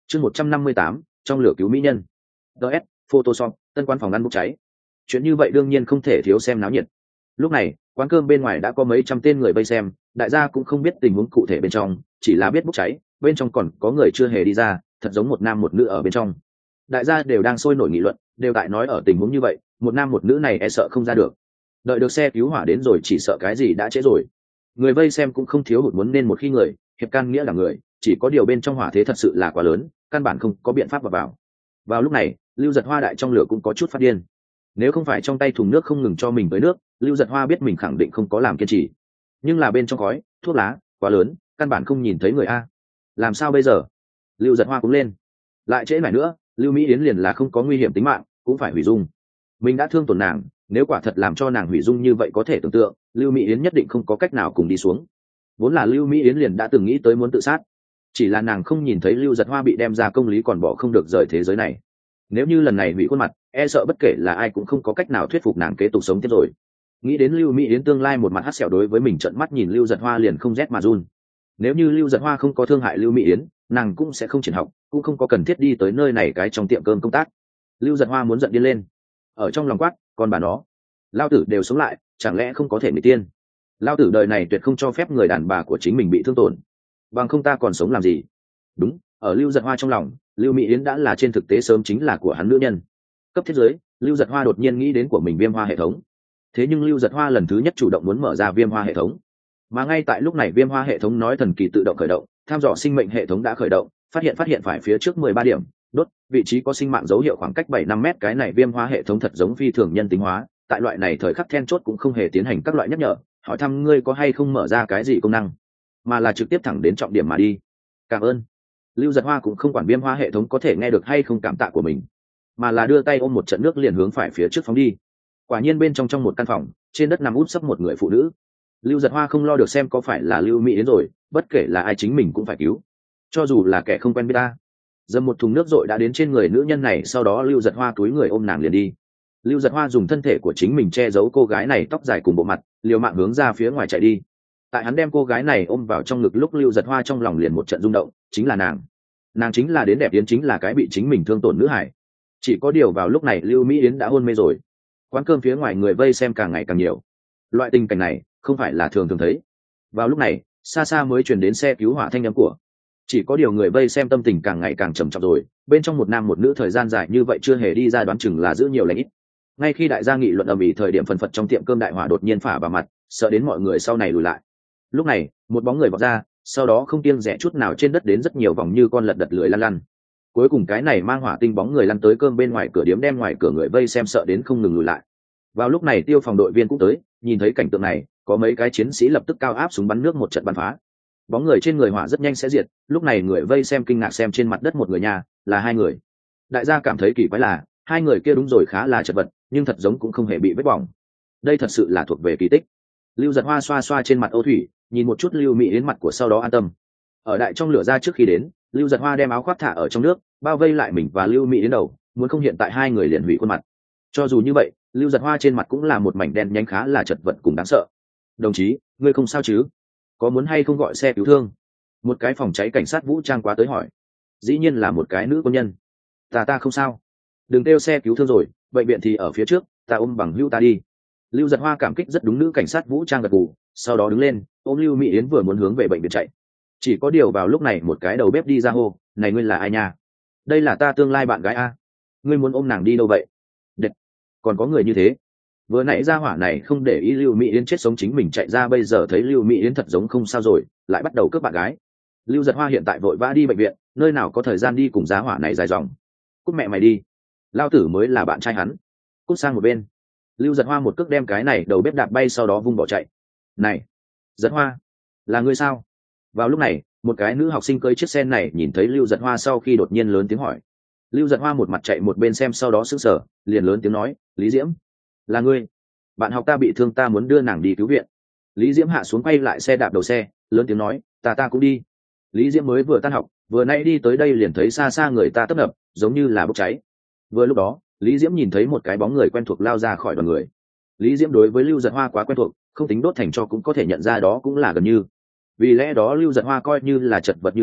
Chương 158, trong lửa cứu mỹ nhân. DS, Photoshop, tân quán phòng ăn bốc cháy. Chuyện như vậy đương nhiên không thể thiếu xem náo nhiệt. Lúc này, quán cơm bên ngoài đã có mấy trăm tên người vây xem, đại gia cũng không biết tình huống cụ thể bên trong, chỉ là biết bốc cháy, bên trong còn có người chưa hề đi ra, thật giống một nam một nữ ở bên trong. Đại gia đều đang sôi nổi nghị luận, đều tại nói ở tình huống như vậy, một nam một nữ này e sợ không ra được. Đợi được xe cứu hỏa đến rồi chỉ sợ cái gì đã trễ rồi. Người vây xem cũng không thiếu hụt muốn nên một khi người, hiệp can nghĩa là người, chỉ có điều bên trong hỏa thế thật sự là quá lớn, căn bản không có biện pháp vào. Vào lúc này, Lưu Giật Hoa đại trong lửa cũng có chút phát điên. Nếu không phải trong tay thùng nước không ngừng cho mình tới nước, Lưu Giật Hoa biết mình khẳng định không có làm kiên trì. Nhưng là bên trong khói, thuốc lá quá lớn, căn bản không nhìn thấy người a. Làm sao bây giờ? Lưu Giật Hoa cũng lên. Lại trễ mãi nữa, Lưu Mỹ Yến liền là không có nguy hiểm tính mạng, cũng phải hủy dung. Mình đã thương tổn nàng, nếu quả thật làm cho nàng hủy dung như vậy có thể tưởng tượng, Lưu Mỹ Yến nhất định không có cách nào cùng đi xuống. Vốn là Lưu Mỹ Yến liền đã từng nghĩ tới muốn tự sát, chỉ là nàng không nhìn thấy Lưu Giật Hoa bị đem ra công lý còn bỏ không được rời thế giới này. Nếu như lần này hủy khuôn mặt, e sợ bất kể là ai cũng không có cách nào thuyết phục nàng kế tục sống tiếp rồi. Nghĩ đến Lưu Mỹ Yến tương lai một mặt hắt xẻo đối với mình trợn mắt nhìn Lưu Giật Hoa liền không rét mà run. Nếu như Lưu Giật Hoa không có thương hại Lưu Mỹ Yến, nàng cũng sẽ không triển học, cũng không có cần thiết đi tới nơi này cái trong tiệm cơm công tác. Lưu Giật Hoa muốn giận điên lên, ở trong lòng quát, còn bà nó, lao tử đều sống lại, chẳng lẽ không có thể người tiên? Lao tử đời này tuyệt không cho phép người đàn bà của chính mình bị thương tổn, bằng không ta còn sống làm gì? Đúng, ở Lưu Giật Hoa trong lòng, Lưu Mỹ Yến đã là trên thực tế sớm chính là của hắn nữ nhân. Cấp thiết giới, Lưu Giật Hoa đột nhiên nghĩ đến của mình Viêm Hoa hệ thống. Thế nhưng Lưu Giật Hoa lần thứ nhất chủ động muốn mở ra Viêm Hoa hệ thống, mà ngay tại lúc này Viêm Hoa hệ thống nói thần kỳ tự động khởi động, tham dò sinh mệnh hệ thống đã khởi động, phát hiện phải phía trước 13 điểm, đốt, vị trí có sinh mạng dấu hiệu khoảng cách 7-5 mét. Cái này Viêm Hoa hệ thống thật giống phi thường nhân tính hóa, tại loại này thời khắc then chốt cũng không hề tiến hành các loại nhắc nhở, hỏi thăm ngươi có hay không mở ra cái gì công năng, mà là trực tiếp thẳng đến trọng điểm mà đi. Cảm ơn. Lưu Giật Hoa cũng không quản Viêm Hoa hệ thống có thể nghe được hay không cảm tạ của mình, mà là đưa tay ôm một trận nước liền hướng phải phía trước phóng đi. Quả nhiên bên trong một căn phòng, trên đất nằm úp sấp một người phụ nữ. Lưu Giật Hoa không lo được xem có phải là Lưu Mỹ đến rồi, bất kể là ai chính mình cũng phải cứu, cho dù là kẻ không quen biết ta. Dầm một thùng nước dội đã đến trên người nữ nhân này, sau đó Lưu Giật Hoa túi người ôm nàng liền đi. Lưu Giật Hoa dùng thân thể của chính mình che giấu cô gái này tóc dài cùng bộ mặt, liều mạng hướng ra phía ngoài chạy đi. Tại hắn đem cô gái này ôm vào trong ngực lúc Lưu Giật Hoa trong lòng liền một trận rung động, chính là nàng chính là đến đẹp yến, chính là cái bị chính mình thương tổn nữ hải. Chỉ có điều vào lúc này Lưu Mỹ Yến đã hôn mê rồi. Quán cơm phía ngoài người vây xem càng ngày càng nhiều, loại tình cảnh này không phải là thường thấy. Vào lúc này xa xa mới truyền đến xe cứu hỏa thanh âm của. Chỉ có điều người vây xem tâm tình càng ngày càng trầm trọng rồi, bên trong một nam một nữ thời gian dài như vậy chưa hề đi ra, đoán chừng là giữ nhiều lãnh ít. Ngay khi đại gia nghị luận ầm ĩ thời điểm, phần phật trong tiệm cơm đại hỏa đột nhiên phả vào mặt, sợ đến mọi người sau này lùi lại. Lúc này một bóng người vọt ra, sau đó không kiêng dè chút nào trên đất đến rất nhiều vòng như con lật đật lưỡi lăn lăn. Cuối cùng cái này mang hỏa tinh bóng người lăn tới cơm bên ngoài cửa điếm, đem ngoài cửa người vây xem sợ đến không ngừng lùi lại. Vào lúc này tiêu phòng đội viên cũng tới, nhìn thấy cảnh tượng này, có mấy cái chiến sĩ lập tức cao áp súng bắn nước một trận bắn phá. Bóng người trên người hỏa rất nhanh sẽ diệt. Lúc này người vây xem kinh ngạc xem trên mặt đất một người nhà, là hai người. Đại gia cảm thấy kỳ quái là hai người kia đúng rồi khá là chật vật, nhưng thật giống cũng không hề bị vết bỏng. Đây thật sự là thuộc về kỳ tích. Lưu Giật Hoa xoa xoa trên mặt Âu Thủy, nhìn một chút Lưu Mỹ Yến mặt của, sau đó an tâm. Ở đại trong lửa ra trước khi đến, Lưu Giật Hoa đem áo khoác thả ở trong nước, bao vây lại mình và Lưu Mỹ Yến đầu, muốn không hiện tại hai người liền hủy khuôn mặt. Cho dù như vậy, Lưu Giật Hoa trên mặt cũng là một mảnh đen nhánh khá là chật vật cùng đáng sợ. Đồng chí, ngươi không sao chứ? Có muốn hay không gọi xe cứu thương? Một cái phòng cháy cảnh sát vũ trang quá tới hỏi. Dĩ nhiên là một cái nữ quân nhân. Ta không sao. Đừng kêu xe cứu thương rồi, bệnh viện thì ở phía trước, ta ôm bằng hữu ta đi. Lưu Giật Hoa cảm kích rất đúng, nữ cảnh sát vũ trang gật gù, sau đó đứng lên ôm Lưu Mỹ Yến vừa muốn hướng về bệnh viện chạy. Chỉ có điều vào lúc này một cái đầu bếp đi ra hô, này ngươi là ai nha? Đây là ta tương lai bạn gái a. Ngươi muốn ôm nàng đi đâu vậy? Đệt, còn có người như thế. Vừa nãy ra hỏa này không để ý Lưu Mỹ Yến chết sống chính mình chạy ra, bây giờ thấy Lưu Mỹ Yến thật giống không sao rồi, lại bắt đầu cướp bạn gái. Lưu Giật Hoa hiện tại vội vã đi bệnh viện, nơi nào có thời gian đi cùng giá hỏa này dài dòng. Cút mẹ mày đi, lao tử mới là bạn trai hắn. Cút sang một bên. Lưu Giật Hoa một cước đem cái này đầu bếp đạp bay, sau đó vung bỏ chạy. Này Giật Hoa, là ngươi sao? Vào lúc này một cái nữ học sinh cưỡi chiếc xe này nhìn thấy Lưu Giật Hoa sau khi đột nhiên lớn tiếng hỏi. Lưu Giật Hoa một mặt chạy một bên xem, sau đó sững sờ, liền lớn tiếng nói, Lý Diễm, là ngươi? Bạn học ta bị thương, ta muốn đưa nàng đi cứu viện. Lý Diễm hạ xuống quay lại xe đạp đầu xe, lớn tiếng nói, ta cũng đi. Lý Diễm mới vừa tan học, vừa nay đi tới đây liền thấy xa xa người ta tấp nập, giống như là bốc cháy. Vừa lúc đó Lý Diễm nhìn thấy một cái bóng người quen thuộc lao ra khỏi đoàn người. Lý Diễm đối với Lưu Giật Hoa quá quen thuộc, không tính đốt thành cho cũng có thể nhận ra đó cũng là gần như. Vì lẽ đó Lưu Giật Hoa coi như là chật vật như vậy,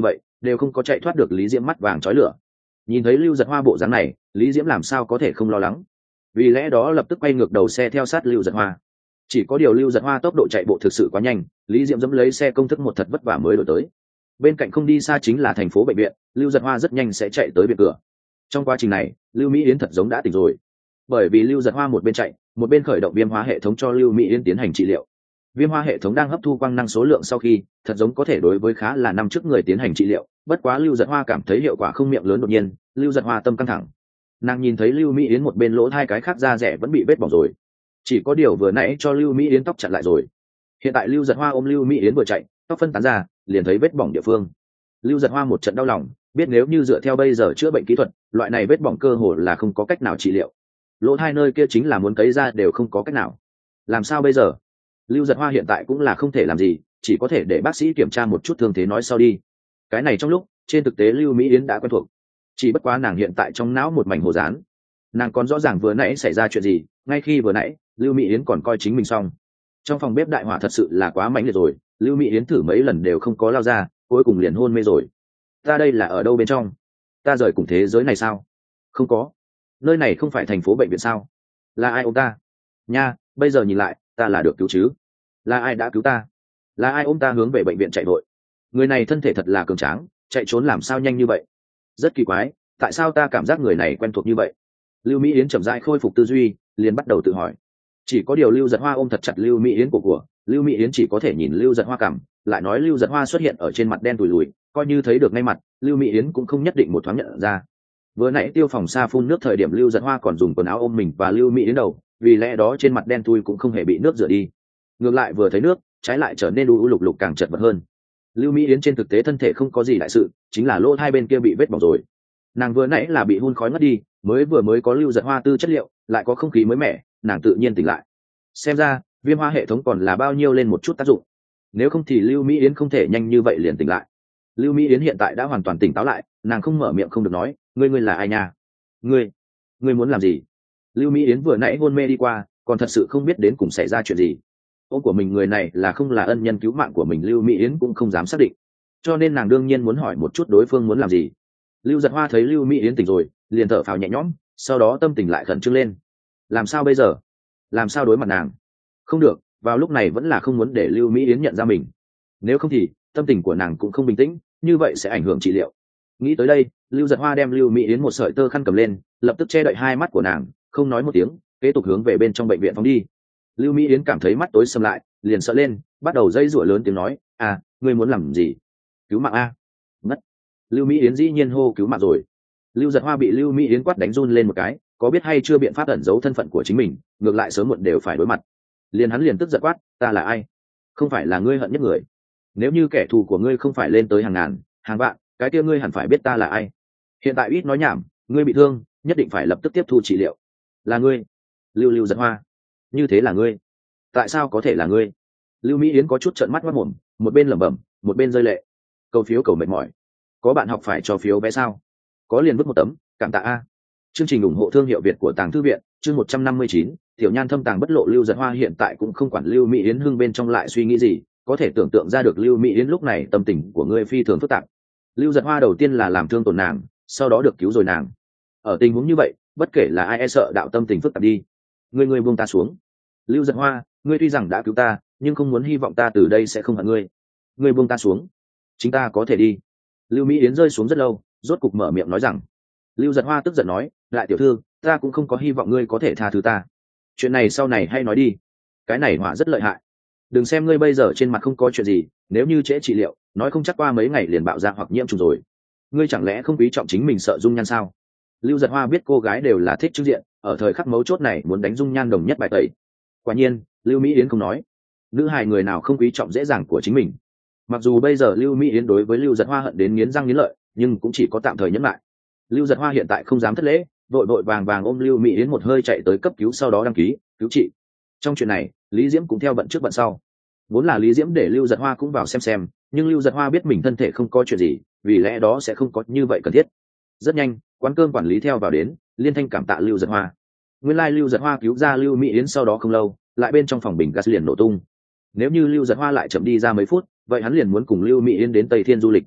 đều không có chạy thoát được lý diễm mắt vàng chói lửa. Nhìn thấy Lưu Giật Hoa bộ dáng này, lý diễm làm sao có thể không lo lắng, vì lẽ đó lập tức quay ngược đầu xe theo sát Lưu Giật Hoa. Chỉ có điều Lưu Giật Hoa tốc độ chạy bộ thực sự quá nhanh, lý diễm dẫm lấy xe công thức một thật vất vả mới đổi tới. Bên cạnh không đi xa chính là thành phố bệnh viện, Lưu Giật Hoa rất nhanh sẽ chạy tới viện cửa. Trong quá trình này, Lưu Mỹ Yến thật giống đã tỉnh rồi, bởi vì Lưu Giật Hoa một bên chạy một bên khởi động viêm hóa hệ thống cho Lưu Mỹ Yến tiến hành trị liệu. Viêm hóa hệ thống đang hấp thu quang năng số lượng sau khi thật giống có thể đối với khá là năm trước người tiến hành trị liệu, bất quá Lưu Giật Hoa cảm thấy hiệu quả không miệng lớn. Đột nhiên Lưu Giật Hoa tâm căng thẳng, nàng nhìn thấy Lưu Mỹ Yến một bên lỗ hai cái khác da rẻ vẫn bị vết bỏng rồi, chỉ có điều vừa nãy cho Lưu Mỹ Yến tóc chặn lại rồi. Hiện tại Lưu Giật Hoa ôm Lưu Mỹ Yến vừa chạy, tóc phân tán ra liền thấy vết bỏng địa phương. Lưu Giật Hoa một trận đau lòng, biết nếu như dựa theo bây giờ chữa bệnh kỹ thuật, loại này vết bỏng cơ hồ là không có cách nào trị liệu, lỗ hai nơi kia chính là muốn cấy ra đều không có cách nào. Làm sao bây giờ? Lưu Giật Hoa hiện tại cũng là không thể làm gì, chỉ có thể để bác sĩ kiểm tra một chút thương thế nói sau đi. Cái này trong lúc trên thực tế Lưu Mỹ Yến đã quen thuộc, chỉ bất quá nàng hiện tại trong não một mảnh hồ dán, nàng còn rõ ràng vừa nãy xảy ra chuyện gì. Ngay khi vừa nãy Lưu Mỹ Yến còn coi chính mình xong, trong phòng bếp đại hỏa thật sự là quá mãnh liệt rồi, Lưu Mỹ Yến thử mấy lần đều không có lao ra, cuối cùng liền hôn mê rồi. Ta đây là ở đâu bên trong? Ta rời cùng thế giới này sao? Không có, nơi này không phải thành phố bệnh viện sao? Là ai ôm ta nha? Bây giờ nhìn lại ta là được cứu chứ? Là ai đã cứu ta? Là ai ôm ta hướng về bệnh viện chạy vội? Người này thân thể thật là cường tráng, chạy trốn làm sao nhanh như vậy? Rất kỳ quái, tại sao ta cảm giác người này quen thuộc như vậy? Lưu Mỹ Yến chậm rãi khôi phục tư duy, liền bắt đầu tự hỏi. Chỉ có điều Lưu Giật Hoa ôm thật chặt Lưu Mỹ Yến của Lưu Mỹ Yến chỉ có thể nhìn Lưu Giật Hoa cảm, lại nói Lưu Giật Hoa xuất hiện ở trên mặt đen tủi lùi, coi như thấy được ngay mặt, Lưu Mỹ Yến cũng không nhất định một thoáng nhận ra. Vừa nãy tiêu phòng xa phun nước thời điểm Lưu Giật Hoa còn dùng quần áo ôm mình và Lưu Mỹ Yến đầu, vì lẽ đó trên mặt đen thui cũng không hề bị nước rửa đi. Ngược lại vừa thấy nước, trái lại trở nên u lục lục càng chật vật hơn. Lưu Mỹ Yến trên thực tế thân thể không có gì đại sự, chính là lỗ hai bên kia bị vết bỏng rồi. Nàng vừa nãy là bị hun khói ngất đi, mới có Lưu Giật Hoa tư chất liệu, lại có không khí mới mẻ, nàng tự nhiên tỉnh lại. Xem ra viêm hoa hệ thống còn là bao nhiêu lên một chút tác dụng, nếu không thì Lưu Mỹ Yến không thể nhanh như vậy liền tỉnh lại. Lưu Mỹ Yến hiện tại đã hoàn toàn tỉnh táo lại, nàng không mở miệng không được nói, ngươi là ai nha? Ngươi muốn làm gì? Lưu Mỹ Yến vừa nãy hôn mê đi qua, còn thật sự không biết đến cùng xảy ra chuyện gì. Ông của mình người này là không là ân nhân cứu mạng của mình, Lưu Mỹ Yến cũng không dám xác định, cho nên nàng đương nhiên muốn hỏi một chút đối phương muốn làm gì. Lưu Giật Hoa thấy Lưu Mỹ Yến tỉnh rồi, liền thở phào nhẹ nhõm, sau đó tâm tình lại khẩn trương lên. Làm sao bây giờ? Làm sao đối mặt nàng? Không được, vào lúc này vẫn là không muốn để Lưu Mỹ Yến nhận ra mình, nếu không thì tâm tình của nàng cũng không bình tĩnh, như vậy sẽ ảnh hưởng trị liệu. Nghĩ tới đây, Lưu Giật Hoa đem Lưu Mỹ Yến một sợi tơ khăn cầm lên, lập tức che đậy hai mắt của nàng, không nói một tiếng, kế tục hướng về bên trong bệnh viện phóng đi. Lưu Mỹ Yến cảm thấy mắt tối sầm lại, liền sợ lên, bắt đầu dây rủa lớn tiếng nói, ngươi muốn làm gì? Cứu mạng a! Mất! Lưu Mỹ Yến dĩ nhiên hô cứu mạng rồi. Lưu Giật Hoa bị Lưu Mỹ Yến quát đánh run lên một cái, có biết hay chưa biện pháp ẩn giấu thân phận của chính mình, ngược lại sớm muộn đều phải đối mặt. Hắn liền tức giận quát, ta là ai? Không phải là ngươi hận nhất người. Nếu như kẻ thù của ngươi không phải lên tới hàng ngàn, hàng vạn, cái kia ngươi hẳn phải biết ta là ai. Hiện tại ít nói nhảm, ngươi bị thương, nhất định phải lập tức tiếp thu trị liệu. Là ngươi? Lưu Giật Hoa. Như thế là ngươi? Tại sao có thể là ngươi? Lưu Mỹ Yến có chút trợn mắt mắt mồm, một bên lẩm bẩm, một bên rơi lệ. Cầu phiếu cầu mệt mỏi. Có bạn học phải cho phiếu vé sao? Có liền vứt một tấm, cảm tạ a. Chương trình ủng hộ thương hiệu Việt của Tàng Thư viện, chương 159, Tiểu Nhan thâm tàng bất lộ. Lưu Giật Hoa hiện tại cũng không quản Lưu Mỹ Yến hưng bên trong lại suy nghĩ gì, có thể tưởng tượng ra được Lưu Mỹ Yến lúc này tâm tình của ngươi phi thường phức tạp. Lưu Giật Hoa đầu tiên là làm thương tổn nàng, sau đó được cứu rồi nàng. Ở tình huống như vậy, bất kể là ai e sợ đạo tâm tình phức tạp đi. Ngươi buông ta xuống. Lưu Giật Hoa, ngươi tuy rằng đã cứu ta, nhưng không muốn hy vọng ta từ đây sẽ không hận ngươi. Ngươi buông ta xuống, chính ta có thể đi. Lưu Mỹ Yến rơi xuống rất lâu, rốt cục mở miệng nói rằng. Lưu Giật Hoa tức giận nói, đại tiểu thư, ta cũng không có hy vọng ngươi có thể tha thứ ta. Chuyện này sau này hay nói đi. Cái này họa rất lợi hại. Đừng xem ngươi bây giờ trên mặt không có chuyện gì, nếu như trễ trị liệu, nói không chắc qua mấy ngày liền bạo ra hoặc nhiễm trùng rồi. Ngươi chẳng lẽ không quý trọng chính mình sợ dung nhan sao? Lưu Giật Hoa biết cô gái đều là thích trưng diện, ở thời khắc mấu chốt này muốn đánh dung nhan đồng nhất bài tẩy. Quả nhiên, Lưu Mỹ Yến không nói. Nữ hài người nào không quý trọng dễ dàng của chính mình. Mặc dù bây giờ Lưu Mỹ Yến đối với Lưu Giật Hoa hận đến nghiến răng nghiến lợi, nhưng cũng chỉ có tạm thời nhẫn lại. Lưu Giật Hoa hiện tại không dám thất lễ, vội vàng ôm Lưu Mỹ Yến một hơi chạy tới cấp cứu, sau đó đăng ký cứu trị. Trong chuyện này, Lý Diễm cũng theo bận trước bận sau. Vốn là Lý Diễm để Lưu Giật Hoa cũng vào xem, nhưng Lưu Giật Hoa biết mình thân thể không có chuyện gì, vì lẽ đó sẽ không có như vậy cần thiết. Rất nhanh, quán cơm quản lý theo vào đến, liên thanh cảm tạ Lưu Giật Hoa. Nguyên lai Lưu Giật Hoa cứu ra Lưu Mỹ Yến sau đó không lâu, lại bên trong phòng bình gas liền nổ tung. Nếu như Lưu Giật Hoa lại chậm đi ra mấy phút, vậy hắn liền muốn cùng Lưu Mỹ Yến đến Tây Thiên du lịch.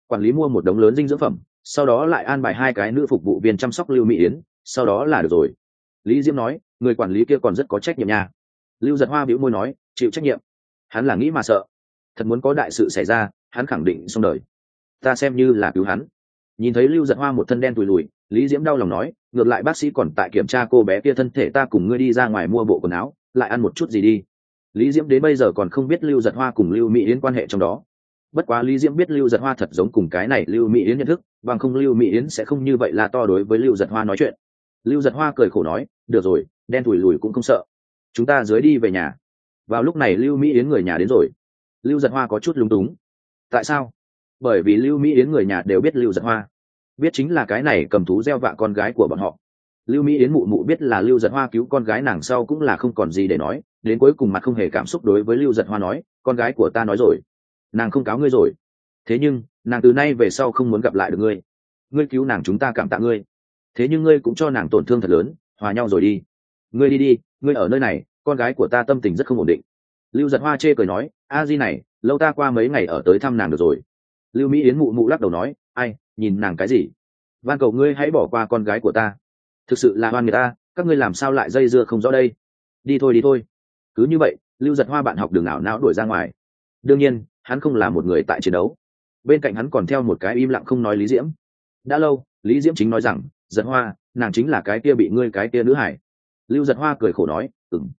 quản lý mua một đống lớn dinh dưỡng phẩm, sau đó lại an bài 2 cái nữ phục vụ viên chăm sóc Lưu Mỹ Yến, sau đó là được rồi. Lý Diễm nói, người quản lý kia còn rất có trách nhiệm nha. Lưu Giật Hoa bĩu môi nói, chịu trách nhiệm? Hắn là nghĩ mà sợ, thật muốn có đại sự xảy ra, hắn khẳng định xong đời. Ta xem như là cứu hắn. Nhìn thấy Lưu Giật Hoa một thân đen tủi lùi, Lý Diễm đau lòng nói, ngược lại bác sĩ còn tại kiểm tra cô bé kia thân thể, ta cùng ngươi đi ra ngoài mua bộ quần áo, lại ăn một chút gì đi. Lý Diễm đến bây giờ còn không biết Lưu Giật Hoa cùng Lưu Mỹ Yến quan hệ trong đó. Bất quá Lý Diễm biết Lưu Giật Hoa thật giống cùng cái này Lưu Mỹ Yến nhận thức, bằng không Lưu Mỹ Yến sẽ không như vậy là to đối với Lưu Giật Hoa nói chuyện. Lưu Giật Hoa cười khổ nói, được rồi, đen tủi lùi cũng không sợ, chúng ta dưới đi về nhà. Vào lúc này Lưu Mỹ Yến người nhà đến rồi. Lưu Giật Hoa có chút lúng túng. Tại sao? Bởi vì Lưu Mỹ Yến người nhà đều biết Lưu Giật Hoa, biết chính là cái này cầm thú gieo vạ con gái của bọn họ. Lưu Mỹ Yến mụ mụ biết là Lưu Giật Hoa cứu con gái nàng sau cũng là không còn gì để nói, đến cuối cùng mặt không hề cảm xúc đối với Lưu Giật Hoa nói, con gái của ta nói rồi, nàng không cáo ngươi rồi, thế nhưng nàng từ nay về sau không muốn gặp lại được ngươi. Ngươi cứu nàng chúng ta cảm tạ ngươi, thế nhưng ngươi cũng cho nàng tổn thương thật lớn, hòa nhau rồi đi. Ngươi đi đi, ngươi ở nơi này, con gái của ta tâm tình rất không ổn định. Lưu Giật Hoa chê cười nói, a di này, lâu ta qua mấy ngày ở tới thăm nàng được rồi. Lưu Mỹ Yến mụ mụ lắc đầu nói, ai, nhìn nàng cái gì, van cầu ngươi hãy bỏ qua con gái của ta, thực sự là oan người ta, các ngươi làm sao lại dây dưa không rõ đây. Đi thôi đi thôi. Cứ như vậy Lưu Giật Hoa bạn học đường ảo não đuổi ra ngoài. Đương nhiên hắn không là một người tại chiến đấu, bên cạnh hắn còn theo một cái im lặng không nói Lý Diễm. Đã lâu Lý Diễm chính nói rằng, Giật Hoa, nàng chính là cái kia bị ngươi cái kia nữ hải. Lưu Giật Hoa cười khổ nói,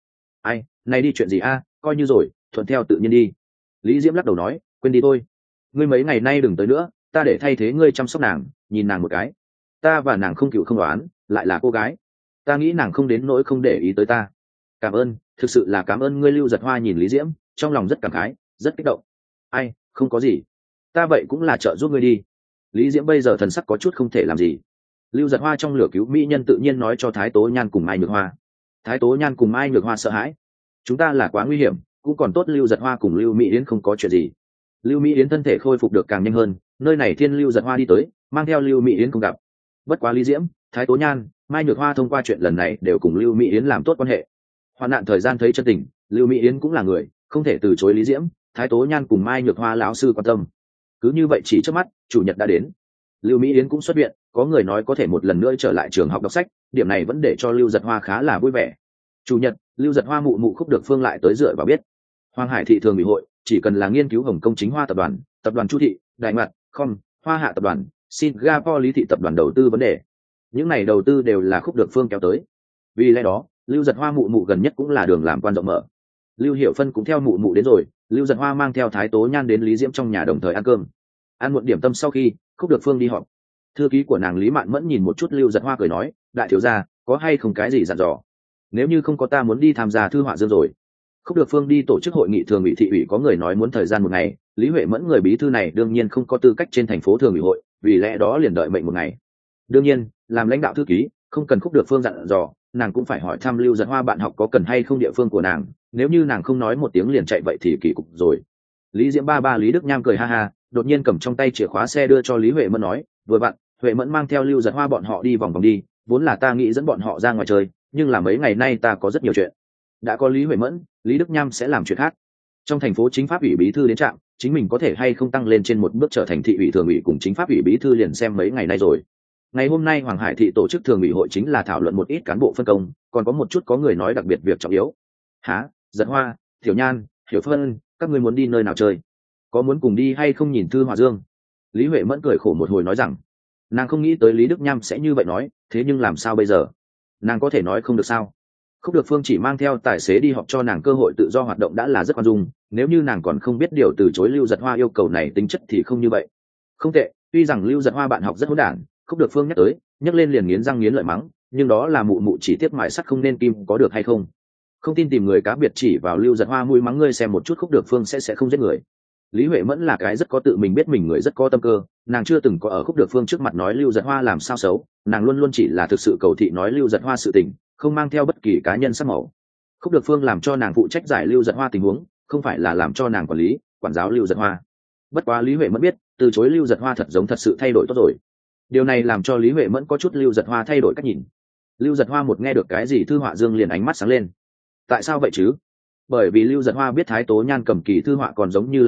ai, này đi chuyện gì a, coi như rồi, thuận theo tự nhiên đi. Lý Diễm lắc đầu nói, quên đi thôi, ngươi mấy ngày nay đừng tới nữa, ta để thay thế ngươi chăm sóc nàng, nhìn nàng một cái, ta và nàng không cựu không đoán, lại là cô gái, ta nghĩ nàng không đến nỗi không để ý tới ta. Cảm ơn, thực sự là cảm ơn ngươi. Lưu Giật Hoa nhìn Lý Diễm, trong lòng rất cảm khái, rất kích động. Ai, không có gì, ta vậy cũng là trợ giúp ngươi đi. Lý Diễm bây giờ thần sắc có chút không thể làm gì. Lưu Giật Hoa trong lửa cứu mỹ nhân tự nhiên nói cho Thái Tố Nhan cùng Mai Nhược Hoa. Thái Tố Nhan cùng Mai Nhược Hoa sợ hãi, chúng ta là quá nguy hiểm, cũng còn tốt Lưu Giật Hoa cùng Lưu Mỹ Yến không có chuyện gì. Lưu Mỹ Yến thân thể khôi phục được càng nhanh hơn, nơi này thiên Lưu Giật Hoa đi tới, mang theo Lưu Mỹ Yến không gặp. Bất quá Lý Diễm, Thái Tố Nhan, Mai Nhược Hoa thông qua chuyện lần này đều cùng Lưu Mỹ Yến làm tốt quan hệ. Hoạn nạn thời gian thấy chân tình, Lưu Mỹ Yến cũng là người, không thể từ chối Lý Diễm, Thái Tố Nhan cùng Mai Nhược Hoa lão sư quan tâm. Cứ như vậy chỉ trước mắt, chủ nhật đã đến. Lưu Mỹ Yến cũng xuất viện, có người nói có thể một lần nữa trở lại trường học đọc sách, điểm này vẫn để cho Lưu Giật Hoa khá là vui vẻ. Chủ nhật, Lưu Giật Hoa mụ mụ Khúc Được Phương lại tới dựa vào biết. Hoàng Hải thị thường ủy hội, chỉ cần là nghiên cứu Hồng Kông chính hoa tập đoàn Chu thị, Đại Mạc, Com, Hoa Hạ tập đoàn, Singapore Lý thị tập đoàn đầu tư vấn đề. Những này đầu tư đều là Khúc Được Phương kéo tới. Vì lẽ đó, Lưu Giật Hoa mụ mụ gần nhất cũng là đường làm quan rộng mở. Lưu Hiểu Phân cũng theo mụ mụ đến rồi, Lưu Giật Hoa mang theo Thái Tố Nhan đến Lý Diễm trong nhà đồng thời ăn cơm. Ăn một điểm tâm sau khi, Khúc Được Phương đi họp. Thư ký của nàng Lý Mạn Mẫn nhìn một chút Lưu Giật Hoa cười nói, đại thiếu gia, có hay không cái gì dặn dò? Nếu như không có ta muốn đi tham gia thư họa dương rồi. Khúc Được Phương đi tổ chức hội nghị thường ủy thị ủy, có người nói muốn thời gian một ngày, Lý Huệ Mẫn người bí thư này đương nhiên không có tư cách trên thành phố thường ủy hội, vì lẽ đó liền đợi mệnh một ngày. Đương nhiên, làm lãnh đạo thư ký, không cần Khúc Được Phương dặn dò, nàng cũng phải hỏi thăm Lưu Giật Hoa bạn học có cần hay không địa phương của nàng, nếu như nàng không nói một tiếng liền chạy vậy thì kỳ cục rồi. Lý Diễm ba Lý Đức Nham cười ha ha, đột nhiên cầm trong tay chìa khóa xe đưa cho Lý Huệ Mẫn nói, vừa vặn, Huệ Mẫn mang theo Lưu Giật Hoa bọn họ đi vòng vòng đi, vốn là ta nghĩ dẫn bọn họ ra ngoài chơi, nhưng là mấy ngày nay ta có rất nhiều chuyện. Đã có Lý Huệ Mẫn, Lý Đức Nham sẽ làm chuyện khác. Trong thành phố chính pháp ủy bí thư đến trạm, chính mình có thể hay không tăng lên trên một bước trở thành thị ủy thường ủy cùng chính pháp ủy bí thư liền xem mấy ngày nay rồi. Ngày hôm nay Hoàng Hải thị tổ chức thường ủy hội chính là thảo luận một ít cán bộ phân công, còn có một chút có người nói đặc biệt việc trọng yếu. Hả? Giật Hoa, Tiểu Nhan, Hiểu Phân, các ngươi muốn đi nơi nào chơi? Có muốn cùng đi hay không nhìn Thư Hòa Dương? Lý Huệ Mẫn cười khổ một hồi nói rằng, nàng không nghĩ tới Lý Đức Nham sẽ như vậy nói, thế nhưng làm sao bây giờ? Nàng có thể nói không được sao? Khúc Được Phương chỉ mang theo tài xế đi họp cho nàng cơ hội tự do hoạt động đã là rất khoan dung, nếu như nàng còn không biết điều từ chối Lưu Giật Hoa yêu cầu này tính chất thì không như vậy. Không tệ, tuy rằng Lưu Giật Hoa bạn học rất hỗn đản, Khúc Được Phương nhắc lên liền nghiến răng nghiến lợi mắng, nhưng đó là mụ mụ chỉ tiếp mại sắt không nên kim, có được hay không? Không tin tìm người cá biệt chỉ vào Lưu Giật Hoa mũi mắng ngươi xem một chút, Khúc Được Phương sẽ không giết người. Lý Huệ Mẫn là cái rất có tự mình biết mình người, rất có tâm cơ, nàng chưa từng có ở Khúc Được Phương trước mặt nói Lưu Giật Hoa làm sao xấu, nàng luôn luôn chỉ là thực sự cầu thị nói Lưu Giật Hoa sự tình, không mang theo bất kỳ cá nhân sắc màu. Khúc Được Phương làm cho nàng phụ trách giải Lưu Giật Hoa tình huống, không phải là làm cho nàng quản giáo Lưu Giật Hoa. Bất quá Lý Huệ Mẫn biết, từ chối Lưu Giật Hoa thật giống thật sự thay đổi tốt rồi. Điều này làm cho Lý Huệ Mẫn có chút Lưu Giật Hoa thay đổi cách nhìn. Lưu Giật Hoa một nghe được cái gì Thư Họa Dương liền ánh mắt sáng lên. Tại sao vậy chứ? Bởi vì Lưu Giật Hoa biết Thái Tố Nhan cầm kỳ thư họa còn giống như lợi hại,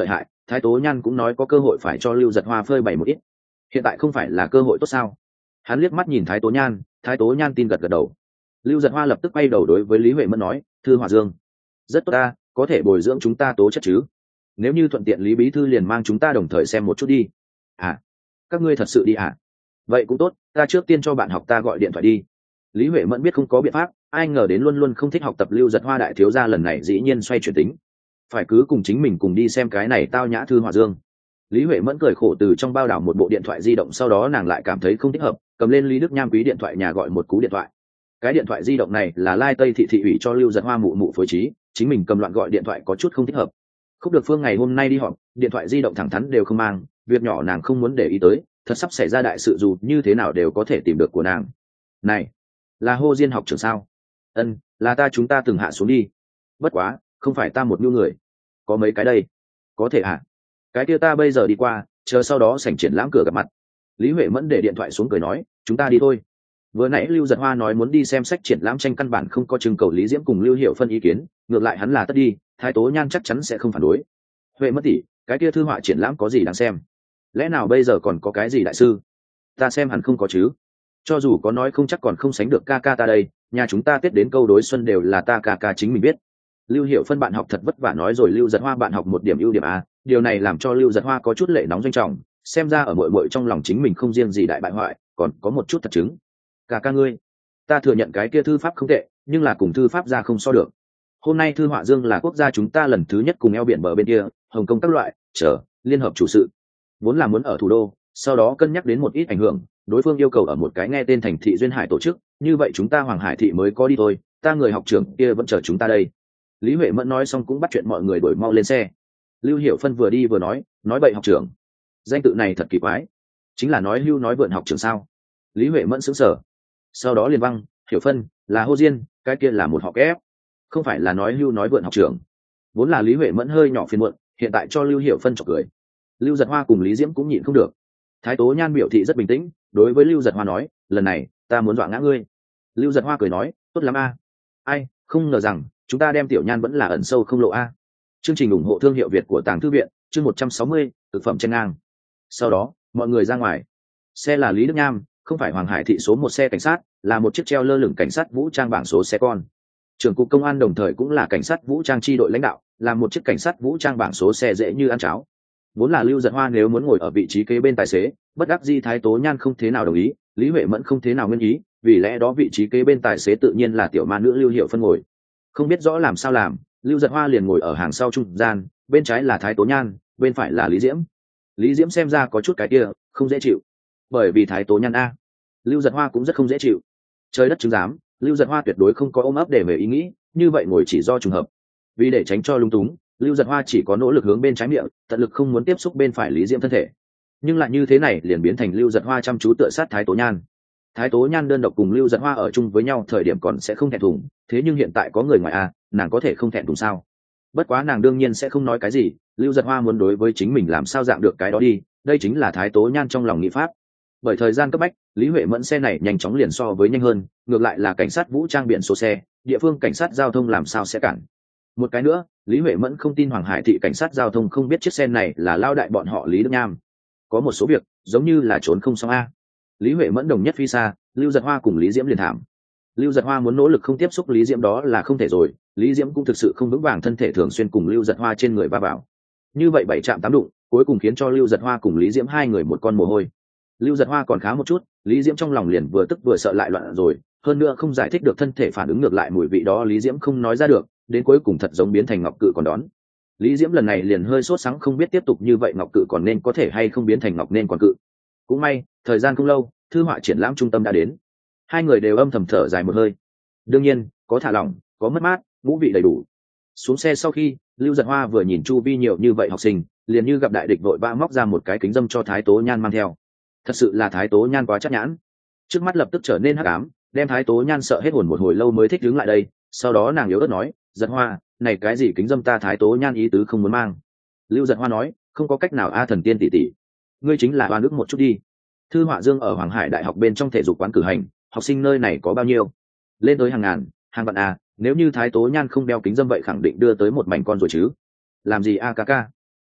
Thái Tố Nhan cũng nói có cơ hội phải cho Lưu Giật Hoa phơi bày một ít. Hiện tại không phải là cơ hội tốt sao? Hắn liếc mắt nhìn Thái Tố Nhan tin gật gật đầu. Lưu Giật Hoa lập tức quay đầu đối với Lý Huệ Mẫn nói, Thư Hòa Dương, rất tốt ta, có thể bồi dưỡng chúng ta tố chất chứ? Nếu như thuận tiện Lý bí thư liền mang chúng ta đồng thời xem một chút đi. À, các ngươi thật sự đi à? Vậy cũng tốt, ta trước tiên cho bạn học ta gọi điện thoại đi. Lý Huệ Mẫn biết không có biện pháp, ai ngờ đến luôn luôn không thích học tập Lưu Giật Hoa đại thiếu gia lần này dĩ nhiên xoay chuyển tính, phải cứ cùng chính mình cùng đi xem cái này tao nhã Thư Hòa Dương. Lý Huệ Mẫn cười khổ từ trong bao đảo một bộ điện thoại di động, sau đó nàng lại cảm thấy không thích hợp, cầm lên Lý Đức Nham quý điện thoại nhà gọi một cú điện thoại. Cái điện thoại di động này là Lai Tây thị thị ủy cho Lưu Giật Hoa mụ mụ phối trí, chính mình cầm loạn gọi điện thoại có chút không thích hợp. Khúc Được Phương ngày hôm nay đi họp, điện thoại di động thẳng thắn đều không mang, việc nhỏ nàng không muốn để ý tới, thật sắp xảy ra đại sự dù như thế nào đều có thể tìm được của nàng. Này, là Hồ Diên học trưởng sao? Ân, là ta, chúng ta từng hạ xuống đi. Bất quá, không phải ta một nhu người. Có mấy cái đây. Có thể hạ. Cái kia ta bây giờ đi qua, chờ sau đó sảnh triển lãm cửa gặp mặt. Lý Huệ Mẫn để điện thoại xuống cười nói, chúng ta đi thôi. Vừa nãy Lưu Giật Hoa nói muốn đi xem sách triển lãm tranh, căn bản không có trưng cầu Lý Diễm cùng Lưu Hiểu Phân ý kiến, ngược lại hắn là tất đi, Thái Tố Nhan chắc chắn sẽ không phản đối. Huệ Mẫn tỷ, cái kia thư họa triển lãm có gì đáng xem? Lẽ nào bây giờ còn có cái gì đại sư? Ta xem hẳn không có chứ. Cho dù có nói không chắc còn không sánh được ca ca ta đây, nhà chúng ta Tết đến câu đối xuân đều là ta ca ca chính mình biết. Lưu Hiểu Phân bạn học thật vất vả nói rồi Lưu Giật Hoa bạn học một điểm ưu điểm a, điều này làm cho Lưu Giật Hoa có chút lệ nóng doanh trọng, xem ra ở muội muội trong lòng chính mình không riêng gì đại bại hoại, còn có một chút thật chứng. Ca ca ngươi, ta thừa nhận cái kia thư pháp không tệ, nhưng là cùng thư pháp ra không so được. Hôm nay Thư Họa Dương là quốc gia chúng ta lần thứ nhất cùng eo biển bờ bên kia, Hồng Kông các loại, liên hợp chủ sự. Vốn là muốn ở thủ đô, sau đó cân nhắc đến một ít ảnh hưởng, đối phương yêu cầu ở một cái nghe tên thành thị duyên hải tổ chức, như vậy chúng ta Hoàng Hải thị mới có đi thôi, ta người học trưởng kia vẫn chờ chúng ta đây. Lý Huệ Mẫn nói xong cũng bắt chuyện mọi người đuổi mau lên xe. Lưu Hiểu Phân vừa đi vừa nói bậy học trưởng, danh tự này thật kỳ quái, chính là nói hưu nói vượn học trưởng sao? Lý Huệ Mẫn sững sờ, sau đó liền văng, Hiểu Phân là Hồ Diên, cái kia là một họ kép, không phải là nói hưu nói vượn học trưởng. Vốn là Lý Huệ Mẫn hơi nhỏ phiền muộn, hiện tại cho Lưu Hiểu Phân chọc cười. Lưu Giật Hoa cùng Lý Diễm cũng nhịn không được. Thái Tố Nhan biểu thị rất bình tĩnh, đối với Lưu Giật Hoa nói, lần này ta muốn dọa ngã ngươi. Lưu Giật Hoa cười nói, tốt lắm a. Ai, không ngờ rằng chúng ta đem Tiểu Nhan vẫn là ẩn sâu không lộ a. Chương trình ủng hộ thương hiệu Việt của Tàng Thư Viện, chương 160, thực phẩm trên ngang. Sau đó, mọi người ra ngoài. Xe là Lý Đức Nham, không phải Hoàng Hải thị số 1 xe cảnh sát, là một chiếc treo lơ lửng cảnh sát vũ trang bảng số xe con. Trưởng cục công an đồng thời cũng là cảnh sát vũ trang chi đội lãnh đạo, là một chiếc cảnh sát vũ trang bảng số xe dễ như ăn cháo. Vốn là Lưu Giật Hoa nếu muốn ngồi ở vị trí kế bên tài xế, bất đắc dĩ Thái Tố Nhan không thế nào đồng ý, Lý Huệ Mẫn không thế nào nguyên ý, vì lẽ đó vị trí kế bên tài xế tự nhiên là tiểu ma nữ Lưu Hiểu Phân ngồi. Không biết rõ làm sao làm, Lưu Giật Hoa liền ngồi ở hàng sau trung gian, bên trái là Thái Tố Nhan, bên phải là Lý Diễm. Lý Diễm xem ra có chút cái kia không dễ chịu, bởi vì Thái Tố Nhan a. Lưu Giật Hoa cũng rất không dễ chịu. Trời đất chứng giám, Lưu Giật Hoa tuyệt đối không có ôm ấp để về ý nghĩ, như vậy ngồi chỉ do trùng hợp. Vì để tránh cho lung túng, Lưu Giật Hoa chỉ có nỗ lực hướng bên trái miệng, tận lực không muốn tiếp xúc bên phải Lý Diễm thân thể. Nhưng lại như thế này liền biến thành Lưu Giật Hoa chăm chú tựa sát Thái Tố Nhan. Thái Tố Nhan đơn độc cùng Lưu Giật Hoa ở chung với nhau thời điểm còn sẽ không thẹn thùng, thế nhưng hiện tại có người ngoài a, nàng có thể không thẹn thùng sao? Bất quá nàng đương nhiên sẽ không nói cái gì, Lưu Giật Hoa muốn đối với chính mình làm sao dạng được cái đó đi, đây chính là Thái Tố Nhan trong lòng nghĩ pháp. Bởi thời gian cấp bách, Lý Huệ Mẫn xe này nhanh chóng liền so với nhanh hơn, ngược lại là cảnh sát vũ trang biển số xe, địa phương cảnh sát giao thông làm sao sẽ cản. Một cái nữa, Lý Huệ Mẫn không tin Hoàng Hải thị cảnh sát giao thông không biết chiếc xe này là lao đại bọn họ Lý Đức Nham. Có một số việc giống như là trốn không xong a. Lý Huệ Mẫn đồng nhất phi xa, Lưu Giật Hoa cùng Lý Diễm liền thảm. Lưu Giật Hoa muốn nỗ lực không tiếp xúc Lý Diễm đó là không thể rồi, Lý Diễm cũng thực sự không vững vàng thân thể thường xuyên cùng Lưu Giật Hoa trên người va vào. Như vậy 7 chạm 8 đụng, cuối cùng khiến cho Lưu Giật Hoa cùng Lý Diễm hai người một con mồ hôi. Lưu Giật Hoa còn khá một chút, Lý Diễm trong lòng liền vừa tức vừa sợ lại loạn rồi, hơn nữa không giải thích được thân thể phản ứng ngược lại mùi vị đó Lý Diễm không nói ra được, đến cuối cùng thật giống biến thành Ngọc Cự còn đón. Lý Diễm lần này liền hơi sốt sắng không biết tiếp tục như vậy Ngọc Cự còn nên có thể hay không biến thành Ngọc nên còn cự. Cũng may, thời gian không lâu, thư họa triển lãm trung tâm đã đến. Hai người đều âm thầm thở dài một hơi. Đương nhiên, có thả lỏng, có mất mát, ngũ vị đầy đủ. Xuống xe sau khi, Lưu Giật Hoa vừa nhìn chu vi nhiều như vậy học sinh, liền như gặp đại địch vội vã móc ra một cái kính dâm cho Thái Tố Nhan mang theo. Thật sự là Thái Tố Nhan quá chắc nhãn, trước mắt lập tức trở nên hắc ám, đem Thái Tố Nhan sợ hết hồn một hồi lâu mới thích đứng lại đây. Sau đó nàng yếu ớt nói, Giật Hoa, này cái gì kính dâm ta Thái Tố Nhan ý tứ không muốn mang. Lưu Giật Hoa nói, không có cách nào a thần tiên tỷ tỷ, ngươi chính là oan ức một chút đi. Thư Họa Dương ở Hoàng Hải đại học bên trong thể dục quán cử hành, học sinh nơi này có bao nhiêu? Lên tới hàng ngàn, hàng vạn a, nếu như Thái Tố Nhan không đeo kính dâm vậy khẳng định đưa tới một mảnh con rồi chứ. Làm gì a ca ca?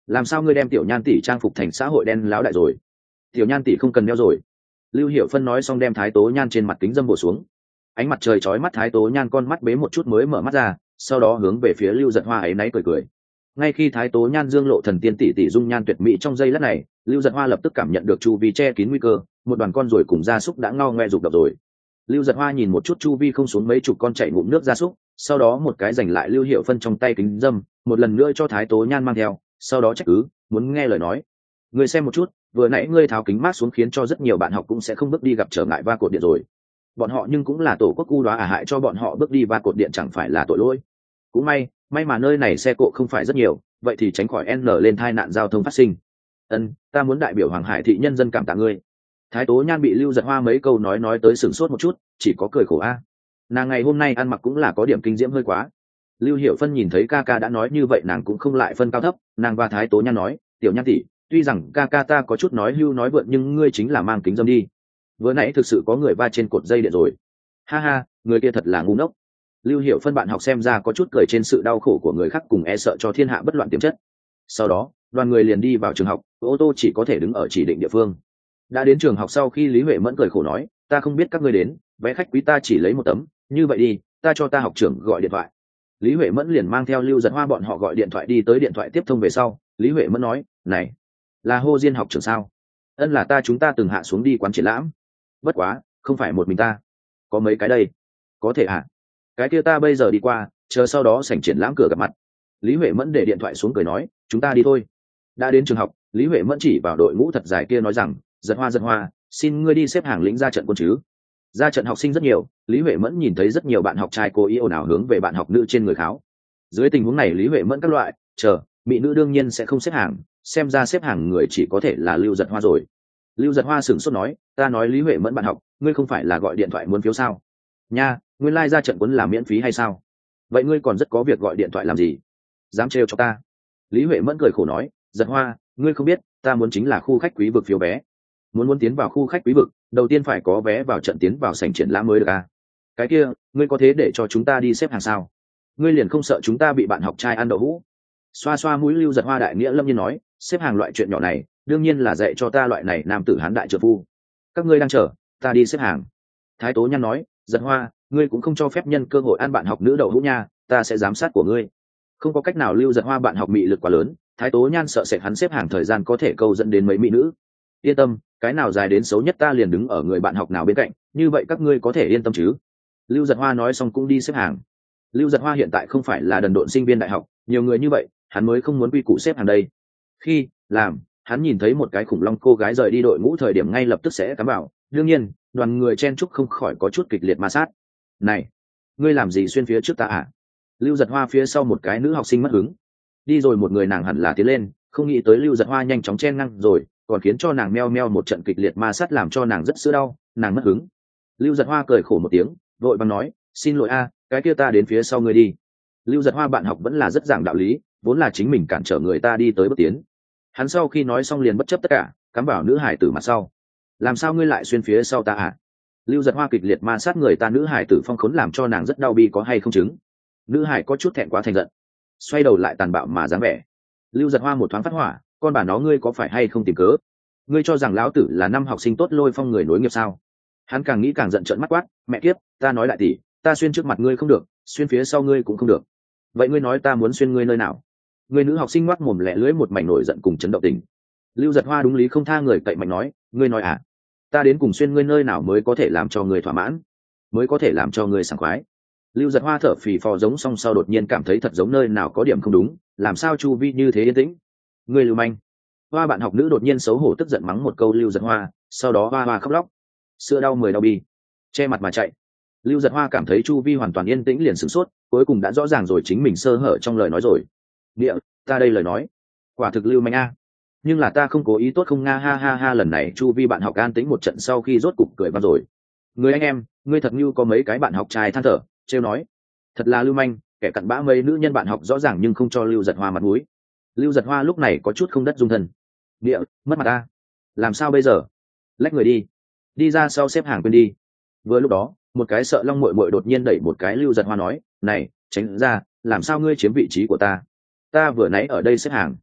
làm sao ngươi đem tiểu nhan tỷ trang phục thành xã hội đen láo đại rồi? Tiểu nhan tỷ không cần đeo rồi. Lưu Hiểu Phân nói xong đem Thái Tố Nhan trên mặt kính dâm bổ xuống. Ánh mặt trời chói mắt, Thái Tố Nhan con mắt bế một chút mới mở mắt ra, sau đó hướng về phía Lưu Giật Hoa ấy náy cười cười. Ngay khi Thái Tố Nhan dương lộ thần tiên tỷ tỷ dung nhan tuyệt mỹ trong giây lát này, Lưu Giật Hoa lập tức cảm nhận được chu vi che kín nguy cơ, một đoàn con ruồi cùng gia súc đã ngao ngoe rục đập rồi. Lưu Giật Hoa nhìn một chút chu vi không xuống mấy chục con chạy ngụm nước gia súc, sau đó một cái giành lại Lưu Hiểu Phân trong tay kính dâm, một lần nữa cho Thái Tố Nhan mang theo, sau đó trách cứ, muốn nghe lời nói. Ngươi xem một chút, vừa nãy ngươi tháo kính mát xuống khiến cho rất nhiều bạn học cũng sẽ không bước đi gặp trở ngại va cột điện rồi. Bọn họ nhưng cũng là tổ quốc u đoá hại cho bọn họ bước đi va cột điện chẳng phải là tội lỗi. Cũng may mà nơi này xe cộ không phải rất nhiều, vậy thì tránh khỏi n lên tai nạn giao thông phát sinh. Ta muốn đại biểu Hoàng Hải thị nhân dân cảm tạ ngươi. Thái Tố Nhan bị Lưu Giật Hoa mấy câu nói tới sửng sốt một chút, chỉ có cười khổ a. Nàng ngày hôm nay ăn mặc cũng là có điểm kinh diễm hơi quá. Lưu Hiểu Phân nhìn thấy ca ca đã nói như vậy, nàng cũng không lại phân cao thấp, nàng và Thái Tố Nhan nói, tiểu Nhan tỷ, tuy rằng ca ca ta có chút nói hưu nói vượn nhưng ngươi chính là mang kính dâm đi. Vừa nãy thực sự có người va trên cột dây điện rồi. Ha ha, người kia thật là ngu ngốc. Lưu Hiểu Phân bạn học xem ra có chút cười trên sự đau khổ của người khác cùng e sợ cho thiên hạ bất loạn tiềm chất. Sau đó đoàn người liền đi vào trường học, ô tô chỉ có thể đứng ở chỉ định địa phương. Đã đến trường học sau khi Lý Huệ Mẫn cười khổ nói, ta không biết các ngươi đến, vé khách quý ta chỉ lấy một tấm, như vậy đi, ta cho ta học trưởng gọi điện thoại. Lý Huệ Mẫn liền mang theo Lưu Giật Hoa bọn họ gọi điện thoại đi tới điện thoại tiếp thông về sau. Lý Huệ Mẫn nói, này là Hồ Diên học trưởng sao? Là ta, chúng ta từng hạ xuống đi quán triển lãm. Bất quá không phải một mình ta, có mấy cái đây. Có thể hả? Cái kia ta bây giờ đi qua, chờ sau đó sảnh triển lãm cửa gặp mặt. Lý Huệ Mẫn để điện thoại xuống cười nói, chúng ta đi thôi. Đã đến trường học, Lý Huệ Mẫn chỉ vào đội ngũ thật dài kia nói rằng, Giật Hoa, xin ngươi đi xếp hàng lĩnh ra trận quân chứ. Ra trận học sinh rất nhiều, Lý Huệ Mẫn nhìn thấy rất nhiều bạn học trai cố ý ồn ào hướng về bạn học nữ trên người kháo. Dưới tình huống này Lý Huệ Mẫn các loại mỹ nữ đương nhiên sẽ không xếp hàng, xem ra xếp hàng người chỉ có thể là Lưu Giật Hoa rồi. Lưu Giật Hoa sửng sốt nói, ta nói Lý Huệ Mẫn bạn học, ngươi không phải là gọi điện thoại muốn phiếu sao? Nha, nguyên lai ra trận quấn là miễn phí hay sao? Vậy ngươi còn rất có việc gọi điện thoại làm gì? Dám trêu cho ta? Lý Huệ Mẫn cười khổ nói, Giật Hoa, ngươi không biết, ta muốn chính là khu khách quý vực phiếu vé. Muốn tiến vào khu khách quý vực, đầu tiên phải có vé vào trận tiến vào sảnh triển lãm mới được à? Cái kia, ngươi có thế để cho chúng ta đi xếp hàng sao? Ngươi liền không sợ chúng ta bị bạn học trai ăn đậu hũ? Xoa xoa mũi, Lưu Giật Hoa đại nghĩa lâm nhiên nói, xếp hàng loại chuyện nhỏ này, đương nhiên là dạy cho ta loại này nam tử hán đại trợ phu. Các ngươi đang chờ, ta đi xếp hàng. Thái Tố Nhan nói, Giật Hoa, ngươi cũng không cho phép nhân cơ hội ăn bạn học nữ đậu hũ nha, ta sẽ giám sát của ngươi. Không có cách nào, Lưu Giật Hoa bạn học mị lực quá lớn, Thái Tố Nhan sợ sệt hắn xếp hàng thời gian có thể câu dẫn đến mấy mỹ nữ. Yên tâm, cái nào dài đến xấu nhất ta liền đứng ở người bạn học nào bên cạnh, như vậy các ngươi có thể yên tâm chứ. Lưu Giật Hoa nói xong cũng đi xếp hàng. Lưu Giật Hoa hiện tại không phải là đần độn sinh viên đại học, nhiều người như vậy hắn mới không muốn quy củ xếp hàng đây. Khi làm hắn nhìn thấy một cái khủng long cô gái rời đi đội ngũ thời điểm ngay lập tức sẽ cắm vào, đương nhiên đoàn người chen chúc không khỏi có chút kịch liệt ma sát. Này, ngươi làm gì xuyên phía trước ta à? Lưu Giật Hoa phía sau một cái nữ học sinh mất hứng đi rồi, một người nàng hẳn là tiến lên, không nghĩ tới Lưu Giật Hoa nhanh chóng chen ngang rồi, còn khiến cho nàng meo meo một trận kịch liệt ma sát làm cho nàng rất sữa đau, nàng mất hứng. Lưu Giật Hoa cười khổ một tiếng, vội vàng nói, xin lỗi a, cái kia ta đến phía sau ngươi đi. Lưu Giật Hoa bạn học vẫn là rất giảng đạo lý, vốn là chính mình cản trở người ta đi tới bước tiến. Hắn sau khi nói xong liền bất chấp tất cả, cắm vào nữ hải tử mặt sau. Làm sao ngươi lại xuyên phía sau ta à? Lưu Giật Hoa kịch liệt ma sát người ta, nữ hải tử phong khốn làm cho nàng rất đau bi có hay không chứng. Nữ hải có chút thẹn quá thành giận, xoay đầu lại tàn bạo mà dáng vẻ. Lưu Giật Hoa một thoáng phát hỏa, con bà nó, ngươi có phải hay không tìm cớ? Ngươi cho rằng lão tử là năm học sinh tốt lôi phong người nối nghiệp sao? Hắn càng nghĩ càng giận, trợn mắt quát, mẹ kiếp, ta nói lại tỷ, ta xuyên trước mặt ngươi không được, xuyên phía sau ngươi cũng không được. Vậy ngươi nói ta muốn xuyên ngươi nơi nào? Người nữ học sinh ngoác mồm lẹ lưỡi, một mảnh nổi giận cùng chấn động tình. Lưu Giật Hoa đúng lý không tha người cậy mạnh nói, ngươi nói à? Ta đến cùng xuyên ngươi nơi nào mới có thể làm cho ngươi thỏa mãn, mới có thể làm cho ngươi sảng khoái? Lưu Giật Hoa thở phì phò giống xong sau đột nhiên cảm thấy thật giống nơi nào có điểm không đúng, làm sao chu vi như thế yên tĩnh? Ngươi lưu manh! Hoa bạn học nữ đột nhiên xấu hổ tức giận mắng một câu Lưu Giật Hoa, sau đó hoa hoa khóc lóc, sữa đau 10 đau bi, che mặt mà chạy. Lưu Giật Hoa cảm thấy chu vi hoàn toàn yên tĩnh liền sửng sốt, cuối cùng đã rõ ràng rồi chính mình sơ hở trong lời nói rồi. Địa, ta đây lời nói, quả thực lưu manh a, nhưng là ta không cố ý tốt không nga, ha ha ha. Lần này chu vi bạn học an tĩnh một trận sau khi rốt cục cười vang rồi. Người anh em, ngươi thật như có mấy cái bạn học trai than thở, trêu nói, thật là lưu manh, kẻ cặn bã mấy nữ nhân bạn học rõ ràng nhưng không cho Lưu Giật Hoa mặt mũi. Lưu Giật Hoa lúc này có chút không đất dung thân. Địa, mất mặt ta, làm sao bây giờ? Lách người đi ra sau xếp hàng quên đi. Vừa lúc đó một cái sợ long muội muội đột nhiên đẩy một cái Lưu Giật Hoa nói, này, tránh ra, làm sao ngươi chiếm vị trí của ta? Ta vừa nãy ở đây xếp hàng.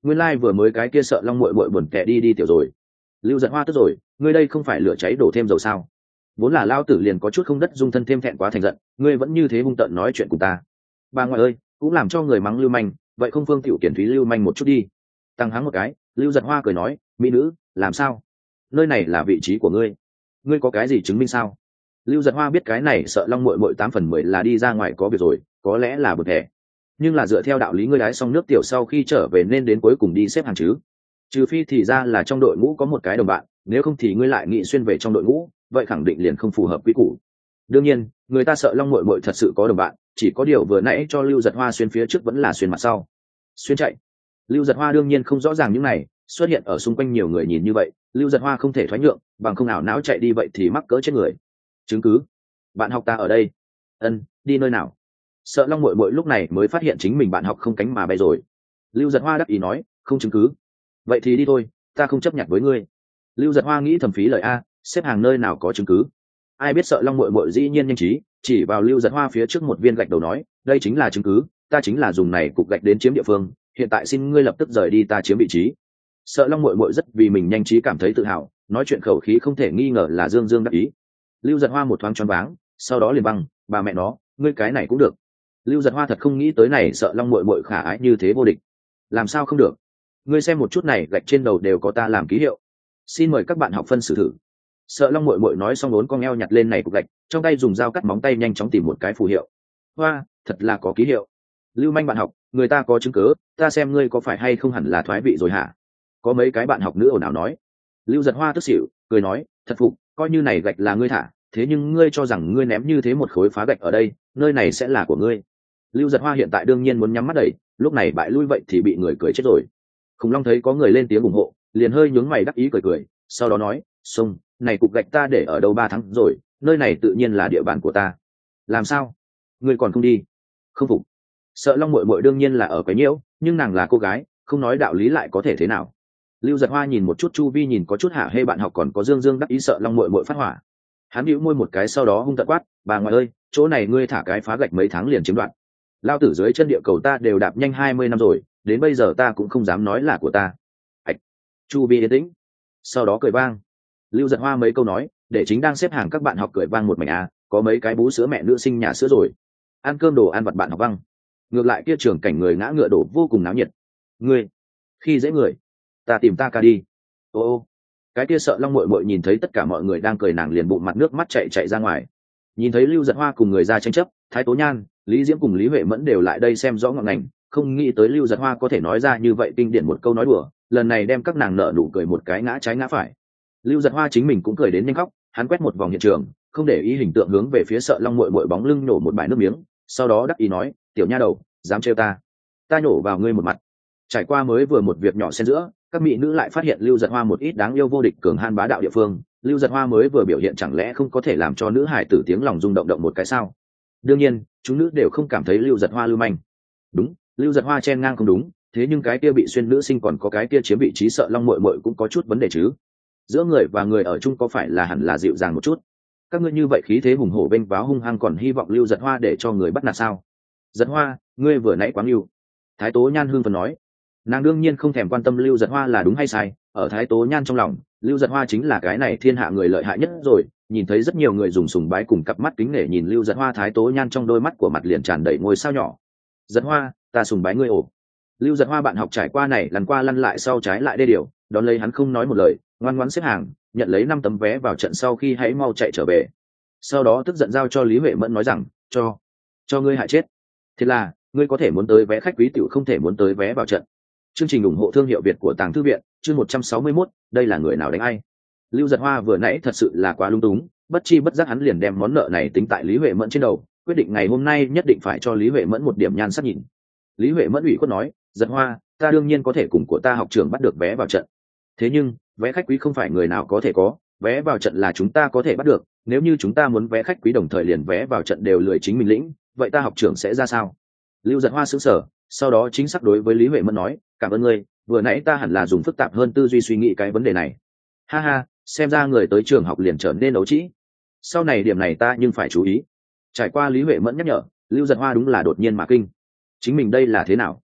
nguyên lai、vừa mới cái kia sợ long muội muội buồn kẻ đi tiểu rồi. Lưu Giật Hoa tức rồi, ngươi đây không phải lửa cháy đổ thêm dầu sao? Vốn là lao tử liền có chút không đất dung thân thêm thẹn quá thành giận, ngươi vẫn như thế hung tợn nói chuyện cùng ta. Bà ngoại ơi, cũng làm cho người mắng lưu manh, vậy không Phương Tiểu Kiển Thúy lưu manh một chút đi. Tăng hắng một cái, Lưu Giật Hoa cười nói, mỹ nữ, làm sao? Nơi này là vị trí của ngươi, ngươi có cái gì chứng minh sao? Lưu Giật Hoa biết cái này sợ long muội muội 8/10 là đi ra ngoài có việc rồi, có lẽ là bực thẻ. Nhưng là dựa theo đạo lý ngươi đái xong nước tiểu sau khi trở về nên đến cuối cùng đi xếp hàng chứ. Trừ phi thì ra là trong đội ngũ có một cái đồng bạn, nếu không thì ngươi lại nghị xuyên về trong đội ngũ, vậy khẳng định liền không phù hợp quy củ. Đương nhiên, người ta sợ long muội muội thật sự có đồng bạn, chỉ có điều vừa nãy cho Lưu Giật Hoa xuyên phía trước vẫn là xuyên mặt sau. Xuyên chạy. Lưu Giật Hoa đương nhiên không rõ ràng những này, xuất hiện ở xung quanh nhiều người nhìn như vậy, Lưu Giật Hoa không thể thoái nhượng, bằng không nào não chạy đi vậy thì mắc cỡ chết người. Chứng cứ? Bạn học ta ở đây. Ân, đi nơi nào? Sợ long muội muội lúc này mới phát hiện chính mình bạn học không cánh mà bay rồi. Lưu Giật Hoa đáp ý nói, không chứng cứ. Vậy thì đi thôi, ta không chấp nhận với ngươi. Lưu Giật Hoa nghĩ thầm phí lời a, xếp hàng nơi nào có chứng cứ. Ai biết sợ long muội muội dĩ nhiên nhanh trí, chỉ vào Lưu Giật Hoa phía trước một viên gạch đầu nói, đây chính là chứng cứ, ta chính là dùng này cục gạch đến chiếm địa phương, hiện tại xin ngươi lập tức rời đi, ta chiếm vị trí. Sợ long muội muội rất vì mình nhanh trí cảm thấy tự hào, nói chuyện khẩu khí không thể nghi ngờ là dương dương đắc ý. Lưu Giật Hoa một thoáng choáng váng, sau đó liền băng, bà mẹ nó, ngươi cái này cũng được. Lưu Giật Hoa thật không nghĩ tới này sợ long muội muội khả ái như thế vô địch. Làm sao không được? Ngươi xem một chút này, gạch trên đầu đều có ta làm ký hiệu. Xin mời các bạn học phân xử thử. Sợ long muội muội nói xong uốn con eo nhặt lên này cục gạch, trong tay dùng dao cắt móng tay nhanh chóng tìm một cái phù hiệu. Hoa, thật là có ký hiệu. Lưu manh bạn học, người ta có chứng cứ, ta xem ngươi có phải hay không hẳn là thoái vị rồi hả? Có mấy cái bạn học nữ ồn ào nói. Lưu Giật Hoa tức xỉu, cười nói, thật phục, coi như này gạch là ngươi thả, thế nhưng ngươi cho rằng ngươi ném như thế một khối phá gạch ở đây, nơi này sẽ là của ngươi. Lưu Giật Hoa hiện tại đương nhiên muốn nhắm mắt đẩy, lúc này bại lui vậy thì bị người cười chết rồi. Khủng Long thấy có người lên tiếng ủng hộ, liền hơi nhướng mày đắc ý cười cười, sau đó nói, "Xông, này cục gạch ta để ở đâu 3 tháng rồi, nơi này tự nhiên là địa bàn của ta. Làm sao? Ngươi còn không đi?" Không phục. Sợ Long muội muội đương nhiên là ở cái nhiễu, nhưng nàng là cô gái, không nói đạo lý lại có thể thế nào. Lưu Giật Hoa nhìn một chút chu vi, nhìn có chút hả hê bạn học còn có dương dương đắc ý sợ Long muội muội phát hỏa. Hắn bĩu môi một cái sau đó hung tợn quát, "Bà ngoại ơi, chỗ này ngươi thả cái phá gạch mấy tháng liền chiếm đoạt. Lao tử dưới chân địa cầu ta đều đạp nhanh 20 năm rồi, đến bây giờ ta cũng không dám nói là của ta." Ảch. Chu vi yên tĩnh, sau đó cười vang. Lưu Giật Hoa mấy câu nói để chính đang xếp hàng các bạn học cười vang một mảnh à, có mấy cái bú sữa mẹ nữ sinh nhà sữa rồi, ăn cơm đồ ăn vặt bạn học văng. Ngược lại kia trường cảnh người ngã ngựa đổ vô cùng náo nhiệt. Ngươi khi dễ người, ta tìm ta ca đi. Ô, cái kia sợ Long muội muội nhìn thấy tất cả mọi người đang cười, nàng liền bụng mặt nước mắt chạy ra ngoài. Nhìn thấy Lưu Giật Hoa cùng người ra tranh chấp, Thái Tố Nhan, Lý Diễm cùng Lý Huệ Mẫn đều lại đây xem rõ ngọn ngành, không nghĩ tới Lưu Giật Hoa có thể nói ra như vậy kinh điển một câu nói đùa, lần này đem các nàng nợ nụ cười một cái ngã trái ngã phải. Lưu Giật Hoa chính mình cũng cười đến nhanh khóc, hắn quét một vòng hiện trường, không để ý hình tượng hướng về phía sợ Long muội muội bóng lưng nổ một bãi nước miếng, sau đó đắc ý nói, "Tiểu nha đầu, dám trêu ta, ta nhổ vào ngươi một mặt." Trải qua mới vừa một việc nhỏ xen giữa, các mỹ nữ lại phát hiện Lưu Giật Hoa một ít đáng yêu vô địch cường han bá đạo địa phương. Lưu Giật Hoa mới vừa biểu hiện chẳng lẽ không có thể làm cho nữ hải tử tiếng lòng rung động động một cái sao? Đương nhiên, chúng nữ đều không cảm thấy Lưu Giật Hoa lưu manh. Đúng, Lưu Giật Hoa chen ngang không đúng, thế nhưng cái kia bị xuyên nữ sinh còn có cái kia chiếm vị trí sợ Long muội muội cũng có chút vấn đề chứ. Giữa người và người ở chung có phải là hẳn là dịu dàng một chút? Các ngươi như vậy khí thế hùng hổ bênh váo hung hăng còn hy vọng Lưu Giật Hoa để cho người bắt nạt sao? Giật Hoa, ngươi vừa nãy quá yêu. Thái Tố Nhan hương phần nói. Nàng đương nhiên không thèm quan tâm Lưu Giật Hoa là đúng hay sai, ở Thái Tố Nhan trong lòng, Lưu Giật Hoa chính là cái này thiên hạ người lợi hại nhất rồi. Nhìn thấy rất nhiều người dùng sùng bái cùng cặp mắt kính nể nhìn Lưu Giật Hoa, Thái Tố Nhan trong đôi mắt của mặt liền tràn đầy ngôi sao nhỏ. Giật Hoa, ta sùng bái ngươi ổ. Lưu Giật Hoa bạn học trải qua này lăn qua lăn lại sau trái lại đê điều, đón lấy hắn không nói một lời, ngoan ngoãn xếp hàng, nhận lấy 5 tấm vé vào trận sau khi hãy mau chạy trở về. Sau đó tức giận giao cho Lý Huệ Mẫn nói rằng, cho ngươi hại chết. Thế là, ngươi có thể muốn tới vé khách quý tiểu không thể muốn tới vé vào trận. Chương trình ủng hộ thương hiệu Việt của Tàng Thư viện, chương 161, đây là người nào đánh ai? Lưu Giật Hoa vừa nãy thật sự là quá lung túng, bất chi bất giác hắn liền đem món nợ này tính tại Lý Huệ Mẫn trên đầu, quyết định ngày hôm nay nhất định phải cho Lý Huệ Mẫn một điểm nhan sắc nhìn. Lý Huệ Mẫn ủy khuất nói, Giật Hoa, ta đương nhiên có thể cùng của ta học trưởng bắt được vé vào trận. Thế nhưng, vé khách quý không phải người nào có thể có, vé vào trận là chúng ta có thể bắt được, nếu như chúng ta muốn vé khách quý đồng thời liền vé vào trận đều lười chính mình lĩnh, vậy ta học trưởng sẽ ra sao? Lưu Giật Hoa sững sờ, sau đó chính xác đối với Lý Huệ Mẫn nói, cảm ơn ngươi, vừa nãy ta hẳn là dùng phức tạp hơn tư duy suy nghĩ cái vấn đề này. Ha ha, xem ra người tới trường học liền trở nên ấu trĩ. Sau này điểm này ta nhưng phải chú ý. Trải qua Lý Huệ Mẫn nhắc nhở, Lưu Giật Hoa đúng là đột nhiên mà kinh. Chính mình đây là thế nào?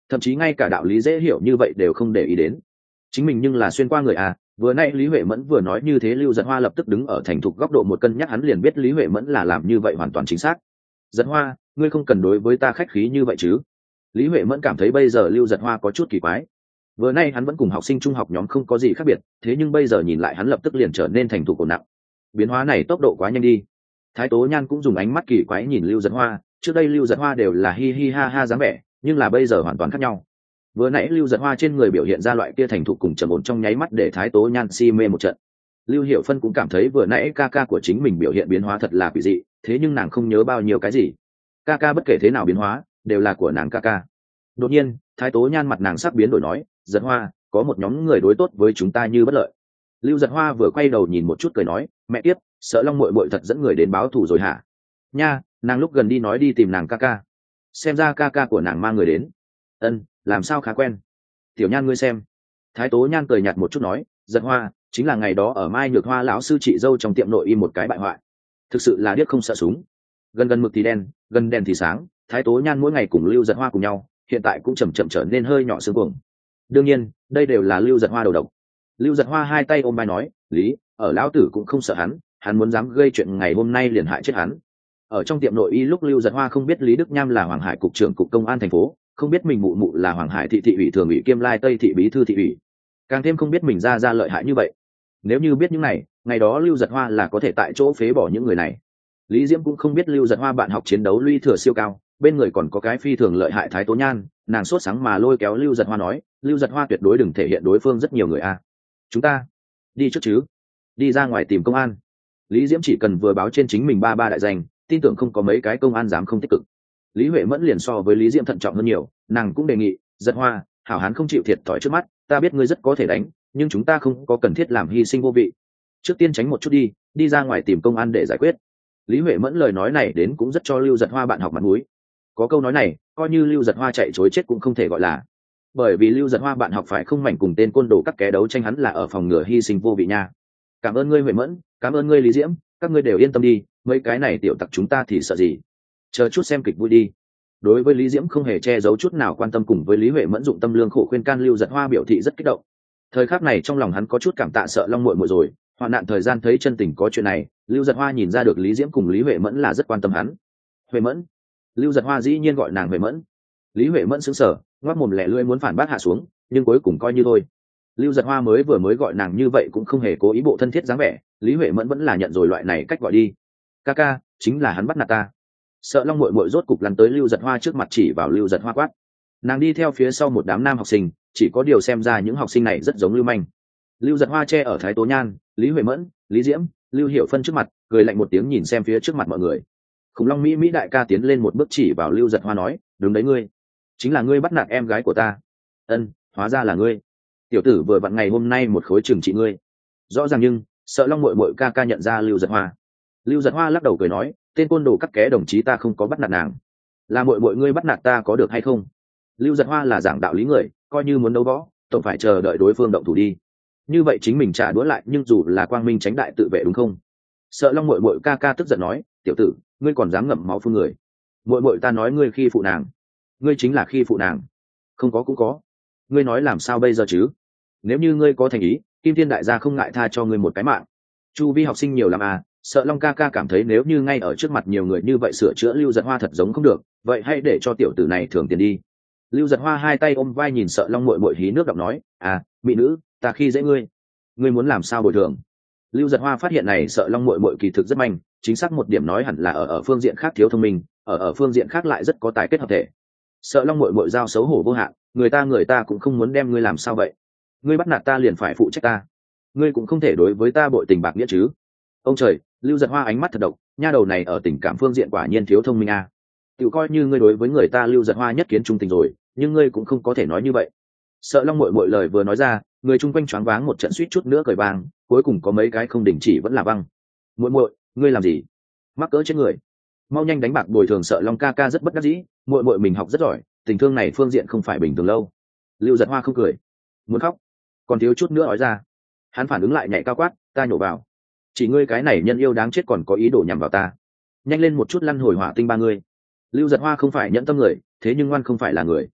thậm chí ngay cả đạo lý dễ hiểu như vậy đều không để ý đến. Chính mình nhưng là xuyên qua người à. Vừa nay Lý Huệ Mẫn vừa nói như thế, Lưu Giật Hoa lập tức đứng ở thành thục góc độ một cân nhắc, hắn liền biết Lý Huệ Mẫn là làm như vậy hoàn toàn chính xác. Giật Hoa, ngươi không cần đối với ta khách khí như vậy chứ. Lý Huệ Mẫn cảm thấy bây giờ Lưu Giật Hoa có chút kỳ quái. Vừa nay hắn vẫn cùng học sinh trung học nhóm không có gì khác biệt, thế nhưng bây giờ nhìn lại hắn lập tức liền trở nên thành thục ổn nặng. Biến hóa này tốc độ quá nhanh đi. Thái Tố Nhan cũng dùng ánh mắt kỳ quái nhìn Lưu Giật Hoa, trước đây Lưu Giật Hoa đều là hi hi ha ha dáng vẻ, nhưng là bây giờ hoàn toàn khác nhau. Vừa nãy Lưu Giật Hoa trên người biểu hiện ra loại kia thành thục cùng trầm ổn trong nháy mắt để Thái Tố Nhan si mê một trận. Lưu Hiểu Phân cũng cảm thấy vừa nãy ca ca của chính mình biểu hiện biến hóa thật là quỷ dị, thế nhưng nàng không nhớ bao nhiêu cái gì. Ca ca bất kể thế nào biến hóa, đều là của nàng ca ca. Đột nhiên, Thái Tố Nhan mặt nàng sắp biến đổi nói, Giật Hoa, có một nhóm người đối tốt với chúng ta như bất lợi. Lưu Giật Hoa vừa quay đầu nhìn một chút cười nói, mẹ tiếp, sợ Long muội muội thật dẫn người đến báo thù rồi hả? Nha, nàng lúc gần đi nói đi tìm nàng ca ca, xem ra ca ca của nàng mang người đến. Ân, làm sao khá quen. Tiểu Nhan ngươi xem. Thái Tố Nhan cười nhạt một chút nói, Giật Hoa, chính là ngày đó ở Mai Nhược Hoa lão sư chị dâu trong tiệm nội y một cái bại hoại. Thực sự là điếc không sợ súng. Gần gần mực thì đen, gần đèn thì sáng. Thái Tố Nhan mỗi ngày cùng Lưu Giật Hoa cùng nhau, hiện tại cũng chậm chậm trở nên hơi nhỏ xương cuồng. Đương nhiên, đây đều là Lưu Giật Hoa đầu độc. Lưu Giật Hoa hai tay ôm vai nói, lý, ở lão tử cũng không sợ hắn muốn dám gây chuyện ngày hôm nay liền hại chết hắn. Ở trong tiệm nội y lúc Lưu Giật Hoa không biết Lý Đức Nham là Hoàng Hải cục trưởng cục công an thành phố, không biết mình mụ mụ là Hoàng Hải thị thị ủy thường ủy kiêm lai Tây thị bí thư thị ủy, càng thêm không biết mình ra lợi hại như vậy. Nếu như biết những này, ngày đó Lưu Giật Hoa là có thể tại chỗ phế bỏ những người này. Lý Diễm cũng không biết Lưu Giật Hoa bạn học chiến đấu lũy thừa siêu cao, bên người còn có cái phi thường lợi hại Thái Tố Nhan, nàng sốt sáng mà lôi kéo Lưu Giật Hoa nói, Lưu Giật Hoa tuyệt đối đừng thể hiện đối phương rất nhiều người a. Chúng ta đi trước chứ, đi ra ngoài tìm công an. Lý Diễm chỉ cần vừa báo trên chính mình ba đại danh, tin tưởng không có mấy cái công an dám không tích cực. Lý Huệ Mẫn liền so với Lý Diễm thận trọng hơn nhiều, nàng cũng đề nghị, Giật Hoa, hảo hán không chịu thiệt thòi trước mắt, ta biết ngươi rất có thể đánh, nhưng chúng ta không có cần thiết làm hy sinh vô vị. Trước tiên tránh một chút đi ra ngoài tìm công an để giải quyết. Lý Huệ Mẫn lời nói này đến cũng rất cho Lưu Giật Hoa bạn học mặt mũi. Có câu nói này, coi như Lưu Giật Hoa chạy chối chết cũng không thể gọi là. Bởi vì Lưu Giật Hoa bạn học phải không mảnh cùng tên côn đồ các ké đấu tranh, hắn là ở phòng ngừa hy sinh vô vị nha. Cảm ơn ngươi Huệ Mẫn, cảm ơn ngươi Lý Diễm, các ngươi đều yên tâm đi, mấy cái này tiểu tặc chúng ta thì sợ gì. Chờ chút xem kịch vui đi. Đối với Lý Diễm không hề che giấu chút nào quan tâm, cùng với Lý Huệ Mẫn dụng tâm lương khổ khuyên can, Lưu Giật Hoa biểu thị rất kích động. Thời khắc này trong lòng hắn có chút cảm tạ sợ Long muội muội rồi, hoạn nạn thời gian thấy chân tình có chuyện này, Lưu Giật Hoa nhìn ra được Lý Diễm cùng Lý Huệ Mẫn là rất quan tâm hắn. Huệ Mẫn. Lưu Giật Hoa dĩ nhiên gọi nàng Huệ Mẫn. Lý Huệ Mẫn sững sờ, ngoác mồm lẻ lưỡi muốn phản bác hạ xuống, nhưng cuối cùng coi như thôi. Lưu Giật Hoa mới gọi nàng như vậy cũng không hề cố ý bộ thân thiết dáng vẻ, Lý Huệ Mẫn vẫn là nhận rồi loại này cách gọi đi. Ca ca, chính là hắn bắt nạt ta. Sợ Long muội muội rốt cục lăn tới Lưu Giật Hoa trước mặt, chỉ vào Lưu Giật Hoa quát. Nàng đi theo phía sau một đám nam học sinh, chỉ có điều xem ra những học sinh này rất giống lưu manh. Lưu Giật Hoa che ở Thái Tố Nhan, Lý Huệ Mẫn, Lý Diễm, Lưu Hiểu Phân trước mặt, cười lạnh một tiếng nhìn xem phía trước mặt mọi người. Khủng Long Mỹ đại ca tiến lên một bước chỉ vào Lưu Giật Hoa nói, đứng đấy ngươi, chính là ngươi bắt nạt em gái của ta. Ân, hóa ra là ngươi. Tiểu tử vừa vặn ngày hôm nay một khối trừng trị ngươi. Rõ ràng, nhưng sợ Long muội muội ca nhận ra Lưu Giật Hoa. Lưu Giật Hoa lắc đầu cười nói, tên côn đồ cắt ké đồng chí ta không có bắt nạt nàng, là muội muội ngươi bắt nạt ta có được hay không? Lưu Giật Hoa là giảng đạo lý người, coi như muốn đấu võ, tổng phải chờ đợi đối phương động thủ đi, như vậy chính mình trả đũa lại, nhưng dù là quang minh tránh đại tự vệ đúng không? Sợ Long muội muội ca tức giận nói, tiểu tử, ngươi còn dám ngậm máu phun người. Muội muội ta nói ngươi khi phụ nàng, ngươi chính là khi phụ nàng. Không có cũng có, ngươi nói làm sao bây giờ chứ? Nếu như ngươi có thành ý, Kim Thiên đại gia không ngại tha cho ngươi một cái mạng. Chu vi học sinh nhiều lắm à. Sợ Long ca cảm thấy nếu như ngay ở trước mặt nhiều người như vậy sửa chữa Lưu Giật Hoa thật giống không được, vậy hãy để cho tiểu tử này thưởng tiền đi. Lưu Giật Hoa hai tay ôm vai nhìn Sợ Long muội muội hí nước đọng nói, à, mỹ nữ, ta khi dễ ngươi muốn làm sao bồi thường? Lưu Giật Hoa phát hiện này Sợ Long muội muội kỳ thực rất manh, chính xác một điểm nói hẳn là ở phương diện khác thiếu thông minh, ở phương diện khác lại rất có tài kết hợp thể. Sợ Long muội muội giao xấu hổ vô hạn, người ta cũng không muốn đem ngươi làm sao vậy? Ngươi bắt nạt ta liền phải phụ trách ta, ngươi cũng không thể đối với ta bội tình bạc nghĩa chứ? Ông trời, Lưu Giật Hoa ánh mắt thật độc, nha đầu này ở tình cảm phương diện quả nhiên thiếu thông minh à. Tự coi như ngươi đối với người ta Lưu Giật Hoa nhất kiến trung tình rồi, nhưng ngươi cũng không có thể nói như vậy. Sợ Long muội muội lời vừa nói ra, người chung quanh choáng váng một trận, suýt chút nữa cười vang, cuối cùng có mấy cái không đình chỉ vẫn là văng. Muội muội, ngươi làm gì? Mắc cỡ chết người. Mau nhanh đánh bạc bồi thường. Sợ Long ca rất bất đắc dĩ, muội muội mình học rất giỏi, tình thương này phương diện không phải bình thường lâu. Lưu Giật Hoa không cười, muốn khóc, còn thiếu chút nữa nói ra. Hắn phản ứng lại nhảy cao quát, ta nhổ vào. Chỉ ngươi cái này nhân yêu đáng chết còn có ý đồ nhằm vào ta, nhanh lên một chút lăn hồi hỏa tinh ba ngươi. Lưu Giật Hoa không phải nhẫn tâm người, thế nhưng ngoan không phải là người.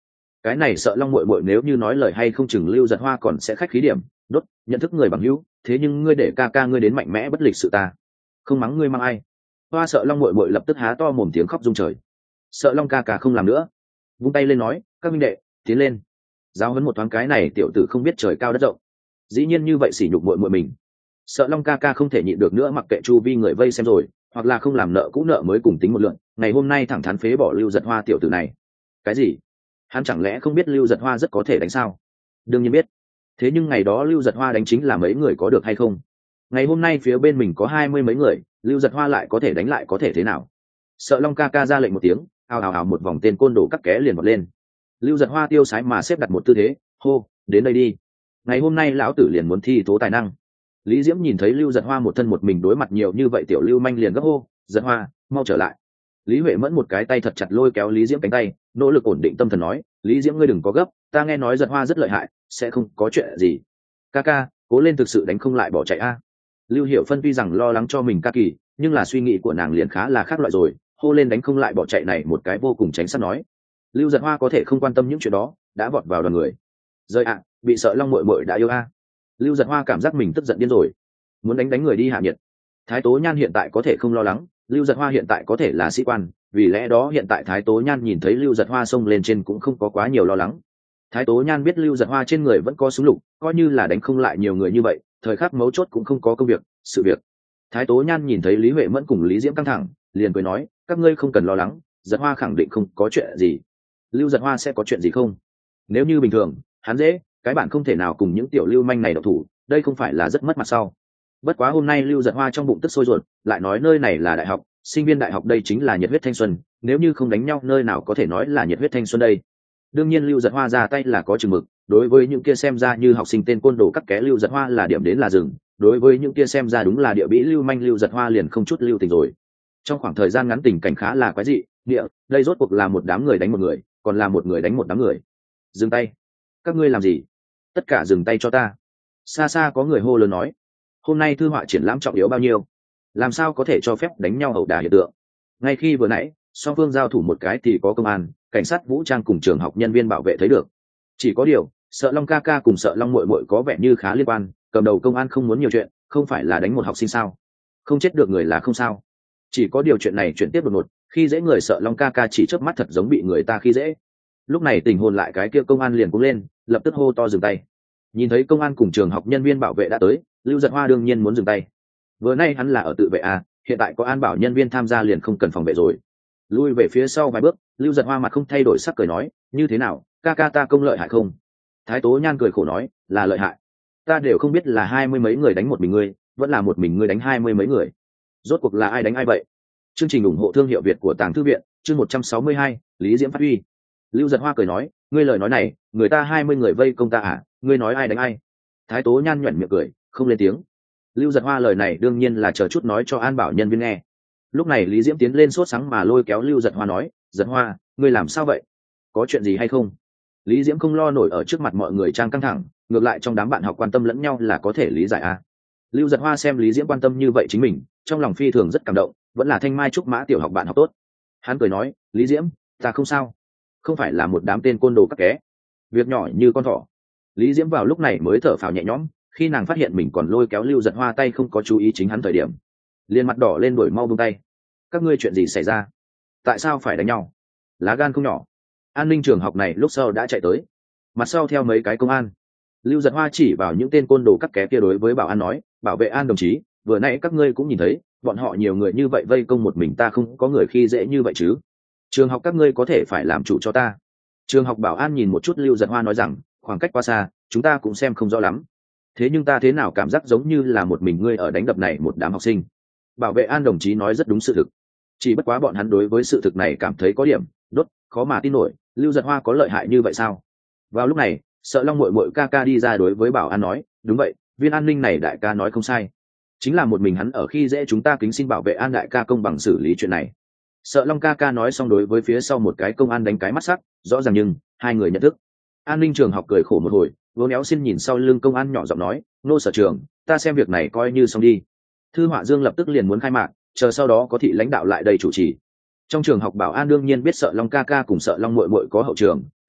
cái này sợ long muội muội nếu như nói lời hay không chừng Lưu Giật Hoa còn sẽ khách khí điểm, đốt nhận thức người bằng hữu, thế nhưng ngươi để ca ca ngươi đến mạnh mẽ bất lịch sự ta, không mắng ngươi mang ai. Hoa sợ long muội muội lập tức há to mồm tiếng khóc rung trời. Sợ long ca ca không làm nữa, vung tay lên nói, các minh đệ tiến lên, giáo huấn một thoáng cái này tiểu tử không biết trời cao đất rộng, dĩ nhiên như vậy sỉ nhục muội muội mình. Sợ long ca ca không thể nhịn được nữa, mặc kệ chu vi người vây xem rồi, hoặc là không làm nợ cũ nợ mới cùng tính một lượng, ngày hôm nay thẳng thắn phế bỏ Lưu Giật Hoa tiểu tử này. Cái gì? Hắn chẳng lẽ không biết Lưu Giật Hoa rất có thể đánh sao? Đương nhiên biết. Thế nhưng ngày đó Lưu Giật Hoa đánh chính là mấy người có được hay không? Ngày hôm nay phía bên mình có 20 mấy người, Lưu Giật Hoa lại có thể đánh lại có thể thế nào? Sợ long ca ca ra lệnh một tiếng, ào ào ào một vòng tên côn đồ cắt ké liền vọt lên. Lưu Giật Hoa tiêu sái mà xếp đặt một tư thế, hô, đến đây đi. Ngày hôm nay lão tử liền muốn thi tố tài năng. Lý Diễm nhìn thấy Lưu Giật Hoa một thân một mình đối mặt nhiều như vậy tiểu lưu manh liền gấp hô, Giật Hoa, mau trở lại. Lý Huệ Mẫn một cái tay thật chặt lôi kéo Lý Diễm cánh tay, nỗ lực ổn định tâm thần nói, Lý Diễm ngươi đừng có gấp, ta nghe nói Giật Hoa rất lợi hại, sẽ không có chuyện gì. Ca ca, cố lên, thực sự đánh không lại bỏ chạy a. Lưu Hiểu Phân tuy rằng lo lắng cho mình ca kỳ, nhưng là suy nghĩ của nàng liền khá là khác loại rồi, hô lên đánh không lại bỏ chạy này một cái vô cùng tránh sát nói. Lưu Giật Hoa có thể không quan tâm những chuyện đó, đã vọt vào đoàn người. Rơi ạ, bị sợ long muội muội đã yêu a. Lưu Giật Hoa cảm giác mình tức giận điên rồi, muốn đánh người đi hạ nhiệt. Thái Tố Nhan hiện tại có thể không lo lắng, Lưu Giật Hoa hiện tại có thể là sĩ quan, vì lẽ đó hiện tại Thái Tố Nhan nhìn thấy Lưu Giật Hoa xông lên trên cũng không có quá nhiều lo lắng. Thái Tố Nhan biết Lưu Giật Hoa trên người vẫn có súng lục, coi như là đánh không lại nhiều người như vậy, thời khắc mấu chốt cũng không có công việc, sự việc. Thái Tố Nhan nhìn thấy Lý Huệ Mẫn cùng Lý Diễm căng thẳng, liền cười nói, các ngươi không cần lo lắng, Giật Hoa khẳng định không có chuyện gì. Lưu Giật Hoa sẽ có chuyện gì không? Nếu như bình thường, hắn dễ, cái bản không thể nào cùng những tiểu lưu manh này độc thủ, đây không phải là rất mất mặt sao? Bất quá hôm nay Lưu Giật Hoa trong bụng tức sôi ruột, lại nói nơi này là đại học, sinh viên đại học đây chính là nhiệt huyết thanh xuân, nếu như không đánh nhau nơi nào có thể nói là nhiệt huyết thanh xuân đây. Đương nhiên Lưu Giật Hoa ra tay là có chừng mực, đối với những kia xem ra như học sinh tên côn đồ cắt ké Lưu Giật Hoa là điểm đến là dừng, đối với những kia xem ra đúng là địa bĩ lưu manh Lưu Giật Hoa liền không chút lưu tình rồi. Trong khoảng thời gian ngắn tình cảnh khá là quái dị, địa, đây rốt cuộc là một đám người đánh một người, còn là một người đánh một đám người. Dừng tay, các ngươi làm gì? Tất cả dừng tay cho ta. Xa xa có người hô lớn nói, hôm nay thư họa triển lãm trọng yếu bao nhiêu, làm sao có thể cho phép đánh nhau ẩu đả hiện tượng. Ngay khi vừa nãy song phương giao thủ một cái thì có công an, cảnh sát vũ trang cùng trường học nhân viên bảo vệ thấy được. Chỉ có điều sợ long ca ca cùng sợ long muội muội có vẻ như khá liên quan, cầm đầu công an không muốn nhiều chuyện, không phải là đánh một học sinh sao, không chết được người là không sao. Chỉ có điều chuyện này chuyển tiếp đột ngột, khi dễ người sợ long ca ca chỉ chớp mắt thật giống bị người ta khi dễ. Lúc này tình hồn lại cái kia công an liền cũng lên, lập tức hô to dừng tay. Nhìn thấy công an cùng trường học nhân viên bảo vệ đã tới, Lưu Giật Hoa đương nhiên muốn dừng tay. Vừa nay hắn là ở tự vệ à, hiện tại có an bảo nhân viên tham gia liền không cần phòng vệ rồi. Lui về phía sau vài bước, Lưu Giật Hoa mặt không thay đổi sắc cười nói, như thế nào, ca ca ta công lợi hại không? Thái Tố Nhan cười khổ nói, là lợi hại. Ta đều không biết là 20 mấy người đánh một mình ngươi, vẫn là một mình ngươi đánh 20 mấy người. Rốt cuộc là ai đánh ai vậy? Chương trình ủng hộ thương hiệu Việt của Tàng Thư Viện, chương 162, Lý Diễm phát huy. Lưu Giật Hoa cười nói, ngươi lời nói này, người ta 20 người vây công ta à, ngươi nói ai đánh ai? Thái Tố Nhan nhuận miệng cười, không lên tiếng. Lưu Giật Hoa lời này đương nhiên là chờ chút nói cho an bảo nhân viên nghe. Lúc này Lý Diễm tiến lên sốt sắng mà lôi kéo Lưu Giật Hoa nói, Giật Hoa, ngươi làm sao vậy? Có chuyện gì hay không? Lý Diễm không lo nổi ở trước mặt mọi người trang căng thẳng, ngược lại trong đám bạn học quan tâm lẫn nhau là có thể lý giải à. Lưu Giật Hoa xem Lý Diễm quan tâm như vậy chính mình, trong lòng phi thường rất cảm động, vẫn là Thanh Mai Trúc Mã tiểu học bạn học tốt. Hắn cười nói, Lý Diễm, ta không sao, không phải là một đám tên côn đồ các ké, việc nhỏ như con thỏ. Lý Diễm vào lúc này mới thở phào nhẹ nhõm, khi nàng phát hiện mình còn lôi kéo Lưu Giật Hoa tay không có chú ý chính hắn thời điểm, liền mặt đỏ lên, đổi mau buông tay. Các ngươi chuyện gì xảy ra? Tại sao phải đánh nhau? Lá gan không nhỏ. An ninh trường học này lúc sau đã chạy tới, mặt sau theo mấy cái công an. Lưu Giật Hoa chỉ vào những tên côn đồ cắt ké kia đối với bảo an nói, bảo vệ An đồng chí, vừa nãy các ngươi cũng nhìn thấy, bọn họ nhiều người như vậy vây công một mình ta, không có người khi dễ như vậy chứ. Trường học các ngươi có thể phải làm chủ cho ta. Trường học bảo an nhìn một chút Lưu Giật Hoa nói rằng, khoảng cách quá xa, chúng ta cũng xem không rõ lắm, thế nhưng ta thế nào cảm giác giống như là một mình ngươi ở đánh đập này một đám học sinh. Bảo vệ An đồng chí nói rất đúng sự thực, chỉ bất quá bọn hắn đối với sự thực này cảm thấy có điểm đốt, khó mà tin nổi. Lưu Giật Hoa có lợi hại như vậy sao? Vào lúc này sợ long muội muội ca ca đi ra đối với bảo an nói, đúng vậy, viên an ninh này đại ca nói không sai, chính là một mình hắn ở khi dễ chúng ta, kính xin bảo vệ An đại ca công bằng xử lý chuyện này. Sợ long ca ca nói xong đối với phía sau một cái công an đánh cái mắt sắc, rõ ràng nhưng hai người nhận thức. An ninh trường học cười khổ một hồi, vô néo xin nhìn sau lưng công an nhỏ giọng nói, nô sở trường, ta xem việc này coi như xong đi. Thư họa dương lập tức liền muốn khai mạc, chờ sau đó có thị lãnh đạo lại đây chủ trì. Trong trường học bảo an đương nhiên biết sợ long ca ca cùng sợ long muội muội có hậu trường,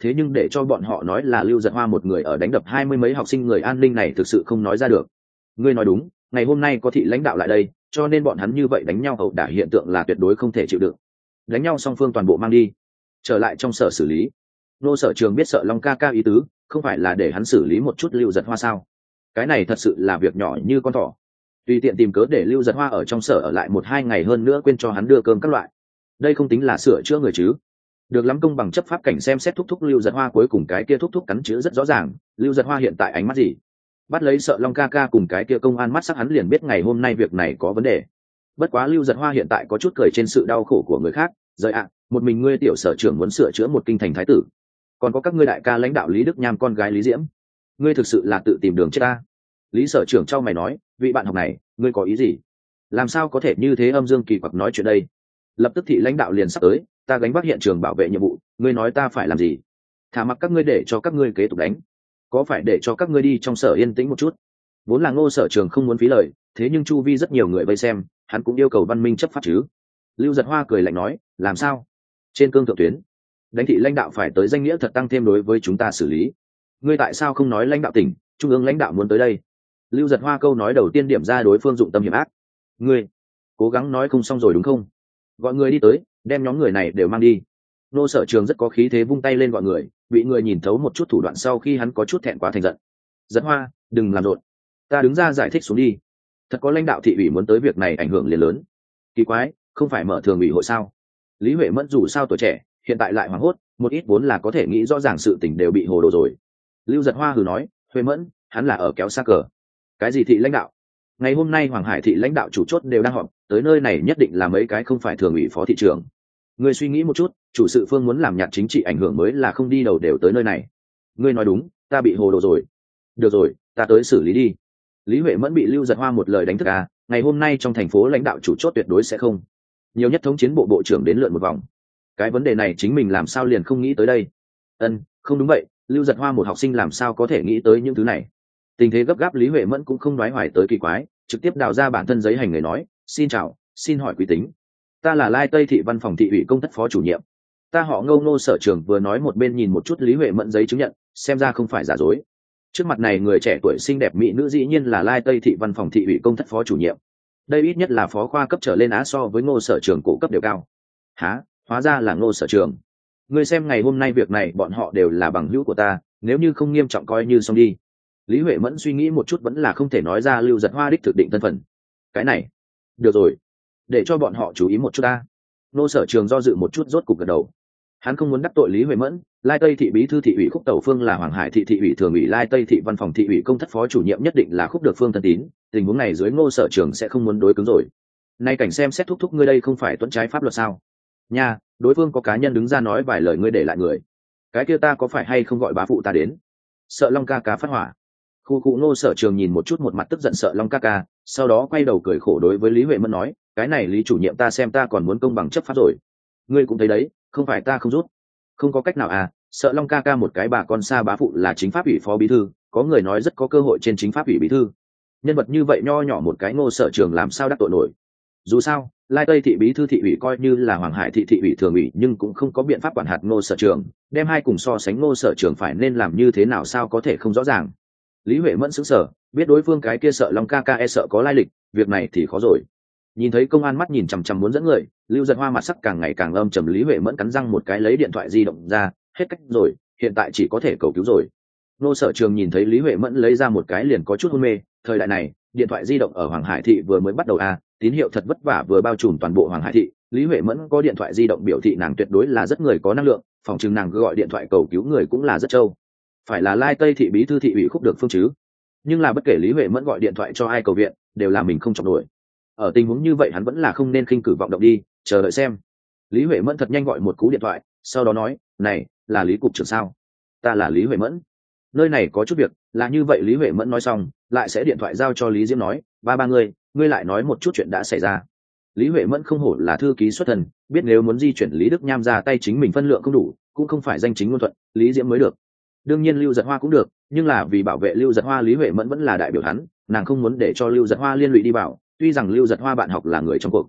thế nhưng để cho bọn họ nói là Lưu Giật Hoa một người ở đánh đập 20 mấy học sinh, người an ninh này thực sự không nói ra được. Ngươi nói đúng, ngày hôm nay có thị lãnh đạo lại đây, cho nên bọn hắn như vậy đánh nhau ẩu đả hiện tượng là tuyệt đối không thể chịu đựng. Đánh nhau song phương toàn bộ mang đi, trở lại trong sở xử lý. Nô sở trường biết Sợ Long ca ca ý tứ, không phải là để hắn xử lý một chút Lưu Giật Hoa sao? Cái này thật sự là việc nhỏ như con thỏ. Tùy tiện tìm cớ để Lưu Giật Hoa ở trong sở ở lại 1-2 ngày, hơn nữa quên cho hắn đưa cơm các loại. Đây không tính là sửa chữa người chứ? Được lắm, công bằng chấp pháp cảnh xem xét thúc thúc Lưu Giật Hoa, cuối cùng cái kia thúc thúc cắn chữ rất rõ ràng, Lưu Giật Hoa hiện tại ánh mắt gì? Bắt lấy Sợ Long ca ca cùng cái kia công an mắt sắc, hắn liền biết ngày hôm nay việc này có vấn đề. Bất quá Lưu Giật Hoa hiện tại có chút cười trên sự đau khổ của người khác, rời ạ, một mình ngươi tiểu sở trưởng muốn sửa chữa một kinh thành thái tử, còn có các ngươi đại ca lãnh đạo Lý Đức Nham con gái Lý Diễm, ngươi thực sự là tự tìm đường chết ta. Lý sở trưởng trao mày nói, vị bạn học này, ngươi có ý gì? Làm sao có thể như thế âm dương kỳ quặc nói chuyện đây? Lập tức thị lãnh đạo liền sắp tới, ta gánh vác hiện trường bảo vệ nhiệm vụ, ngươi nói ta phải làm gì? Thả mặc các ngươi để cho các ngươi kế tục đánh, có phải để cho các ngươi đi trong sở yên tĩnh một chút? Vốn là Ngô sở trường không muốn phí lời, thế nhưng chu vi rất nhiều người vây xem, hắn cũng yêu cầu văn minh chấp pháp chứ. Lưu Giật Hoa cười lạnh nói, làm sao? Trên cương thượng tuyến, đánh thị lãnh đạo phải tới danh nghĩa thật tăng thêm đối với chúng ta xử lý. Ngươi tại sao không nói lãnh đạo tỉnh, trung ương lãnh đạo muốn tới đây? Lưu Giật Hoa câu nói đầu tiên điểm ra đối phương dụng tâm hiểm ác. Ngươi cố gắng nói không xong rồi đúng không? Gọi người đi tới, đem nhóm người này đều mang đi. Nô sở trường rất có khí thế vung tay lên gọi người, bị người nhìn thấu một chút thủ đoạn sau khi hắn có chút thẹn quá thành giận. Giật Hoa, đừng làm rộn, ta đứng ra giải thích xuống đi. Thật có lãnh đạo thị ủy muốn tới, việc này ảnh hưởng liền lớn. Kỳ quái, không phải mở thường ủy hội sao? Lý Huệ Mẫn dù sao tuổi trẻ, hiện tại lại hoảng hốt, một ít vốn là có thể nghĩ rõ ràng sự tình đều bị hồ đồ rồi. Lưu Giật Hoa hừ nói, Huệ Mẫn, hắn là ở kéo xa cờ. Cái gì thị lãnh đạo? Ngày hôm nay Hoàng Hải thị lãnh đạo chủ chốt đều đang họp, tới nơi này nhất định là mấy cái không phải thường ủy phó thị trưởng. Ngươi suy nghĩ một chút, chủ sự phương muốn làm nhạt chính trị ảnh hưởng mới là không đi đầu đều tới nơi này. Ngươi nói đúng, ta bị hồ đồ rồi. Được rồi, ta tới xử lý đi. Lý Huệ Mẫn bị Lưu Giật Hoa một lời đánh thức à, ngày hôm nay trong thành phố lãnh đạo chủ chốt tuyệt đối sẽ không. Nhiều nhất thống chiến bộ bộ trưởng đến lượn một vòng. Cái vấn đề này chính mình làm sao liền không nghĩ tới đây? Không đúng vậy, Lưu Giật Hoa một học sinh làm sao có thể nghĩ tới những thứ này? Tình thế gấp gáp, Lý Huệ Mẫn cũng không đoái hoài tới kỳ quái, trực tiếp đào ra bản thân giấy hành nghề nói, xin chào, xin hỏi quý tính, ta là Lai Tây thị văn phòng thị ủy công thất phó chủ nhiệm. Ta họ Ngô. Ngô sở trường vừa nói một bên nhìn một chút Lý Huệ Mẫn giấy chứng nhận, xem ra không phải giả dối. Trước mặt này người trẻ tuổi xinh đẹp mỹ nữ dĩ nhiên là Lai Tây thị văn phòng thị ủy công thất phó chủ nhiệm. Đây ít nhất là phó khoa cấp trở lên á, so với Ngô sở trường cổ cấp đều cao. Hả, hóa ra là Ngô sở trường. Ngươi xem ngày hôm nay việc này bọn họ đều là bằng hữu của ta, nếu như không nghiêm trọng coi như xong đi. Lý Huệ Mẫn suy nghĩ một chút vẫn là không thể nói ra Lưu Giật Hoa đích thực định thân phận. Cái này, được rồi, để cho bọn họ chú ý một chút ta. Nô sở trường do dự một chút, rốt cục gật đầu. Hắn không muốn đắc tội Lý Huệ Mẫn. Lai Tây thị bí thư thị ủy Khúc Tẩu Phương là Hoàng Hải thị thị ủy thường ủy, Lai Tây thị văn phòng thị ủy công thất phó chủ nhiệm nhất định là Khúc Được Phương thân tín, tình huống này dưới Ngô sở trường sẽ không muốn đối cứng rồi. Nay cảnh xem xét thúc thúc ngươi đây không phải tuân trái pháp luật sao? Nha, đối phương có cá nhân đứng ra nói vài lời ngươi để lại người. Cái kia ta có phải hay không gọi bá phụ ta đến? Sợ Long ca ca phát hỏa. Khu cụ Ngô sở trường nhìn một chút, một mặt tức giận Sợ Long ca ca, sau đó quay đầu cười khổ đối với Lý Huệ Mẫn nói, cái này Lý chủ nhiệm ta xem ta còn muốn công bằng chấp pháp rồi. Ngươi cũng thấy đấy, không phải ta không rút. Không có cách nào à, Sợ Long ca ca một cái bà con xa bá phụ là chính pháp ủy phó bí thư, có người nói rất có cơ hội trên chính pháp ủy bí thư. Nhân vật như vậy nho nhỏ một cái Ngô sở trường làm sao đắc tội nổi. Dù sao Lai Tây thị bí thư thị ủy coi như là Hoàng Hải thị thị ủy thường ủy nhưng cũng không có biện pháp quản hạt Ngô sở trường, đem hai cùng so sánh Ngô sở trường phải nên làm như thế nào sao có thể không rõ ràng. Lý Huệ Mẫn sững sờ, biết đối phương cái kia Sợ Long ca ca e sợ có lai lịch, việc này thì khó rồi. Nhìn thấy công an mắt nhìn chằm chằm muốn dẫn người, Lưu Giật Hoa mặt sắc càng ngày càng âm trầm. Lý Huệ Mẫn cắn răng một cái lấy điện thoại di động ra, hết cách rồi, hiện tại chỉ có thể cầu cứu rồi. Ngô sở trường nhìn thấy Lý Huệ Mẫn lấy ra một cái liền có chút hôn mê, thời đại này điện thoại di động ở Hoàng Hải thị vừa mới bắt đầu tín hiệu thật vất vả vừa bao trùm toàn bộ Hoàng Hải thị. Lý Huệ Mẫn có điện thoại di động biểu thị nàng tuyệt đối là rất người có năng lượng, phòng chừng nàng gọi điện thoại cầu cứu người cũng là rất trâu. Phải là Lai Tây thị bí thư thị ủy Khúc Được Phương chứ? Nhưng là bất kể Lý Huệ Mẫn gọi điện thoại cho ai cầu viện, đều là mình không chọc nổi. Ở tình huống như vậy hắn vẫn là không nên khinh cử vọng động đi, chờ đợi xem. Lý Huệ Mẫn thật nhanh gọi một cú điện thoại, sau đó nói, này là Lý cục trưởng sao? Ta là Lý Huệ Mẫn, nơi này có chút việc. Là như vậy. Lý Huệ Mẫn nói xong lại sẽ điện thoại giao cho Lý Diễm nói, ba ngươi lại nói một chút chuyện đã xảy ra. Lý Huệ Mẫn không hổ là thư ký xuất thần, biết nếu muốn di chuyển Lý Đức Nham ra tay chính mình phân lượng không đủ, cũng không phải danh chính ngôn thuận, Lý Diễm mới được. Đương nhiên Lưu Giật Hoa cũng được, nhưng là vì bảo vệ Lưu Giật Hoa, Lý Huệ Mẫn vẫn là đại biểu hắn, nàng không muốn để cho Lưu Giật Hoa liên lụy đi vào. Tuy rằng Lưu Giật Hoa bạn học là người trong cuộc,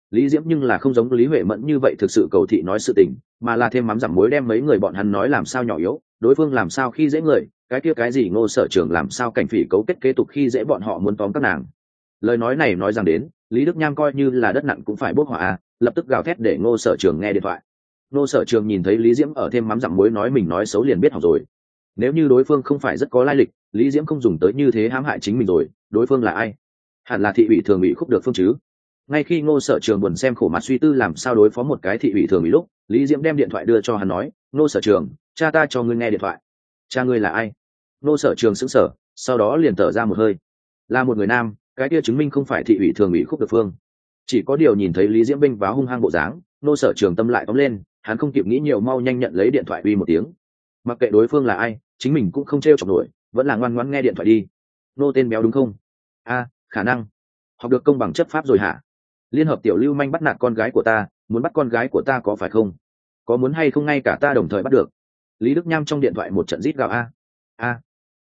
Lý Diễm nhưng là không giống Lý Huệ Mẫn như vậy thực sự cầu thị nói sự tình, mà là thêm mắm dặm muối đem mấy người bọn hắn nói làm sao nhỏ yếu, đối phương làm sao khi dễ người, cái kia cái gì Ngô Sở Trường làm sao cảnh phỉ cấu kết kế tục khi dễ bọn họ muốn tóm các nàng. Lời nói này nói rằng đến, Lý Đức Nham coi như là đất nặng cũng phải bốc hỏa à, lập tức gào thét để Ngô Sở Trường nghe điện thoại. Ngô Sở Trường nhìn thấy Lý Diễm ở thêm mắm dặm muối nói mình nói xấu liền biết học rồi. Nếu như đối phương không phải rất có lai lịch, Lý Diễm không dùng tới như thế hãm hại chính mình rồi, đối phương là ai? Hẳn là thị ủy thường ủy Khúc Được Phương chứ. Ngay khi Ngô Sở Trường buồn xem khổ mặt suy tư làm sao đối phó một cái thị ủy thường ủy lúc, Lý Diễm đem điện thoại đưa cho hắn nói, Ngô Sở Trường, cha ta cho ngươi nghe điện thoại. Cha ngươi là ai? Ngô Sở Trường sững sờ, sau đó liền thở ra một hơi. Là một người nam, cái kia chứng minh không phải thị ủy thường ủy Khúc Được Phương. Chỉ có điều nhìn thấy Lý Diễm bênh váo hung hăng bộ dáng, Ngô Sở Trường tâm lại tóm lên, hắn không kịp nghĩ nhiều mau nhanh nhận lấy điện thoại uy một tiếng. Mặc kệ đối phương là ai, chính mình cũng không trêu chọc nổi, vẫn là ngoan ngoãn nghe điện thoại đi. Nô tên béo đúng không? A, khả năng. Học được công bằng chấp pháp rồi hả? Liên hợp tiểu lưu manh bắt nạt con gái của ta, muốn bắt con gái của ta có phải không? Có muốn hay không ngay cả ta đồng thời bắt được? Lý Đức Nham trong điện thoại một trận rít gào a.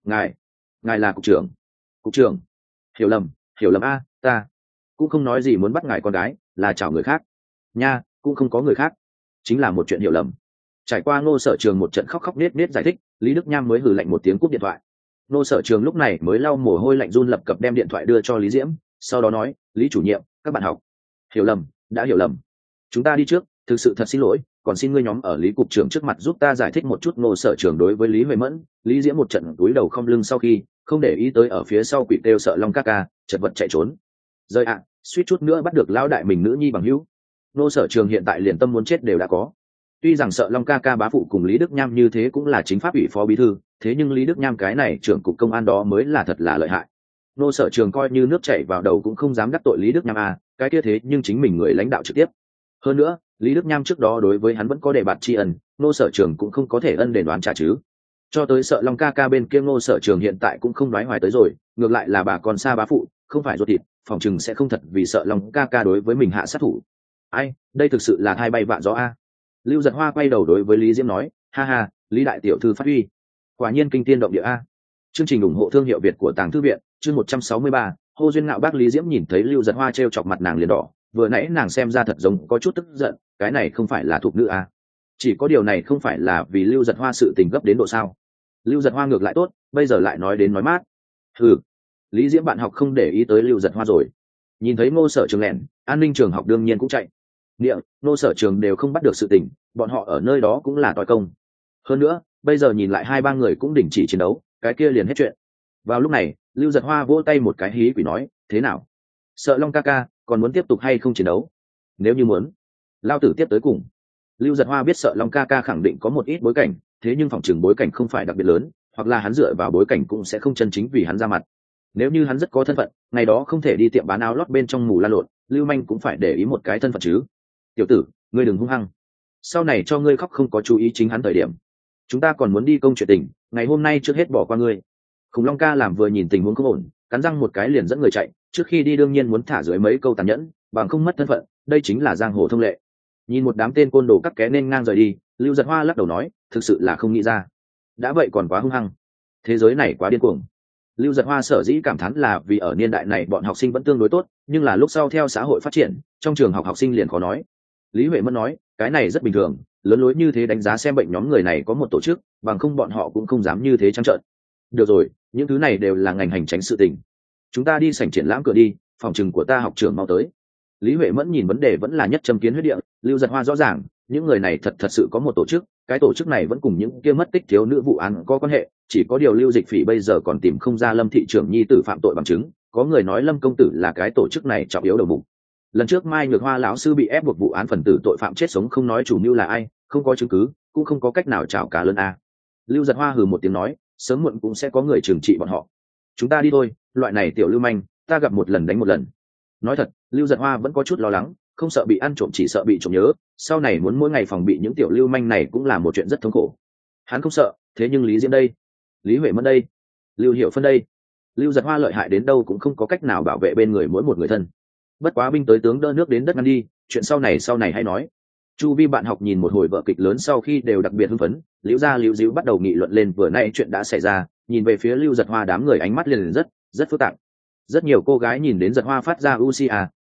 Ngài là cục trưởng. Cục trưởng. Hiểu lầm a, ta cũng không nói gì muốn bắt ngài con gái, là chào người khác. Nha, cũng không có người khác, chính là một chuyện hiểu lầm. Trải qua Ngô Sở Trường một trận khóc khóc nết nết giải thích, Lý Đức Nham mới hừ lạnh một tiếng cúp điện thoại. Ngô Sở Trường lúc này mới lau mồ hôi lạnh run lập cập đem điện thoại đưa cho Lý Diễm, sau đó nói, Lý chủ nhiệm, các bạn học, hiểu lầm, đã hiểu lầm, chúng ta đi trước, thực sự thật xin lỗi, còn xin ngươi nhóm ở Lý cục trưởng trước mặt giúp ta giải thích một chút. Ngô Sở Trường đối với Lý Huệ Mẫn, Lý Diễm một trận túi đầu không lưng sau khi không để ý tới ở phía sau quỷ kêu sợ long ca ca chật vật chạy trốn. Rơi ạ, suýt chút nữa bắt được lão đại mình nữ nhi bằng hữu. Ngô Sở Trường hiện tại liền tâm muốn chết đều đã có. Tuy rằng sợ long ca ca bá phụ cùng Lý Đức Nham như thế cũng là chính pháp ủy phó bí thư, thế nhưng Lý Đức Nham cái này trưởng cục công an đó mới là thật là lợi hại. Ngô Sở Trường coi như nước chảy vào đầu cũng không dám đắc tội Lý Đức Nham à, cái kia thế nhưng chính mình người lãnh đạo trực tiếp. Hơn nữa, Lý Đức Nham trước đó đối với hắn vẫn có đề bạt tri ân, Ngô Sở Trường cũng không có thể ân đền đoán trả chứ. Cho tới sợ long ca ca bên kia Ngô Sở Trường hiện tại cũng không đoái hoài tới rồi, ngược lại là bà còn xa bá phụ, không phải ruột thịt, phòng chừng sẽ không thật vì sợ long ca ca đối với mình hạ sát thủ. Ai, đây thực sự là thai bay vạn gió a. Lưu Giật Hoa quay đầu đối với Lý Diễm nói, ha ha, Lý đại tiểu thư phát huy, quả nhiên kinh tiên động địa a. Chương trình ủng hộ thương hiệu Việt của Tàng Thư Viện, chương 163, hô duyên ngạo bác. Lý Diễm nhìn thấy Lưu Giật Hoa trêu chọc mặt nàng liền đỏ, vừa nãy nàng xem ra thật giống có chút tức giận, cái này không phải là thuộc nữ a. Chỉ có điều này không phải là vì Lưu Giật Hoa sự tình gấp đến độ sao? Lưu Giật Hoa ngược lại tốt, bây giờ lại nói đến nói mát. Hừ, Lý Diễm bạn học không để ý tới Lưu Giật Hoa rồi. Nhìn thấy Ngô Sở Trường lẻn, an ninh trường học đương nhiên cũng chạy. Địa, Ngô Sở Trường đều không bắt được sự tình, bọn họ ở nơi đó cũng là toi công. Hơn nữa, bây giờ nhìn lại hai ba người cũng đình chỉ chiến đấu, cái kia liền hết chuyện. Vào lúc này, Lưu Giật Hoa vỗ tay một cái hí quỷ nói, thế nào? Sợ Long ca ca, còn muốn tiếp tục hay không chiến đấu? Nếu như muốn, lao tử tiếp tới cùng. Lưu Giật Hoa biết Sợ Long ca ca khẳng định có một ít bối cảnh, thế nhưng phòng trường bối cảnh không phải đặc biệt lớn, hoặc là hắn dựa vào bối cảnh cũng sẽ không chân chính vì hắn ra mặt. Nếu như hắn rất có thân phận, ngày đó không thể đi tiệm bán áo lót bên trong mù la lộn, Lưu Manh cũng phải để ý một cái thân phận chứ. Tiểu tử, ngươi đừng hung hăng. Sau này cho ngươi khóc không có chú ý chính hắn thời điểm. Chúng ta còn muốn đi công chuyện tình, ngày hôm nay trước hết bỏ qua ngươi. Khủng Long ca làm vừa nhìn tình huống không ổn, cắn răng một cái liền dẫn người chạy, trước khi đi đương nhiên muốn thả dưới mấy câu tàn nhẫn, bằng không mất thân phận, đây chính là giang hồ thông lệ. Nhìn một đám tên côn đồ cắt ké nên ngang rời đi, Lưu Giật Hoa lắc đầu nói, thực sự là không nghĩ ra. Đã vậy còn quá hung hăng. Thế giới này quá điên cuồng. Lưu Giật Hoa sở dĩ cảm thán là vì ở niên đại này bọn học sinh vẫn tương đối tốt, nhưng là lúc sau theo xã hội phát triển, trong trường học học sinh liền khó nói. Lý Huệ Mẫn nói, cái này rất bình thường, lớn lối như thế đánh giá xem bệnh nhóm người này có một tổ chức, bằng không bọn họ cũng không dám như thế trắng trợn. Được rồi, những thứ này đều là ngành hành tránh sự tình. Chúng ta đi sảnh triển lãm cửa đi, phòng trừng của ta học trưởng mau tới. Lý Huệ Mẫn nhìn vấn đề vẫn là nhất châm kiến huyết địa, Lưu Giật Hoa rõ ràng, những người này thật sự có một tổ chức, cái tổ chức này vẫn cùng những kia mất tích thiếu nữ vụ án có quan hệ, chỉ có điều Lưu Dịch Phỉ bây giờ còn tìm không ra Lâm thị trưởng nhi tử phạm tội bằng chứng, có người nói Lâm công tử là cái tổ chức này trọng yếu đầu mục. Lần trước Mai Nhược Hoa lão sư bị ép buộc vụ án phần tử tội phạm chết sống không nói chủ mưu là ai, không có chứng cứ, cũng không có cách nào chảo cá lớn a. Lưu Giật Hoa hừ một tiếng nói, sớm muộn cũng sẽ có người trừng trị bọn họ. Chúng ta đi thôi, loại này tiểu lưu manh, ta gặp một lần đánh một lần. Nói thật, Lưu Giật Hoa vẫn có chút lo lắng, không sợ bị ăn trộm chỉ sợ bị trộm nhớ, sau này muốn mỗi ngày phòng bị những tiểu lưu manh này cũng là một chuyện rất thống khổ. Hắn không sợ, thế nhưng Lý Diễm đây, Lý Huệ Mẫn đây, Lưu Hiểu Phân đây, Lưu Giật Hoa lợi hại đến đâu cũng không có cách nào bảo vệ bên người mỗi một người thân. Bất quá binh tới tướng đỡ nước đến đất ngăn đi, chuyện sau này hay nói. Chu vi bạn học nhìn một hồi vở kịch lớn sau khi đều đặc biệt hưng phấn, Liễu gia Liễu Díu bắt đầu nghị luận lên vừa nãy chuyện đã xảy ra, nhìn về phía Lưu Giật Hoa đám người ánh mắt liền rất phức tạp. Rất nhiều cô gái nhìn đến Giật Hoa phát ra UCA,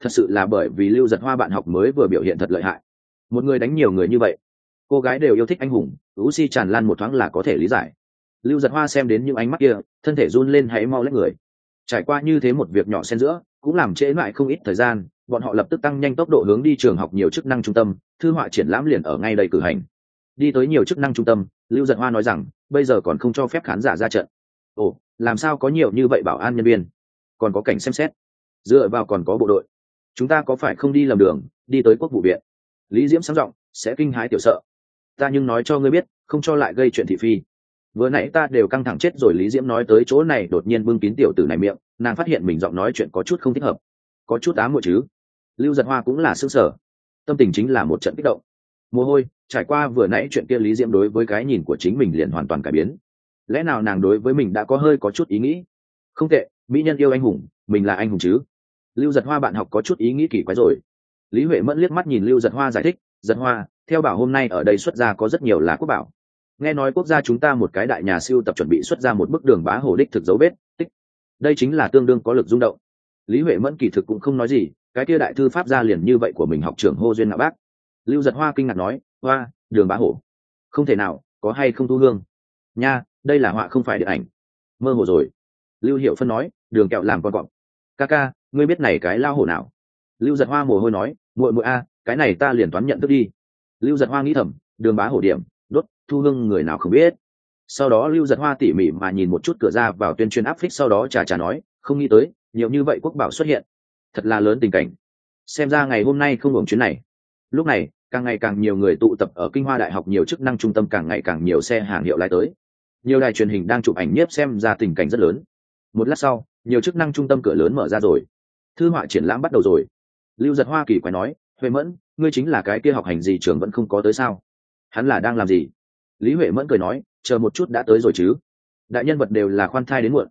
thật sự là bởi vì Lưu Giật Hoa bạn học mới vừa biểu hiện thật lợi hại. Một người đánh nhiều người như vậy, cô gái đều yêu thích anh hùng, Lucy tràn lan một thoáng là có thể lý giải. Lưu Giật Hoa xem đến những ánh mắt kia, thân thể run lên hãy mau lấy người. Trải qua như thế một việc nhỏ xen giữa, cũng làm trễ lại không ít thời gian, bọn họ lập tức tăng nhanh tốc độ hướng đi trường học nhiều chức năng trung tâm, thư họa triển lãm liền ở ngay đây cử hành. Đi tới nhiều chức năng trung tâm, Lưu Giật Hoa nói rằng, bây giờ còn không cho phép khán giả ra trận. Ồ, làm sao có nhiều như vậy bảo an nhân viên? Còn có cảnh xem xét. Dựa vào còn có bộ đội. Chúng ta có phải không đi lầm đường, đi tới quốc vụ viện? Lý Diễm sáng giọng, sẽ kinh hãi tiểu sợ. Ta nhưng nói cho ngươi biết, không cho lại gây chuyện thị phi. Vừa nãy ta đều căng thẳng chết rồi. Lý Diễm nói tới chỗ này đột nhiên bưng kín tiểu tử này miệng, nàng phát hiện mình giọng nói chuyện có chút không thích hợp, có chút ám muội chứ. Lưu Giật Hoa cũng là sững sờ, tâm tình chính là một trận kích động. Mồ hôi trải qua vừa nãy chuyện kia, Lý Diễm đối với cái nhìn của chính mình liền hoàn toàn cải biến. Lẽ nào nàng đối với mình đã có hơi có chút ý nghĩ? Không tệ, mỹ nhân yêu anh hùng, mình là anh hùng chứ? Lưu Giật Hoa bạn học có chút ý nghĩ kỳ quái rồi. Lý Huệ Mẫn liếc mắt nhìn Lưu Giật Hoa giải thích, Giật Hoa, theo bảo hôm nay ở đây xuất ra có rất nhiều lá quốc bảo. Nghe nói quốc gia chúng ta một cái đại nhà siêu tập chuẩn bị xuất ra một bức Đường Bá Hổ đích thực dấu vết tích. Đây chính là tương đương có lực rung động. Lý Huệ Mẫn kỳ thực cũng không nói gì, cái kia đại thư pháp gia liền như vậy của mình học trưởng hô duyên ngạo bác. Lưu Giật Hoa kinh ngạc nói, hoa, Đường Bá Hổ, không thể nào, có hay không Thu Hương nha, đây là họa không phải điện ảnh. Mơ hồ rồi. Lưu Hiệu Phân nói, Đường kẹo làm con cọp. Ca ca, ngươi biết này cái lao hổ nào? Lưu Giật Hoa mồ hôi nói, muội muội a, cái này ta liền toán nhận thức đi. Lưu Giật Hoa nghĩ thầm, Đường Bá Hổ điểm đốt, Thu Hương người nào không biết. Sau đó Lưu Giật Hoa tỉ mỉ mà nhìn một chút cửa ra vào tuyên truyền áp phích, sau đó trà nói, không nghĩ tới nhiều như vậy quốc bảo xuất hiện, thật là lớn tình cảnh. Xem ra ngày hôm nay không hưởng chuyến này. Lúc này càng ngày càng nhiều người tụ tập ở Kinh Hoa Đại học nhiều chức năng trung tâm, càng ngày càng nhiều xe hàng hiệu lái tới, nhiều đài truyền hình đang chụp ảnh nhiếp xem ra tình cảnh rất lớn. Một lát sau, nhiều chức năng trung tâm cửa lớn mở ra rồi, thư họa triển lãm bắt đầu rồi. Lưu Giật Hoa kỳ quái nói, Huệ Mẫn, ngươi chính là cái kia học hành gì trường vẫn không có tới sao? Hắn là đang làm gì? Lý Huệ Mẫn cười nói, chờ một chút đã tới rồi chứ, đại nhân vật đều là khoan thai đến muộn.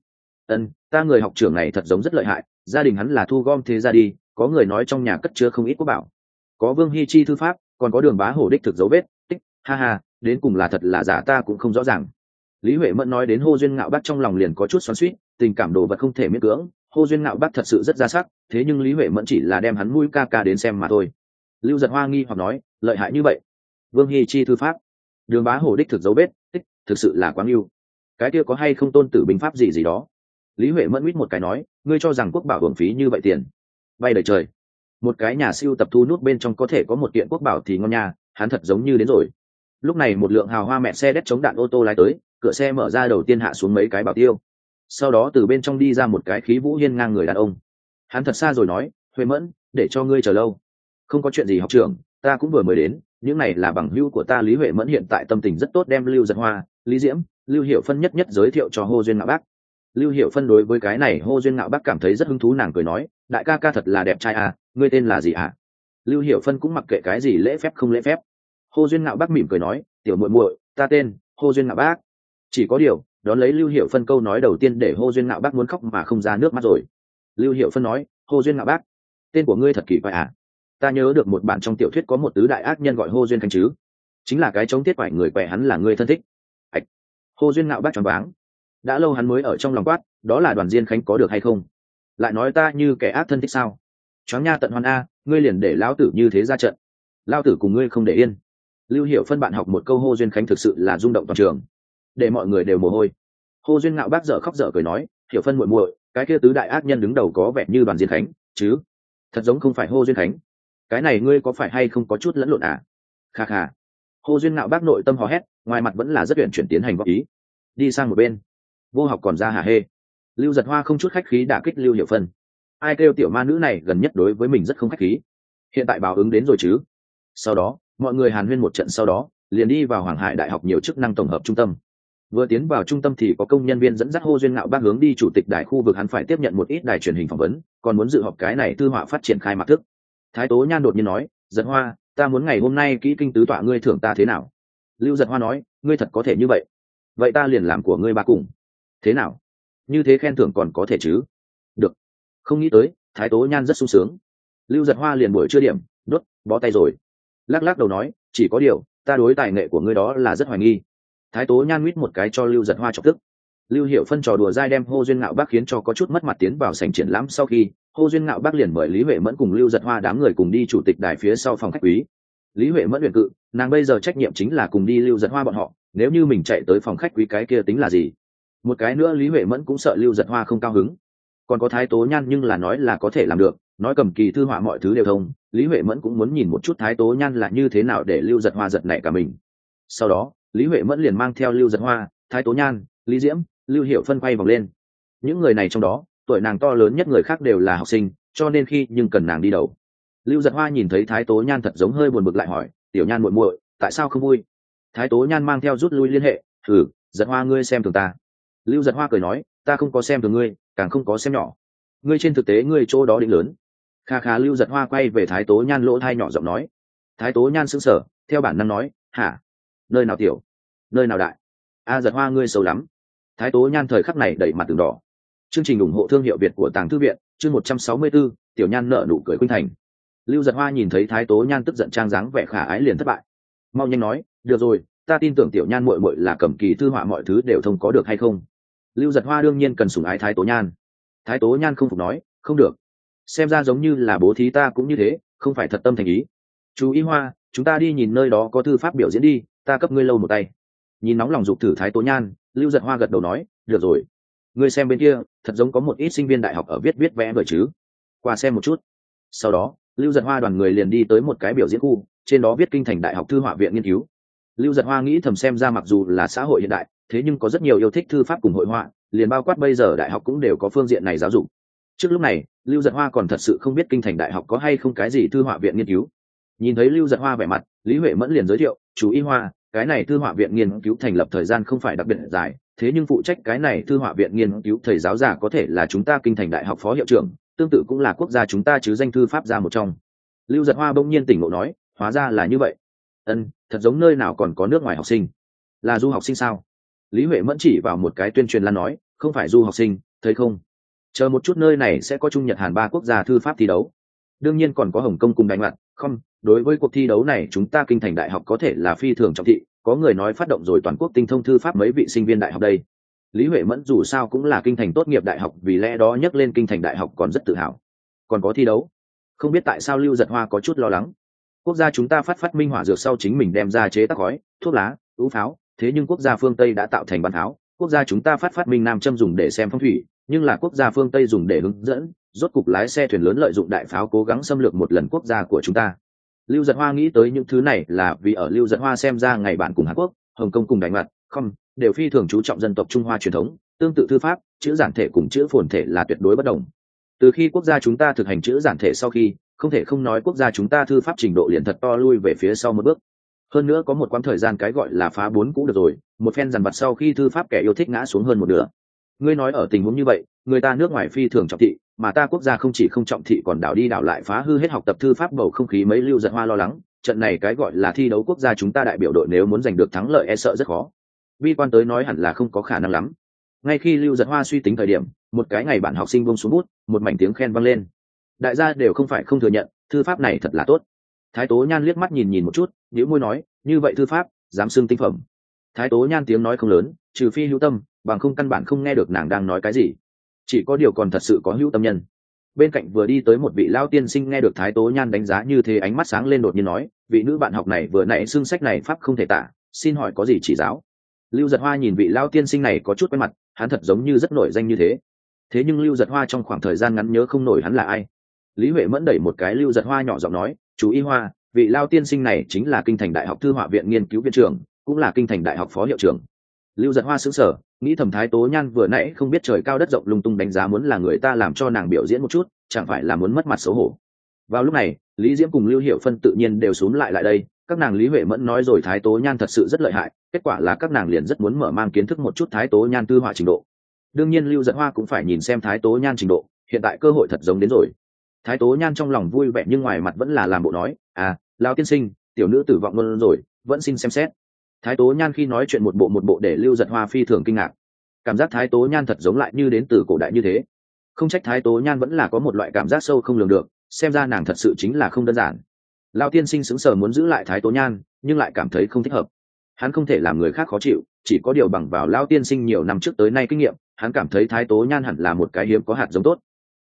Ta người học trưởng này thật giống rất lợi hại, gia đình hắn là thu gom thế ra đi, có người nói trong nhà cất chứa không ít quốc bảo, có Vương Hi Chi thư pháp, còn có Đường Bá Hổ đích thực dấu vết tích, ha ha, đến cùng là thật là giả ta cũng không rõ ràng. Lý Huệ Mẫn nói đến hô duyên ngạo bác trong lòng liền có chút xoắn xuýt, tình cảm đồ vật không thể miễn cưỡng, hô duyên ngạo bác thật sự rất ra sắc, thế nhưng Lý Huệ Mẫn chỉ là đem hắn mũi ca ca đến xem mà thôi. Lưu Giật Hoa nghi hoặc nói, lợi hại như vậy? Vương Hi Chi thư pháp, Đường Bá Hổ đích thực dấu vết tích, thực sự là quá yêu. Cái kia có hay không tôn tử binh pháp gì đó? Lý Huệ Mẫn mít một cái nói, ngươi cho rằng quốc bảo hưởng phí như vậy tiền? Bay đầy trời. Một cái nhà siêu tập thu nút bên trong có thể có một kiện quốc bảo thì ngon nha, hắn thật giống như đến rồi. Lúc này một lượng hào hoa mẹ xe đét chống đạn ô tô lái tới, cửa xe mở ra, đầu tiên hạ xuống mấy cái bảo tiêu, sau đó từ bên trong đi ra một cái khí vũ hiên ngang người đàn ông. Hắn thật xa rồi nói, Huệ Mẫn, để cho ngươi chờ lâu. Không có chuyện gì học trưởng, ta cũng vừa mới đến, những này là bằng hữu của ta. Lý Huệ Mẫn hiện tại tâm tình rất tốt, đem Lưu Giật Hoa, Lý Diễm, Lưu Hiểu Phân nhất nhất giới thiệu cho hô duyên ngạo bác. Lưu Hiểu Phân đối với cái này hô duyên ngạo bác cảm thấy rất hứng thú, nàng cười nói, đại ca ca thật là đẹp trai à, ngươi tên là gì à? Lưu Hiểu Phân cũng mặc kệ cái gì lễ phép không lễ phép. Hô duyên ngạo bác mỉm cười nói, tiểu muội muội, ta tên hô duyên ngạo bác. Chỉ có điều đón lấy Lưu Hiểu Phân câu nói đầu tiên để hô duyên ngạo bác muốn khóc mà không ra nước mắt rồi. Lưu Hiểu Phân nói, hô duyên ngạo bác, tên của ngươi thật kỳ quái à? Ta nhớ được một bản trong tiểu thuyết có một tứ đại ác nhân gọi hô duyên khánh chứ, chính là cái chống tiết quải người quẻ, hắn là ngươi thân thích? Ảch. Hô duyên ngạo bác choáng váng, đã lâu hắn mới ở trong lòng quát, đó là Đoàn Diên Khánh có được hay không? Lại nói ta như kẻ ác thân thích sao? Choáng nha tận hoàn a, ngươi liền để lão tử như thế ra trận, lão tử cùng ngươi không để yên. Lưu Hiểu Phân bạn học một câu hô duyên khánh thực sự là rung động toàn trường, để mọi người đều mồ hôi. Hô duyên ngạo bác dở khóc dở cười nói, Hiểu Phân muội muội, cái kia tứ đại ác nhân đứng đầu có vẻ như Đoàn Diên Khánh chứ, thật giống không phải hô duyên khánh. Cái này ngươi có phải hay không có chút lẫn lộn à? Kha kha. Hô duyên ngạo bác nội tâm hò hét, ngoài mặt vẫn là rất uyển chuyển tiến hành góp ý. Đi sang một bên. Vô học còn ra hả hê. Lưu Giật Hoa không chút khách khí đả kích Lưu Hiểu Phân. Ai kêu tiểu ma nữ này gần nhất đối với mình rất không khách khí, hiện tại báo ứng đến rồi chứ. Sau đó mọi người hàn huyên một trận, sau đó liền đi vào Hoàng Hải Đại học nhiều chức năng tổng hợp trung tâm. Vừa tiến vào trung tâm thì có công nhân viên dẫn dắt hô duyên ngạo bác hướng đi chủ tịch đài khu vực, hắn phải tiếp nhận một ít đài truyền hình phỏng vấn, còn muốn dự họp cái này thư họa phát triển khai mạc thức. Thái Tố Nhan đột nhiên nói, Giật Hoa, ta muốn ngày hôm nay kỹ kinh tứ tọa, ngươi thưởng ta thế nào? Lưu Giật Hoa nói, ngươi thật có thể như vậy? Vậy ta liền làm của ngươi ba cùng. Thế nào? Như thế khen thưởng còn có thể chứ? Được. Không nghĩ tới Thái Tố Nhan rất sung sướng. Lưu Giật Hoa liền buổi trưa điểm đốt bó tay rồi, lắc lắc đầu nói, chỉ có điều ta đối tài nghệ của ngươi đó là rất hoài nghi. Thái Tố Nhan mít một cái cho Lưu Giật Hoa chọc tức. Lưu Hiểu Phân trò đùa dai đem hô duyên ngạo bác khiến cho có chút mất mặt. Tiến vào sảnh triển lãm sau khi, Hô Duyên Ngạo Bác liền mời Lý Huệ Mẫn cùng Lưu Giật Hoa đám người cùng đi chủ tịch đài phía sau phòng khách quý. Lý Huệ Mẫn huyền cự, nàng bây giờ trách nhiệm chính là cùng đi Lưu Giật Hoa bọn họ, nếu như mình chạy tới phòng khách quý cái kia tính là gì? Một cái nữa Lý Huệ Mẫn cũng sợ Lưu Giật Hoa không cao hứng. Còn có Thái Tố Nhan nhưng là nói là có thể làm được, nói cầm kỳ thư họa mọi thứ đều thông, Lý Huệ Mẫn cũng muốn nhìn một chút Thái Tố Nhan là như thế nào để Lưu Giật Hoa giật nảy cả mình. Sau đó, Lý Huệ Mẫn liền mang theo Lưu Giật Hoa, Thái Tố Nhan, Lý Diễm, Lưu Hiểu Phân quay vòng lên. Những người này trong đó, tuổi nàng to lớn nhất người khác đều là học sinh, cho nên khi nhưng cần nàng đi đầu. Lưu Giật Hoa nhìn thấy Thái Tố Nhan thật giống hơi buồn bực lại hỏi, tiểu Nhan muội muội, tại sao không vui? Thái Tố Nhan mang theo rút lui liên hệ, Giật Hoa ngươi xem thường ta. Lưu Giật Hoa cười nói, ta không có xem thường ngươi, càng không có xem nhỏ. Ngươi trên thực tế ngươi chỗ đó định lớn. Kha kha. Lưu Giật Hoa quay về Thái Tố Nhan lỗ thai nhỏ giọng nói. Thái Tố Nhan sững sờ, theo bản năng nói, hả? Nơi nào tiểu? Nơi nào đại? Giật Hoa ngươi xấu lắm. Thái Tố Nhan thời khắc này đẩy mặt từng đỏ. Chương trình ủng hộ thương hiệu Việt của Tàng Thư viện, chương 164, tiểu Nhan nở nụ cười khuynh thành. Lưu Giật Hoa nhìn thấy Thái Tố Nhan tức giận trang dáng vẻ khả ái liền thất bại. Mau nhanh nói, được rồi, ta tin tưởng tiểu Nhan muội muội là cầm kỳ thư họa mọi thứ đều thông có được hay không? Lưu Giật Hoa đương nhiên cần sủng ái Thái Tố Nhan. Thái Tố Nhan không phục nói, không được. Xem ra giống như là bố thí ta cũng như thế, không phải thật tâm thành ý. Chú Y Hoa, chúng ta đi nhìn nơi đó có thư pháp biểu diễn đi, ta cấp ngươi lâu một tay. Nhìn nóng lòng dục thử Thái Tố Nhan, Lưu Giật Hoa gật đầu nói, được rồi. Ngươi xem bên kia, thật giống có một ít sinh viên đại học ở viết vẽ vời chứ. Qua xem một chút. Sau đó, Lưu Giật Hoa đoàn người liền đi tới một cái biểu diễn khu, trên đó viết kinh thành đại học thư họa viện nghiên cứu. Lưu Giật Hoa nghĩ thầm xem ra mặc dù là xã hội hiện đại, thế nhưng có rất nhiều yêu thích thư pháp cùng hội họa, liền bao quát bây giờ đại học cũng đều có phương diện này giáo dục. Trước lúc này, Lưu Giật Hoa còn thật sự không biết kinh thành đại học có hay không cái gì thư họa viện nghiên cứu. Nhìn thấy Lưu Giật Hoa vẻ mặt, Lý Huệ Mẫn liền giới thiệu, chú Y Hoa, cái này thư họa viện nghiên cứu thành lập thời gian không phải đặc biệt dài, thế nhưng phụ trách cái này thư họa viện nghiên cứu thầy giáo giả có thể là chúng ta kinh thành đại học phó hiệu trưởng, tương tự cũng là quốc gia chúng ta chứ danh thư pháp gia một trong. Lưu Giật Hoa bỗng nhiên tỉnh ngộ nói, hóa ra là như vậy. Thật giống nơi nào còn có nước ngoài học sinh. Là du học sinh sao? Lý Huệ Mẫn chỉ vào một cái tuyên truyền lan nói, không phải du học sinh, thấy không? Chờ một chút nơi này sẽ có Trung Nhật Hàn ba quốc gia thư pháp thi đấu. Đương nhiên còn có Hồng Kông cùng đánh mặt, không, đối với cuộc thi đấu này chúng ta kinh thành đại học có thể là phi thường trọng thị, có người nói phát động rồi toàn quốc tinh thông thư pháp mấy vị sinh viên đại học đây. Lý Huệ Mẫn dù sao cũng là kinh thành tốt nghiệp đại học, vì lẽ đó nhắc lên kinh thành đại học còn rất tự hào. Còn có thi đấu. Không biết tại sao Lưu Giật Hoa có chút lo lắng. Quốc gia chúng ta phát minh hỏa dược sau chính mình đem ra chế tác khói, thuốc lá, ú pháo, thế nhưng quốc gia phương Tây đã tạo thành bắn pháo, quốc gia chúng ta phát minh nam châm dùng để xem phong thủy, nhưng là quốc gia phương Tây dùng để hướng dẫn, rốt cục lái xe thuyền lớn lợi dụng đại pháo cố gắng xâm lược một lần quốc gia của chúng ta. Lưu Giật Hoa nghĩ tới những thứ này là vì ở Lưu Giật Hoa xem ra ngày bạn cùng Hàn Quốc, Hồng Kông cùng đánh mặt, không, đều phi thường chú trọng dân tộc Trung Hoa truyền thống, tương tự thư pháp, chữ giản thể cùng chữ phồn thể là tuyệt đối bất đồng. Từ khi quốc gia chúng ta thực hành chữ giản thể sau khi, không thể không nói quốc gia chúng ta thư pháp trình độ liền thật to lui về phía sau một bước. Hơn nữa có một quãng thời gian cái gọi là phá bốn cũ được rồi, một phen dằn vặt sau khi thư pháp kẻ yêu thích ngã xuống hơn một nửa. Ngươi nói ở tình huống như vậy, người ta nước ngoài phi thường trọng thị, mà ta quốc gia không chỉ không trọng thị còn đảo đi đảo lại phá hư hết học tập thư pháp bầu không khí. Mấy Lưu Giật Hoa lo lắng, trận này cái gọi là thi đấu quốc gia chúng ta đại biểu đội nếu muốn giành được thắng lợi e sợ rất khó. Vi quan tới nói hẳn là không có khả năng lắm. Ngay khi Lưu Giật Hoa suy tính thời điểm, một cái ngày bản học sinh buông xuống bút, một mảnh tiếng khen vang lên. Đại gia đều không phải không thừa nhận, thư pháp này thật là tốt. Thái Tố Nhan liếc mắt nhìn một chút, nhíu môi nói, như vậy thư pháp, dám xưng tinh phẩm. Thái Tố Nhan tiếng nói không lớn, trừ phi hữu tâm, bằng không căn bản không nghe được nàng đang nói cái gì. Chỉ có điều còn thật sự có hữu tâm nhân. Bên cạnh vừa đi tới một vị lão tiên sinh nghe được Thái Tố Nhan đánh giá như thế, ánh mắt sáng lên đột nhiên nói, vị nữ bạn học này vừa nãy xưng sách này pháp không thể tả, xin hỏi có gì chỉ giáo. Lưu Giật Hoa nhìn vị lão tiên sinh này có chút quen mặt, hắn thật giống như rất nổi danh như thế. Thế nhưng Lưu Giật Hoa trong khoảng thời gian ngắn nhớ không nổi hắn là ai. Lý Huệ Mẫn đẩy một cái Lưu Giật Hoa nhỏ giọng nói, chú Y Hoa, vị lão tiên sinh này chính là kinh thành đại học thư họa viện nghiên cứu viện trưởng, cũng là kinh thành đại học phó hiệu trưởng. Lưu Giật Hoa sững sờ, nghĩ thầm Thái Tố Nhan vừa nãy không biết trời cao đất rộng lung tung đánh giá muốn là người ta làm cho nàng biểu diễn một chút, chẳng phải là muốn mất mặt xấu hổ. Vào lúc này, Lý Diễm cùng Lưu Hiểu Phân tự nhiên đều xúm lại đây, các nàng Lý Huệ Mẫn nói rồi Thái Tố Nhan thật sự rất lợi hại, kết quả là các nàng liền rất muốn mở mang kiến thức một chút Thái Tố Nhan thư họa trình độ. Đương nhiên Lưu Giật Hoa cũng phải nhìn xem Thái Tố Nhan trình độ, hiện tại cơ hội thật giống đến rồi. Thái Tố Nhan trong lòng vui vẻ nhưng ngoài mặt vẫn là làm bộ nói, lão tiên sinh, tiểu nữ tử vọng luôn rồi, vẫn xin xem xét. Thái Tố Nhan khi nói chuyện một bộ để Lưu Giật Hoa phi thường kinh ngạc, cảm giác Thái Tố Nhan thật giống lại như đến từ cổ đại như thế. Không trách Thái Tố Nhan vẫn là có một loại cảm giác sâu không lường được, xem ra nàng thật sự chính là không đơn giản. Lão tiên sinh sững sờ muốn giữ lại Thái Tố Nhan, nhưng lại cảm thấy không thích hợp. Hắn không thể làm người khác khó chịu, chỉ có điều bằng vào Lão tiên sinh nhiều năm trước tới nay kinh nghiệm, hắn cảm thấy Thái Tố Nhan hẳn là một cái hiếm có hạt giống tốt.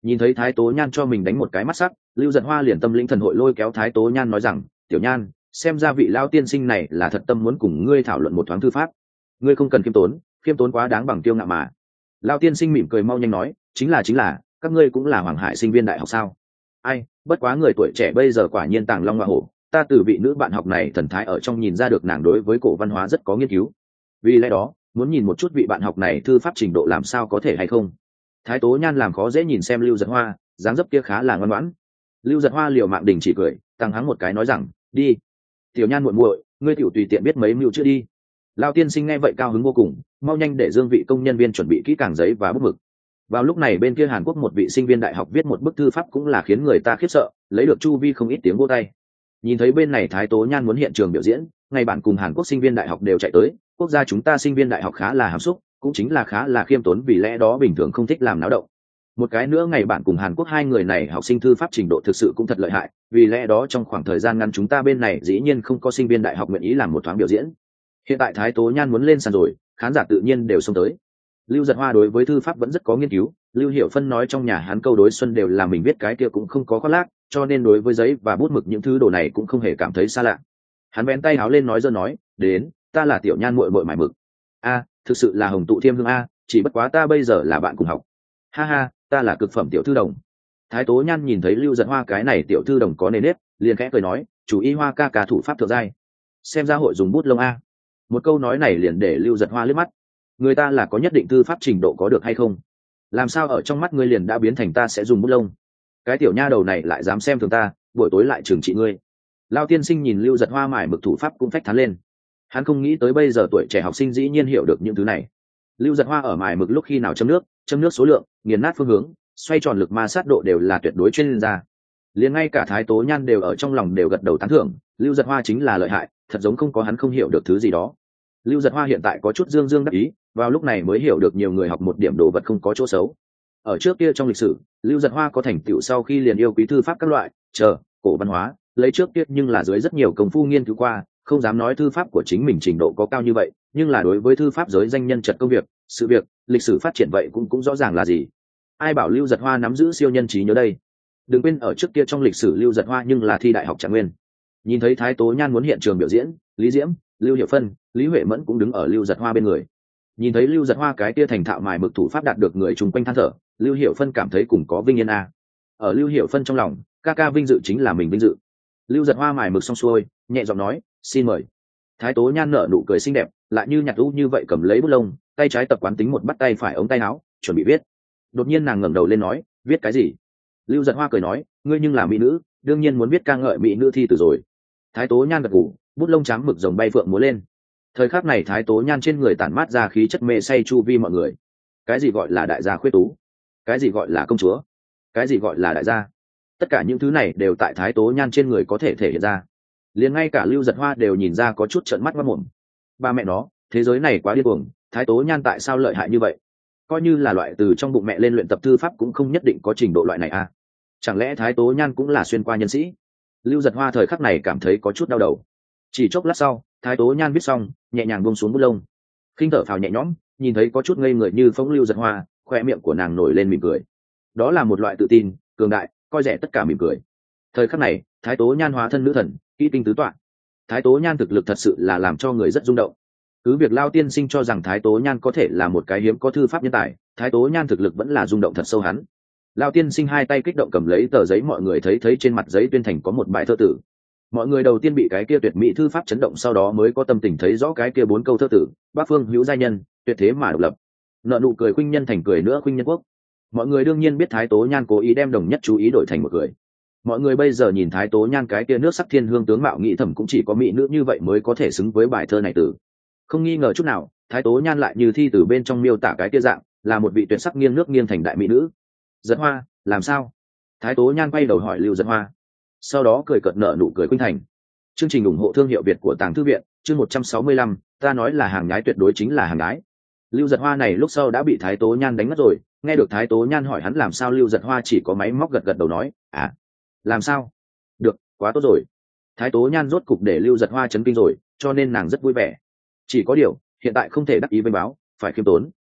Nhìn thấy Thái Tố Nhan cho mình đánh một cái mắt sắc, Lưu Giật Hoa liền tâm linh thần hội lôi kéo Thái Tố Nhan nói rằng, tiểu Nhan, xem ra vị lao tiên sinh này là thật tâm muốn cùng ngươi thảo luận một thoáng thư pháp. Ngươi không cần khiêm tốn quá đáng bằng kiêu ngạo mà. Lao tiên sinh mỉm cười mau nhanh nói, chính là các ngươi cũng là Hoàng Hải sinh viên đại học sao? Ai, bất quá người tuổi trẻ bây giờ quả nhiên tàng long hoa hổ, ta từ vị nữ bạn học này thần thái ở trong nhìn ra được nàng đối với cổ văn hóa rất có nghiên cứu. Vì lẽ đó, muốn nhìn một chút vị bạn học này thư pháp trình độ làm sao có thể hay không. Thái Tố Nhan làm khó dễ nhìn xem Lưu Giật Hoa, dáng dấp kia khá là ngoan ngoãn. Lưu Giật Hoa liều mạng đình chỉ cười, tăng hắng một cái nói rằng, đi, tiểu Nhan muội muội, ngươi tiểu tùy tiện biết mấy mưu chưa đi. Lao tiên sinh nghe vậy cao hứng vô cùng, mau nhanh để Dương vị công nhân viên chuẩn bị kỹ càng giấy và bút mực. Vào lúc này bên kia Hàn Quốc một vị sinh viên đại học viết một bức thư pháp cũng là khiến người ta khiếp sợ, lấy được chu vi không ít tiếng vỗ tay. Nhìn thấy bên này Thái Tố Nhan muốn hiện trường biểu diễn, ngay bản cùng Hàn Quốc sinh viên đại học đều chạy tới. Quốc gia chúng ta sinh viên đại học khá là hàm xúc, cũng chính là khá là khiêm tốn, vì lẽ đó bình thường không thích làm náo động. Một cái nữa, ngày bản cùng Hàn Quốc hai người này học sinh thư pháp trình độ thực sự cũng thật lợi hại, vì lẽ đó trong khoảng thời gian ngắn chúng ta bên này dĩ nhiên không có sinh viên đại học nguyện ý làm một thoáng biểu diễn. Hiện tại Thái Tố Nhan muốn lên sàn rồi, khán giả tự nhiên đều xông tới. Lưu Giật Hoa đối với thư pháp vẫn rất có nghiên cứu, Lưu Hiểu Phân nói trong nhà hắn câu đối xuân đều là mình viết, cái kia cũng không có khoác lác, cho nên đối với giấy và bút mực những thứ đồ này cũng không hề cảm thấy xa lạ. Hắn vén tay áo lên nói đến, ta là tiểu Nhan muội muội mải mực. A, thực sự là hồng tụ thiêm hương a, chỉ bất quá ta bây giờ là bạn cùng học. Ha ha, ta là cực phẩm tiểu thư đồng. Thái Tố Nhan nhìn thấy Lưu Giật Hoa cái này tiểu thư đồng có nề nếp, liền khẽ cười nói, chủ y Hoa ca ca thủ pháp thượng giai, xem ra hội dùng bút lông a. Một câu nói này liền để Lưu Giật Hoa liếc mắt. Người ta là có nhất định thư pháp trình độ có được hay không? Làm sao ở trong mắt ngươi liền đã biến thành ta sẽ dùng bút lông? Cái tiểu nha đầu này lại dám xem thường ta, buổi tối lại trừng trị ngươi. Lao tiên sinh nhìn Lưu Giật Hoa mải mực thủ pháp cũng phách thán lên. Hắn không nghĩ tới bây giờ tuổi trẻ học sinh dĩ nhiên hiểu được những thứ này. Lưu Giật Hoa ở mải mực lúc khi nào châm nước số lượng, nghiền nát phương hướng, xoay tròn lực ma sát độ đều là tuyệt đối chuyên gia. Liền ngay cả Thái Tố Nhan đều ở trong lòng đều gật đầu tán thưởng, Lưu Giật Hoa chính là lợi hại, thật giống không có hắn không hiểu được thứ gì đó. Lưu Giật Hoa hiện tại có chút dương dương đắc ý, vào lúc này mới hiểu được nhiều người học một điểm đồ vật không có chỗ xấu. Ở trước kia trong lịch sử, Lưu Giật Hoa có thành tựu sau khi liền yêu quý thư pháp các loại, cổ văn hóa, lấy trước kia nhưng là dưới rất nhiều công phu nghiên cứu qua, không dám nói thư pháp của chính mình trình độ có cao như vậy, nhưng là đối với thư pháp giới danh nhân trật công việc, sự việc, lịch sử phát triển vậy cũng rõ ràng là gì. Ai bảo Lưu Giật Hoa nắm giữ siêu nhân trí nhớ đây. Đừng quên ở trước kia trong lịch sử Lưu Giật Hoa nhưng là thi đại học Trạng Nguyên. Nhìn thấy Thái Tố Nhan muốn hiện trường biểu diễn, Lý Diễm, Lưu Hiểu Phân, Lý Huệ Mẫn cũng đứng ở Lưu Giật Hoa bên người. Nhìn thấy Lưu Giật Hoa cái kia thành thạo mài mực thủ pháp đạt được người chung quanh than thở, Lưu Hiểu Phân cảm thấy cùng có vinh yên a. Ở Lưu Hiểu Phân trong lòng, ca ca vinh dự chính là mình vinh dự. Lưu Giật Hoa mài mực xong xuôi, nhẹ giọng nói, xin mời. Thái Tố Nhan nở nụ cười xinh đẹp, lại như nhặt ú như vậy cầm lấy bút lông, tay trái tập quán tính một bắt tay phải ống tay áo, chuẩn bị viết. Đột nhiên nàng ngẩng đầu lên nói, viết cái gì? Lưu Giật Hoa cười nói, ngươi nhưng là mỹ nữ, đương nhiên muốn viết ca ngợi mỹ nữ thi từ rồi. Thái Tố Nhan gật gù, bút lông trắng mực rồng bay phượng múa lên. Thời khắc này Thái Tố Nhan trên người tản mát ra khí chất mê say chu vi mọi người. Cái gì gọi là đại gia khuyết tú? Cái gì gọi là công chúa? Cái gì gọi là đại gia? Tất cả những thứ này đều tại Thái Tố Nhan trên người có thể thể hiện ra. Liền ngay cả Lưu Giật Hoa đều nhìn ra có chút trợn mắt mất mồm. Ba mẹ nó, thế giới này quá điên cuồng, Thái Tố Nhan tại sao lợi hại như vậy? Coi như là loại từ trong bụng mẹ lên luyện tập thư pháp cũng không nhất định có trình độ loại này à? Chẳng lẽ Thái Tố Nhan cũng là xuyên qua nhân sĩ? Lưu Giật Hoa thời khắc này cảm thấy có chút đau đầu. Chỉ chốc lát sau, Thái Tố Nhan viết xong, nhẹ nhàng buông xuống bút lông, khinh thở phào nhẹ nhõm, nhìn thấy có chút ngây người như phóng Lưu Giật Hoa, khoe miệng của nàng nổi lên mỉm cười. Đó là một loại tự tin, cường đại, coi rẻ tất cả mỉm cười. Thời khắc này, Thái Tố Nhan hóa thân nữ thần, kỹ tinh tứ toạn. Thái Tố Nhan thực lực thật sự là làm cho người rất rung động. Cứ việc Lao tiên sinh cho rằng Thái Tố Nhan có thể là một cái hiếm có thư pháp nhân tài, Thái Tố Nhan thực lực vẫn là rung động thật sâu hắn. Lao tiên sinh hai tay kích động cầm lấy tờ giấy, mọi người thấy trên mặt giấy tuyên thành có một bài thơ tử. Mọi người đầu tiên bị cái kia tuyệt mỹ thư pháp chấn động, sau đó mới có tâm tình thấy rõ cái kia 4 câu thơ tử: Bắc phương hữu giai nhân, tuyệt thế mà độc lập. Nợ nụ cười khuynh nhân thành cười nữa khuynh nhân quốc. Mọi người đương nhiên biết Thái Tố Nhan cố ý đem đồng nhất chú ý đổi thành một cười. Mọi người bây giờ nhìn Thái Tố Nhan cái kia nước sắc thiên hương tướng mạo, nghĩ thầm cũng chỉ có mỹ nữ như vậy mới có thể xứng với bài thơ này tử. Không nghi ngờ chút nào, Thái Tố Nhan lại như thi từ bên trong miêu tả cái kia dạng, là một vị tuyệt sắc nghiêng nước nghiêng thành đại mỹ nữ. Giật Hoa, làm sao? Thái Tố Nhan quay đầu hỏi Lưu Giật Hoa, sau đó cười cợt nở nụ cười khuynh thành. Chương trình ủng hộ thương hiệu Việt của Tàng Thư Viện, chương 165, ta nói là hàng nhái tuyệt đối chính là hàng nhái. Lưu Giật Hoa này lúc sau đã bị Thái Tố Nhan đánh mất rồi, nghe được Thái Tố Nhan hỏi hắn làm sao, Lưu Giật Hoa chỉ có máy móc gật gật đầu nói, làm sao? Được, quá tốt rồi. Thái Tố Nhan rốt cục để Lưu Giật Hoa chấn kinh rồi, cho nên nàng rất vui vẻ. Chỉ có điều, hiện tại không thể đắc ý vênh báo, phải khiêm tốn.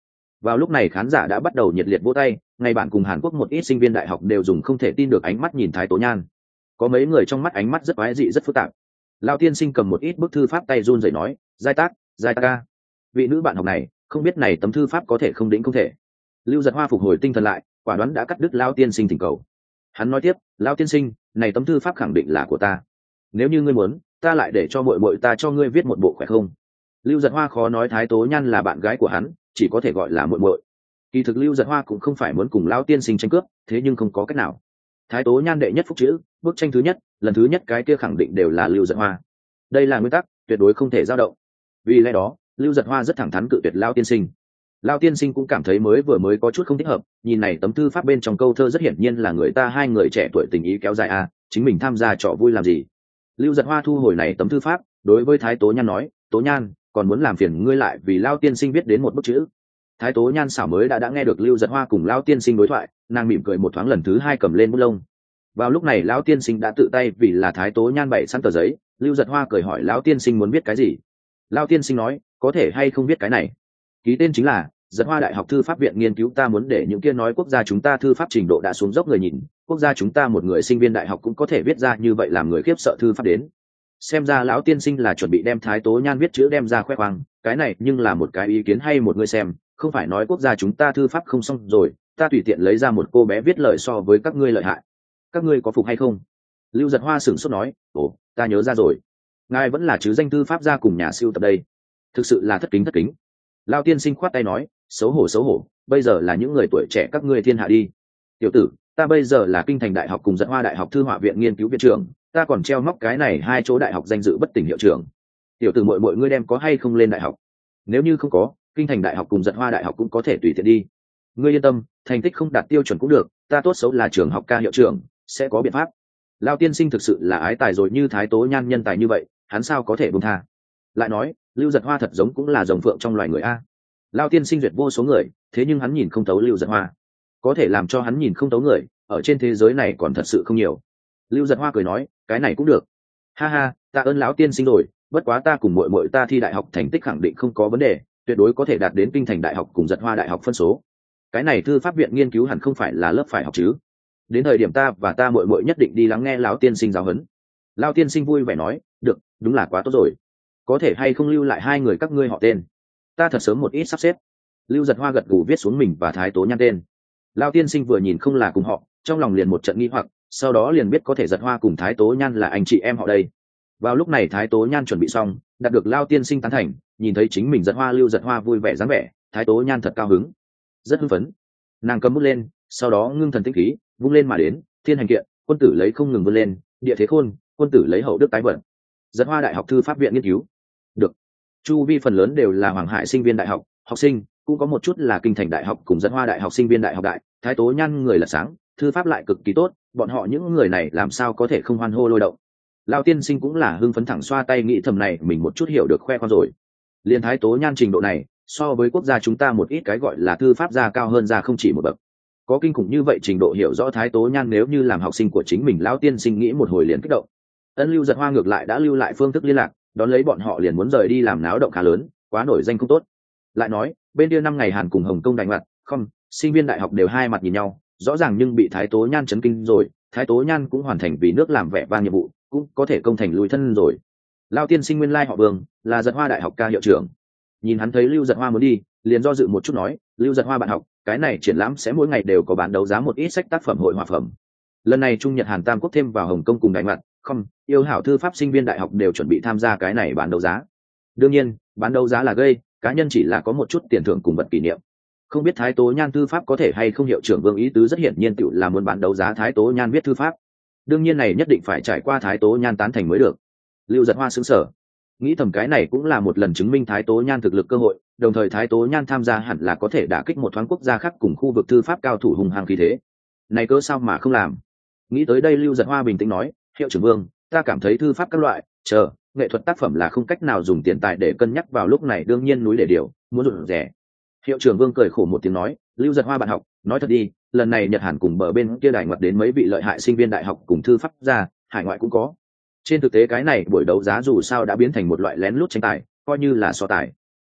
Vào lúc này khán giả đã bắt đầu nhiệt liệt vỗ tay, ngay bản cùng Hàn Quốc một ít sinh viên đại học đều dùng không thể tin được ánh mắt nhìn Thái Tố Nhan. Có mấy người trong mắt ánh mắt rất quái dị rất phức tạp. Lão tiên sinh cầm một ít bức thư pháp tay run rẩy nói, giai tác ca. Vị nữ bạn học này, không biết này tấm thư pháp có thể không đỉnh không thể. Lưu Giật Hoa phục hồi tinh thần lại, quả đoán đã cắt đứt Lão tiên sinh thỉnh cầu. Hắn nói tiếp, Lão tiên sinh, này tấm thư pháp khẳng định là của ta. Nếu như ngươi muốn, ta lại để cho muội muội ta cho ngươi viết một bộ khỏe không? Lưu Giật Hoa khó nói Thái Tố Nhan là bạn gái của hắn, chỉ có thể gọi là muội muội. Kỳ thực Lưu Giật Hoa cũng không phải muốn cùng Lão tiên sinh tranh cướp, thế nhưng không có cách nào. Thái Tố Nhan đệ nhất phúc chữ, bức tranh thứ nhất, lần thứ nhất cái kia khẳng định đều là Lưu Giật Hoa. Đây là nguyên tắc, tuyệt đối không thể dao động. Vì lẽ đó, Lưu Giật Hoa rất thẳng thắn cự tuyệt Lão tiên sinh. Lão tiên sinh cũng cảm thấy mới có chút không thích hợp, nhìn này tấm thư pháp bên trong câu thơ rất hiển nhiên là người ta hai người trẻ tuổi tình ý kéo dài chính mình tham gia trò vui làm gì. Lưu Giật Hoa thu hồi này tấm thư pháp, đối với Thái Tố Nhan nói, Tố Nhan, còn muốn làm phiền ngươi lại vì Lão tiên sinh viết đến một bức chữ. Thái Tố Nhan xảo mới đã nghe được Lưu Giật Hoa cùng Lão tiên sinh đối thoại, nàng mỉm cười một thoáng lần thứ hai cầm lên bút lông. Vào lúc này Lão tiên sinh đã tự tay vì là Thái Tố Nhan bày sẵn tờ giấy. Lưu Giật Hoa cười hỏi Lão tiên sinh muốn viết cái gì. Lão tiên sinh nói, có thể hay không viết cái này, ký tên chính là Giật Hoa Đại học Thư pháp Viện nghiên cứu. Ta muốn để những kia nói quốc gia chúng ta thư pháp trình độ đã xuống dốc người nhìn, quốc gia chúng ta một người sinh viên đại học cũng có thể viết ra như vậy làm người khiếp sợ thư pháp đến. Xem ra Lão tiên sinh là chuẩn bị đem Thái Tố Nhan viết chữ đem ra khoe khoang, cái này nhưng là một cái ý kiến hay một người xem, không phải nói quốc gia chúng ta thư pháp không xong rồi, ta tùy tiện lấy ra một cô bé viết lời so với các ngươi lợi hại, các ngươi có phục hay không? Lưu Giật Hoa sửng sốt nói, ồ, ta nhớ ra rồi, ngài vẫn là chứ danh thư pháp gia cùng nhà siêu tập đây, thực sự là thất kính. Lão tiên sinh khoát tay nói, xấu hổ, bây giờ là những người tuổi trẻ các ngươi thiên hạ đi. Tiểu tử, ta bây giờ là Kinh Thành Đại học cùng Giật Hoa Đại học Thư họa viện nghiên cứu viện trưởng, ta còn treo móc cái này hai chỗ đại học danh dự bất tỉnh hiệu trưởng. Tiểu tử mọi ngươi đem có hay không lên đại học? Nếu như không có, Kinh Thành Đại học cùng Giật Hoa Đại học cũng có thể tùy tiện đi. Ngươi yên tâm, thành tích không đạt tiêu chuẩn cũng được, ta tốt xấu là trường học ca hiệu trưởng, sẽ có biện pháp. Lão tiên sinh thực sự là ái tài rồi, như Thái Tố Nhan nhân tài như vậy, hắn sao có thể buông tha. Lại nói, Lưu Giật Hoa thật giống cũng là rồng phượng trong loài người a. Lão tiên sinh duyệt vô số người, thế nhưng hắn nhìn không thấu Lưu Giật Hoa. Có thể làm cho hắn nhìn không thấu người, ở trên thế giới này còn thật sự không nhiều. Lưu Giật Hoa cười nói, cái này cũng được. Ha ha, tạ ơn lão tiên sinh rồi, bất quá ta cùng muội ta thi đại học thành tích khẳng định không có vấn đề, tuyệt đối có thể đạt đến Kinh Thành Đại học cùng Giật Hoa Đại học phân số. Cái này thư pháp viện nghiên cứu hẳn không phải là lớp phải học chứ? Đến thời điểm ta và ta muội nhất định đi lắng nghe lão tiên sinh giáo huấn. Lão tiên sinh vui vẻ nói, được, đúng là quá tốt rồi. Có thể hay không lưu lại hai người các ngươi họ tên, ta thật sớm một ít sắp xếp. Lưu Giật Hoa gật gù viết xuống mình và Thái Tố Nhan tên. Lão tiên sinh vừa nhìn không là cùng họ, trong lòng liền một trận nghi hoặc, sau đó liền biết có thể Giật Hoa cùng Thái Tố Nhan là anh chị em họ đây. Vào lúc này Thái Tố Nhan chuẩn bị xong, đạt được Lão tiên sinh tán thành, nhìn thấy chính mình Lưu Giật Hoa vui vẻ dáng vẻ, Thái Tố Nhan thật cao hứng, rất hưng phấn. Nàng cầm bút lên, sau đó ngưng thần tinh khí, vung lên mà đến, thiên hành kiện, quân tử lấy không ngừng vươn lên, địa thế khôn, quân tử lấy hậu đức tái vận. Giật Hoa Đại học Thư pháp viện nghiên cứu. Được. Chu vi phần lớn đều là Hoàng Hải sinh viên đại học, học sinh, cũng có một chút là Kinh Thành Đại học cùng Giật Hoa Đại học sinh viên đại học đại. Thái Tố Nhan người là sáng, thư pháp lại cực kỳ tốt, bọn họ những người này làm sao có thể không hoan hô lôi động. Lão tiên sinh cũng là hưng phấn thẳng xoa tay nghĩ thầm này mình một chút hiểu được khoe con rồi. Liên Thái Tố Nhan trình độ này, so với quốc gia chúng ta một ít cái gọi là thư pháp gia cao hơn ra không chỉ một bậc. Có kinh khủng như vậy trình độ hiểu rõ Thái Tố Nhan, nếu như làm học sinh của chính mình, Lão tiên sinh nghĩ một hồi liền kích động. Lưu Giật Hoa ngược lại đã lưu lại phương thức liên lạc, đón lấy bọn họ liền muốn rời đi làm náo động khá lớn, quá nổi danh không tốt. Lại nói, bên kia 5 ngày Hàn cùng Hồng Kông đánh mặt, không, sinh viên đại học đều hai mặt nhìn nhau, rõ ràng nhưng bị Thái Tố Nhan chấn kinh rồi, Thái Tố Nhan cũng hoàn thành vì nước làm vẻ vang nhiệm vụ, cũng có thể công thành lùi thân rồi. Lão tiên sinh nguyên lai họ Vương, là Giật Hoa Đại học ca hiệu trưởng. Nhìn hắn thấy Lưu Giật Hoa muốn đi, liền do dự một chút nói, Lưu Giật Hoa bạn học, cái này triển lãm sẽ mỗi ngày đều có bán đấu giá một ít sách tác phẩm hội họa phẩm. Lần này Trung Nhật Hàn Tam Quốc thêm vào Hồng Kông cùng đánh mặt, không, yêu hảo thư pháp sinh viên đại học đều chuẩn bị tham gia cái này bán đấu giá. Đương nhiên, bán đấu giá là gây, cá nhân chỉ là có một chút tiền thưởng cùng vật kỷ niệm. Không biết Thái Tố Nhan thư pháp có thể hay không, hiệu trưởng Vương ý tứ rất hiển nhiên tựu là muốn bán đấu giá Thái Tố Nhan viết thư pháp. Đương nhiên này nhất định phải trải qua Thái Tố Nhan tán thành mới được. Lưu Giật Hoa sững sờ, nghĩ thầm cái này cũng là một lần chứng minh Thái Tố Nhan thực lực cơ hội, đồng thời Thái Tố Nhan tham gia hẳn là có thể đả kích một thoáng quốc gia khác cùng khu vực thư pháp cao thủ hùng hăng khí thế. Này cớ sao mà không làm? Nghĩ tới đây Lưu Giật Hoa bình tĩnh nói, hiệu trưởng Vương, ta cảm thấy thư pháp các loại nghệ thuật tác phẩm là không cách nào dùng tiền tài để cân nhắc vào lúc này, đương nhiên núi để điều muốn rụt rẻ. Hiệu trưởng Vương cười khổ một tiếng nói, Lưu Giật Hoa bạn học, nói thật đi, lần này Nhật Hàn cùng bờ bên kia đài ngoặt đến mấy vị lợi hại sinh viên đại học cùng thư pháp gia, hải ngoại cũng có. Trên thực tế cái này buổi đấu giá dù sao đã biến thành một loại lén lút tranh tài, coi như là so tài.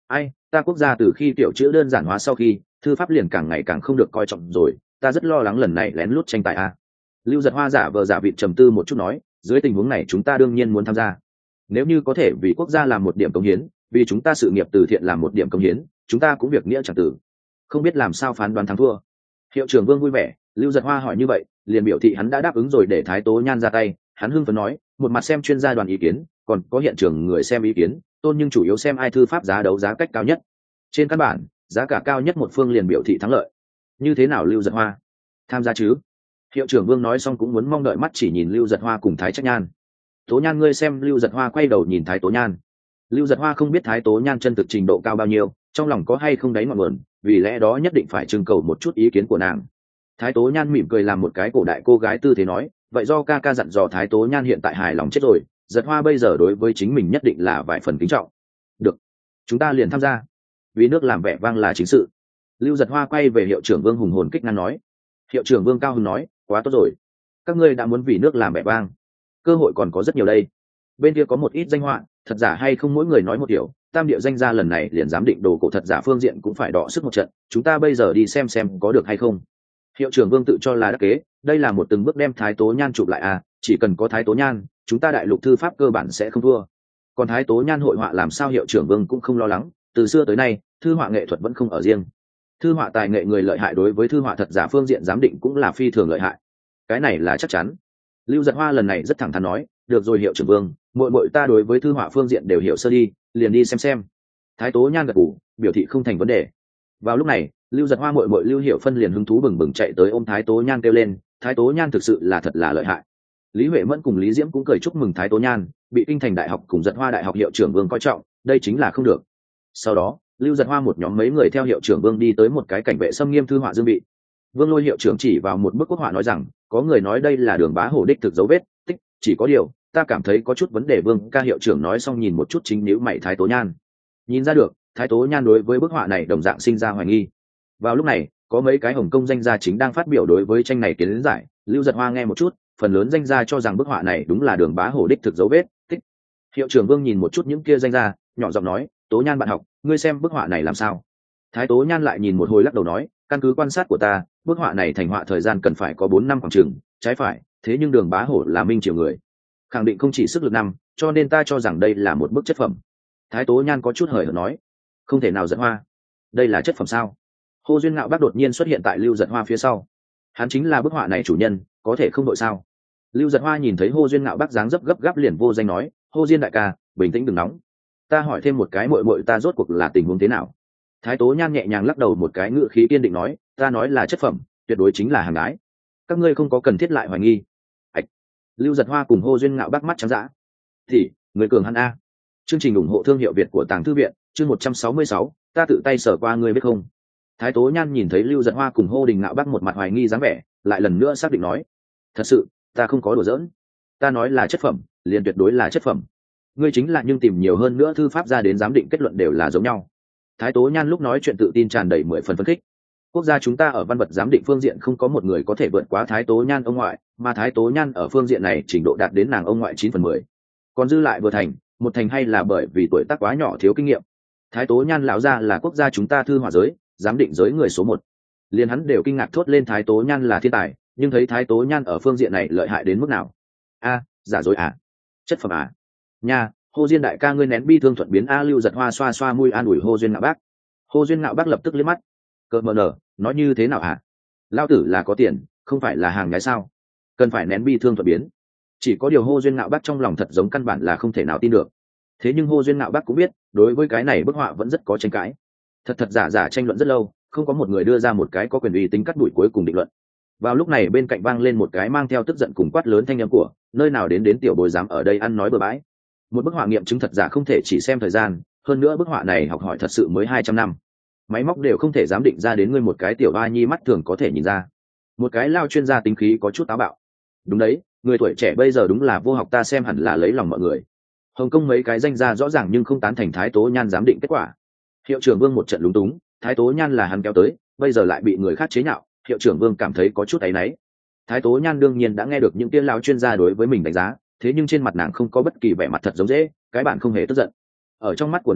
ai, ta quốc gia từ khi kiểu chữ đơn giản hóa sau khi thư pháp liền càng ngày càng không được coi trọng rồi, ta rất lo lắng lần này lén lút tranh tài a. Lưu Giật Hoa giả vờ giả vịt trầm tư một chút nói, dưới tình huống này chúng ta đương nhiên muốn tham gia. Nếu như có thể vì quốc gia làm một điểm công hiến, vì chúng ta sự nghiệp từ thiện làm một điểm công hiến, chúng ta cũng việc nghĩa chẳng tử. Không biết làm sao phán đoán thắng thua. Hiệu trưởng Vương vui vẻ, Lưu Giật Hoa hỏi như vậy, liền biểu thị hắn đã đáp ứng rồi để Thái Tố Nhan ra tay. Hắn hưng phấn nói, một mặt xem chuyên gia đoàn ý kiến, còn có hiện trường người xem ý kiến, tôn nhưng chủ yếu xem ai thư pháp giá đấu giá cách cao nhất. Trên căn bản, giá cả cao nhất một phương liền biểu thị thắng lợi. Như thế nào Lưu Giật Hoa? Tham gia chứ? Hiệu trưởng Vương nói xong cũng muốn mong đợi mắt chỉ nhìn Lưu Giật Hoa cùng Thái Trách Nhan. Tố Nhan ngươi xem. Lưu Giật Hoa quay đầu nhìn Thái Tố Nhan. Lưu Giật Hoa không biết Thái Tố Nhan chân thực trình độ cao bao nhiêu, trong lòng có hay không đáy ngọn nguồn, vì lẽ đó nhất định phải trưng cầu một chút ý kiến của nàng. Thái Tố Nhan mỉm cười làm một cái cổ đại cô gái tư thế nói, vậy do ca ca dặn dò Thái Tố Nhan hiện tại hài lòng chết rồi, Giật Hoa bây giờ đối với chính mình nhất định là vài phần kính trọng. Được, chúng ta liền tham gia. Vì nước làm vẻ vang là chính sự. Lưu Giật Hoa quay về hiệu trưởng Vương hùng hồn kích ngăn nói. Hiệu trưởng Vương cao hứng nói, quá tốt rồi, các ngươi đã muốn vì nước làm vẻ vang, cơ hội còn có rất nhiều đây. Bên kia có một ít danh họa, thật giả hay không mỗi người nói một điều, tam địa danh gia lần này liền giám định đồ cổ thật giả phương diện cũng phải đọ sức một trận, chúng ta bây giờ đi xem có được hay không. Hiệu trưởng Vương tự cho là đắc kế, đây là một từng bước đem Thái Tố Nhan chụp lại à, chỉ cần có Thái Tố Nhan, chúng ta đại lục thư pháp cơ bản sẽ không thua. Còn Thái Tố Nhan hội họa làm sao hiệu trưởng Vương cũng không lo lắng, từ xưa tới nay, thư họa nghệ thuật vẫn không ở riêng. Thư họa tài nghệ người lợi hại đối với thư họa thật giả phương diện giám định cũng là phi thường lợi hại. Cái này là chắc chắn. Lưu Giật Hoa lần này rất thẳng thắn nói, được rồi hiệu trưởng Vương, muội ta đối với thư họa phương diện đều hiểu sơ đi, liền đi xem. Thái Tố Nhan gật gù, biểu thị không thành vấn đề. Vào lúc này, Lưu Giật Hoa muội Lưu Hiểu Phân liền hứng thú bừng bừng chạy tới ôm Thái Tố Nhan kêu lên, Thái Tố Nhan thực sự là thật là lợi hại. Lý Huệ Mẫn cùng Lý Diễm cũng cười chúc mừng Thái Tố Nhan, bị Kinh Thành Đại học cùng Giật Hoa Đại học hiệu trưởng Vương coi trọng, đây chính là không được. Sau đó, Lưu Giật Hoa một nhóm mấy người theo hiệu trưởng Vương đi tới một cái cảnh vệ xâm nghiêm thư họa dương bị. Vương Lôi hiệu trưởng chỉ vào một bức quốc họa nói rằng, có người nói đây là Đường Bá Hổ đích thực dấu vết, tích, chỉ có điều, ta cảm thấy có chút vấn đề. Vương ca hiệu trưởng nói xong nhìn một chút chính nhíu mày Thái Tố Nhan. Nhìn ra được, Thái Tố Nhan đối với bức họa này đồng dạng sinh ra hoài nghi. Vào lúc này, có mấy cái Hồng Kông danh gia chính đang phát biểu đối với tranh này kiến giải, Lưu Giật Hoa nghe một chút, phần lớn danh gia cho rằng bức họa này đúng là Đường Bá Hổ đích thực dấu vết, tích. Hiệu trưởng Vương nhìn một chút những kia danh gia, nhỏ giọng nói, Tố Nhan bạn học, ngươi xem bức họa này làm sao? Thái Tố Nhan lại nhìn một hồi lắc đầu nói, căn cứ quan sát của ta, bức họa này thành họa thời gian cần phải có 4 năm khoảng chừng, trái phải, thế nhưng Đường Bá Hổ là minh triều người, khẳng định không chỉ sức lực năm, cho nên ta cho rằng đây là một bức chất phẩm. Thái Tố Nhan có chút hời hợt nói, không thể nào. Giật Hoa, đây là chất phẩm sao? Hồ Duyên Ngạo Bác đột nhiên xuất hiện tại Lưu Giật Hoa phía sau, hắn chính là bức họa này chủ nhân, có thể không đội sao? Lưu Giật Hoa nhìn thấy Hồ Duyên Ngạo Bác dáng dấp gấp gáp liền vô danh nói, Hồ Diên đại ca, bình tĩnh đừng nóng, ta hỏi thêm một cái, muội ta rốt cuộc là tình huống thế nào? Thái Tố Nhan nhẹ nhàng lắc đầu một cái, ngữ khí kiên định nói, ta nói là chất phẩm, tuyệt đối chính là hàng gái, các ngươi không có cần thiết lại hoài nghi. Ảch. Lưu Giật Hoa cùng Hồ Duyên Ngạo Bác mắt trắng dã. Thì người cường hắn a. Chương trình ủng hộ thương hiệu Việt của Tàng Thư Viện, chương 166, ta tự tay sở qua ngươi biết không? Thái Tố Nhan nhìn thấy Lưu Giật Hoa cùng Hồ Đình Ngạo Bác một mặt hoài nghi dáng vẻ, lại lần nữa xác định nói, thật sự, ta không có đùa giỡn, ta nói là chất phẩm, liền tuyệt đối là chất phẩm. Ngươi chính là nhưng tìm nhiều hơn nữa thư pháp ra đến giám định kết luận đều là giống nhau. Thái Tố Nhan lúc nói chuyện tự tin tràn đầy 10 phần phấn khích. Quốc gia chúng ta ở văn vật giám định phương diện không có một người có thể vượt quá Thái Tố Nhan ông ngoại, mà Thái Tố Nhan ở phương diện này trình độ đạt đến nàng ông ngoại 9/10. Còn dư lại vừa thành, một thành hay là bởi vì tuổi tác quá nhỏ thiếu kinh nghiệm. Thái Tố Nhan lão gia là quốc gia chúng ta thư họa giới, giám định giới người số 1. Liền hắn đều kinh ngạc thốt lên Thái Tố Nhan là thiên tài, nhưng thấy Thái Tố Nhan ở phương diện này lợi hại đến mức nào? A, giả dối à? Chất phẩm à? Nha, Hồ Duyên đại ca ngươi nén bi thương thuận biến a. Lưu Giật Hoa xoa xoa mũi an ủi Hồ Duyên Ngạo Bác. Hồ Duyên Ngạo Bác lập tức liếc mắt, cợt mờ nở, nói như thế nào hả? Lao tử là có tiền, không phải là hàng nhái sao? Cần phải nén bi thương thuận biến. Chỉ có điều Hồ Duyên Ngạo Bác trong lòng thật giống căn bản là không thể nào tin được. Thế nhưng Hồ Duyên Ngạo Bác cũng biết, đối với cái này bức họa vẫn rất có tranh cãi. Thật giả tranh luận rất lâu, không có một người đưa ra một cái có quyền uy tính cắt đuổi cuối cùng định luận. Vào lúc này bên cạnh vang lên một cái mang theo tức giận cùng quát lớn thanh âm của, nơi nào đến tiểu bối dám ở đây ăn nói bừa bãi. Một bức họa nghiệm chứng thật giả không thể chỉ xem thời gian, hơn nữa bức họa này học hỏi thật sự mới 200 năm. Máy móc đều không thể giám định ra đến ngươi một cái tiểu ba nhi mắt thường có thể nhìn ra. Một cái lao chuyên gia tính khí có chút táo bạo. Đúng đấy, người tuổi trẻ bây giờ đúng là vô học, ta xem hẳn là lấy lòng mọi người. Hồng Kông mấy cái danh gia rõ ràng nhưng không tán thành Thái Tố Nhan giám định kết quả. Hiệu trưởng Vương một trận lúng túng, Thái Tố Nhan là hắn kéo tới, bây giờ lại bị người khác chế nhạo, hiệu trưởng Vương cảm thấy có chút áy náy. Thái Tố Nhan đương nhiên đã nghe được những tiên lao chuyên gia đối với mình đánh giá, thế nhưng trên mặt nàng không có bất kỳ vẻ mặt thật giống dễ, cái bạn không hề tức giận. Ở trong mắt của nàng,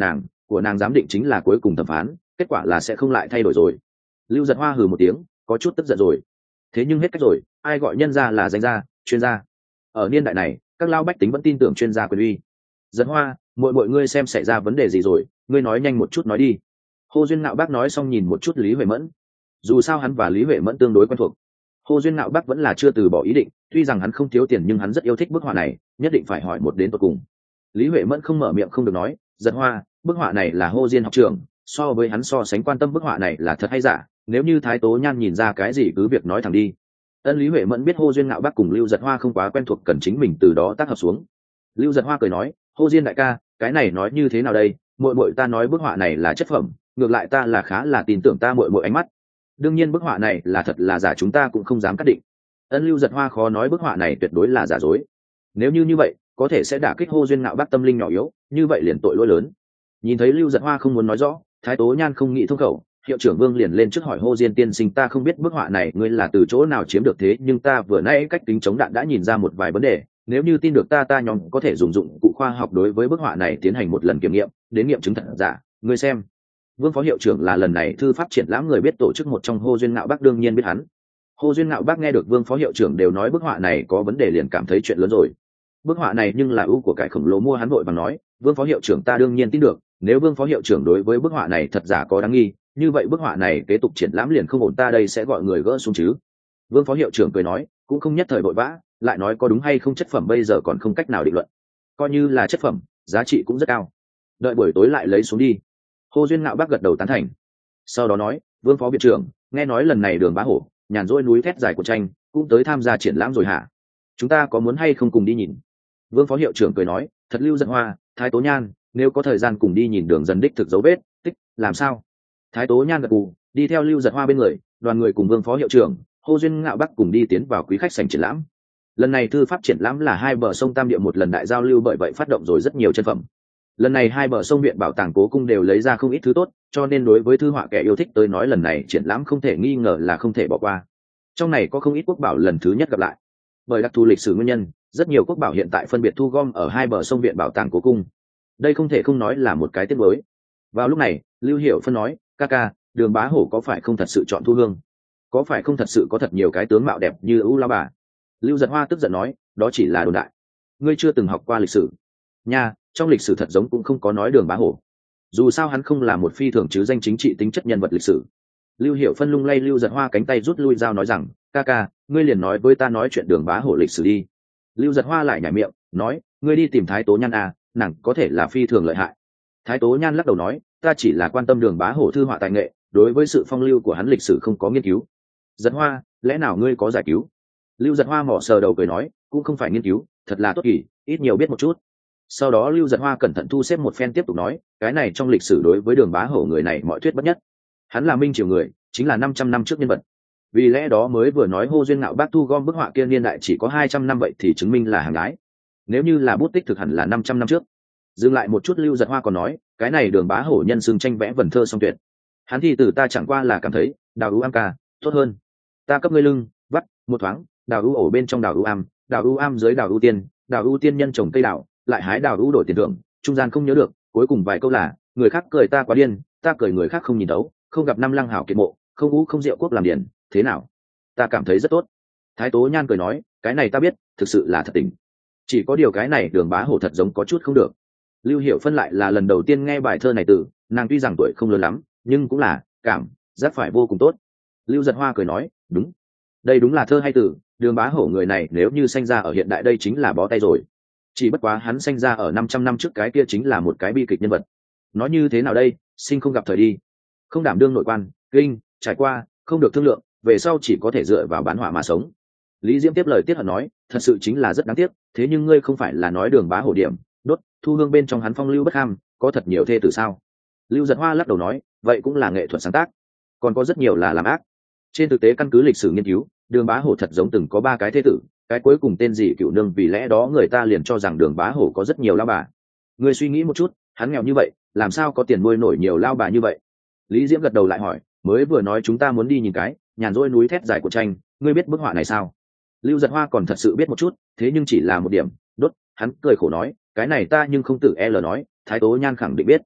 của nàng giám định chính là cuối cùng thẩm phán, kết quả là sẽ không lại thay đổi rồi. Lưu Giật Hoa hừ một tiếng, có chút tức giận rồi. Thế nhưng hết cách rồi, ai gọi nhân gia là danh gia, chuyên gia. Ở niên đại này, các lao bách tính vẫn tin tưởng chuyên gia quyền uy. Giật Hoa, mọi ngươi xem xảy ra vấn đề gì rồi, ngươi nói nhanh một chút nói đi. Hồ Duyên Nạo Bác nói xong nhìn một chút Lý Huệ Mẫn. Dù sao hắn và Lý Huệ Mẫn tương đối quen thuộc. Hồ Duyên Nạo Bác vẫn là chưa từ bỏ ý định, tuy rằng hắn không thiếu tiền nhưng hắn rất yêu thích bức họa này, nhất định phải hỏi một đến tận cùng. Lý Huệ Mẫn không mở miệng không được nói, Giật Hoa, bức họa này là Hồ Diên học trưởng, so với hắn so sánh quan tâm bức họa này là thật hay giả, nếu như Thái Tố Nhan nhìn ra cái gì cứ việc nói thẳng đi. Ân Lý Huệ Mẫn biết Hồ Duyên Nạo Bác cùng Lưu Giật Hoa không quá quen thuộc, cần chính mình từ đó tác hợp xuống. Lưu Giật Hoa cười nói, Hồ Diên đại ca, cái này nói như thế nào đây, muội ta nói bức họa này là chất phẩm, ngược lại ta là khá là tin tưởng ta muội ánh mắt. Đương nhiên bức họa này là thật là giả chúng ta cũng không dám xác định. Ân Lưu Giật Hoa khó nói bức họa này tuyệt đối là giả dối. Nếu như vậy, có thể sẽ đả kích Hồ Duyên Nạo Bác tâm linh nhỏ yếu, như vậy liền tội lỗi lớn. Nhìn thấy Lưu Giật Hoa không muốn nói rõ, Thái Tố Nhan không nghĩ thông khẩu, hiệu trưởng Vương liền lên trước hỏi Hồ Diên tiên sinh, ta không biết bức họa này ngươi là từ chỗ nào chiếm được thế nhưng ta vừa nãy cách kính chống đạn đã nhìn ra một vài vấn đề, nếu như tin được ta nhóm có thể dùng dụng cụ khoa học đối với bức họa này tiến hành một lần kiểm nghiệm, đến nghiệm chứng thật giả, ngươi xem. Vương phó hiệu trưởng là lần này thư pháp triển lãm người biết tổ chức một trong Hồ Duyên Nạo Bác đương nhiên biết hắn. Hồ Duyên Nạo Bác nghe được Vương phó hiệu trưởng đều nói bức họa này có vấn đề liền cảm thấy chuyện lớn rồi. Bức họa này nhưng là ưu của cải khổng lồ mua, hắn vội vàng nói, Vương phó hiệu trưởng ta đương nhiên tin được, nếu Vương phó hiệu trưởng đối với bức họa này thật giả có đáng nghi, như vậy bức họa này kế tục triển lãm liền không ổn, ta đây sẽ gọi người gỡ xuống chứ. Vương phó hiệu trưởng cười nói, cũng không nhất thời vội vã, lại nói có đúng hay không chất phẩm bây giờ còn không cách nào định luận, coi như là chất phẩm giá trị cũng rất cao, đợi buổi tối lại lấy xuống đi. Hồ Duyên Nạo Bác gật đầu tán thành, sau đó nói, Vương phó viện trưởng, nghe nói lần này Đường Bá Hổ nhàn rỗi núi thét dài của tranh cũng tới tham gia triển lãm rồi hả? Chúng ta có muốn hay không cùng đi nhìn? Vương phó hiệu trưởng cười nói, thật Lưu Giật Hoa, Thái Tố Nhan, nếu có thời gian cùng đi nhìn Đường dần đích thực dấu vết tích làm sao? Thái Tố Nhan gật gù, đi theo Lưu Giật Hoa bên người, đoàn người cùng Vương phó hiệu trưởng Hồ Duyên Nạo Bác cùng đi tiến vào quý khách sảnh triển lãm. Lần này thư pháp triển lãm là hai bờ sông Tam Địa một lần đại giao lưu, bởi vậy phát động rồi rất nhiều chân phẩm. Lần này hai bờ sông viện bảo tàng Cố Cung đều lấy ra không ít thứ tốt, cho nên đối với thư họa kẻ yêu thích tới nói lần này triển lãm không thể nghi ngờ là không thể bỏ qua. Trong này có không ít quốc bảo lần thứ nhất gặp lại. Bởi đặc thù lịch sử nguyên nhân, rất nhiều quốc bảo hiện tại phân biệt thu gom ở hai bờ sông viện bảo tàng Cố Cung. Đây không thể không nói là một cái tiếc nuối. Vào lúc này, Lưu Hiểu Phân nói, ca, Đường Bá Hổ có phải không thật sự chọn thu hương? Có phải không thật sự có thật nhiều cái tướng mạo đẹp như ưu lao bà? Lưu Giật Hoa tức giận nói, đó chỉ là đồn đại. Ngươi chưa từng học qua lịch sử nha, trong lịch sử thật giống cũng không có nói Đường Bá Hổ. Dù sao hắn không là một phi thường chứ danh chính trị tính chất nhân vật lịch sử. Lưu Hiểu Phân lung lay Lưu Giật Hoa cánh tay rút lui dao nói rằng, ca, ngươi liền nói với ta nói chuyện Đường Bá Hổ lịch sử đi. Lưu Giật Hoa lại nhảy miệng nói, ngươi đi tìm Thái Tố Nhan à, nàng có thể là phi thường lợi hại. Thái Tố Nhan lắc đầu nói, ta chỉ là quan tâm Đường Bá Hổ thư họa tài nghệ, đối với sự phong lưu của hắn lịch sử không có nghiên cứu. Giật Hoa, lẽ nào ngươi có giải cứu? Lưu Giật Hoa mỏ sờ đầu cười nói, cũng không phải nghiên cứu, thật là tốt kỳ, ít nhiều biết một chút. Sau đó Lưu Giật Hoa cẩn thận thu xếp một phen tiếp tục nói, cái này trong lịch sử đối với Đường Bá Hổ người này mọi thuyết bất nhất. Hắn là minh triều người, chính là 500 năm trước nhân vật. Vì lẽ đó mới vừa nói Hồ Duyên Nạo Bác thu gom bức họa kia niên đại chỉ có 200 năm, vậy thì chứng minh là hàng ái. Nếu như là bút tích thực hẳn là 500 năm trước. Dừng lại một chút, Lưu Giật Hoa còn nói, cái này Đường Bá Hổ nhân xưng tranh vẽ vần thơ song tuyệt. Hắn thì từ ta chẳng qua là cảm thấy, đào ưu am ca tốt hơn. Ta cấp ngươi lưng vắt một thoáng, đào ưu ổ bên trong đào ưu am dưới đào ưu tiên nhân trồng cây đào, lại hái đào ưu đổi tiền thưởng, trung gian không nhớ được, cuối cùng vài câu là, người khác cười ta quá điên, ta cười người khác không nhìn đấu, không gặp năm lăng hảo kiệt mộ, không ú không rượu quốc làm điển, thế nào? Ta cảm thấy rất tốt. Thái Tố Nhan cười nói, cái này ta biết, thực sự là thật tình. Chỉ có điều cái này Đường Bá Hổ thật giống có chút không được. Lưu Hiểu Phân lại là lần đầu tiên nghe bài thơ này từ, nàng tuy rằng tuổi không lớn lắm, nhưng cũng là cảm giác phải vô cùng tốt. Lưu Giật Hoa cười nói, đúng, đây đúng là thơ hay từ. Đường Bá Hổ người này nếu như sanh ra ở hiện đại đây chính là bó tay rồi. Chỉ bất quá hắn sanh ra ở 500 năm trước, cái kia chính là một cái bi kịch nhân vật. Nói như thế nào đây, sinh không gặp thời đi, không đảm đương nội quan, kinh trải qua, không được thương lượng, về sau chỉ có thể dựa vào bán họa mà sống. Lý Diễm tiếp lời tiết hận nói, thật sự chính là rất đáng tiếc, thế nhưng ngươi không phải là nói Đường Bá Hổ điểm đốt thu hương bên trong hắn phong lưu bất ham, có thật nhiều thê tử sao? Lưu Giật Hoa lắc đầu nói, vậy cũng là nghệ thuật sáng tác, còn có rất nhiều là làm ác. Trên thực tế căn cứ lịch sử nghiên cứu, Đường Bá Hổ thật giống từng có 3 cái thê tử, cái cuối cùng tên gì Cửu Nương, vì lẽ đó người ta liền cho rằng Đường Bá Hổ có rất nhiều lao bà. Ngươi suy nghĩ một chút, hắn nghèo như vậy, làm sao có tiền nuôi nổi nhiều lao bà như vậy? Lý Diễm gật đầu lại hỏi, mới vừa nói chúng ta muốn đi nhìn cái nhàn rỗi núi thét dài của tranh, ngươi biết bức họa này sao? Lưu Giật Hoa còn thật sự biết một chút, thế nhưng chỉ là một điểm đốt, hắn cười khổ nói, cái này ta nhưng không tự nói, Thái Tố Nhan khẳng định biết.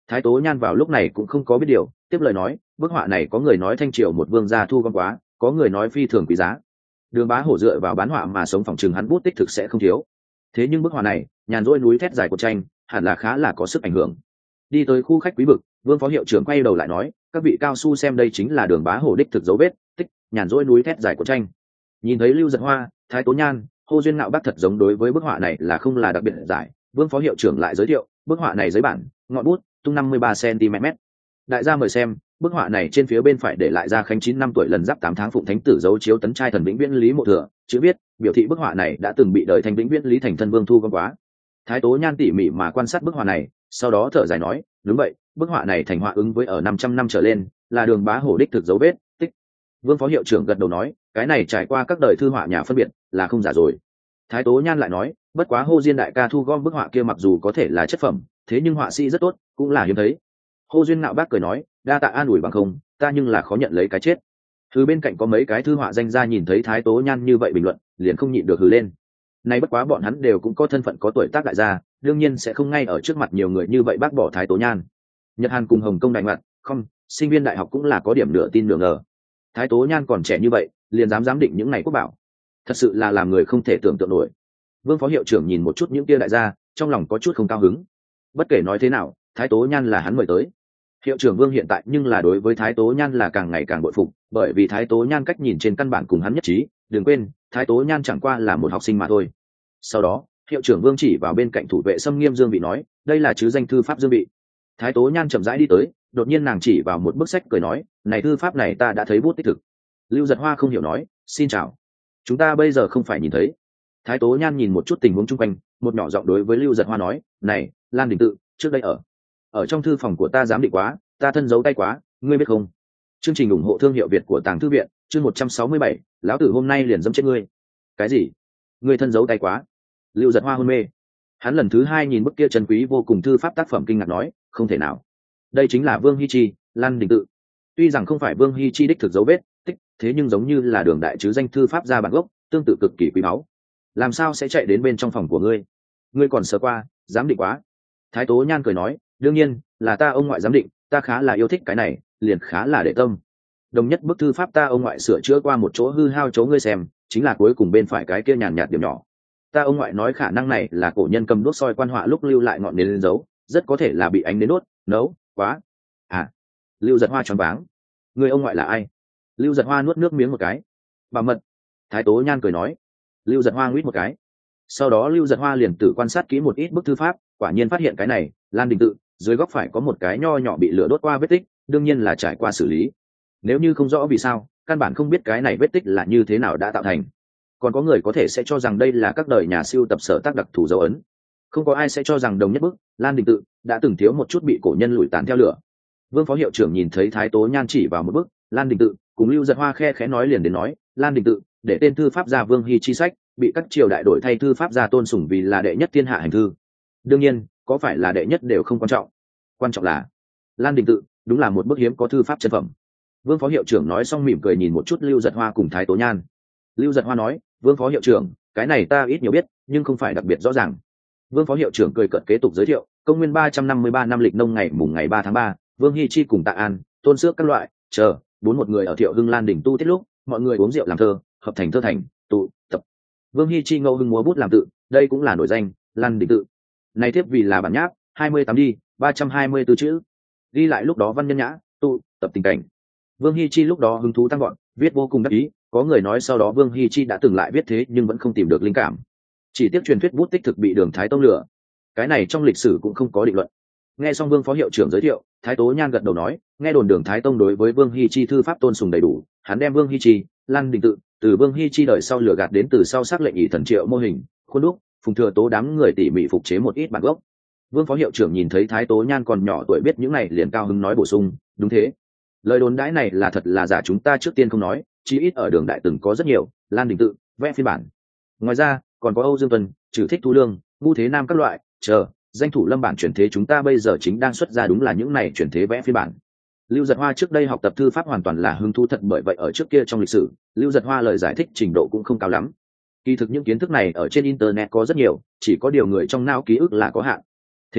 Thái Tố Nhan vào lúc này cũng không có biết điều, tiếp lời nói, bức họa này có người nói thanh triều một vương gia thu gom quá, có người nói phi thường quý giá. Đường Bá Hổ dựa vào bán họa mà sống, phòng trường hắn bút tích thực sẽ không thiếu. Thế nhưng bức họa này, nhàn rỗi núi thét dài của tranh, hẳn là khá là có sức ảnh hưởng. Đi tới khu khách quý vực, Vương phó hiệu trưởng quay đầu lại nói, các vị cao su xem đây chính là Đường Bá Hổ đích thực dấu vết, tích, nhàn rỗi núi thét dài của tranh. Nhìn thấy Lưu Giật Hoa, Thái Tố Nhan, Hồ Duyên Ngạo Bác thật giống đối với bức họa này là không là đặc biệt giải. Vương phó hiệu trưởng lại giới thiệu, bức họa này giấy bản, ngọn bút, tung 53 cm. Đại gia mời xem, bức họa này trên phía bên phải để lại ra khánh 9 năm tuổi lần giáp 8 tháng phụng thánh tử dấu chiếu tấn trai thần vĩnh viễn Lý Mộ Thừa, chữ viết biểu thị bức họa này đã từng bị đời thành vĩnh viễn Lý thành thân vương thu gom quá. Thái Tố Nhan tỉ mỉ mà quan sát bức họa này, sau đó thở dài nói, đúng vậy, bức họa này thành họa ứng với ở 500 năm trở lên, là Đường Bá Hổ đích thực dấu vết, tích. Vương phó hiệu trưởng gật đầu nói, cái này trải qua các đời thư họa nhà phân biệt, là không giả rồi. Thái Tố Nhan lại nói, bất quá Hồ Diên đại ca thu gom bức họa kia mặc dù có thể là chất phẩm, thế nhưng họa sĩ rất tốt, cũng là hiếm thấy. Hồ Duyên Ngạo Bác cười nói, đa tạ an ủi bằng không, ta nhưng là khó nhận lấy cái chết. Thứ bên cạnh có mấy cái thư họa danh gia nhìn thấy Thái Tố Nhan như vậy bình luận, liền không nhịn được hừ lên. Nay bất quá bọn hắn đều cũng có thân phận có tuổi tác đại gia, đương nhiên sẽ không ngay ở trước mặt nhiều người như vậy bác bỏ Thái Tố Nhan. Nhật Hàn cùng Hồng Kông đại ngoặt, không, sinh viên đại học cũng là có điểm nửa tin nửa ngờ. Thái Tố Nhan còn trẻ như vậy, liền dám giám định những này quốc bảo, thật sự là làm người không thể tưởng tượng nổi. Vương phó hiệu trưởng nhìn một chút những kia đại gia, trong lòng có chút không cao hứng. Bất kể nói thế nào, Thái Tố Nhan là hắn mời tới. Hiệu trưởng Vương hiện tại nhưng là đối với Thái Tố Nhan là càng ngày càng bội phục, bởi vì Thái Tố Nhan cách nhìn trên căn bản cùng hắn nhất trí, đừng quên, Thái Tố Nhan chẳng qua là một học sinh mà thôi. Sau đó, hiệu trưởng Vương chỉ vào bên cạnh thủ vệ Sâm Nghiêm Dương Vị nói, đây là chứ danh thư pháp Dương Vị. Thái Tố Nhan chậm rãi đi tới, đột nhiên nàng chỉ vào một bức sách cười nói, này thư pháp này ta đã thấy bút tích thực. Lưu Giật Hoa không hiểu nói, xin chào. Chúng ta bây giờ không phải nhìn thấy. Thái Tố Nhan nhìn một chút tình huống chung quanh, một nhỏ giọng đối với Lưu Giật Hoa nói, này, Lan Đình Tự, trước đây ở trong thư phòng của ta giám định quá, ta thân giấu tay quá, ngươi biết không? Chương trình ủng hộ thương hiệu Việt của Tàng Thư Viện, chương 167, lão tử hôm nay liền dẫm chết ngươi. Cái gì? Ngươi thân giấu tay quá? Lưu Giật Hoa hôn mê. Hắn lần thứ hai nhìn bức kia trân quý vô cùng thư pháp tác phẩm kinh ngạc nói, không thể nào. Đây chính là Vương Hi Chi, Lan Đình Tự. Tuy rằng không phải Vương Hi Chi đích thực dấu vết, tích, thế nhưng giống như là Đường đại chứ danh thư pháp ra bản gốc, tương tự cực kỳ quý báu. Làm sao sẽ chạy đến bên trong phòng của ngươi? Ngươi còn sờ qua, dám định quá. Thái Tố Nhan cười nói, đương nhiên là ta ông ngoại giám định, ta khá là yêu thích cái này, liền khá là để tâm. Đồng nhất bức thư pháp ta ông ngoại sửa chữa qua một chỗ hư hao chỗ ngươi xem, chính là cuối cùng bên phải cái kia nhàn nhạt điểm nhỏ. Ta ông ngoại nói khả năng này là cổ nhân cầm đuốc soi quan họa lúc lưu lại ngọn nến lên dấu, rất có thể là bị ánh nến đốt, nấu, quá. À, Lưu Giật Hoa choáng váng. Người ông ngoại là ai? Lưu Giật Hoa nuốt nước miếng một cái. Bảo mật. Thái Tố Nhan cười nói. Lưu Giật Hoa nguyết một cái. Sau đó Lưu Giật Hoa liền tự quan sát kỹ một ít bức thư pháp, quả nhiên phát hiện cái này, Lan Đình Tự, dưới góc phải có một cái nho nhỏ bị lửa đốt qua vết tích, đương nhiên là trải qua xử lý. Nếu như không rõ vì sao, căn bản không biết cái này vết tích là như thế nào đã tạo thành. Còn có người có thể sẽ cho rằng đây là các đời nhà siêu tập sở tác đặc thù dấu ấn. Không có ai sẽ cho rằng đồng nhất bức, Lan Đình Tự, đã từng thiếu một chút bị cổ nhân lủi tàn theo lửa. Vương phó hiệu trưởng nhìn thấy Thái Tố Nhan chỉ vào một bức, Lan Đình Tự, cùng Lưu Giật Hoa khe khẽ nói liền đến nói, Lan Đình Tự, để tên thư pháp gia Vương Hi chi sách, bị các triều đại đổi thay thư pháp gia tôn sùng vì là đệ nhất thiên hạ hành thư. Đương nhiên, có phải là đệ nhất đều không quan trọng, quan trọng là Lan Đình Tự đúng là một bức hiếm có thư pháp chân phẩm. Vương phó hiệu trưởng nói xong mỉm cười nhìn một chút Lưu Giật Hoa cùng Thái Tố Nhan. Lưu Giật Hoa nói, Vương phó hiệu trưởng, cái này ta ít nhiều biết, nhưng không phải đặc biệt rõ ràng. Vương phó hiệu trưởng cười cợt kế tục giới thiệu, công nguyên 353 năm lịch nông ngày mùng ngày 3 tháng 3, Vương Hi chi cùng Tạ An, Tôn Xước các loại, một người ở Thiệu Hưng Lan đỉnh tu tiết lúc, mọi người uống rượu làm thơ, hợp thành thơ thành, tụ tập. Vương Hi chi ngẫu hưng múa bút làm tự, đây cũng là nổi danh, Lan Đình Tự. Này tiếp vì là bản nháp, 28 đi, 324 chữ. Ghi lại lúc đó văn nhân nhã, tụ tập tình cảnh. Vương Hi chi lúc đó hứng thú tăng gọn, viết vô cùng đắc ý, có người nói sau đó Vương Hi chi đã từng lại viết thế nhưng vẫn không tìm được linh cảm. Chỉ tiếc truyền thuyết bút tích thực bị Đường Thái Tông lừa. Cái này trong lịch sử cũng không có định luận. Nghe xong Vương phó hiệu trưởng giới thiệu, Thái Tố Nhan gật đầu nói, nghe đồn Đường Thái Tông đối với Vương Hi chi thư pháp tôn sùng đầy đủ, hắn đem Vương Hi chi, Lan Đình Tự, từ Vương Hi chi đời sau lừa gạt đến từ sau sắc lệnh ỷ thần triệu mô hình, khuôn đúc, Phùng Thừa Tố đám người tỉ mỉ phục chế một ít bản gốc. Vương phó hiệu trưởng nhìn thấy Thái Tố Nhan còn nhỏ tuổi biết những này liền cao hứng nói bổ sung, đúng thế. Lời đồn đãi này là thật là giả chúng ta trước tiên không nói, chí ít ở Đường đại từng có rất nhiều, Lan Đình Tự, vẽ phiên bản. Ngoài ra, còn có Âu Dương Tuần, Trừ Thích Thu Lương, Ngu Thế Nam các loại, danh thủ lâm bản chuyển thế chúng ta bây giờ chính đang xuất ra đúng là những này chuyển thế vẽ phiên bản. Lưu Giật Hoa trước đây học tập thư pháp hoàn toàn là hứng thú thật, bởi vậy ở trước kia trong lịch sử, Lưu Giật Hoa lời giải thích trình độ cũng không cao lắm. Kỳ thực những kiến thức này ở trên internet có rất nhiều, chỉ có điều người trong não ký ức là có hạn. Thế nhưng,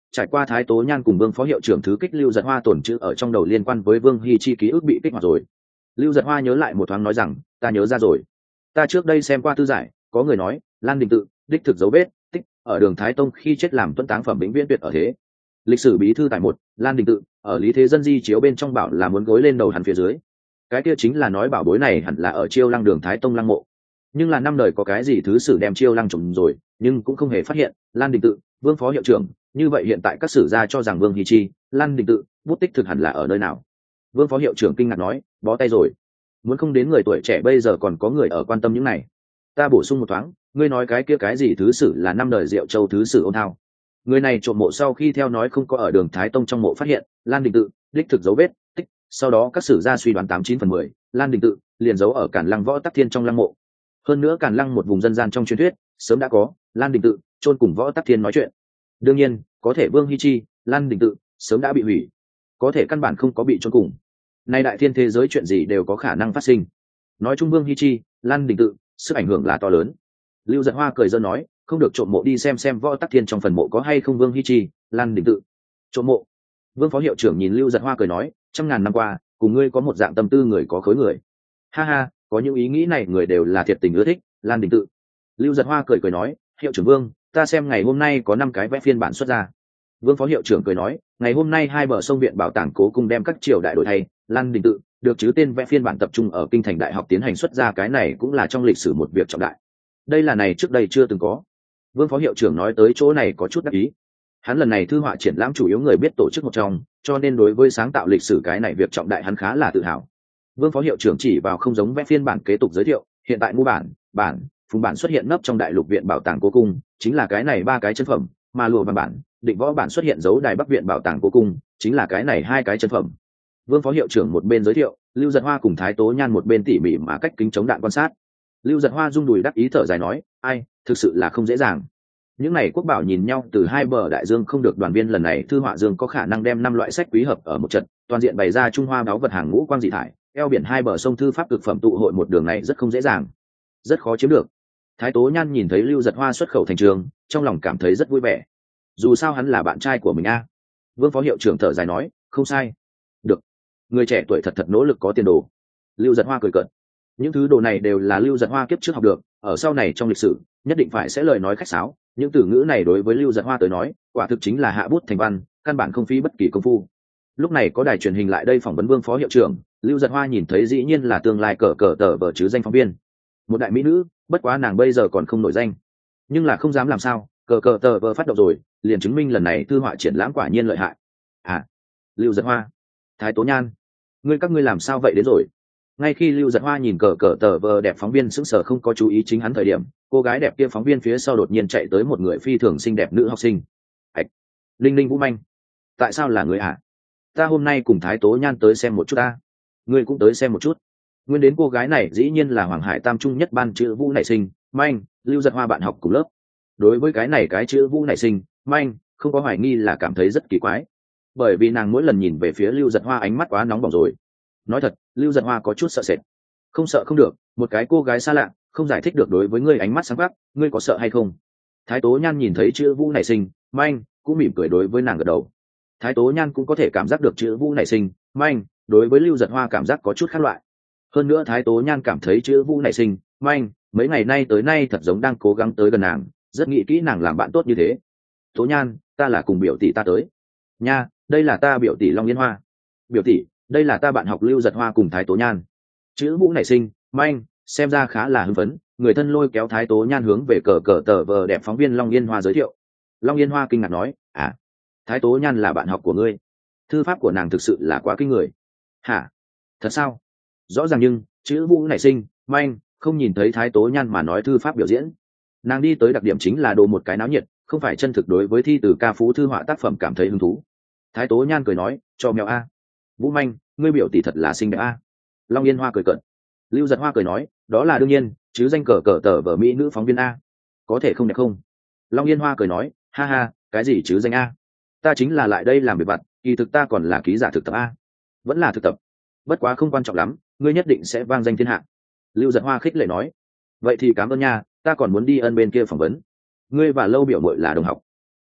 trải qua thái tố nhan cùng vương phó hiệu trưởng thứ kích, lưu giật hoa tổn chữ ở trong đầu liên quan với vương hy chi ký ức bị kích hoạt rồi. Lưu giật hoa nhớ lại một thoáng nói rằng, ta nhớ ra rồi, ta trước đây xem qua tư giải, có người nói Lan Đình Tự đích thực dấu vết tích ở đường Thái Tông khi chết làm tuân táng phẩm vĩnh viễn tuyệt ở thế. Lịch sử bí thư tại một, Lan Đình Tự ở Lý Thế Dân di chiếu bên trong bảo là muốn gối lên đầu hắn phía dưới, cái kia chính là nói bảo bối này hẳn là ở Chiêu Lăng đường Thái Tông lăng mộ. Nhưng là năm đời có cái gì thứ sử đem Chiêu Lăng trộm rồi, nhưng cũng không hề phát hiện. Lan Đình Tự, vương phó hiệu trưởng, như vậy hiện tại các sử gia cho rằng Vương Hy Chi, Lan Đình Tự bút tích thực hẳn là ở nơi nào? Vương phó hiệu trưởng kinh ngạc nói, bó tay rồi, muốn không đến người tuổi trẻ bây giờ còn có người ở quan tâm những này. Ta bổ sung một thoáng, ngươi nói cái kia cái gì thứ sử là năm đời Diệu Châu thứ sử Ôn Thao, người này trộm mộ sau khi theo nói không có ở đường Thái Tông trong mộ phát hiện Lan Đình Tự đích thực dấu vết tích, sau đó các sử gia suy đoán 89/10 Lan Đình Tự liền giấu ở Càn Lăng Võ Tắc Thiên trong lăng mộ. Hơn nữa Càn Lăng một vùng dân gian trong truyền thuyết sớm đã có Lan Đình Tự chôn cùng Võ Tắc Thiên nói chuyện. Đương nhiên có thể Vương Hy Chi, Lan Đình Tự sớm đã bị hủy, có thể căn bản không có bị chôn cùng. Nay đại thiên thế giới chuyện gì đều có khả năng phát sinh. Nói chung Vương Hy Chi, Lan Đình Tự sức ảnh hưởng là to lớn. Lưu Giật Hoa cười giỡn nói, không được trộm mộ đi xem Võ Tắc Thiên trong phần mộ có hay không Vương Hy Chi, Lan Đình Tự. Trộm mộ? Vương phó hiệu trưởng nhìn Lưu Giật Hoa cười nói, trăm ngàn năm qua cùng ngươi có một dạng tâm tư người có khối người. Ha ha, có những ý nghĩ này người đều là thiệt tình ưa thích. Lan Đình Tự. Lưu Giật Hoa cười nói, hiệu trưởng Vương, ta xem ngày hôm nay có 5 cái vẽ phiên bản xuất ra. Vương phó hiệu trưởng cười nói, ngày hôm nay hai bờ sông viện bảo tàng cố cung đem các triều đại đổi thay, Lan Đình Tự được chứ tên vẽ phiên bản tập trung ở kinh thành đại học tiến hành xuất ra, cái này cũng là trong lịch sử một việc trọng đại. Đây là này trước đây chưa từng có. Vương phó hiệu trưởng nói tới chỗ này có chút đắc ý. Hắn lần này thư họa triển lãm chủ yếu người biết tổ chức một trong, cho nên đối với sáng tạo lịch sử cái này việc trọng đại hắn khá là tự hào. Vương phó hiệu trưởng chỉ vào không giống vẽ phiên bản kế tục giới thiệu, hiện tại mô bản, phùng bản xuất hiện nấp trong đại lục viện bảo tàng cố cung, chính là cái này 3 cái chân phẩm, mà lụa bản, định võ bản xuất hiện dấu đài Bắc viện bảo tàng cố cung, chính là cái này 2 cái chân phẩm. Vương phó hiệu trưởng một bên giới thiệu, Lưu Giật Hoa cùng Thái Tố Nhan một bên tỉ mỉ mà cách kính chống đạn quan sát. Lưu Giật Hoa rung đùi đắc ý thở dài nói, ai, thực sự là không dễ dàng. Những này quốc bảo nhìn nhau từ hai bờ đại dương không được, đoàn viên lần này thư họa dương có khả năng đem 5 loại sách quý hợp ở một trận, toàn diện bày ra Trung Hoa báu vật hàng ngũ quang dị thải, eo biển hai bờ sông thư pháp cực phẩm tụ hội một đường này rất không dễ dàng, rất khó chiếm được. Thái Tố Nhan nhìn thấy Lưu Giật Hoa xuất khẩu thành trường, trong lòng cảm thấy rất vui vẻ. Dù sao hắn là bạn trai của mình a. Vương phó hiệu trưởng thở dài nói, không sai. Được, người trẻ tuổi thật nỗ lực có tiền đồ. Lưu Giật Hoa cười cợt. Những thứ đồ này đều là Lưu Giật Hoa kiếp trước học được, ở sau này trong lịch sử nhất định phải sẽ lời nói khách sáo. Những từ ngữ này đối với Lưu Giật Hoa tới nói, quả thực chính là hạ bút thành văn, căn bản không phí bất kỳ công phu. Lúc này có đài truyền hình lại đây phỏng vấn Vương phó hiệu trưởng, Lưu Giật Hoa nhìn thấy dĩ nhiên là tương lai cờ tờ vở chứ danh phóng viên, một đại mỹ nữ, bất quá nàng bây giờ còn không nổi danh, nhưng là không dám làm sao, cờ tờ vở phát động rồi, liền chứng minh lần này thư họa triển lãm quả nhiên lợi hại. À, Lưu Giật Hoa, Thái Tố Nhan, các ngươi làm sao vậy đến rồi? Ngay khi Lưu Giật Hoa nhìn cờ tờ vờ đẹp phóng viên sững sờ không có chú ý chính hắn thời điểm, cô gái đẹp kia phóng viên phía sau đột nhiên chạy tới một người phi thường xinh đẹp nữ học sinh. Ảch, Linh Vũ Manh, tại sao là người hả? Ta hôm nay cùng Thái Tố Nhan tới xem một chút ta. Ngươi cũng tới xem một chút. Nguyên đến cô gái này dĩ nhiên là Hoàng Hải Tam Trung nhất ban chữ Vũ nảy sinh, Manh, Lưu Giật Hoa bạn học cùng lớp. Đối với cái này cái chữ Vũ nảy sinh, Manh, không có hoài nghi là cảm thấy rất kỳ quái. Bởi vì nàng mỗi lần nhìn về phía Lưu Giật Hoa ánh mắt quá nóng bỏng rồi. Nói thật, Lưu Giật Hoa có chút sợ sệt. Không sợ không được, một cái cô gái xa lạ, không giải thích được đối với ngươi ánh mắt sáng quắc, ngươi có sợ hay không? Thái Tố Nhan nhìn thấy chữ Vũ nảy sinh, Manh, cũng mỉm cười đối với nàng gật đầu. Thái Tố Nhan cũng có thể cảm giác được chữ Vũ nảy sinh, Manh, đối với Lưu Giật Hoa cảm giác có chút khác loại. Hơn nữa Thái Tố Nhan cảm thấy chữ Vũ nảy sinh, Manh, mấy ngày nay tới nay thật giống đang cố gắng tới gần nàng, rất nghĩ kỹ nàng làm bạn tốt như thế. Tố Nhan, ta là cùng biểu tỷ ta tới. Nha, đây là ta biểu tỷ Long Yên Hoa. Biểu tỷ, đây là ta bạn học Lưu Giật Hoa cùng Thái Tố Nhan. Chữ Vũ nảy sinh, Manh, xem ra khá là hưng phấn, người thân lôi kéo Thái Tố Nhan hướng về cờ tờ vờ đẹp phóng viên Long Yên Hoa giới thiệu. Long Yên Hoa kinh ngạc nói, à, Thái Tố Nhan là bạn học của ngươi? Thư pháp của nàng thực sự là quá kinh người. Hả? Thật sao? Rõ ràng nhưng chữ Vũ nảy sinh, Manh, không nhìn thấy Thái Tố Nhan mà nói thư pháp biểu diễn. Nàng đi tới đặc điểm chính là đồ một cái náo nhiệt, không phải chân thực đối với thi từ ca phú thư họa tác phẩm cảm thấy hứng thú. Thái Tố Nhan cười nói, cho mèo a. Vũ Manh, ngươi biểu tỷ thật là xinh đẹp a. Long Yên Hoa cười cợt. Lưu Giật Hoa cười nói, đó là đương nhiên, chứ danh cờ tờ vở mỹ nữ phóng viên a, có thể không đẹp không? Long Yên Hoa cười nói, ha ha, cái gì chứ danh a? Ta chính là lại đây làm việc vặt, kỳ thực ta còn là ký giả thực tập a. Vẫn là thực tập, bất quá không quan trọng lắm, ngươi nhất định sẽ vang danh thiên hạ. Lưu Giật Hoa khích lệ nói, vậy thì cảm ơn nha, ta còn muốn đi ân bên kia phỏng vấn. Ngươi và Lâu biểu muội là đồng học.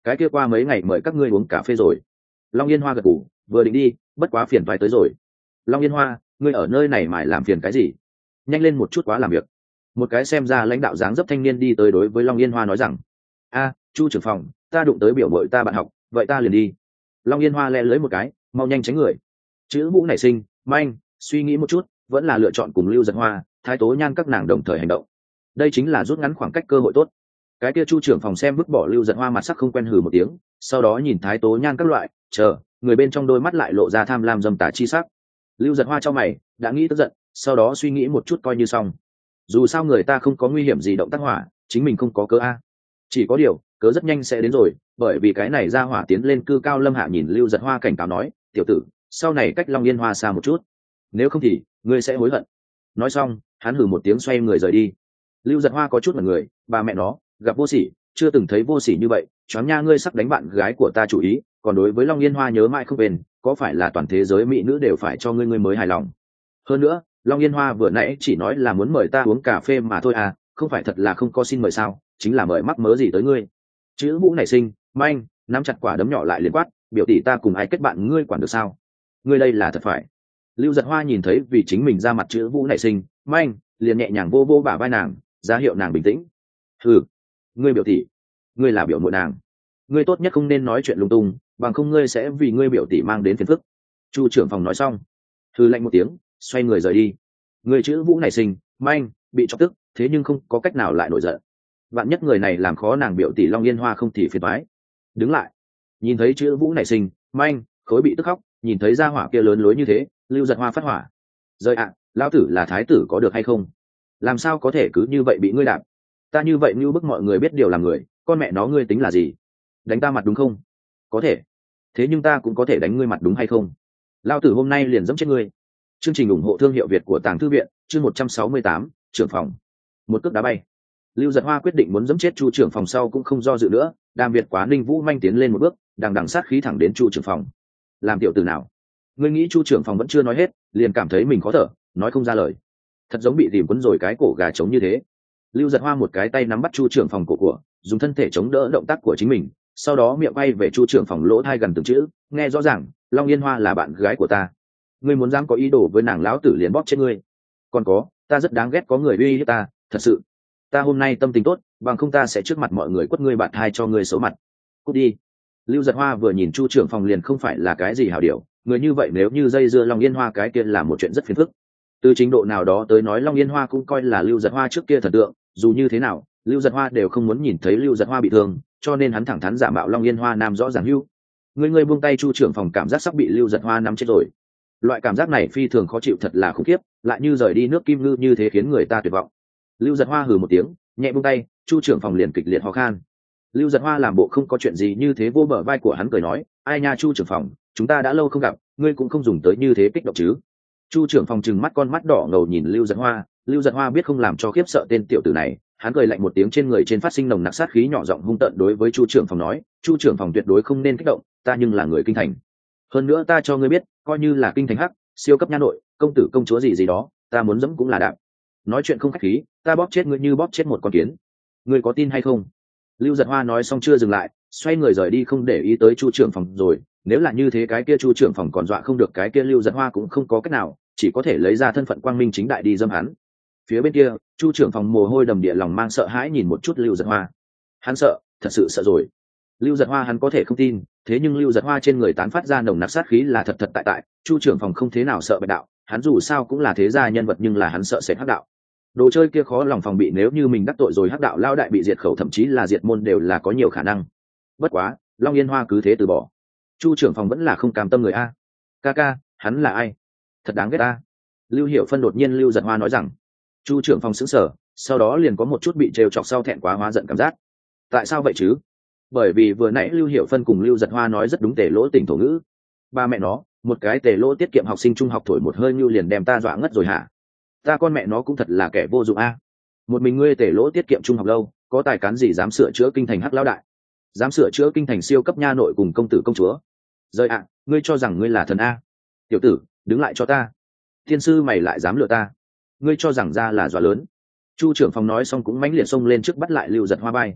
cái kia qua mấy ngày mời các ngươi uống cà phê rồi. Long Yên Hoa gật gù, vừa định đi, bất quá phiền phải tới rồi. Long Yên Hoa, ngươi ở nơi này mải làm phiền cái gì? Nhanh lên một chút, quá làm việc. Một cái xem ra lãnh đạo dáng dấp thanh niên đi tới đối với Long Yên Hoa nói rằng, a, Chu trưởng phòng, ta đụng tới biểu mội ta bạn học, vậy ta liền đi. Long Yên Hoa le lưới một cái, mau nhanh tránh người. Chữ Vũ nảy sinh, manh, suy nghĩ một chút, vẫn là lựa chọn cùng Lưu Giật Hoa, Thái Tố Nhan các nàng đồng thời hành động. Đây chính là rút ngắn khoảng cách cơ hội tốt. Cái kia Chu trưởng phòng xem vứt bỏ Lưu Giật Hoa mặt sắc không quen hừ một tiếng, sau đó nhìn Thái Tố Nhan các loại, chờ, người bên trong đôi mắt lại lộ ra tham lam dâm tà chi sắc. Lưu Giật Hoa cho mày, đã nghĩ tức giận, sau đó suy nghĩ một chút coi như xong. Dù sao người ta không có nguy hiểm gì động tác hỏa, chính mình không có cớ a. Chỉ có điều, cớ rất nhanh sẽ đến rồi, bởi vì cái này ra hỏa tiến lên cư cao lâm hạ nhìn Lưu Giật Hoa cảnh cáo nói, tiểu tử, sau này cách Long Yên Hoa xa một chút, nếu không thì ngươi sẽ hối hận. Nói xong, hắn hừ một tiếng xoay người rời đi. Lưu Giật Hoa có chút mặt người, bà mẹ nó, gặp vô sỉ, chưa từng thấy vô sỉ như vậy, choáng nha, ngươi sắp đánh bạn gái của ta chủ ý, còn đối với Long Yên Hoa nhớ mãi không quên, có phải là toàn thế giới mỹ nữ đều phải cho ngươi mới hài lòng? Hơn nữa, Long Yên Hoa vừa nãy chỉ nói là muốn mời ta uống cà phê mà thôi à, không phải thật là không có xin mời sao, chính là mời mắc mớ gì tới ngươi. Chữ Vũ nảy sinh, manh, nắm chặt quả đấm nhỏ lại liền quát, biểu tỷ ta cùng ai kết bạn ngươi quản được sao? Ngươi đây là thật phải. Lưu Giật Hoa nhìn thấy vì chính mình ra mặt chữ Vũ nảy sinh, manh, liền nhẹ nhàng vô vô bả vai nàng, ra hiệu nàng bình tĩnh. Hừ, ngươi biểu tỷ, ngươi là biểu muội nàng, ngươi tốt nhất không nên nói chuyện lung tung, bằng không ngươi sẽ vì ngươi biểu tỷ mang đến phiền phức. Chu trưởng phòng nói xong, hừ lạnh một tiếng, xoay người rời đi. Người chữ Vũ nảy sinh, manh, bị chọc tức, thế nhưng không có cách nào lại nổi giận. Vạn nhất người này làm khó nàng biểu tỷ Long Yên Hoa không thì phiền toái. Đứng lại, nhìn thấy chữ Vũ nảy sinh, manh, khối bị tức khóc, nhìn thấy gia hỏa kia lớn lối như thế, Lưu Giật Hoa phát hỏa. Rời ạ, lão tử là thái tử có được hay không? Làm sao có thể cứ như vậy bị ngươi đạp? Ta như vậy như bức mọi người biết điều làm người, con mẹ nó ngươi tính là gì? Đánh ta mặt đúng không? Có thể. Thế nhưng ta cũng có thể đánh ngươi mặt đúng hay không? Lão tử hôm nay liền giẫm chết ngươi. Chương trình ủng hộ thương hiệu Việt của Tàng Thư viện, chương 168, trưởng phòng. Một cước đá bay. Lưu Giật Hoa quyết định muốn giẫm chết Chu trưởng phòng sau cũng không do dự nữa, Đàm Việt Quá Ninh Vũ manh tiến lên một bước, đằng đằng sát khí thẳng đến Chu trưởng phòng. Làm tiểu tử nào? Ngươi nghĩ Chu trưởng phòng vẫn chưa nói hết, liền cảm thấy mình khó thở, nói không ra lời. Thật giống bị tìm quấn rồi cái cổ gà trống như thế. Lưu Giật Hoa một cái tay nắm bắt Chu trưởng phòng cổ của, dùng thân thể chống đỡ động tác của chính mình, sau đó miệng bay về Chu trưởng phòng lỗ tai gần từng chữ, nghe rõ ràng, Long Yên Hoa là bạn gái của ta. Ngươi muốn dám có ý đồ với nàng lão tử liền bóp chết ngươi. Còn có, ta rất đáng ghét có người uy hiếp ta, thật sự. Ta hôm nay tâm tình tốt, bằng không ta sẽ trước mặt mọi người quất ngươi bạn hai cho ngươi xấu mặt. Cút đi. Lưu Giật Hoa vừa nhìn Chu trưởng phòng liền không phải là cái gì hảo điều, người như vậy nếu như dây dưa Long Yên Hoa cái kia là một chuyện rất phiền phức. Từ trình độ nào đó tới nói Long Yên Hoa cũng coi là Lưu Giật Hoa trước kia thần tượng, dù như thế nào, Lưu Giật Hoa đều không muốn nhìn thấy Lưu Giật Hoa bị thương, cho nên hắn thẳng thắn giả mạo Long Yên Hoa nam rõ ràng hưu. Ngươi buông tay, Chu trưởng phòng cảm giác sắp bị Lưu Giật Hoa nắm chết rồi. Loại cảm giác này phi thường khó chịu, thật là khủng khiếp, lại như rời đi nước kim ngư như thế khiến người ta tuyệt vọng. Lưu Giật Hoa hừ một tiếng, nhẹ buông tay, Chu trưởng phòng liền kịch liệt ho khan. Lưu Giật Hoa làm bộ không có chuyện gì như thế vô bờ vai của hắn cười nói, ai nha Chu trưởng phòng, chúng ta đã lâu không gặp, ngươi cũng không dùng tới như thế kích động chứ. Chu trưởng phòng trừng mắt con mắt đỏ ngầu nhìn Lưu Giật Hoa, Lưu Giật Hoa biết không làm cho khiếp sợ tên tiểu tử này, hắn cười lạnh một tiếng, trên người trên phát sinh nồng nặc sát khí, nhỏ giọng hung tợn đối với Chu trưởng phòng nói, Chu trưởng phòng tuyệt đối không nên kích động, ta nhưng là người kinh thành. Hơn nữa ta cho ngươi biết, coi như là kinh thành hắc, siêu cấp nha nội, công tử công chúa gì gì đó, ta muốn dẫm cũng là đạp. Nói chuyện không khách khí, ta bóp chết ngươi như bóp chết một con kiến. Ngươi có tin hay không? Lưu Giật Hoa nói xong chưa dừng lại, xoay người rời đi không để ý tới Chu trưởng phòng rồi, nếu là như thế cái kia Chu trưởng phòng còn dọa không được cái kia Lưu Giật Hoa cũng không có cách nào, chỉ có thể lấy ra thân phận quang minh chính đại đi dâm hắn. Phía bên kia, Chu trưởng phòng mồ hôi đầm địa, lòng mang sợ hãi nhìn một chút Lưu Giật Hoa. Hắn sợ, thật sự sợ rồi. Lưu Giật Hoa hắn có thể không tin, thế nhưng Lưu Giật Hoa trên người tán phát ra nồng nặc sát khí là thật thật tại tại, Chu trưởng phòng không thế nào sợ bạch đạo, hắn dù sao cũng là thế gia nhân vật, nhưng là hắn sợ sệt hắc đạo. Đồ chơi kia khó lòng phòng bị, nếu như mình đắc tội rồi hắc đạo lao đại bị diệt khẩu, thậm chí là diệt môn đều là có nhiều khả năng. Bất quá, Long Yên Hoa cứ thế từ bỏ. Chu trưởng phòng vẫn là không cam tâm người a. Ca, hắn là ai? Thật đáng ghét a. Lưu Hiểu Phân đột nhiên Lưu Giật Hoa nói rằng. Chu trưởng phòng sững sờ, sau đó liền có một chút bị trêu chọc sau thẹn quá hóa giận cảm giác. Tại sao vậy chứ? Bởi vì vừa nãy Lưu Hiểu Phân cùng Lưu Giật Hoa nói rất đúng tề lỗ tỉnh thổ ngữ. Ba mẹ nó, một cái tề lỗ tiết kiệm học sinh trung học thổi một hơi như liền đem ta dọa ngất rồi hả? Ta con mẹ nó cũng thật là kẻ vô dụng a. Một mình ngươi tề lỗ tiết kiệm trung học lâu, có tài cán gì dám sửa chữa kinh thành hắc lão đại, dám sửa chữa kinh thành siêu cấp nha nội cùng công tử công chúa. Rời ạ, ngươi cho rằng ngươi là thần a? Tiểu tử, đứng lại cho ta. Thiên sư mày lại dám lừa ta, ngươi cho rằng ra là dọa lớn. Chu trưởng phòng nói xong cũng mãnh liệt xông lên trước bắt lại Lưu Giật Hoa bay.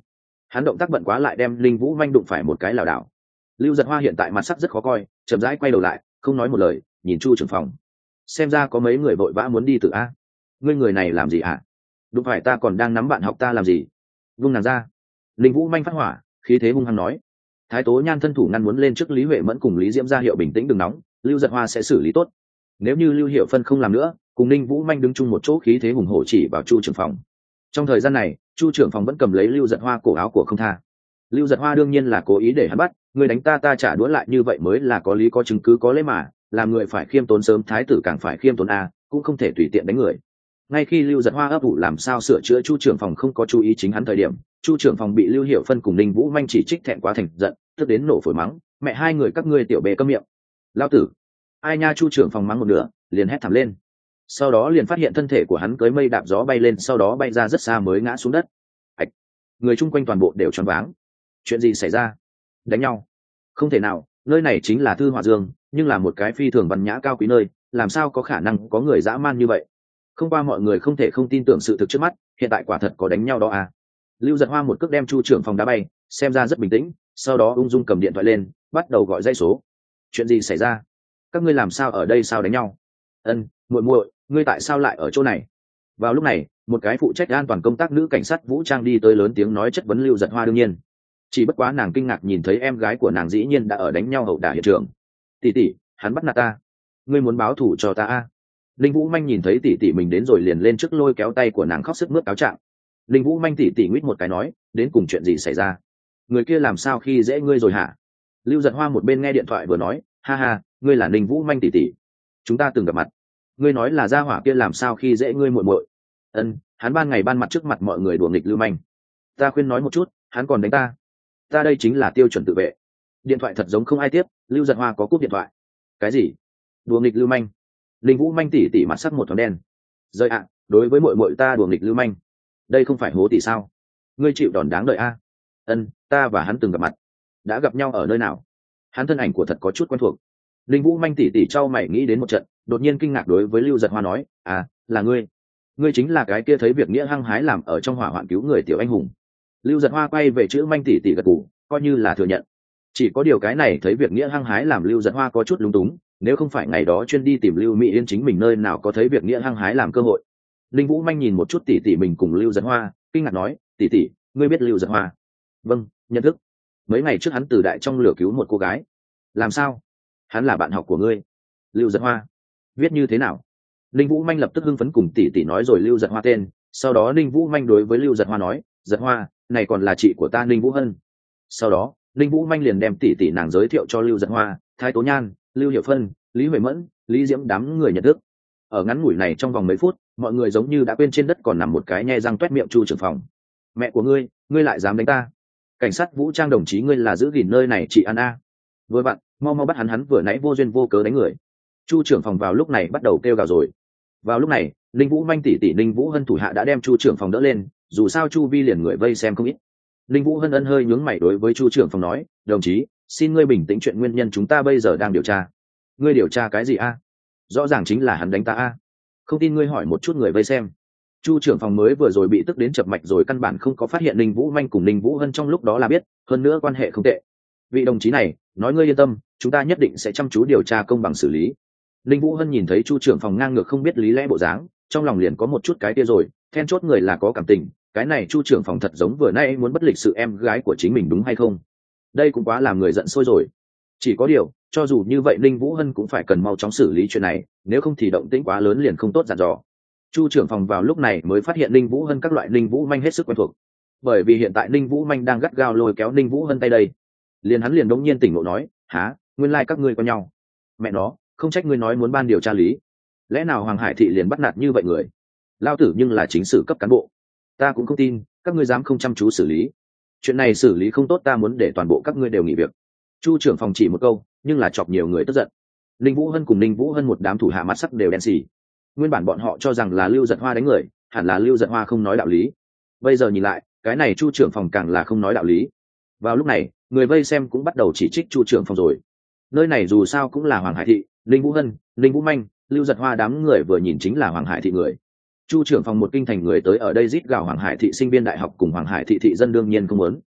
hắn động tác bận quá lại đem linh vũ manh đụng phải một cái lảo đảo. Lưu Giật Hoa hiện tại mặt sắc rất khó coi, chậm rãi quay đầu lại, không nói một lời, nhìn Chu trưởng phòng. Xem ra có mấy người vội vã muốn đi tự a. Ngươi người này làm gì hả? Đúng phải, ta còn đang nắm bạn học ta làm gì? Vung nàng ra. Linh vũ manh phát hỏa, khí thế hung hăng nói. Thái Tố Nhan thân thủ ngăn muốn lên trước Lý Huệ Mẫn cùng Lý Diễm ra hiệu bình tĩnh đừng nóng, Lưu Giật Hoa sẽ xử lý tốt. Nếu như Lưu Hiệu Phân không làm nữa, cùng Ninh Vũ Manh đứng chung một chỗ, khí thế hùng hổ chỉ vào Chu trưởng phòng. Trong thời gian này, Chu trưởng phòng vẫn cầm lấy Lưu Giật Hoa cổ áo của không tha. Lưu Giật Hoa đương nhiên là cố ý để hắn bắt, người đánh ta ta trả đũa lại, như vậy mới là có lý có chứng cứ có lẽ mà, làm người phải khiêm tốn, sớm thái tử càng phải khiêm tốn a, cũng không thể tùy tiện đánh người. Ngay khi Lưu Giật Hoa ấp ủ làm sao sửa chữa Chu trưởng phòng không có chú ý chính hắn thời điểm, Chu trưởng phòng bị Lưu Hiệu Phân cùng Ninh Vũ Manh chỉ trích thẹn quá thành giận, tức đến nổ phổi mắng, mẹ hai người các ngươi tiểu bề câm miệng. Lao tử. Ai nha, Chu trưởng phòng mắng một nửa, liền hét thảm lên. Sau đó liền phát hiện thân thể của hắn cưới mây đạp gió bay lên, sau đó bay ra rất xa mới ngã xuống đất. Ảch. Người chung quanh toàn bộ đều choáng váng. Chuyện gì xảy ra? Đánh nhau? Không thể nào, nơi này chính là Thư Họa Dương, nhưng là một cái phi thường văn nhã cao quý nơi, làm sao có khả năng có người dã man như vậy? Không qua mọi người không thể không tin tưởng sự thực trước mắt, hiện tại quả thật có đánh nhau đó à. Lưu Giật Hoa một cước đem Chu trưởng phòng đá bay, xem ra rất bình tĩnh, sau đó ung dung cầm điện thoại lên, bắt đầu gọi dãy số. Chuyện gì xảy ra? Các ngươi làm sao ở đây, sao đánh nhau? Ân, muội muội, ngươi tại sao lại ở chỗ này? Vào lúc này, một cái phụ trách an toàn công tác nữ cảnh sát vũ trang đi tới lớn tiếng nói chất vấn Lưu Giật Hoa. đương nhiên, chỉ bất quá nàng kinh ngạc nhìn thấy em gái của nàng dĩ nhiên đã ở đánh nhau ẩu đả hiện trường. Tỷ tỷ, hắn bắt nạt ta, ngươi muốn báo thù cho ta à? Linh Vũ Manh nhìn thấy tỷ tỷ mình đến rồi liền lên trước lôi kéo tay của nàng khóc sướt mướt cáo trạng. Linh Vũ Manh tỷ tỷ nguyết một cái nói, đến cùng chuyện gì xảy ra? Người kia làm sao khi dễ ngươi rồi hả? Lưu Giật Hoa một bên nghe điện thoại vừa nói, ha ha, ngươi là Linh Vũ Manh tỷ tỷ, chúng ta từng gặp mặt. Ngươi nói là gia hỏa kia làm sao khi dễ ngươi muội muội? Ân, hắn ban ngày ban mặt trước mặt mọi người đùa nghịch Lưu Manh. Ta khuyên nói một chút, hắn còn đánh ta. Ta đây chính là tiêu chuẩn tự vệ. Điện thoại thật giống không ai tiếp, Lưu Giật Hoa có cúp điện thoại. Cái gì? Đùa nghịch Lưu Manh? Linh Vũ Manh tỷ tỷ mặt sắc một thoáng đen. Rơi ạ, đối với muội muội ta đùa nghịch Lưu Manh, đây không phải hố tỷ sao? Ngươi chịu đòn đáng đợi a. Ân, ta và hắn từng gặp mặt. Đã gặp nhau ở nơi nào? Hắn thân ảnh của thật có chút quen thuộc. Linh Vũ Manh tỷ tỷ trao mày nghĩ đến một trận, đột nhiên kinh ngạc đối với Lưu Giật Hoa nói, à, là ngươi. Ngươi chính là cái kia thấy việc nghĩa hăng hái làm ở trong hỏa hoạn cứu người tiểu anh hùng. Lưu Giật Hoa quay về chữ Manh tỷ tỷ gật gù, coi như là thừa nhận. Chỉ có điều cái này thấy việc nghĩa hăng hái làm Lưu Giật Hoa có chút lúng túng, nếu không phải ngày đó chuyên đi tìm Lưu Mỹ Yên, chính mình nơi nào có thấy việc nghĩa hăng hái làm cơ hội. Linh Vũ Manh nhìn một chút tỷ tỷ mình cùng Lưu Giật Hoa, kinh ngạc nói, tỷ tỷ, ngươi biết Lưu Giật Hoa? Vâng, nhận thức. Mấy ngày trước hắn từ đại trong lửa cứu một cô gái. Làm sao? Hắn là bạn học của ngươi? Lưu Giật Hoa. Viết như thế nào? Linh Vũ Manh lập tức hưng phấn cùng tỷ tỷ nói rồi Lưu Giật Hoa tên, sau đó Linh Vũ Manh đối với Lưu Giật Hoa nói, Giật Hoa, này còn là chị của ta Linh Vũ Hân. Sau đó, Linh Vũ Manh liền đem tỷ tỷ nàng giới thiệu cho Lưu Giật Hoa, Thái Tố Nhan, Lưu Hiệu Phân, Lý Huệ Mẫn, Lý Diễm đám người nhận thức. Ở ngắn ngủi này trong vòng mấy phút, mọi người giống như đã quên trên đất còn nằm một cái nhe răng toét miệng Chu trưởng phòng. Mẹ của ngươi, ngươi lại dám đánh ta? Cảnh sát vũ trang đồng chí, ngươi là giữ gìn nơi này chị ăn a. Vừa vặn, mau mau bắt hắn, hắn vừa nãy vô duyên vô cớ đánh người. Chu trưởng phòng vào lúc này bắt đầu kêu gào rồi. Vào lúc này, Linh Vũ Manh tỷ tỷ Linh Vũ Hân thủ hạ đã đem Chu trưởng phòng đỡ lên, dù sao chu vi liền người vây xem không ít. Linh Vũ Hân ân hơi nhướng mày đối với Chu trưởng phòng nói, đồng chí, xin ngươi bình tĩnh, chuyện nguyên nhân chúng ta bây giờ đang điều tra. Ngươi điều tra cái gì a? Rõ ràng chính là hắn đánh ta a. Không tin ngươi hỏi một chút người vây xem. Chu trưởng phòng mới vừa rồi bị tức đến chập mạch rồi, căn bản không có phát hiện Linh Vũ Manh cùng Linh Vũ Hân trong lúc đó là biết, hơn nữa quan hệ không tệ. Vị đồng chí này, nói ngươi yên tâm, chúng ta nhất định sẽ chăm chú điều tra, công bằng xử lý. Linh Vũ Hân nhìn thấy Chu trưởng phòng ngang ngược không biết lý lẽ bộ dáng, trong lòng liền có một chút cái kia rồi, then chốt người là có cảm tình, cái này Chu trưởng phòng thật giống vừa nay muốn bất lịch sự em gái của chính mình đúng hay không? Đây cũng quá làm người giận sôi rồi. Chỉ có điều, cho dù như vậy Linh Vũ Hân cũng phải cần mau chóng xử lý chuyện này, nếu không thì động tĩnh quá lớn liền không tốt dặn dò. Chu trưởng phòng vào lúc này mới phát hiện Linh Vũ Hân các loại Linh Vũ Manh hết sức quen thuộc, bởi vì hiện tại Linh Vũ Manh đang gắt gao lôi kéo Linh Vũ Hân tay đây. Hắn liền đống nhiên tỉnh ngộ nói, há, nguyên lai các ngươi quen nhau. Mẹ nó, không trách ngươi nói muốn ban điều tra lý. Lẽ nào Hoàng Hải thị liền bắt nạt như vậy người? Lao tử nhưng là chính sử cấp cán bộ, ta cũng không tin các ngươi dám không chăm chú xử lý. Chuyện này xử lý không tốt, ta muốn để toàn bộ các ngươi đều nghỉ việc. Chu trưởng phòng chỉ một câu, nhưng là chọc nhiều người tức giận. Linh Vũ Hân cùng Linh Vũ Hân một đám thủ hạ mắt sắc đều đen xì. Nguyên bản bọn họ cho rằng là Lưu Giật Hoa đánh người, hẳn là Lưu Giật Hoa không nói đạo lý. Bây giờ nhìn lại, cái này Chu trưởng phòng càng là không nói đạo lý. Vào lúc này, người vây xem cũng bắt đầu chỉ trích Chu trưởng phòng rồi. Nơi này dù sao cũng là Hoàng Hải thị, Linh Vũ Hân, Linh Vũ Manh, Lưu Giật Hoa đám người vừa nhìn chính là Hoàng Hải thị người. Chu trưởng phòng một kinh thành người tới ở đây rít gào Hoàng Hải thị sinh viên đại học cùng Hoàng Hải thị thị dân đương nhiên không muốn.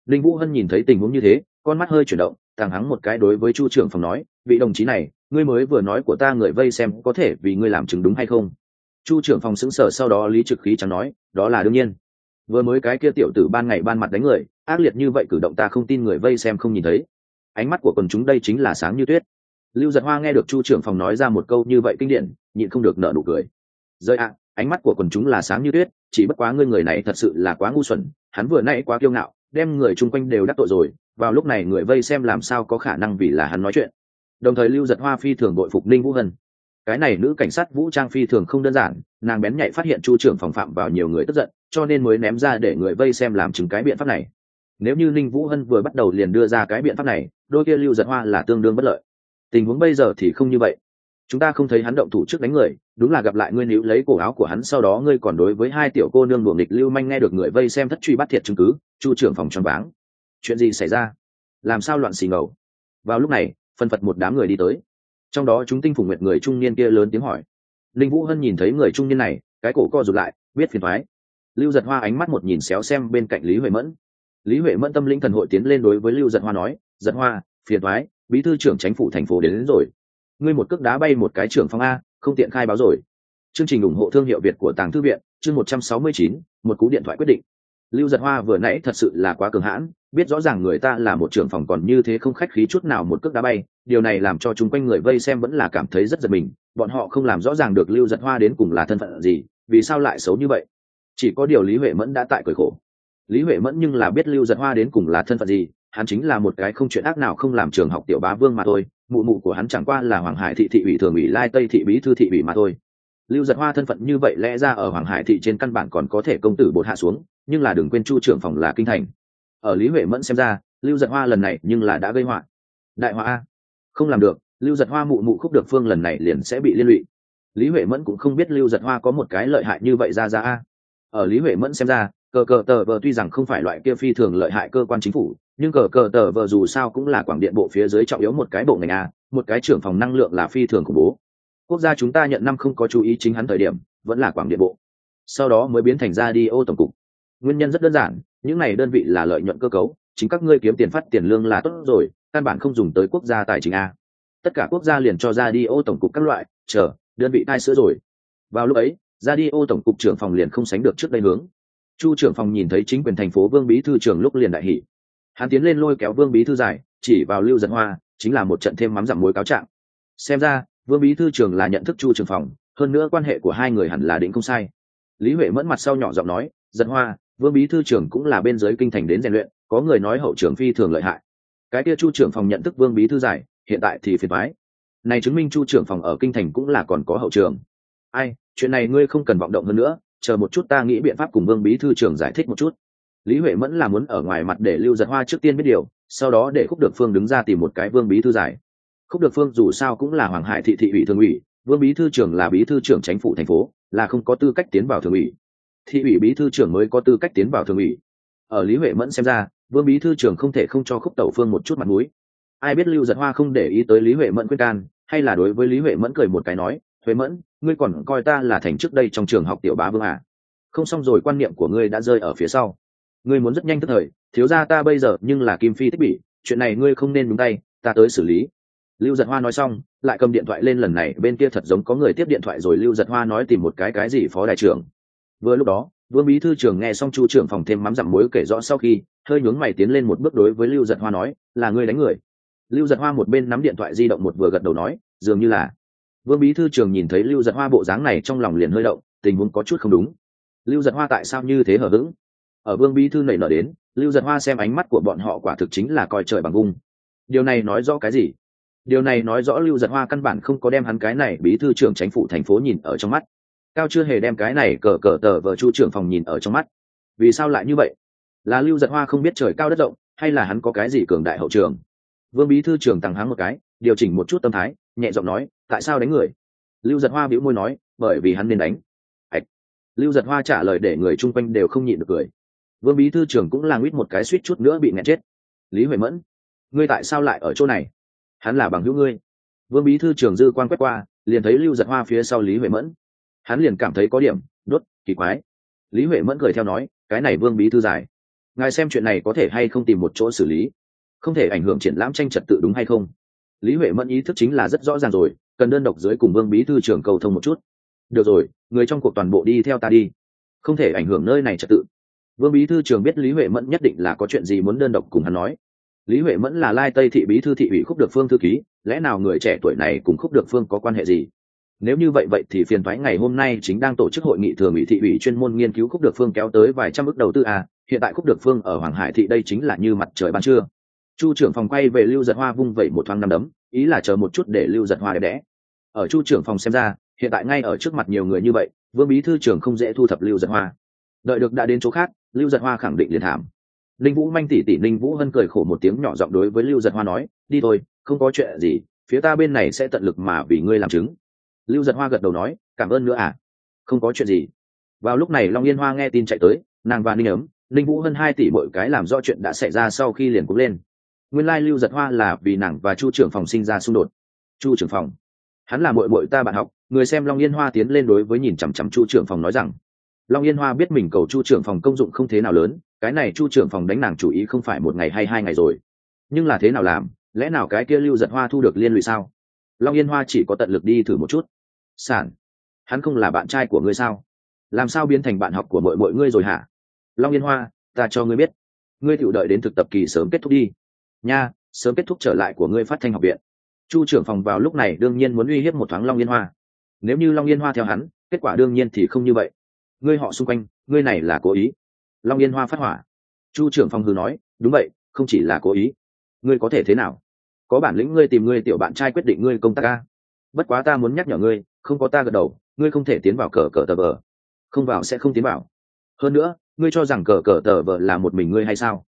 Linh Vũ Hân nhìn thấy tình huống như thế, con mắt hơi chuyển động, thẳng hắng một cái đối với Chu trưởng phòng nói, vị đồng chí này, ngươi mới vừa nói của ta người vây xem có thể vì ngươi làm chứng đúng hay không? Chu trưởng phòng sững sờ, sau đó lý trực khí chẳng nói, đó là đương nhiên. Vừa mới cái kia tiểu tử ban ngày ban mặt đánh người, ác liệt như vậy cử động ta không tin người vây xem không nhìn thấy. Ánh mắt của quần chúng đây chính là sáng như tuyết. Lưu Giật Hoa nghe được Chu trưởng phòng nói ra một câu như vậy kinh điển, nhịn không được nở nụ cười. Rơi ạ, ánh mắt của quần chúng là sáng như tuyết, chỉ bất quá ngươi người này thật sự là quá ngu xuẩn, hắn vừa nãy quá kiêu ngạo, đem người chung quanh đều đắc tội rồi, vào lúc này người vây xem làm sao có khả năng vì là hắn nói chuyện. Đồng thời Lưu Giật Hoa phi thường bội phục Ninh Vũ Hân. Cái này nữ cảnh sát vũ trang phi thường không đơn giản, nàng bén nhạy phát hiện Chu trưởng phòng phạm vào nhiều người tức giận, cho nên mới ném ra để người vây xem làm chứng cái biện pháp này. Nếu như Ninh Vũ Hân vừa bắt đầu liền đưa ra cái biện pháp này, đôi kia Lưu Giật Hoa là tương đương bất lợi. Tình huống bây giờ thì không như vậy. Chúng ta không thấy hắn động thủ trước đánh người, đúng là gặp lại ngươi níu lấy cổ áo của hắn, sau đó ngươi còn đối với hai tiểu cô nương đuổi nghịch lưu manh, nghe được người vây xem thất truy bắt thiệt chứng cứ. Chu trưởng phòng choáng váng. Chuyện gì xảy ra? Làm sao loạn xì ngầu? Vào lúc này, phân phật một đám người đi tới, trong đó chúng tinh phủ nguyệt người trung niên kia lớn tiếng hỏi. Linh Vũ Hân nhìn thấy người trung niên này, cái cổ co rụt lại, biết phiền toái. Lưu Giật Hoa ánh mắt một nhìn xéo xem bên cạnh Lý Huệ Mẫn. Lý Huệ Mẫn tâm linh thần hội tiến lên đối với Lưu Giật Hoa nói, Giật Hoa, phiền toái, bí thư trưởng chính phủ thành phố đến rồi. Ngươi một cước đá bay một cái trưởng phòng a, không tiện khai báo rồi. Chương trình ủng hộ thương hiệu Việt của Tàng Thư viện, chương 169, một cú điện thoại quyết định. Lưu Giật Hoa vừa nãy thật sự là quá cường hãn, biết rõ ràng người ta là một trưởng phòng còn như thế không khách khí chút nào một cước đá bay, điều này làm cho chúng quanh người vây xem vẫn là cảm thấy rất giật mình, bọn họ không làm rõ ràng được Lưu Giật Hoa đến cùng là thân phận gì, vì sao lại xấu như vậy. Chỉ có điều Lý Huệ Mẫn đã tại cười khổ. Lý Huệ Mẫn nhưng là biết Lưu Giật Hoa đến cùng là thân phận gì, hắn chính là một cái không chuyện ác nào không làm trường học tiểu bá vương mà thôi, mụ mụ của hắn chẳng qua là Hoàng Hải thị thị ủy thường ủy Lai Tây thị bí thư thị ủy mà thôi. Lưu Giật Hoa thân phận như vậy lẽ ra ở Hoàng Hải thị trên căn bản còn có thể công tử bột hạ xuống, nhưng là đừng quên Chu trưởng phòng là kinh thành. Ở Lý Huệ Mẫn xem ra, Lưu Giật Hoa lần này nhưng là đã gây họa. Đại họa a. Không làm được, Lưu Giật Hoa mụ mụ Khúc Được Phương lần này liền sẽ bị liên lụy. Lý Huệ Mẫn cũng không biết Lưu Giật Hoa có một cái lợi hại như vậy ra a. Ở Lý Huệ Mẫn xem ra, cờ cờ tờ vờ tuy rằng không phải loại kia phi thường lợi hại cơ quan chính phủ, nhưng cờ cờ tờ vờ dù sao cũng là quảng điện bộ phía dưới trọng yếu một cái bộ ngành a, một cái trưởng phòng năng lượng là phi thường khủng bố. Quốc gia chúng ta nhận năm không có chú ý chính hắn thời điểm, vẫn là quảng điện bộ, sau đó mới biến thành ra đi ô tổng cục. Nguyên nhân rất đơn giản, những này đơn vị là lợi nhuận cơ cấu, chính các ngươi kiếm tiền phát tiền lương là tốt rồi, căn bản không dùng tới quốc gia tài chính a. Tất cả quốc gia liền cho ra đi ô tổng cục các loại, chờ đơn vị tai sữa rồi. Vào lúc ấy, ra đi ô tổng cục trưởng phòng liền không sánh được trước đây hướng. Chu trưởng phòng nhìn thấy chính quyền thành phố Vương bí thư trưởng lúc liền đại hỉ. Hắn tiến lên lôi kéo Vương bí thư giải, chỉ vào Lưu Giật Hoa, chính là một trận thêm mắm dặm muối cáo trạng. Xem ra, Vương bí thư trưởng là nhận thức Chu trưởng phòng, hơn nữa quan hệ của hai người hẳn là định không sai. Lý Huệ Mẫn mặt sau nhỏ giọng nói, Giật Hoa, Vương bí thư trưởng cũng là bên dưới kinh thành đến rèn luyện, có người nói hậu trưởng phi thường lợi hại. Cái kia Chu trưởng phòng nhận thức Vương bí thư giải, hiện tại thì phiền toái. Này chứng minh Chu trưởng phòng ở kinh thành cũng là còn có hậu trưởng. Ai, chuyện này ngươi không cần vọng động hơn nữa, chờ một chút ta nghĩ biện pháp cùng Vương bí thư trưởng giải thích một chút. Lý Huệ Mẫn là muốn ở ngoài mặt để Lưu Giật Hoa trước tiên biết điều, sau đó để Khúc Được Phương đứng ra tìm một cái Vương bí thư giải. Khúc Được Phương dù sao cũng là Hoàng Hải thị thị ủy thường ủy, Vương bí thư trưởng là bí thư trưởng chính phủ thành phố, là không có tư cách tiến vào thường ủy. Thị ủy bí thư trưởng mới có tư cách tiến vào thường ủy. Ở Lý Huệ Mẫn xem ra, Vương bí thư trưởng không thể không cho Khúc Tẩu Phương một chút mặt mũi. Ai biết Lưu Giật Hoa không để ý tới Lý Huệ Mẫn khuyên can, hay là đối với Lý Huệ Mẫn cười một cái nói, Huệ Mẫn, ngươi còn coi ta là thành trước đây trong trường học tiểu bá vương à? Không xong rồi, quan niệm của ngươi đã rơi ở phía sau. Ngươi muốn rất nhanh tức thời, thiếu gia ta bây giờ nhưng là kim phi thích bị, chuyện này ngươi không nên nhúng tay, ta tới xử lý. Lưu Giật Hoa nói xong, lại cầm điện thoại lên, lần này bên kia thật giống có người tiếp điện thoại rồi. Lưu Giật Hoa nói tìm một cái gì phó đại trưởng. Vừa lúc đó, Vương bí thư trưởng nghe xong Chu trưởng phòng thêm mắm dặm muối kể rõ sau khi, hơi nhướng mày tiến lên một bước đối với Lưu Giật Hoa nói, là ngươi đánh người. Lưu Giật Hoa một bên nắm điện thoại di động một vừa gật đầu nói, dường như là. Vương bí thư trưởng nhìn thấy Lưu Giật Hoa bộ dáng này trong lòng liền hơi động, tình huống có chút không đúng. Lưu Giật Hoa tại sao như thế hờ hững? Ở Vương bí thư nảy nở đến, Lưu Giật Hoa xem ánh mắt của bọn họ quả thực chính là coi trời bằng vung. Điều này nói rõ cái gì? Điều này nói rõ Lưu Giật Hoa căn bản không có đem hắn cái này bí thư trưởng chính phủ thành phố nhìn ở trong mắt, cao chưa hề đem cái này cờ cờ tờ vờ Chu trưởng phòng nhìn ở trong mắt. Vì sao lại như vậy? Là Lưu Giật Hoa không biết trời cao đất rộng, hay là hắn có cái gì cường đại hậu trường? Vương bí thư trưởng tăng háng một cái, điều chỉnh một chút tâm thái, nhẹ giọng nói, tại sao đánh người? Lưu Giật Hoa bĩu môi nói, bởi vì hắn nên đánh. Ảch. Lưu Giật Hoa trả lời để người chung quanh đều không nhịn được cười. Vương bí thư trưởng cũng là nguyết một cái suýt chút nữa bị nghẹn chết. Lý Huệ Mẫn, ngươi tại sao lại ở chỗ này? Hắn là bằng hữu ngươi. Vương bí thư trưởng dư quan quét qua, liền thấy Lưu Giật Hoa phía sau Lý Huệ Mẫn. Hắn liền cảm thấy có điểm đốt kỳ quái. Lý Huệ Mẫn cười theo nói, cái này Vương bí thư giải, ngài xem chuyện này có thể hay không tìm một chỗ xử lý, không thể ảnh hưởng triển lãm tranh trật tự đúng hay không? Lý Huệ Mẫn ý thức chính là rất rõ ràng rồi, cần đơn độc dưới cùng Vương bí thư trưởng cầu thông một chút. Được rồi, người trong cuộc toàn bộ đi theo ta đi, không thể ảnh hưởng nơi này trật tự. Vương bí thư trưởng biết Lý Huệ Mẫn nhất định là có chuyện gì muốn đơn độc cùng hắn nói. Lý Huệ Mẫn là Lai Tây thị bí thư thị ủy Khúc Được Phương thư ký, lẽ nào người trẻ tuổi này cùng Khúc Được Phương có quan hệ gì? Nếu như vậy thì phiền toái ngày hôm nay chính đang tổ chức hội nghị thường ủy thị ủy chuyên môn nghiên cứu Khúc Được Phương kéo tới vài trăm ức đầu tư à, hiện tại Khúc Được Phương ở Hoàng Hải thị đây chính là như mặt trời ban trưa. Chu trưởng phòng quay về Lưu Giật Hoa vung vẩy một thoáng nắm đấm, ý là chờ một chút để Lưu Giật Hoa đẹp đẽ. Ở Chu trưởng phòng xem ra, hiện tại ngay ở trước mặt nhiều người như vậy, Vương bí thư trưởng không dễ thu thập Lưu Giật Hoa. Đợi được đã đến chỗ khác, Lưu Giật Hoa khẳng định liền thảm. Ninh Vũ Manh tỷ Ninh Vũ Hân cười khổ một tiếng nhỏ giọng đối với Lưu Giật Hoa nói, đi thôi, không có chuyện gì, phía ta bên này sẽ tận lực mà vì ngươi làm chứng. Lưu Giật Hoa gật đầu nói, cảm ơn nữa à, không có chuyện gì. Vào lúc này Long Yên Hoa nghe tin chạy tới, nàng và Ninh Ấm, Ninh Vũ Hân 2 tỷ mỗi cái làm rõ chuyện đã xảy ra sau khi liền cúp lên. Nguyên lai Lưu Giật Hoa là vì nàng và Chu trưởng phòng sinh ra xung đột. Chu trưởng phòng, hắn là muội muội ta bạn học. Người xem Long Yên Hoa tiến lên đối với nhìn chằm chằm Chu trưởng phòng nói rằng, Long Yên Hoa biết mình cầu Chu trưởng phòng công dụng không thế nào lớn, cái này Chu trưởng phòng đánh nàng chủ ý không phải một ngày hay 2 ngày rồi, nhưng là thế nào làm, lẽ nào cái kia Lưu Giật Hoa thu được liên lụy sao? Long Yên Hoa chỉ có tận lực đi thử một chút. Sản, hắn không là bạn trai của ngươi sao? Làm sao biến thành bạn học của mọi ngươi rồi hả? Long Yên Hoa, ta cho ngươi biết, ngươi tự đợi đến thực tập kỳ sớm kết thúc đi nha, sớm kết thúc trở lại của ngươi phát thanh học viện. Chu trưởng phòng vào lúc này đương nhiên muốn uy hiếp một thoáng Long Yên Hoa. Nếu như Long Yên Hoa theo hắn, kết quả đương nhiên thì không như vậy. Ngươi họ xung quanh, ngươi này là cố ý. Long Yên Hoa phát hỏa. Chu trưởng phòng hừ nói, đúng vậy, không chỉ là cố ý. Ngươi có thể thế nào? Có bản lĩnh ngươi tìm ngươi tiểu bạn trai quyết định ngươi công tác ca. Bất quá ta muốn nhắc nhở ngươi, không có ta gật đầu, ngươi không thể tiến vào cờ cờ tờ vờ. Không vào sẽ không tiến vào. Hơn nữa, ngươi cho rằng cờ cờ tờ vờ là một mình ngươi hay sao?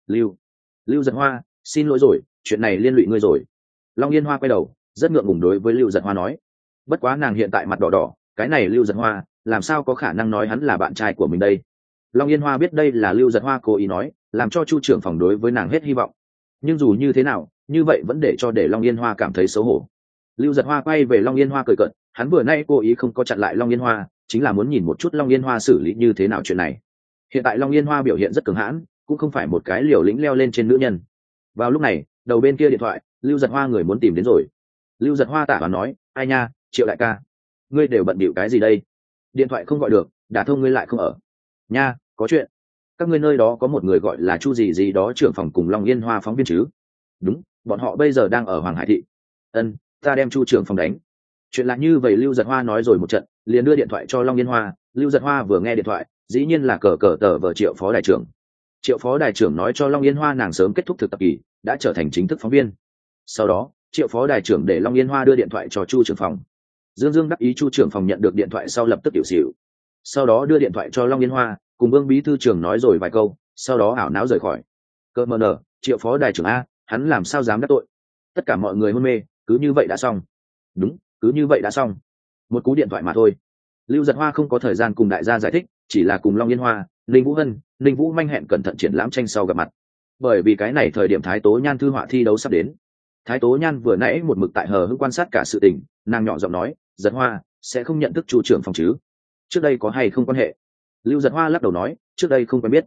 Lưu Giật Hoa, xin lỗi rồi, chuyện này liên lụy ngươi rồi. Long Yên Hoa quay đầu, rất ngượng ngùng đối với Lưu Giật Hoa nói. Bất quá nàng hiện tại mặt đỏ đỏ, cái này Lưu Giật Hoa, làm sao có khả năng nói hắn là bạn trai của mình đây? Long Yên Hoa biết đây là Lưu Giật Hoa cố ý nói, làm cho Chu trưởng phòng đối với nàng hết hy vọng. Nhưng dù như thế nào, như vậy vẫn để Long Yên Hoa cảm thấy xấu hổ. Lưu Giật Hoa quay về Long Yên Hoa cười cợt, hắn vừa nay cố ý không có chặn lại Long Yên Hoa, chính là muốn nhìn một chút Long Yên Hoa xử lý như thế nào chuyện này. Hiện tại Long Yên Hoa biểu hiện rất cường hãn, cũng không phải một cái liều lĩnh leo lên trên nữ nhân. Vào lúc này, đầu bên kia điện thoại, Lưu Giật Hoa người muốn tìm đến rồi. Lưu Giật Hoa tả và nói, ai nha, Triệu đại ca, ngươi đều bận bịu cái gì đây? Điện thoại không gọi được, đả thông ngươi lại không ở. Nha, có chuyện. Các ngươi nơi đó có một người gọi là Chu gì gì đó trưởng phòng cùng Long Yên Hoa phóng viên chứ? Đúng, bọn họ bây giờ đang ở Hoàng Hải thị. Ân, ta đem Chu trưởng phòng đánh. Chuyện là như vậy. Lưu Giật Hoa nói rồi một trận, liền đưa điện thoại cho Long Yên Hoa. Lưu Giật Hoa vừa nghe điện thoại, dĩ nhiên là cờ cờ tờ vờ Triệu phó đại trưởng. Triệu phó đại trưởng nói cho Long Yên Hoa nàng sớm kết thúc thực tập kỳ, đã trở thành chính thức phóng viên. Sau đó, Triệu phó đại trưởng để Long Yên Hoa đưa điện thoại cho Chu trưởng phòng. Dương đắc ý Chu trưởng phòng nhận được điện thoại sau lập tức hiểu xỉu. Sau đó đưa điện thoại cho Long Yên Hoa, cùng Vương bí thư trưởng nói rồi vài câu, sau đó ảo não rời khỏi. Cơ mờ nở, Triệu phó đại trưởng a, hắn làm sao dám đắc tội? Tất cả mọi người hôn mê, cứ như vậy đã xong. Đúng, cứ như vậy đã xong. Một cú điện thoại mà thôi. Lưu Giật Hoa không có thời gian cùng đại gia giải thích, chỉ là cùng Long Yên Hoa, Ninh Vũ Hân, Ninh Vũ Manh hẹn cẩn thận triển lãm tranh sau gặp mặt. Bởi vì cái này thời điểm Thái Tố Nhan thư họa thi đấu sắp đến. Thái Tố Nhan vừa nãy một mực tại hờ hững quan sát cả sự tình, nàng nhỏ giọng nói, Giật Hoa sẽ không nhận thức Chu trưởng phòng chứ? Trước đây có hay không quan hệ? Lưu Giật Hoa lắc đầu nói, trước đây không quen biết.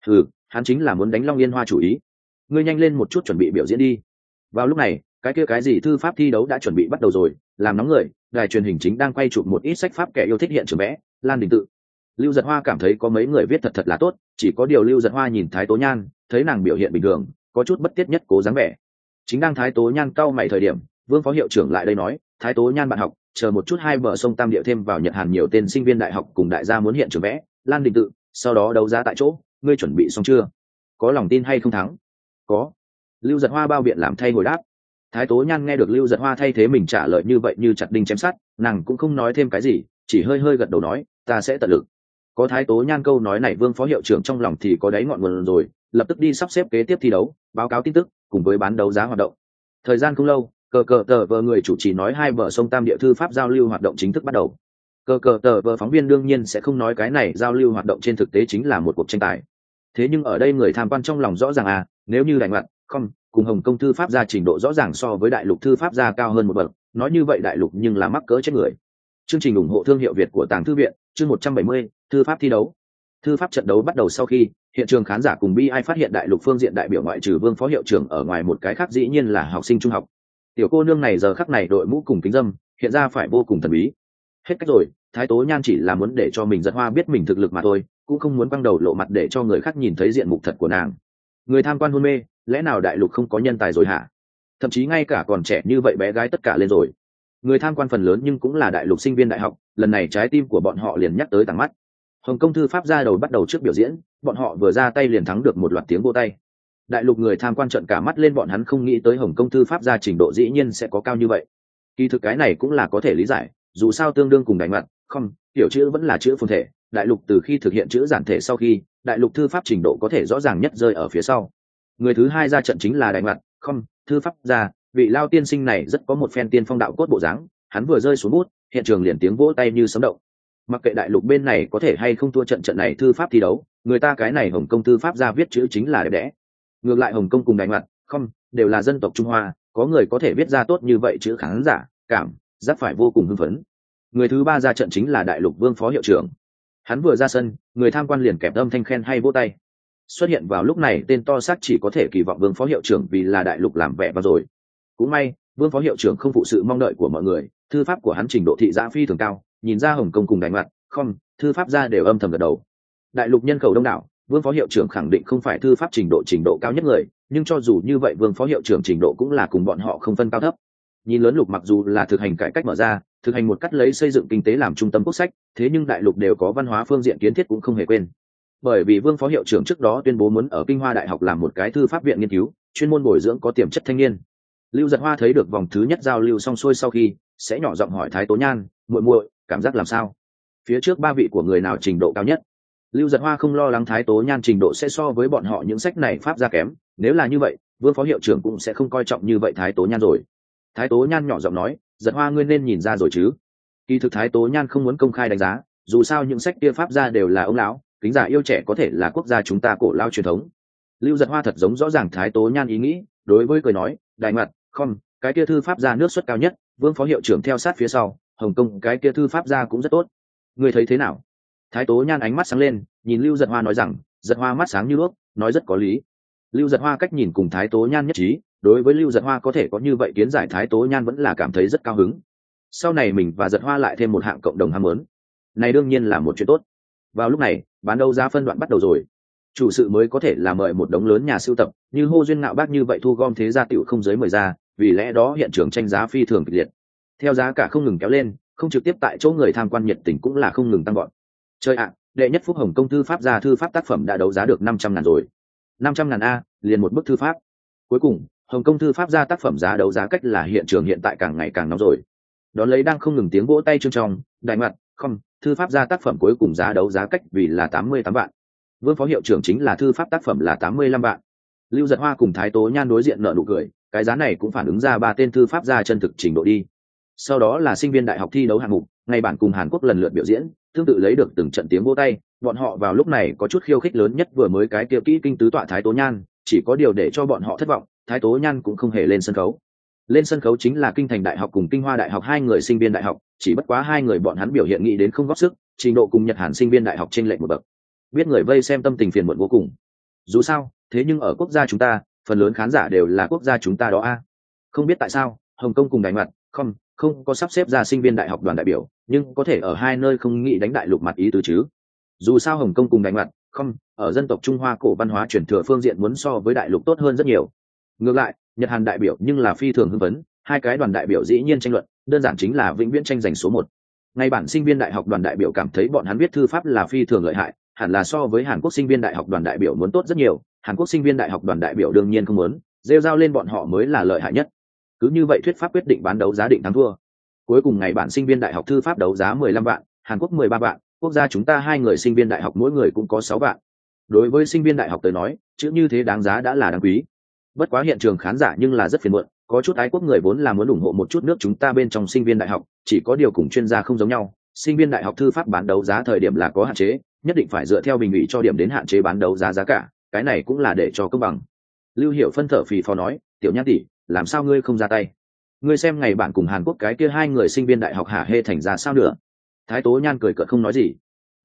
Hắn chính là muốn đánh Long Yên Hoa chủ ý. Ngươi nhanh lên một chút chuẩn bị biểu diễn đi. Vào lúc này, cái kia cái gì thư pháp thi đấu đã chuẩn bị bắt đầu rồi, làm nóng người, đài truyền hình chính đang quay chụp một ít sách pháp kẻ yêu thích hiện trường vẽ, Lan Đình Tự. Lưu Giật Hoa cảm thấy có mấy người viết thật là tốt, chỉ có điều Lưu Giật Hoa nhìn Thái Tố Nhan, thấy nàng biểu hiện bình thường, có chút bất tiết nhất cố dáng vẻ. Chính đang Thái Tố Nhan cau mày thời điểm, Vương phó hiệu trưởng lại đây nói, Thái Tố Nhan bạn học, chờ một chút hai bờ sông Tam Địa thêm vào Nhật Hàn nhiều tên sinh viên đại học cùng đại gia muốn hiện trường vẽ, Lan Đình Tự, sau đó đấu giá tại chỗ, ngươi chuẩn bị xong chưa? Có lòng tin hay không thắng? Có. Lưu Giật Hoa bao biện làm thay hồi đáp. Thái Tố Nhan nghe được Lưu Giật Hoa thay thế mình trả lời như vậy như chặt đinh chém sắt, nàng cũng không nói thêm cái gì, chỉ hơi hơi gật đầu nói, ta sẽ tận lực. Có Thái Tố Nhan câu nói này, Vương phó hiệu trưởng trong lòng thì có đáy ngọn nguồn rồi, lập tức đi sắp xếp kế tiếp thi đấu, báo cáo tin tức, cùng với bán đấu giá hoạt động. Thời gian không lâu, cờ cờ tờ vờ người chủ trì nói hai bờ sông Tam Địa thư pháp giao lưu hoạt động chính thức bắt đầu. Cờ cờ tờ vờ phóng viên đương nhiên sẽ không nói cái này giao lưu hoạt động trên thực tế chính là một cuộc tranh tài. Thế nhưng ở đây người tham quan trong lòng rõ ràng nếu như đánh loạn, không, cùng Hồng Kông thư pháp gia trình độ rõ ràng so với đại lục thư pháp gia cao hơn một bậc, nói như vậy đại lục nhưng là mắc cỡ chết người. Chương trình ủng hộ thương hiệu Việt của Tàng Thư viện, chương 170, thư pháp thi đấu. Thư pháp trận đấu bắt đầu sau khi, hiện trường khán giả cùng bi ai phát hiện đại lục phương diện đại biểu ngoại trừ Vương phó hiệu trưởng ở ngoài một cái khác dĩ nhiên là học sinh trung học. Tiểu cô nương này giờ khắc này đội mũ cùng kính dâm, hiện ra phải vô cùng thần bí. Hết cách rồi, Thái Tố Nhan chỉ là muốn để cho mình Giật Hoa biết mình thực lực mà thôi, cũng không muốn quăng đầu lộ mặt để cho người khác nhìn thấy diện mục thật của nàng. Người tham quan hôn mê, lẽ nào đại lục không có nhân tài rồi hả? Thậm chí ngay cả còn trẻ như vậy bé gái tất cả lên rồi. Người tham quan phần lớn nhưng cũng là đại lục sinh viên đại học, lần này trái tim của bọn họ liền nhắc tới tảng mắt. Hồng Công thư pháp ra đầu bắt đầu trước biểu diễn, bọn họ vừa ra tay liền thắng được một loạt tiếng vỗ tay. Đại lục người tham quan trợn cả mắt lên, bọn hắn không nghĩ tới Hồng Công thư pháp ra trình độ dĩ nhiên sẽ có cao như vậy. Kỳ thực cái này cũng là có thể lý giải, dù sao tương đương cùng đánh mặt, không, tiểu chữ vẫn là chữ phồn thể, đại lục từ khi thực hiện chữ giản thể sau khi, đại lục thư pháp trình độ có thể rõ ràng nhất rơi ở phía sau. Người thứ hai ra trận chính là đánh mặt, không, thư pháp ra, vị lao tiên sinh này rất có một phen tiên phong đạo cốt bộ dáng, hắn vừa rơi xuống bút, hiện trường liền tiếng vỗ tay như sấm động. Mặc kệ đại lục bên này có thể hay không thua trận này thư pháp thi đấu, người ta cái này Hồng Công thư pháp ra viết chữ chính là đẹp đẽ. Ngược lại Hồng Công cùng đánh mặt, không, đều là dân tộc Trung Hoa, có người có thể viết ra tốt như vậy chữ khán giả cảm giác phải vô cùng hưng phấn. Người thứ ba ra trận chính là đại lục Vương phó hiệu trưởng. Hắn vừa ra sân, người tham quan liền kèm âm thanh khen hay vỗ tay. Xuất hiện vào lúc này tên to xác chỉ có thể kỳ vọng Vương phó hiệu trưởng vì là đại lục làm vẻ vào rồi. Cũng may, Vương phó hiệu trưởng không phụ sự mong đợi của mọi người, thư pháp của hắn trình độ thị giã phi thường cao, nhìn ra Hồng Công cùng đánh mặt, không, thư pháp ra đều âm thầm gật đầu. Đại lục nhân khẩu đông đảo, Vương phó hiệu trưởng khẳng định không phải thư pháp trình độ cao nhất người, nhưng cho dù như vậy Vương phó hiệu trưởng trình độ cũng là cùng bọn họ không phân cao thấp. Nhìn lớn lục mặc dù là thực hành cải cách mở ra, thực hành một cách lấy xây dựng kinh tế làm trung tâm quốc sách, thế nhưng đại lục đều có văn hóa phương diện kiến thiết cũng không hề quên. Bởi vì Vương phó hiệu trưởng trước đó tuyên bố muốn ở Kinh Hoa Đại học làm một cái thư pháp viện nghiên cứu, chuyên môn bồi dưỡng có tiềm chất thanh niên. Lưu Giật Hoa thấy được vòng thứ nhất giao lưu xong xuôi sau khi, sẽ nhỏ giọng hỏi Thái Tố Nhan, muội muội, cảm giác làm sao? Phía trước ba vị của người nào trình độ cao nhất? Lưu Giật Hoa không lo lắng Thái Tố Nhan trình độ sẽ so với bọn họ những sách này pháp ra kém, nếu là như vậy, Vương phó hiệu trưởng cũng sẽ không coi trọng như vậy Thái Tố Nhan rồi. Thái Tố Nhan nhỏ giọng nói, Giật Hoa ngươi nên nhìn ra rồi chứ? Kỳ thực Thái Tố Nhan không muốn công khai đánh giá, dù sao những sách kia pháp ra đều là ông lão, kính giả yêu trẻ có thể là quốc gia chúng ta cổ lao truyền thống. Lưu Giật Hoa thật giống rõ ràng Thái Tố Nhan ý nghĩ, đối với cười nói, đại mặt, không, cái kia thư pháp ra nước xuất cao nhất, Vương phó hiệu trưởng theo sát phía sau, Hồng Công cái kia thư pháp ra cũng rất tốt. Ngươi thấy thế nào? Thái Tố Nhan ánh mắt sáng lên, nhìn Lưu Giật Hoa nói rằng, Giật Hoa mắt sáng như đuốc, nói rất có lý. Lưu Giật Hoa cách nhìn cùng Thái Tố Nhan nhất trí, đối với Lưu Giật Hoa có thể có như vậy kiến giải Thái Tố Nhan vẫn là cảm thấy rất cao hứng. Sau này mình và Giật Hoa lại thêm một hạng cộng đồng ham muốn, này đương nhiên là một chuyện tốt. Vào lúc này, bán đấu giá phân đoạn bắt đầu rồi. Chủ sự mới có thể là mời một đống lớn nhà sưu tập, như Hô Duyên Ngạo Bác như vậy thu gom thế gia tiểu không dưới 10 gia, vì lẽ đó hiện trường tranh giá phi thường kịch liệt. Theo giá cả không ngừng kéo lên, không trực tiếp tại chỗ người tham quan nhiệt tình cũng là không ngừng tăng gọn. Chơi ạ, đệ nhất Phúc Hồng Công thư pháp gia thư pháp tác phẩm đã đấu giá được 500.000 rồi. 500.000 a, liền một bức thư pháp. Cuối cùng, Hồng Công thư pháp gia tác phẩm giá đấu giá cách là hiện trường hiện tại càng ngày càng nóng rồi. Đón lấy đang không ngừng tiếng vỗ tay trương trong, đại mặt, không, thư pháp gia tác phẩm cuối cùng giá đấu giá cách vì là 88 vạn. Vương phó hiệu trưởng chính là thư pháp tác phẩm là 85 vạn. Lưu Giật Hoa cùng Thái Tố Nhan đối diện nở nụ cười, cái giá này cũng phản ứng ra ba tên thư pháp gia chân thực trình độ đi. Sau đó là sinh viên đại học thi đấu hạng mục, ngày bản cùng Hàn Quốc lần lượt biểu diễn, tương tự lấy được từng trận tiếng vỗ tay. Bọn họ vào lúc này có chút khiêu khích lớn nhất vừa mới cái kia kỹ kinh tứ tọa Thái Tố Nhan, chỉ có điều để cho bọn họ thất vọng, Thái Tố Nhan cũng không hề lên sân khấu. Lên sân khấu chính là Kinh Thành Đại học cùng Kinh Hoa Đại học hai người sinh viên đại học, chỉ bất quá hai người bọn hắn biểu hiện nghĩ đến không góp sức, trình độ cùng Nhật Hàn sinh viên đại học trên lệch một bậc. Biết người vây xem tâm tình phiền muộn vô cùng. Dù sao, thế nhưng ở quốc gia chúng ta, phần lớn khán giả đều là quốc gia chúng ta đó a. Không biết tại sao, Hồng Kông cùng đánh mặt, không có sắp xếp ra sinh viên đại học đoàn đại biểu, nhưng có thể ở hai nơi không nghĩ đánh đại lục mặt ý tứ chứ. Dù sao Hồng Kông cùng đánh mặt, ở dân tộc Trung Hoa cổ văn hóa truyền thừa phương diện muốn so với đại lục tốt hơn rất nhiều. Ngược lại, Nhật Hàn đại biểu nhưng là phi thường hưng phấn, hai cái đoàn đại biểu dĩ nhiên tranh luận, đơn giản chính là vĩnh viễn tranh giành số 1. Ngay bản sinh viên đại học đoàn đại biểu cảm thấy bọn hắn viết thư pháp là phi thường lợi hại, hẳn là so với Hàn Quốc sinh viên đại học đoàn đại biểu muốn tốt rất nhiều, Hàn Quốc sinh viên đại học đoàn đại biểu đương nhiên không muốn, rêu rao lên bọn họ mới là lợi hại nhất. Cứ như vậy thuyết pháp quyết định bán đấu giá định thắng thua. Cuối cùng ngày bản sinh viên đại học thư pháp đấu giá 15 vạn, Hàn Quốc 13 vạn, quốc gia chúng ta hai người sinh viên đại học mỗi người cũng có 6 vạn. Đối với sinh viên đại học tới nói, chữ như thế đáng giá đã là đáng quý. Bất quá hiện trường khán giả nhưng là rất phiền muộn, có chút ái quốc người vốn là muốn ủng hộ một chút nước chúng ta bên trong sinh viên đại học, chỉ có điều cùng chuyên gia không giống nhau, sinh viên đại học thư pháp bán đấu giá thời điểm là có hạn chế, nhất định phải dựa theo bình ủy cho điểm đến hạn chế bán đấu giá giá cả, cái này cũng là để cho công bằng. Lưu Hiểu phân thở phì phò nói, tiểu Nhan tỷ, làm sao ngươi không ra tay? Ngươi xem ngày bạn cùng Hàn Quốc cái kia hai người sinh viên đại học hả hê thành ra sao nữa? Thái Tố Nhan cười cợt không nói gì.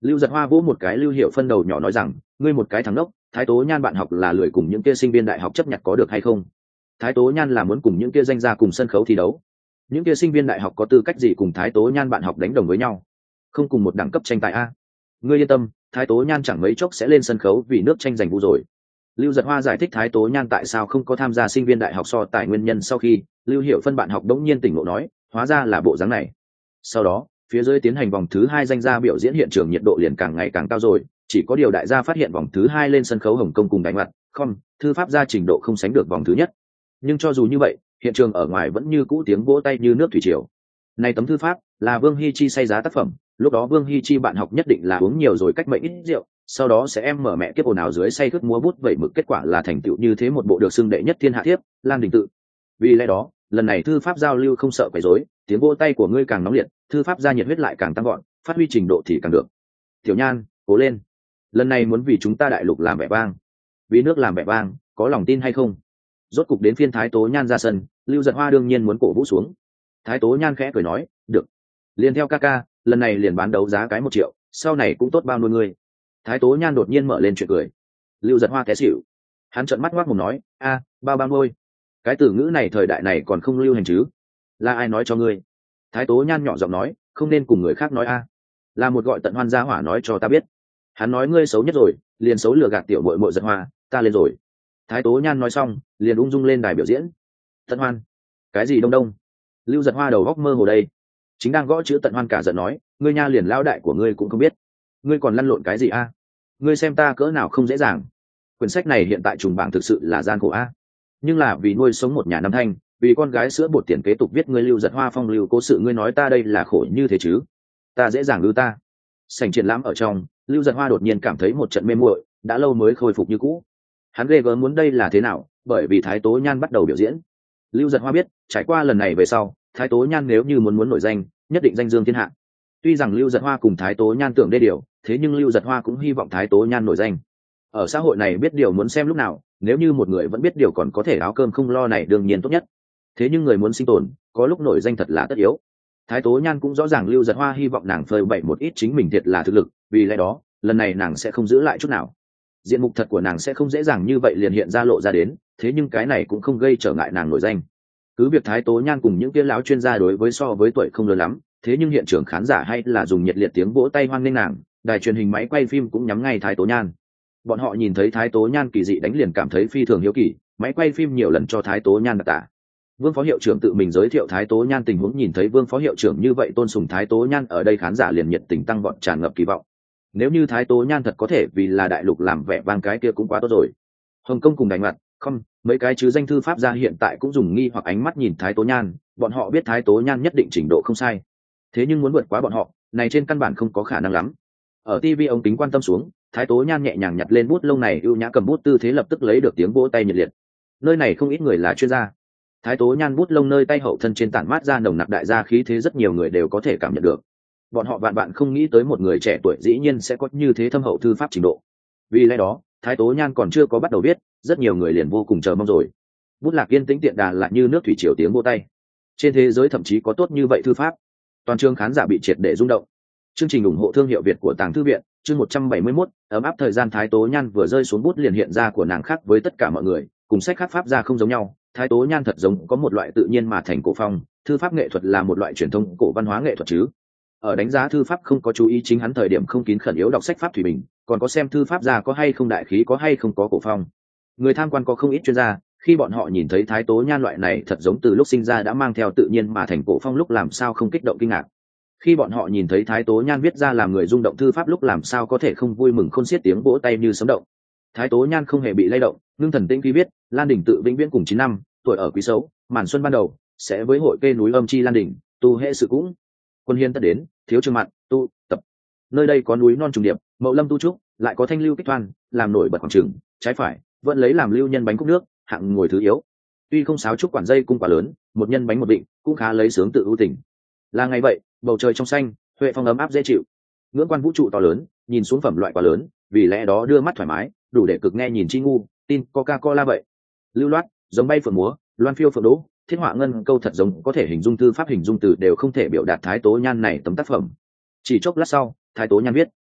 Lưu Giật Hoa vỗ một cái Lưu Hiểu Phân đầu nhỏ nói rằng, ngươi một cái thằng đốc, Thái Tố Nhan bạn học là lười cùng những kia sinh viên đại học chấp nhận có được hay không? Thái Tố Nhan là muốn cùng những kia danh gia cùng sân khấu thi đấu. Những kia sinh viên đại học có tư cách gì cùng Thái Tố Nhan bạn học đánh đồng với nhau? Không cùng một đẳng cấp tranh tài a. Ngươi yên tâm, Thái Tố Nhan chẳng mấy chốc sẽ lên sân khấu vì nước tranh giành vũ rồi. Lưu Giật Hoa giải thích Thái Tố Nhan tại sao không có tham gia sinh viên đại học so tài nguyên nhân sau khi Lưu Hiểu Phân bạn học đống nhiên tỉnh ngộ nói, hóa ra là bộ dáng này. Sau đó, phía dưới tiến hành vòng thứ 2 danh gia biểu diễn hiện trường nhiệt độ liền càng ngày càng cao rồi, chỉ có điều đại gia phát hiện vòng thứ 2 lên sân khấu Hồng Kông cùng đánh mặt, không, thư pháp gia trình độ không sánh được vòng thứ nhất. Nhưng cho dù như vậy, hiện trường ở ngoài vẫn như cũ tiếng vỗ tay như nước thủy triều. Này tấm thư pháp là Vương Hi Chi say giá tác phẩm, lúc đó Vương Hi Chi bạn học nhất định là uống nhiều rồi cách mệnh ít rượu, sau đó sẽ em mở mẹ kiếp ồn ào dưới say khướt múa bút vẩy mực, kết quả là thành tựu như thế một bộ được xưng đệ nhất thiên hạ thiếp, Lam Đình Tự. Vì lẽ đó, lần này thư pháp giao lưu không sợ quấy rối, tiếng vỗ tay của ngươi càng nóng liệt, thư pháp gia nhiệt huyết lại càng tăng gọn, phát huy trình độ thì càng được. Tiểu Nhan, cố lên, lần này muốn vì chúng ta đại lục làm vẻ vang, vì nước làm vẻ vang, có lòng tin hay không? Rốt cục đến phiên Thái Tố Nhan ra sân, Lưu Giật Hoa đương nhiên muốn cổ vũ xuống. Thái Tố Nhan khẽ cười nói, được, liền theo ca ca, lần này liền bán đấu giá cái 1 triệu, sau này cũng tốt bao nuôi ngươi. Thái Tố Nhan đột nhiên mở lên chuyện cười. Lưu Giật Hoa té xỉu, hắn trợn mắt ngoác mồm nói, a, bao nuôi, cái từ ngữ này thời đại này còn không lưu hành chứ? Là ai nói cho ngươi? Thái Tố Nhan nhỏ giọng nói, không nên cùng người khác nói a. Là một gọi Tận Hoan gia hỏa nói cho ta biết. Hắn nói ngươi xấu nhất rồi, liền xấu lừa gạt tiểu muội muội Giật Hoa, ta lên rồi. Thái Tố Nhan nói xong, liền ung dung lên đài biểu diễn. Tận Hoan? Cái gì đông đông? Lưu Giật Hoa đầu góc mơ hồ đây, chính đang gõ chữ Tận Hoan cả giận nói, ngươi nha liền lao đại của ngươi cũng không biết, ngươi còn lăn lộn cái gì a? Ngươi xem ta cỡ nào không dễ dàng. Quyển sách này hiện tại trùng bảng thực sự là gian khổ a, nhưng là vì nuôi sống một nhà năm thanh, vì con gái sữa bột tiền kế tục viết ngươi Lưu Giật Hoa phong lưu cố sự, ngươi nói ta đây là khổ như thế chứ? Ta dễ dàng lưu ta. Sảnh triển lãm ở trong, Lưu Giật Hoa đột nhiên cảm thấy một trận mê muội, đã lâu mới khôi phục như cũ. Hắn ghê gớm muốn đây là thế nào, bởi vì Thái Tố Nhan bắt đầu biểu diễn. Lưu Giật Hoa biết, trải qua lần này về sau, Thái Tố Nhan nếu như muốn nổi danh, nhất định danh dương thiên hạ. Tuy rằng Lưu Giật Hoa cùng Thái Tố Nhan tưởng đê điều, thế nhưng Lưu Giật Hoa cũng hy vọng Thái Tố Nhan nổi danh. Ở xã hội này biết điều muốn xem lúc nào, nếu như một người vẫn biết điều còn có thể áo cơm không lo này đương nhiên tốt nhất. Thế nhưng người muốn sinh tồn, có lúc nổi danh thật là tất yếu. Thái Tố Nhan cũng rõ ràng Lưu Giật Hoa hy vọng nàng phơi bày một ít chính mình thiệt là thực lực, vì lẽ đó, lần này nàng sẽ không giữ lại chút nào. Diện mục thật của nàng sẽ không dễ dàng như vậy liền hiện ra lộ ra đến, thế nhưng cái này cũng không gây trở ngại nàng nổi danh. Cứ việc Thái Tố Nhan cùng những kia lão chuyên gia đối với so với tuổi không lớn lắm, thế nhưng hiện trường khán giả hay là dùng nhiệt liệt tiếng vỗ tay hoan nghênh nàng, đài truyền hình máy quay phim cũng nhắm ngay Thái Tố Nhan. Bọn họ nhìn thấy Thái Tố Nhan kỳ dị đánh liền cảm thấy phi thường hiếu kỳ, máy quay phim nhiều lần cho Thái Tố Nhan đặc tả. Vương phó hiệu trưởng tự mình giới thiệu Thái Tố Nhan tình huống, nhìn thấy Vương phó hiệu trưởng như vậy tôn sùng Thái Tố Nhan, ở đây khán giả liền nhiệt tình tăng vọt, tràn ngập kỳ vọng. Nếu như Thái Tố Nhan thật có thể vì là đại lục làm vẻ vang, cái kia cũng quá tốt rồi. Hồng Kông cùng đánh mặt, không, mấy cái chứ danh thư pháp gia hiện tại cũng dùng nghi hoặc ánh mắt nhìn Thái Tố Nhan, bọn họ biết Thái Tố Nhan nhất định trình độ không sai. Thế nhưng muốn vượt quá bọn họ, này trên căn bản không có khả năng lắm. Ở TV ống kính quan tâm xuống, Thái Tố Nhan nhẹ nhàng nhặt lên bút lông này, ưu nhã cầm bút, tư thế lập tức lấy được tiếng vỗ tay nhiệt liệt. Nơi này không ít người là chuyên gia. Thái Tố Nhan bút lông nơi tay hậu thân trên tản mát ra nồng nặc đại gia khí thế, rất nhiều người đều có thể cảm nhận được. Bọn họ vạn không nghĩ tới một người trẻ tuổi dĩ nhiên sẽ có như thế thâm hậu thư pháp trình độ. Vì lẽ đó, Thái Tố Nhan còn chưa có bắt đầu viết, rất nhiều người liền vô cùng chờ mong rồi. Bút lạc yên tĩnh tiện đà lại như nước thủy triều tiếng vỗ tay. Trên thế giới thậm chí có tốt như vậy thư pháp. Toàn trường khán giả bị triệt để rung động. Chương trình ủng hộ thương hiệu Việt của Tàng Thư viện, chương 171, ấm áp thời gian. Thái Tố Nhan vừa rơi xuống bút liền hiện ra của nàng khác với tất cả mọi người, cùng sách khác pháp ra không giống nhau. Thái Tố Nhan thật giống có một loại tự nhiên mà thành cổ phong, thư pháp nghệ thuật là một loại truyền thống cổ văn hóa nghệ thuật chứ. Ở đánh giá thư pháp không có chú ý chính hắn thời điểm không kín khẩn yếu đọc sách pháp thủy bình, còn có xem thư pháp ra có hay không đại khí, có hay không có cổ phong. Người tham quan có không ít chuyên gia, khi bọn họ nhìn thấy Thái Tố Nhan loại này thật giống từ lúc sinh ra đã mang theo tự nhiên mà thành cổ phong lúc làm sao không kích động kinh ngạc. Khi bọn họ nhìn thấy Thái Tố Nhan viết ra làm người rung động thư pháp lúc làm sao có thể không vui mừng khôn xiết, tiếng vỗ tay như sấm động. Thái Tố Nhan không hề bị lay động, ngưng thần tĩnh khi viết, Lan Đình Tự vĩnh viễn cùng 9 năm, tuổi ở quý xấu, màn xuân ban đầu, sẽ với hội kê núi âm chi Lan Đình, tu hệ sự cũng. Quân hiên tất đến, thiếu trường mặn, tu, tập. Nơi đây có núi non trùng điệp, mậu lâm tu trúc, lại có thanh lưu kích thoan, làm nổi bật khoảng trường, trái phải, vẫn lấy làm lưu nhân bánh cúc nước, hạng ngồi thứ yếu. Tuy không sáo trúc quản dây cung quả lớn, một nhân bánh một định, cũng khá lấy sướng tự ưu tình. Là ngày vậy, bầu trời trong xanh, huệ phong ấm áp dễ chịu. Ngưỡng quan vũ trụ to lớn, nhìn xuống phẩm loại quả lớn, vì lẽ đó đưa mắt thoải mái, đủ để cực nghe nhìn chi ngu, tin Coca-Cola vậy. Lưu loát, giống bay phượng múa, loan phiêu phượng đỗ, thiết họa ngân câu, thật giống có thể hình dung thư pháp, hình dung từ đều không thể biểu đạt Thái Tố Nhan này tấm tác phẩm. Chỉ chốc lát sau, Thái Tố Nhan viết: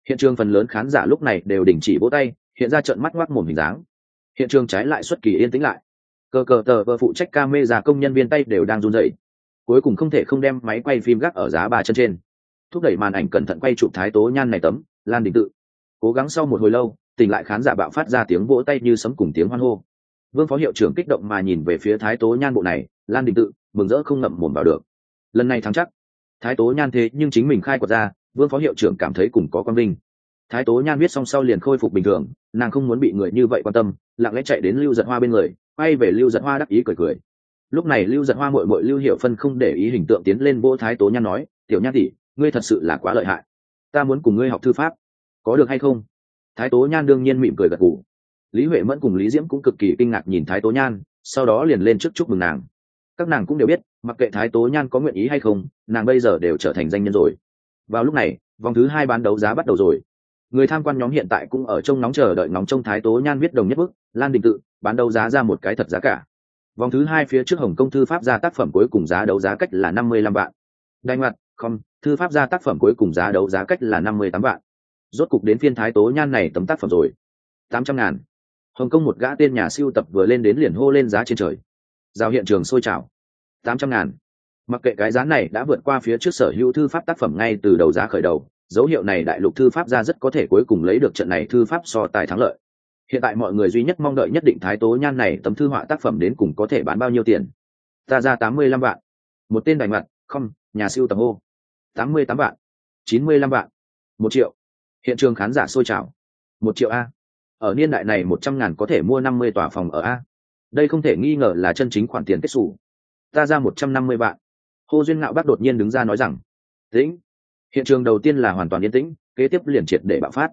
Hiện trường phần lớn khán giả lúc này đều đình chỉ vỗ tay, hiện ra trợn mắt ngoác mồm hình dáng. Hiện trường trái lại xuất kỳ yên tĩnh lại. Cờ cờ tờ vờ phụ trách camera công nhân viên tay đều đang run rẩy. Cuối cùng không thể không đem máy quay phim gác ở giá ba chân trên, thúc đẩy màn ảnh cẩn thận quay chụp Thái Tố Nhan này tấm Lan Đình Tự. Cố gắng sau một hồi lâu, tỉnh lại khán giả bạo phát ra tiếng vỗ tay như sấm cùng tiếng hoan hô. Vương phó hiệu trưởng kích động mà nhìn về phía Thái Tố Nhan bộ này Lan Đình Tự, mừng rỡ không ngậm mồm vào được. Lần này thắng chắc. Thái Tố Nhan thế nhưng chính mình khai quật ra, Vương phó hiệu trưởng cảm thấy cùng có quang vinh. Thái Tố Nhan viết xong sau liền khôi phục bình thường, nàng không muốn bị người như vậy quan tâm, lặng lẽ chạy đến Lưu Giật Hoa bên người, quay về Lưu Giật Hoa đắc ý cười cười. Lúc này Lưu Giật Hoa muội muội Lưu Hiểu Phân không để ý hình tượng tiến lên vỗ Thái Tố Nhan nói, tiểu Nhan tỷ, ngươi thật sự là quá lợi hại, ta muốn cùng ngươi học thư pháp, có được hay không? Thái Tố Nhan đương nhiên mỉm cười gật gù. Lý Huệ Mẫn cùng Lý Diễm cũng cực kỳ kinh ngạc nhìn Thái Tố Nhan, sau đó liền lên trước chúc mừng nàng. Các nàng cũng đều biết, mặc kệ Thái Tố Nhan có nguyện ý hay không, nàng bây giờ đều trở thành danh nhân rồi. Vào lúc này, vòng thứ 2 bán đấu giá bắt đầu rồi. Người tham quan nhóm hiện tại cũng ở trông nóng chờ đợi ngóng trông Thái Tố Nhan viết đồng nhất bức Lan Đình Tự, bán đấu giá ra một cái thật giá cả. Vòng thứ 2 phía trước Hồng Công thư pháp ra tác phẩm cuối cùng giá đấu giá cách là 55 vạn. Đành mặt, không, thư pháp ra tác phẩm cuối cùng giá đấu giá cách là 58 vạn. Rốt cục đến phiên Thái Tố Nhan này tấm tác phẩm rồi. 800.000. Hồng Công một gã tên nhà siêu tập vừa lên đến liền hô lên giá trên trời. Giao hiện trường sôi trào. 800.000. Mặc kệ cái giá này đã vượt qua phía trước sở hữu thư pháp tác phẩm ngay từ đầu giá khởi đầu, dấu hiệu này đại lục thư pháp ra rất có thể cuối cùng lấy được trận này thư pháp so tài thắng lợi. Hiện tại mọi người duy nhất mong đợi nhất định Thái Tố Nhan này tấm thư họa tác phẩm đến cùng có thể bán bao nhiêu tiền. Ta ra 85 vạn. Một tên đành mặt, không, nhà siêu tập hô. 88 vạn. 95 vạn. 1 triệu. Hiện trường khán giả sôi trào. 1 triệu A. Ở niên đại này 100.000 có thể mua 50 tòa phòng ở A. Đây không thể nghi ngờ là chân chính khoản tiền kết xù. Ta ra 150 vạn. Hồ Duyên Ngạo Bác đột nhiên đứng ra nói rằng, tĩnh. Hiện trường đầu tiên là hoàn toàn yên tĩnh, kế tiếp liền triệt để bạo phát.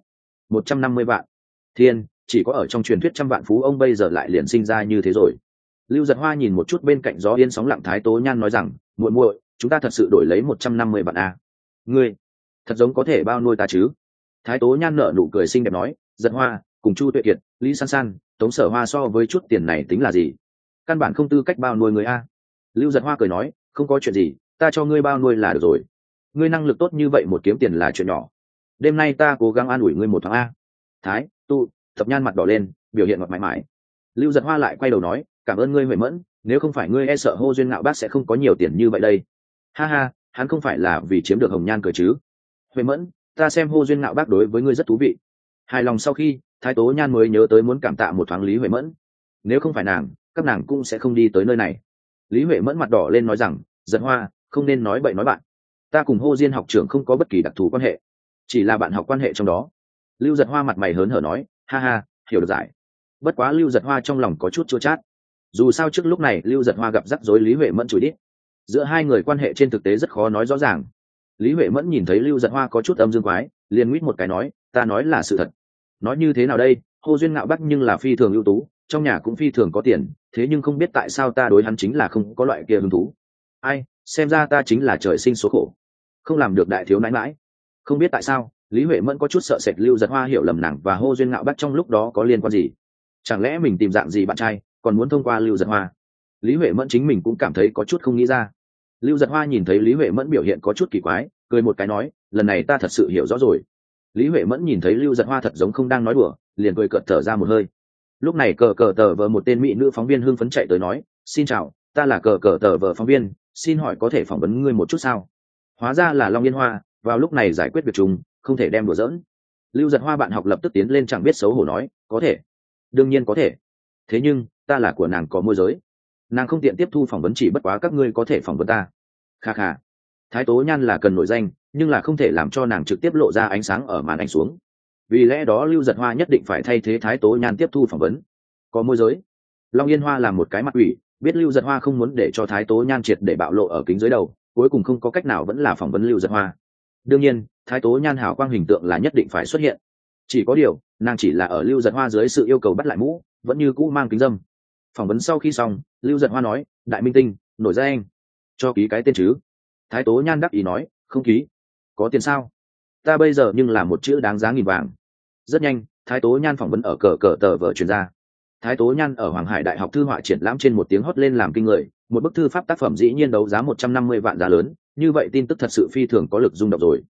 150 vạn. Thiên, chỉ có ở trong truyền thuyết trăm vạn phú ông bây giờ lại liền sinh ra như thế rồi. Lưu Giật Hoa nhìn một chút bên cạnh gió yên sóng lặng Thái Tố Nhan nói rằng, muội muội, chúng ta thật sự đổi lấy 150 vạn A. Ngươi, thật giống có thể bao nuôi ta chứ? Thái Tố Nhan nở nụ cười xinh đẹp nói, Giật Hoa, cùng Chu Tuệ Kiệt, Lý San San, Tống Sở Hoa so với chút tiền này tính là gì? Căn bản không tư cách bao nuôi người A. Lưu Giật Hoa cười nói, không có chuyện gì, ta cho ngươi bao nuôi là được rồi. Ngươi năng lực tốt như vậy một kiếm tiền là chuyện nhỏ. Đêm nay ta cố gắng an ủi ngươi một tháng A. Thái, tu, Thập Nhan mặt đỏ lên, biểu hiện ngọt mãi mãi. Lưu Giật Hoa lại quay đầu nói, cảm ơn ngươi Huệ Mẫn, nếu không phải ngươi e sợ Hồ Duyên Ngạo Bác sẽ không có nhiều tiền như vậy đây. Ha ha, hắn không phải là vì chiếm được Hồng Nhan cười chứ? Huệ Mẫn, ta xem Hồ Duyên Ngạo Bác đối với ngươi rất thú vị. Hài lòng sau khi, Thái Tố Nhan mới nhớ tới muốn cảm tạ một thoáng Lý Huệ Mẫn. Nếu không phải nàng, các nàng cũng sẽ không đi tới nơi này. Lý Huệ Mẫn mặt đỏ lên nói rằng, Giật Hoa, không nên nói bậy nói bạn. Ta cùng Hồ Diên học trưởng không có bất kỳ đặc thù quan hệ, chỉ là bạn học quan hệ trong đó. Lưu Giật Hoa mặt mày hớn hở nói, ha ha, hiểu được giải. Bất quá Lưu Giật Hoa trong lòng có chút chua chát. Dù sao trước lúc này Lưu Giật Hoa gặp rắc rối Lý Huệ Mẫn chửi đít. Giữa hai người quan hệ trên thực tế rất khó nói rõ ràng. Lý Huệ Mẫn nhìn thấy Lưu Giật Hoa có chút âm dương quái, liền nguyết một cái nói, ta nói là sự thật. Nói như thế nào đây, Hồ Duyên Ngạo Bác nhưng là phi thường ưu tú, trong nhà cũng phi thường có tiền, thế nhưng không biết tại sao ta đối hắn chính là không có loại kia hứng thú. Ai, xem ra ta chính là trời sinh số khổ, không làm được đại thiếu nãi mãi. Không biết tại sao, Lý Huệ Mẫn có chút sợ sệt Lưu Giật Hoa hiểu lầm nàng và Hồ Duyên Ngạo Bác trong lúc đó có liên quan gì. Chẳng lẽ mình tìm dạng gì bạn trai, còn muốn thông qua Lưu Giật Hoa? Lý Huệ Mẫn chính mình cũng cảm thấy có chút không nghĩ ra. Lưu Giật Hoa nhìn thấy Lý Huệ Mẫn biểu hiện có chút kỳ quái, cười một cái nói, lần này ta thật sự hiểu rõ rồi. Lý Huệ Mẫn nhìn thấy Lưu Giật Hoa thật giống không đang nói đùa, liền cười cợt thở ra một hơi. Lúc này cờ cờ tờ vờ một tên mỹ nữ phóng viên hưng phấn chạy tới nói, xin chào, ta là cờ cờ tờ vờ phóng viên, xin hỏi có thể phỏng vấn ngươi một chút sao? Hóa ra là Long Yên Hoa, vào lúc này giải quyết việc chung, không thể đem đùa giỡn. Lưu Giật Hoa bạn học lập tức tiến lên chẳng biết xấu hổ nói, có thể, đương nhiên có thể. Thế nhưng ta là của nàng có môi giới, nàng không tiện tiếp thu phỏng vấn, chỉ bất quá các ngươi có thể phỏng vấn ta. Kha kha. Thái Tố Nhan là cần nổi danh, nhưng là không thể làm cho nàng trực tiếp lộ ra ánh sáng ở màn ảnh xuống. Vì lẽ đó Lưu Giật Hoa nhất định phải thay thế Thái Tố Nhan tiếp thu phỏng vấn. Có môi giới. Long Yên Hoa làm một cái mặt ủy, biết Lưu Giật Hoa không muốn để cho Thái Tố Nhan triệt để bạo lộ ở kính dưới đầu, cuối cùng không có cách nào vẫn là phỏng vấn Lưu Giật Hoa. Đương nhiên, Thái Tố Nhan hào quang hình tượng là nhất định phải xuất hiện. Chỉ có điều, nàng chỉ là ở Lưu Giật Hoa dưới sự yêu cầu bắt lại mũ, vẫn như cũ mang kính dâm. Phỏng vấn sau khi xong, Lưu Giật Hoa nói, đại minh tinh, nổi danh, cho ký cái tên chứ? Thái Tố Nhan đắc ý nói, không ký. Có tiền sao? Ta bây giờ nhưng là một chữ đáng giá nghìn vàng. Rất nhanh, Thái Tố Nhan phỏng vấn ở cờ cờ tờ vờ truyền ra. Thái Tố Nhan ở Hoàng Hải Đại học thư họa triển lãm trên một tiếng hót lên làm kinh người, một bức thư pháp tác phẩm dĩ nhiên đấu giá 150 vạn giá lớn, như vậy tin tức thật sự phi thường có lực rung động rồi.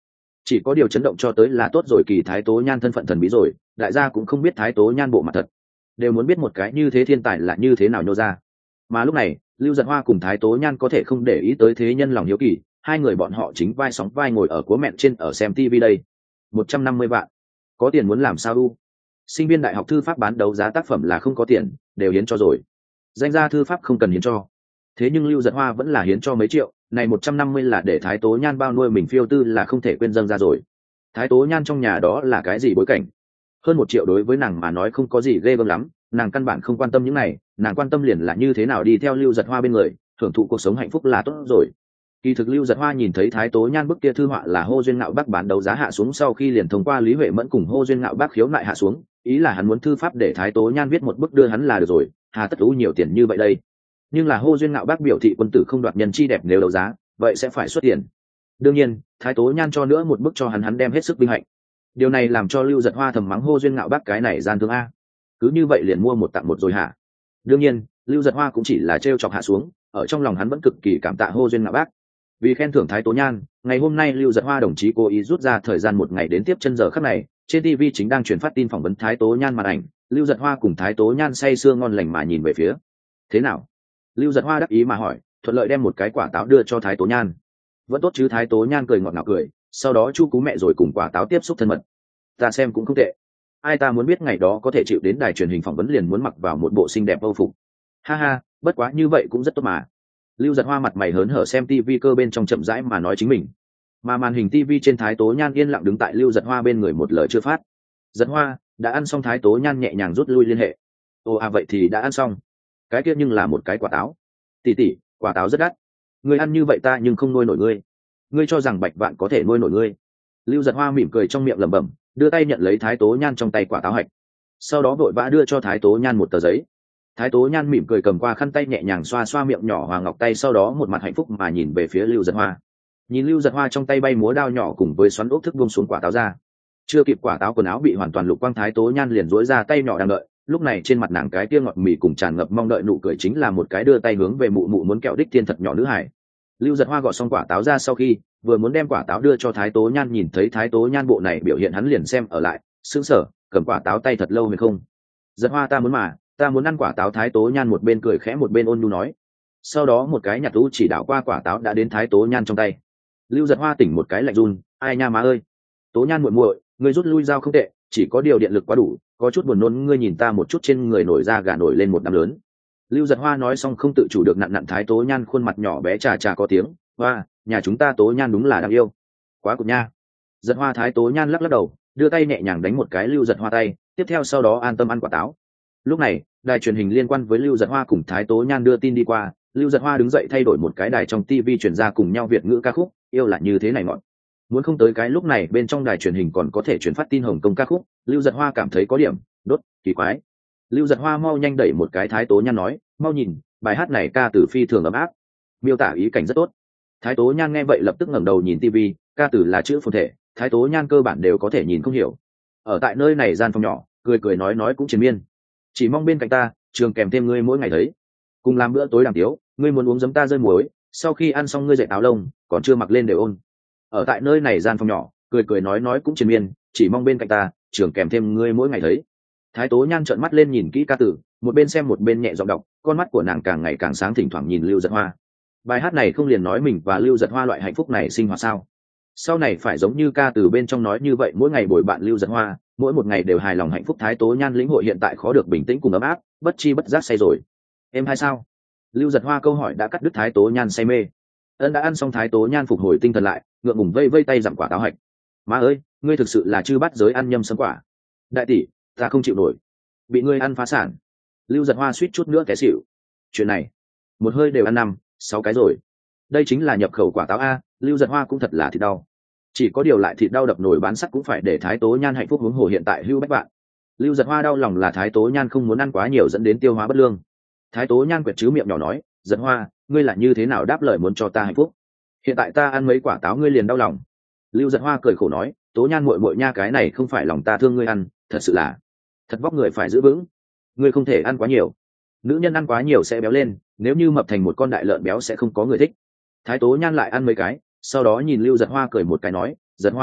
Chỉ có điều chấn động cho tới là tốt rồi, kỳ Thái Tố Nhan thân phận thần bí rồi, đại gia cũng không biết Thái Tố Nhan bộ mặt thật, đều muốn biết một cái như thế thiên tài là như thế nào nhô ra. Mà lúc này Lưu Giật Hoa cùng Thái Tố Nhan có thể không để ý tới thế nhân lòng hiếu kỳ, hai người bọn họ chính vai sóng vai ngồi ở cúa mẹn trên ở xem TV đây. 150 vạn, có tiền muốn làm sao u? Sinh viên đại học thư pháp bán đấu giá tác phẩm là không có tiền, đều hiến cho rồi. Danh gia thư pháp không cần hiến cho, thế nhưng Lưu Giật Hoa vẫn là hiến cho mấy triệu, này 150 là để Thái Tố Nhan bao nuôi mình phiêu tư là không thể quên dâng ra rồi. Thái Tố Nhan trong nhà đó là cái gì bối cảnh? Hơn 1 triệu đối với nàng mà nói không có gì ghê gớm lắm, nàng căn bản không quan tâm những này, nàng quan tâm liền là như thế nào đi theo Lưu Giật Hoa bên người, hưởng thụ cuộc sống hạnh phúc là tốt rồi. Kỳ thực Lưu Giật Hoa nhìn thấy Thái Tố Nhan bức kia thư họa là Hô Duyên Ngạo Bác bán đấu giá hạ xuống sau khi liền thông qua Lý Huệ Mẫn cùng Hô Duyên Ngạo Bác khiếu nại hạ xuống, ý là hắn muốn thư pháp để Thái Tố Nhan viết một bức đưa hắn là được rồi, hà tất ú nhiều tiền như vậy đây. Nhưng là Hô Duyên Ngạo Bác biểu thị quân tử không đoạt nhân chi đẹp, nếu đấu giá vậy sẽ phải xuất tiền. Đương nhiên Thái Tố Nhan cho nữa một bức cho hắn đem hết sức vinh hạnh. Điều này làm cho Lưu Giật Hoa thầm mắng Hô Duyên Ngạo Bác cái này gian thương a, cứ như vậy liền mua một tặng một rồi hả? Đương nhiên Lưu Giật Hoa cũng chỉ là trêu chọc hạ xuống, ở trong lòng hắn vẫn cực kỳ cảm tạ Hô Duyên Ngạo Bác. Vì khen thưởng Thái Tố Nhan, ngày hôm nay Lưu Giật Hoa đồng chí cố ý rút ra thời gian một ngày đến tiếp chân giờ khắc này, trên TV chính đang truyền phát tin phỏng vấn Thái Tố Nhan màn ảnh, Lưu Giật Hoa cùng Thái Tố Nhan say sưa ngon lành mà nhìn về phía. Thế nào? Lưu Giật Hoa đắc ý mà hỏi, thuận lợi đem một cái quả táo đưa cho Thái Tố Nhan. Vẫn tốt chứ? Thái Tố Nhan cười ngọt ngào cười, sau đó chu cú mẹ rồi cùng quả táo tiếp xúc thân mật. Ta xem cũng không tệ. Ai ta muốn biết ngày đó có thể chịu đến đài truyền hình phỏng vấn liền muốn mặc vào một bộ xinh đẹp âu phục. Ha ha, bất quá như vậy cũng rất tốt mà. Lưu Giật Hoa mặt mày hớn hở xem TV cơ bên trong chậm rãi mà nói chính mình. Mà màn hình TV trên Thái Tố Nhan yên lặng đứng tại Lưu Giật Hoa bên người một lời chưa phát. Giật Hoa, đã ăn xong? Thái Tố Nhan nhẹ nhàng rút lui liên hệ. Ồ à, vậy thì đã ăn xong. Cái kia nhưng là một cái quả táo. Tỷ tỷ, quả táo rất đắt. Ngươi ăn như vậy ta nhưng không nuôi nổi ngươi. Ngươi cho rằng Bạch Vạn có thể nuôi nổi ngươi? Lưu Giật Hoa mỉm cười trong miệng lẩm bẩm, đưa tay nhận lấy Thái Tố Nhan trong tay quả táo hạch. Sau đó vội vã đưa cho Thái Tố Nhan một tờ giấy. Thái Tố Nhan mỉm cười cầm qua khăn tay nhẹ nhàng xoa xoa miệng nhỏ Hoàng Ngọc tay, sau đó một mặt hạnh phúc mà nhìn về phía Lưu Giật Hoa. Nhìn Lưu Giật Hoa trong tay bay múa đao nhỏ cùng với xoắn ốc thức buông xuống quả táo ra. Chưa kịp quả táo quần áo bị hoàn toàn lục quang, Thái Tố Nhan liền duỗi ra tay nhỏ đang đợi. Lúc này trên mặt nàng cái tia ngọt mì cùng tràn ngập mong đợi nụ cười chính là một cái đưa tay hướng về mụ mụ muốn kẹo đích thiên thật nhỏ nữ hải. Lưu Giật Hoa gọt xong quả táo ra sau khi vừa muốn đem quả táo đưa cho Thái Tố Nhan, nhìn thấy Thái Tố Nhan bộ này biểu hiện hắn liền xem ở lại, sững sờ, cầm quả táo tay thật lâu hay không? Giật Hoa, ta muốn mà, ta muốn ăn quả táo. Thái Tố Nhan một bên cười khẽ một bên ôn nhu nói. Sau đó một cái nhặt thú chỉ đảo qua quả táo đã đến Thái Tố Nhan trong tay. Lưu Giật Hoa tỉnh một cái lạnh run, ai nha má ơi, Tố Nhan muội muội, ngươi rút lui dao không tệ, chỉ có điều điện lực quá đủ, có chút buồn nôn. Ngươi nhìn ta một chút, trên người nổi da gà nổi lên một đám lớn. Lưu Giật Hoa nói xong không tự chủ được nặn nặn Thái Tố Nhan khuôn mặt nhỏ bé, trà trà có tiếng. Hoa, nhà chúng ta Tố Nhan đúng là đáng yêu, quá cụt nha. Giật Hoa. Thái Tố Nhan lắc lắc đầu, đưa tay nhẹ nhàng đánh một cái Lưu Giật Hoa tay, tiếp theo sau đó an tâm ăn quả táo. Lúc này đài truyền hình liên quan với Lưu Giật Hoa cùng Thái Tố Nhan đưa tin đi qua, Lưu Giật Hoa đứng dậy thay đổi một cái đài trong TV truyền ra cùng nhau Việt ngữ ca khúc Yêu Là Như Thế Này ngọn. Muốn không tới cái lúc này bên trong đài truyền hình còn có thể truyền phát tin Hồng Kông ca khúc, Lưu Giật Hoa cảm thấy có điểm đốt kỳ quái. Lưu Giật Hoa mau nhanh đẩy một cái Thái Tố Nhan nói, mau nhìn, bài hát này ca từ phi thường ấm áp, miêu tả ý cảnh rất tốt. Thái Tố Nhan nghe vậy lập tức ngẩng đầu nhìn TV, ca từ là chữ phồn thể, Thái Tố Nhan cơ bản đều có thể nhìn không hiểu. Ở tại nơi này gian phòng nhỏ, cười cười nói cũng triền miên. Chỉ mong bên cạnh ta, trường kèm thêm ngươi mỗi ngày thấy. Cùng làm bữa tối đàm tiếu, ngươi muốn uống giấm ta rơi muối, sau khi ăn xong ngươi dậy áo lông, còn chưa mặc lên đều ôn. Ở tại nơi này gian phòng nhỏ, cười cười nói cũng triền miên, chỉ mong bên cạnh ta, trường kèm thêm ngươi mỗi ngày thấy. Thái Tố Nhan trợn mắt lên nhìn kỹ ca từ, một bên xem một bên nhẹ giọng đọc, con mắt của nàng càng ngày càng sáng, thỉnh thoảng nhìn Lưu Giật Hoa. Bài hát này không liền nói mình và Lưu Giật Hoa loại hạnh phúc này sinh hoạt sao? Sau này phải giống như ca từ bên trong nói như vậy, mỗi ngày bồi bạn Lưu Giật Hoa, mỗi một ngày đều hài lòng hạnh phúc. Thái Tố Nhan lĩnh hội hiện tại khó được bình tĩnh cùng ấm áp, bất chi bất giác say rồi. Em hay sao? Lưu Giật Hoa câu hỏi đã cắt đứt Thái Tố Nhan say mê. Đã ăn xong. Thái Tố Nhan phục hồi tinh thần lại, ngượng ngùng vây tay dặm quả táo hạch. Má ơi, ngươi thực sự là chư bắt giới ăn nhâm sấm quả. Đại tỷ, ta không chịu nổi, bị ngươi ăn phá sản. Lưu Giật Hoa suýt chút nữa té xỉu. Chuyện này một hơi đều ăn 5-6 cái rồi. Đây chính là nhập khẩu quả táo a. Lưu Giật Hoa cũng thật là thịt đau, chỉ có điều lại thịt đau đập nồi bán sắt cũng phải để Thái Tố Nhan hạnh phúc huống hồ hiện tại Hưu Bách Vạn. Lưu Giật Hoa đau lòng là Thái Tố Nhan không muốn ăn quá nhiều dẫn đến tiêu hóa bất lương. Thái Tố Nhan quẹt chứ miệng nhỏ nói, Giật Hoa, ngươi là như thế nào đáp lời muốn cho ta hạnh phúc? Hiện tại ta ăn mấy quả táo ngươi liền đau lòng. Lưu Giật Hoa cười khổ nói, Tố Nhan muội muội nha, cái này không phải lòng ta thương ngươi ăn, thật sự là thật vóc người phải giữ vững, ngươi không thể ăn quá nhiều, nữ nhân ăn quá nhiều sẽ béo lên, nếu như mập thành một con đại lợn béo sẽ không có người thích. Thái Tố Nhan lại ăn mấy cái, sau đó nhìn Lưu Giật Hoa cười một cái nói, Giật Hoa,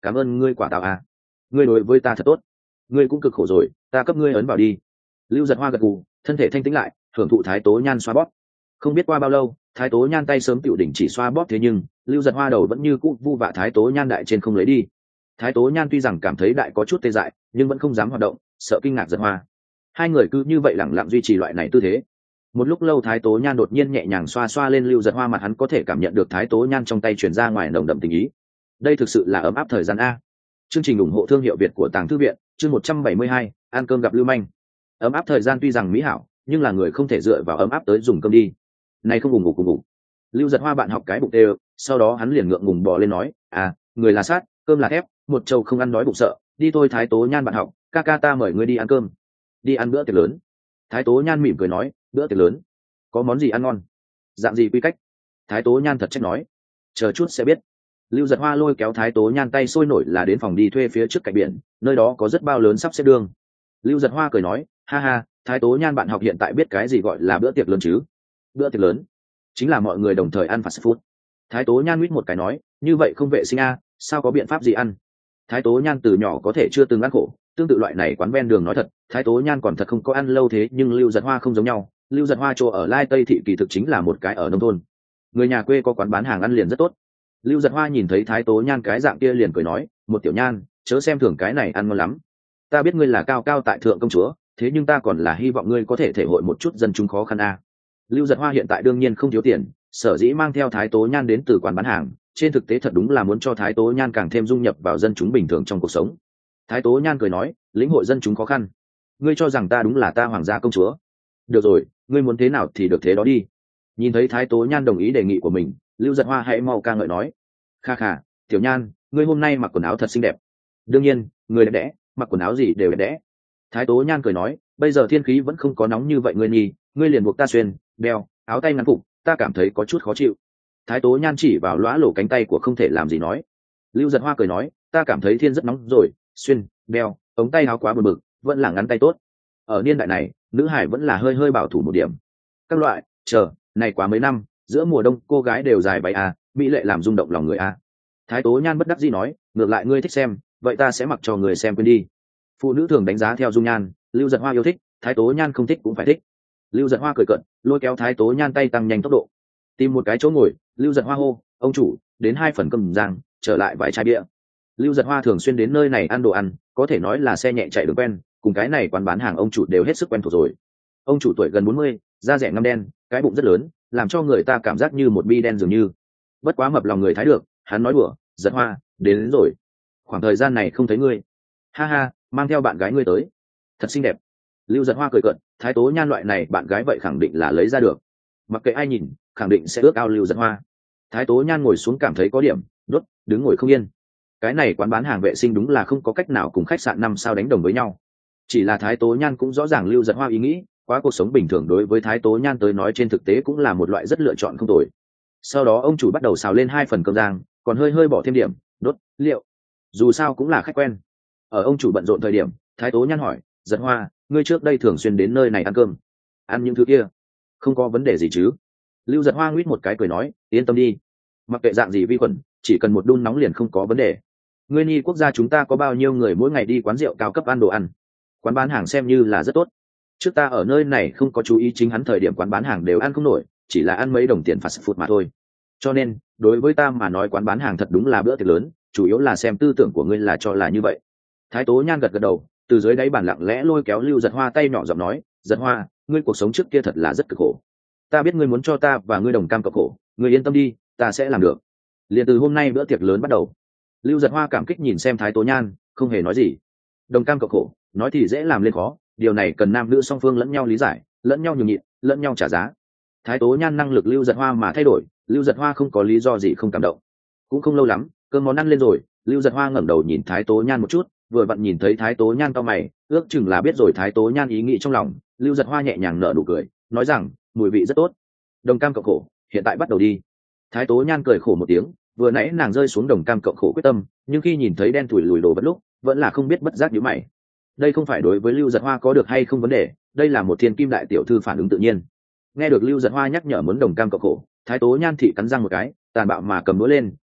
cảm ơn ngươi quả táo à. Ngươi đối với ta thật tốt, ngươi cũng cực khổ rồi, ta cấp ngươi ấn vào đi. Lưu Giật Hoa gật gù, thân thể thanh tĩnh lại, hưởng thụ Thái Tố Nhan xoa bóp. Không biết qua bao lâu, Thái Tố Nhan tay sớm tựu đỉnh chỉ xoa bóp, thế nhưng Lưu Giật Hoa đầu vẫn như cũ vu vạ Thái Tố Nhan đại trên không lấy đi. Thái Tố Nhan tuy rằng cảm thấy đại có chút tê dại, nhưng vẫn không dám hoạt động, sợ kinh ngạc Giật Hoa. Hai người cứ như vậy lẳng lặng duy trì loại này tư thế. Một lúc lâu, Thái Tố Nhan đột nhiên nhẹ nhàng xoa xoa lên Lưu Giật Hoa mặt, hắn có thể cảm nhận được Thái Tố Nhan trong tay truyền ra ngoài nồng đậm tình ý. Đây thực sự là ấm áp thời gian a. Chương trình ủng hộ thương hiệu Việt của Tàng Thư Viện, chương 172, ăn cơm gặp Lưu Manh. Ấm áp thời gian tuy rằng mỹ hảo, nhưng là người không thể dựa vào ấm áp tới dùng cơm đi. Này không cùng ngủ. Lưu Giật Hoa bạn học cái bụng đều, sau đó hắn liền ngượng ngùng bò lên nói, người là sát, cơm là thép, một trâu không ăn đói bụng sợ, đi thôi Thái Tố Nhan bạn học, ca ca ta mời ngươi đi ăn cơm. Đi ăn bữa tiệc lớn. Thái Tố Nhan mỉm cười nói, bữa tiệc lớn, có món gì ăn ngon, dạng gì quy cách? Thái Tố Nhan thật trách nói, chờ chút sẽ biết. Lưu Giật Hoa lôi kéo Thái Tố Nhan tay sôi nổi là đến phòng đi thuê phía trước cạnh biển, nơi đó có rất bao lớn sắp xếp đường. Lưu Giật Hoa cười nói, ha ha, Thái Tố Nhan bạn học hiện tại biết cái gì gọi là bữa tiệc lớn chứ? Bữa tiệc lớn chính là mọi người đồng thời ăn fast food. Thái Tố Nhan nguyết một cái nói, như vậy không vệ sinh a, sao có biện pháp gì ăn? Thái Tố Nhan từ nhỏ có thể chưa từng ăn khổ, tương tự loại này quán ven đường nói thật, Thái Tố Nhan còn thật không có ăn lâu, thế nhưng Lưu Giật Hoa không giống nhau. Lưu Giật Hoa chỗ ở Lai Tây thị kỳ thực chính là một cái ở nông thôn, người nhà quê có quán bán hàng ăn liền rất tốt. Lưu Giật Hoa nhìn thấy Thái Tố Nhan cái dạng kia liền cười nói, một tiểu nhan, chớ xem thường cái này ăn ngon lắm. Ta biết ngươi là cao cao tại thượng công chúa, thế nhưng ta còn là hy vọng ngươi có thể thể hội một chút dân chúng khó khăn a. Lưu Giật Hoa hiện tại đương nhiên không thiếu tiền, sở dĩ mang theo Thái Tố Nhan đến từ quán bán hàng, trên thực tế thật đúng là muốn cho Thái Tố Nhan càng thêm dung nhập vào dân chúng bình thường trong cuộc sống. Thái Tố Nhan cười nói, lĩnh hội dân chúng khó khăn, ngươi cho rằng ta đúng là ta hoàng gia công chúa? Được rồi, ngươi muốn thế nào thì được thế đó đi. Nhìn thấy Thái Tố Nhan đồng ý đề nghị của mình, Lưu Giật Hoa hãy mau ca ngợi nói, kha kha, tiểu nhan, ngươi hôm nay mặc quần áo thật xinh đẹp. Đương nhiên, người đẹp đẽ, mặc quần áo gì đều đẹp đẽ. Thái Tố Nhan cười nói, bây giờ thiên khí vẫn không có nóng như vậy ngươi nhi, ngươi liền buộc ta xuyên đeo áo tay ngắn phục, ta cảm thấy có chút khó chịu. Thái Tố Nhan chỉ vào lóa lổ cánh tay của không thể làm gì nói. Lưu Giật Hoa cười nói, ta cảm thấy thiên rất nóng rồi, xuyên đeo ống tay áo quá bực bực, vẫn là ngắn tay tốt. Ở niên đại này, nữ hải vẫn là hơi bảo thủ một điểm. Các loại, này quá mấy năm, giữa mùa đông cô gái đều dài váy mỹ lệ làm rung động lòng người Thái Tố Nhan bất đắc dĩ nói, ngược lại ngươi thích xem, vậy ta sẽ mặc cho người xem quên đi. Phụ nữ thường đánh giá theo dung nhan, Lưu Giật Hoa yêu thích, Thái Tố Nhan không thích cũng phải thích. Lưu Giật Hoa cười cợt, lôi kéo Thái Tố Nhan tay tăng nhanh tốc độ. Tìm một cái chỗ ngồi, Lưu Giật Hoa hô, ông chủ, đến 2 phần cơm rang, trở lại vài chai bia. Lưu Giật Hoa thường xuyên đến nơi này ăn đồ ăn, có thể nói là xe nhẹ chạy đường quen, cùng cái này quán bán hàng ông chủ đều hết sức quen thuộc rồi. Ông chủ tuổi gần 40, da rẻ ngăm đen, cái bụng rất lớn, làm cho người ta cảm giác như một bi đen dường như. Bất quá mập lòng người thái được, hắn nói đùa, Giật Hoa, đến rồi. Khoảng thời gian này không thấy ngươi. Ha ha, mang theo bạn gái ngươi tới. Thật xinh đẹp. Lưu Giật Hoa cười cợt, Thái Tố Nhan loại này bạn gái vậy khẳng định là lấy ra được. Mặc kệ ai nhìn, khẳng định sẽ ước ao Lưu Giật Hoa. Thái Tố Nhan ngồi xuống cảm thấy có điểm, đứng ngồi không yên. Cái này quán bán hàng vệ sinh đúng là không có cách nào cùng khách sạn 5 sao đánh đồng với nhau. Chỉ là Thái Tố Nhan cũng rõ ràng Lưu Giật Hoa ý nghĩ, quá cuộc sống bình thường đối với Thái Tố Nhan tới nói trên thực tế cũng là một loại rất lựa chọn không tồi. Sau đó ông chủ bắt đầu xào lên 2 phần cơm rang, còn hơi bỏ thêm điểm liệu, dù sao cũng là khách quen. Ở ông chủ bận rộn thời điểm, Thái Tố Nhan hỏi, Giật Hoa, ngươi trước đây thường xuyên đến nơi này ăn cơm, ăn những thứ kia không có vấn đề gì chứ? Lưu Giật Hoa nguyết một cái cười nói, yên tâm đi, mặc kệ dạng gì vi khuẩn, chỉ cần một đun nóng liền không có vấn đề. Ngươi nhi quốc gia chúng ta có bao nhiêu người mỗi ngày đi quán rượu cao cấp ăn đồ ăn, quán bán hàng xem như là rất tốt. Trước ta ở nơi này không có chú ý, chính hắn thời điểm quán bán hàng đều ăn không nổi, chỉ là ăn mấy đồng tiền fast food mà thôi. Cho nên đối với ta mà nói quán bán hàng thật đúng là bữa tiệc lớn, chủ yếu là xem tư tưởng của ngươi là cho là như vậy. Thái Tố Nhan gật đầu, từ dưới đáy bàn lặng lẽ lôi kéo Lưu Giật Hoa tay nhỏ giọng nói, Giật Hoa, ngươi cuộc sống trước kia thật là rất cực khổ. Ta biết ngươi muốn cho ta và ngươi đồng cam cộng khổ, ngươi yên tâm đi, ta sẽ làm được. Liền từ hôm nay bữa tiệc lớn bắt đầu. Lưu Giật Hoa cảm kích nhìn xem Thái Tố Nhan, không hề nói gì. Đồng cam cộng khổ, nói thì dễ làm lên khó, điều này cần nam nữ song phương lẫn nhau lý giải, lẫn nhau nhường nhịn, lẫn nhau trả giá. Thái Tố Nhan năng lực Lưu Giật Hoa mà thay đổi, Lưu Giật Hoa không có lý do gì không cảm động. Cũng không lâu lắm, cơm món ăn lên rồi, Lưu Giật Hoa ngẩng đầu nhìn Thái Tố Nhan một chút, vừa vặn nhìn thấy Thái Tố Nhan cau mày, ước chừng là biết rồi Thái Tố Nhan ý nghĩ trong lòng. Lưu Giật Hoa nhẹ nhàng nở nụ cười, nói rằng, mùi vị rất tốt, đồng cam cộng khổ, hiện tại bắt đầu đi. Thái Tố Nhan cười khổ một tiếng, vừa nãy nàng rơi xuống đồng cam cộng khổ quyết tâm, nhưng khi nhìn thấy đen thủi lùi đồ vật lúc, vẫn là không biết bất giác nhíu mày. Đây không phải đối với Lưu Giật Hoa có được hay không vấn đề, đây là một thiên kim đại tiểu thư phản ứng tự nhiên. Nghe được Lưu Giật Hoa nhắc nhở muốn đồng cam cộng khổ, Thái Tố Nhan thị cắn răng một cái, tàn bạo mà cầm đũa lên,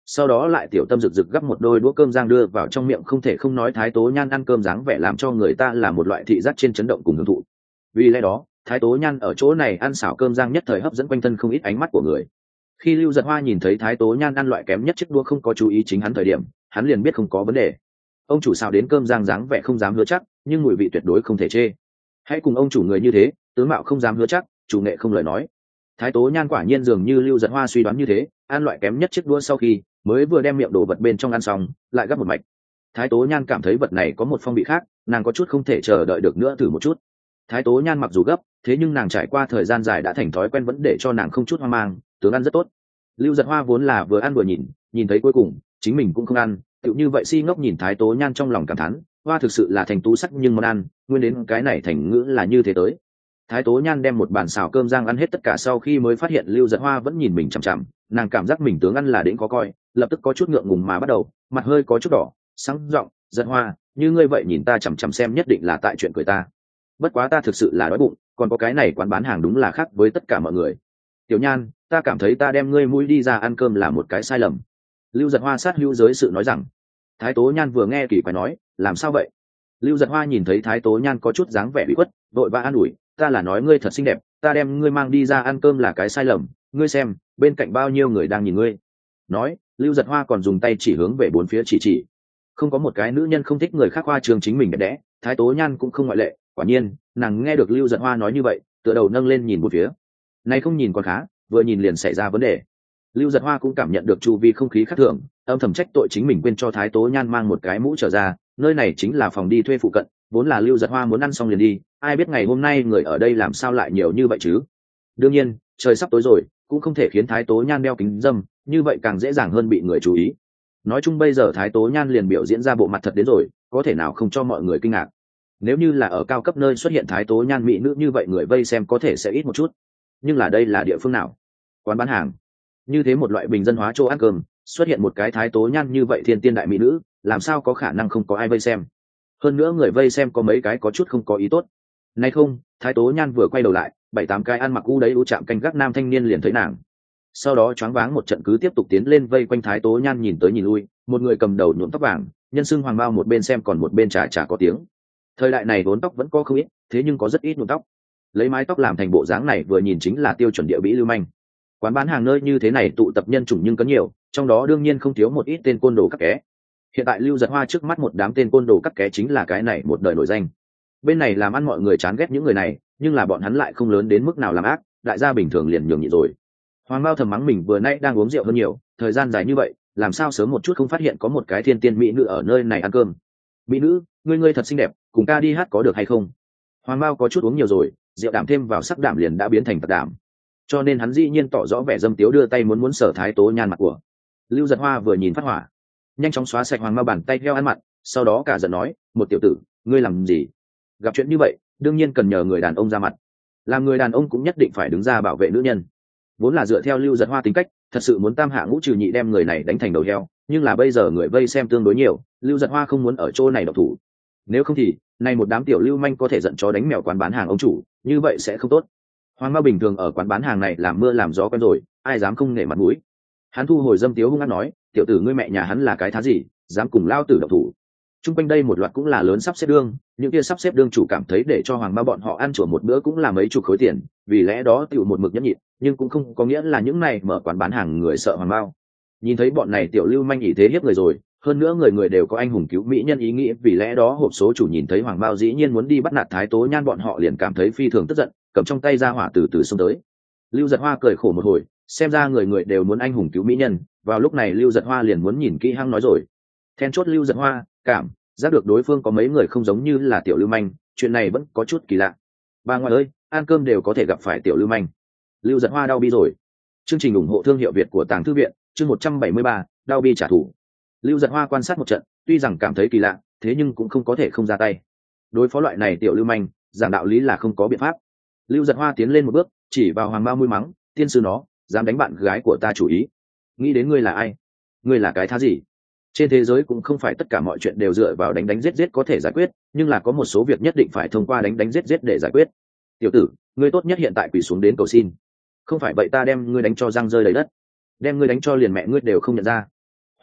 sau đó lại tiểu tâm rực rực gắp một đôi đũa cơm rang đưa vào trong miệng, không thể không nói Thái Tố Nhan ăn cơm dáng vẻ làm cho người ta là một loại thị giác trên chấn động cùng hưởng thụ. Vì lẽ đó Thái Tố Nhan ở chỗ này ăn xảo cơm rang nhất thời hấp dẫn quanh thân không ít ánh mắt của người. Khi Lưu Giật Hoa nhìn thấy Thái Tố Nhan ăn loại kém nhất chiếc đũa không có chú ý chính hắn thời điểm, hắn liền biết không có vấn đề. Ông chủ xào đến cơm rang dáng vẻ không dám hứa chắc, nhưng mùi vị tuyệt đối không thể chê. Hãy cùng ông chủ người như thế, tướng mạo không dám hứa chắc, chủ nghệ không lời nói. Thái Tố Nhan quả nhiên dường như Lưu Giật Hoa suy đoán như thế, ăn loại kém nhất chiếc đũa sau khi mới vừa đem miệng đồ vật bên trong ăn xong, lại gắp một mạch. Thái Tố Nhan cảm thấy vật này có một phong vị khác, nàng có chút không thể chờ đợi được nữa thử một chút. Thái Tố Nhan mặc dù gấp, thế nhưng nàng trải qua thời gian dài đã thành thói quen, vẫn để cho nàng không chút hoang mang, tướng ăn rất tốt. Lưu Giật Hoa vốn là vừa ăn vừa nhìn thấy cuối cùng chính mình cũng không ăn, tựu như vậy si ngốc nhìn Thái Tố Nhan, trong lòng cảm thán, hoa thực sự là thành tú sắc nhưng món ăn, nguyên đến cái này thành ngữ là như thế tới. Thái Tố Nhan đem một bàn xào cơm rang ăn hết tất cả sau khi mới phát hiện Lưu Giật Hoa vẫn nhìn mình chằm chằm, nàng cảm giác mình tướng ăn là đĩnh có coi, lập tức có chút ngượng ngùng mà bắt đầu, mặt hơi có chút đỏ, sáng giọng, "Giật Hoa, như ngươi vậy nhìn ta chằm chằm xem nhất định là tại chuyện cười ta. Bất quá ta thực sự là đói bụng, còn có cái này quán bán hàng đúng là khác với tất cả mọi người. Tiểu Nhan, ta cảm thấy ta đem ngươi mũi đi ra ăn cơm là một cái sai lầm." Lưu Giật Hoa sát hữu giới sự nói rằng. Thái Tố Nhan vừa nghe kỳ quái nói, "Làm sao vậy?" Lưu Giật Hoa nhìn thấy Thái Tố Nhan có chút dáng vẻ bị khuất, vội vã an ủi, "Ta là nói ngươi thật xinh đẹp, ta đem ngươi mang đi ra ăn cơm là cái sai lầm, ngươi xem bên cạnh bao nhiêu người đang nhìn ngươi." Nói, Lưu Giật Hoa còn dùng tay chỉ hướng về bốn phía chỉ. Không có một cái nữ nhân không thích người khác khoa trương chính mình đẹp đẽ, Thái Tố Nhan cũng không ngoại lệ. Quả nhiên nàng nghe được Lưu Giật Hoa nói như vậy, tựa đầu nâng lên nhìn một phía. Này không nhìn còn khá, vừa nhìn liền xảy ra vấn đề. Lưu Giật Hoa cũng cảm nhận được chu vi không khí khác thường, âm thầm trách tội chính mình quên cho Thái Tố Nhan mang một cái mũ trở ra, nơi này chính là phòng đi thuê phụ cận, vốn là Lưu Giật Hoa muốn ăn xong liền đi, ai biết ngày hôm nay người ở đây làm sao lại nhiều như vậy chứ. Đương nhiên trời sắp tối rồi, cũng không thể khiến Thái Tố Nhan đeo kính dâm, như vậy càng dễ dàng hơn bị người chú ý. Nói chung bây giờ Thái Tố Nhan liền biểu diễn ra bộ mặt thật đến rồi, có thể nào không cho mọi người kinh ngạc. Nếu như là ở cao cấp nơi xuất hiện Thái Tố Nhan mỹ nữ như vậy, người vây xem có thể sẽ ít một chút, nhưng là đây là địa phương nào? Quán bán hàng. Như thế một loại bình dân hóa chỗ ăn cơm, xuất hiện một cái Thái Tố Nhan như vậy thiên tiên đại mỹ nữ, làm sao có khả năng không có ai vây xem? Hơn nữa người vây xem có mấy cái có chút không có ý tốt. Này không, Thái Tố Nhan vừa quay đầu lại, 7-8 cái ăn mặc u đấy u chạm canh gác nam thanh niên liền thấy nàng. Sau đó choáng váng một trận cứ tiếp tục tiến lên vây quanh Thái Tố Nhan nhìn tới nhìn lui, một người cầm đầu nhuộm tóc vàng, nhân xưng hoàng bao, một bên xem còn một bên chả có tiếng. Thời đại này vốn tóc vẫn có không ít, thế nhưng có rất ít nhuộm tóc. Lấy mái tóc làm thành bộ dáng này vừa nhìn chính là tiêu chuẩn địa bĩ lưu manh. Quán bán hàng nơi như thế này tụ tập nhân chủng nhưng có nhiều, trong đó đương nhiên không thiếu một ít tên côn đồ cắt ké. Hiện tại Lưu Giật Hoa trước mắt một đám tên côn đồ cắt ké chính là cái này một đời nổi danh. Bên này làm ăn mọi người chán ghét những người này, nhưng là bọn hắn lại không lớn đến mức nào làm ác, đại gia bình thường liền nhường nhịn rồi. Hoàng Mao thầm mắng mình vừa nãy đang uống rượu hơn nhiều, thời gian dài như vậy, làm sao sớm một chút không phát hiện có một cái thiên tiên mỹ nữ ở nơi này ăn cơm. "Mỹ nữ, ngươi thật xinh đẹp, cùng ca đi hát có được hay không?" Hoàng Mao có chút uống nhiều rồi, rượu đảm thêm vào sắc đảm liền đã biến thành tật đảm, cho nên hắn dĩ nhiên tỏ rõ vẻ dâm tiếu, đưa tay muốn sở Thái Tố Nhan mặt của. Lưu Giật Hoa vừa nhìn phát hỏa, nhanh chóng xóa sạch Hoàng Mao bàn tay theo ăn mặt, sau đó cả giận nói, "Một tiểu tử, ngươi làm gì? Gặp chuyện như vậy đương nhiên cần nhờ người đàn ông ra mặt, làm người đàn ông cũng nhất định phải đứng ra bảo vệ nữ nhân." Vốn là dựa theo Lưu Giật Hoa tính cách, thật sự muốn tam hạ ngũ trừ nhị đem người này đánh thành đầu heo, nhưng là bây giờ người vây xem tương đối nhiều, Lưu Giật Hoa không muốn ở chỗ này độc thủ. Nếu không thì này một đám tiểu lưu manh có thể giận chó đánh mèo quán bán hàng ông chủ, như vậy sẽ không tốt. Hoàng Mao bình thường ở quán bán hàng này làm mưa làm gió quen rồi, ai dám không nể mặt mũi. Hắn thu hồi dâm tiếu hung hăng nói, "Tiểu tử ngươi mẹ nhà hắn là cái thá gì, dám cùng lao tử độc thủ?" Trung quanh đây một loạt cũng là lớn sắp xếp đương, những kia sắp xếp đương chủ cảm thấy để cho Hoàng Mao bọn họ ăn chùa một bữa cũng là mấy chục khối tiền, vì lẽ đó tiểu một mực nhẫn nhịn, nhưng cũng không có nghĩa là những này mở quán bán hàng người sợ Hoàng Mao. Nhìn thấy bọn này tiểu lưu manh ý thế hiếp người rồi, hơn nữa người người đều có anh hùng cứu mỹ nhân ý nghĩ, vì lẽ đó hộp số chủ nhìn thấy Hoàng Mao dĩ nhiên muốn đi bắt nạt Thái Tố Nhan, bọn họ liền cảm thấy phi thường tức giận, cầm trong tay ra hỏa từ từ xông tới. Lưu Giật Hoa cười khổ một hồi, xem ra người người đều muốn anh hùng cứu mỹ nhân, vào lúc này Lưu Giật Hoa liền muốn nhìn kỹ hăng nói rồi. Then chốt Lưu Giật Hoa cảm giác được đối phương có mấy người không giống như là tiểu lưu manh, chuyện này vẫn có chút kỳ lạ. Bà ngoại ơi, ăn cơm đều có thể gặp phải tiểu lưu manh. Lưu Giật Hoa đau bi rồi. Chương trình ủng hộ thương hiệu Việt của Tàng Thư Viện, chương 173, đau bi trả thù. Lưu Giật Hoa quan sát một trận, tuy rằng cảm thấy kỳ lạ, thế nhưng cũng không có thể không ra tay. Đối phó loại này tiểu lưu manh, giảng đạo lý là không có biện pháp. Lưu Giật Hoa tiến lên một bước, chỉ vào Hoàng Mao mũi mắng, "Tiên sư nó, dám đánh bạn gái của ta chủ ý. Nghĩ đến ngươi là ai? Ngươi là cái thá gì? Trên thế giới cũng không phải tất cả mọi chuyện đều dựa vào đánh giết giết có thể giải quyết, nhưng là có một số việc nhất định phải thông qua đánh giết giết để giải quyết. Tiểu tử, ngươi tốt nhất hiện tại quỳ xuống đến cầu xin. Không phải vậy ta đem ngươi đánh cho răng rơi đầy đất, đem ngươi đánh cho liền mẹ ngươi đều không nhận ra."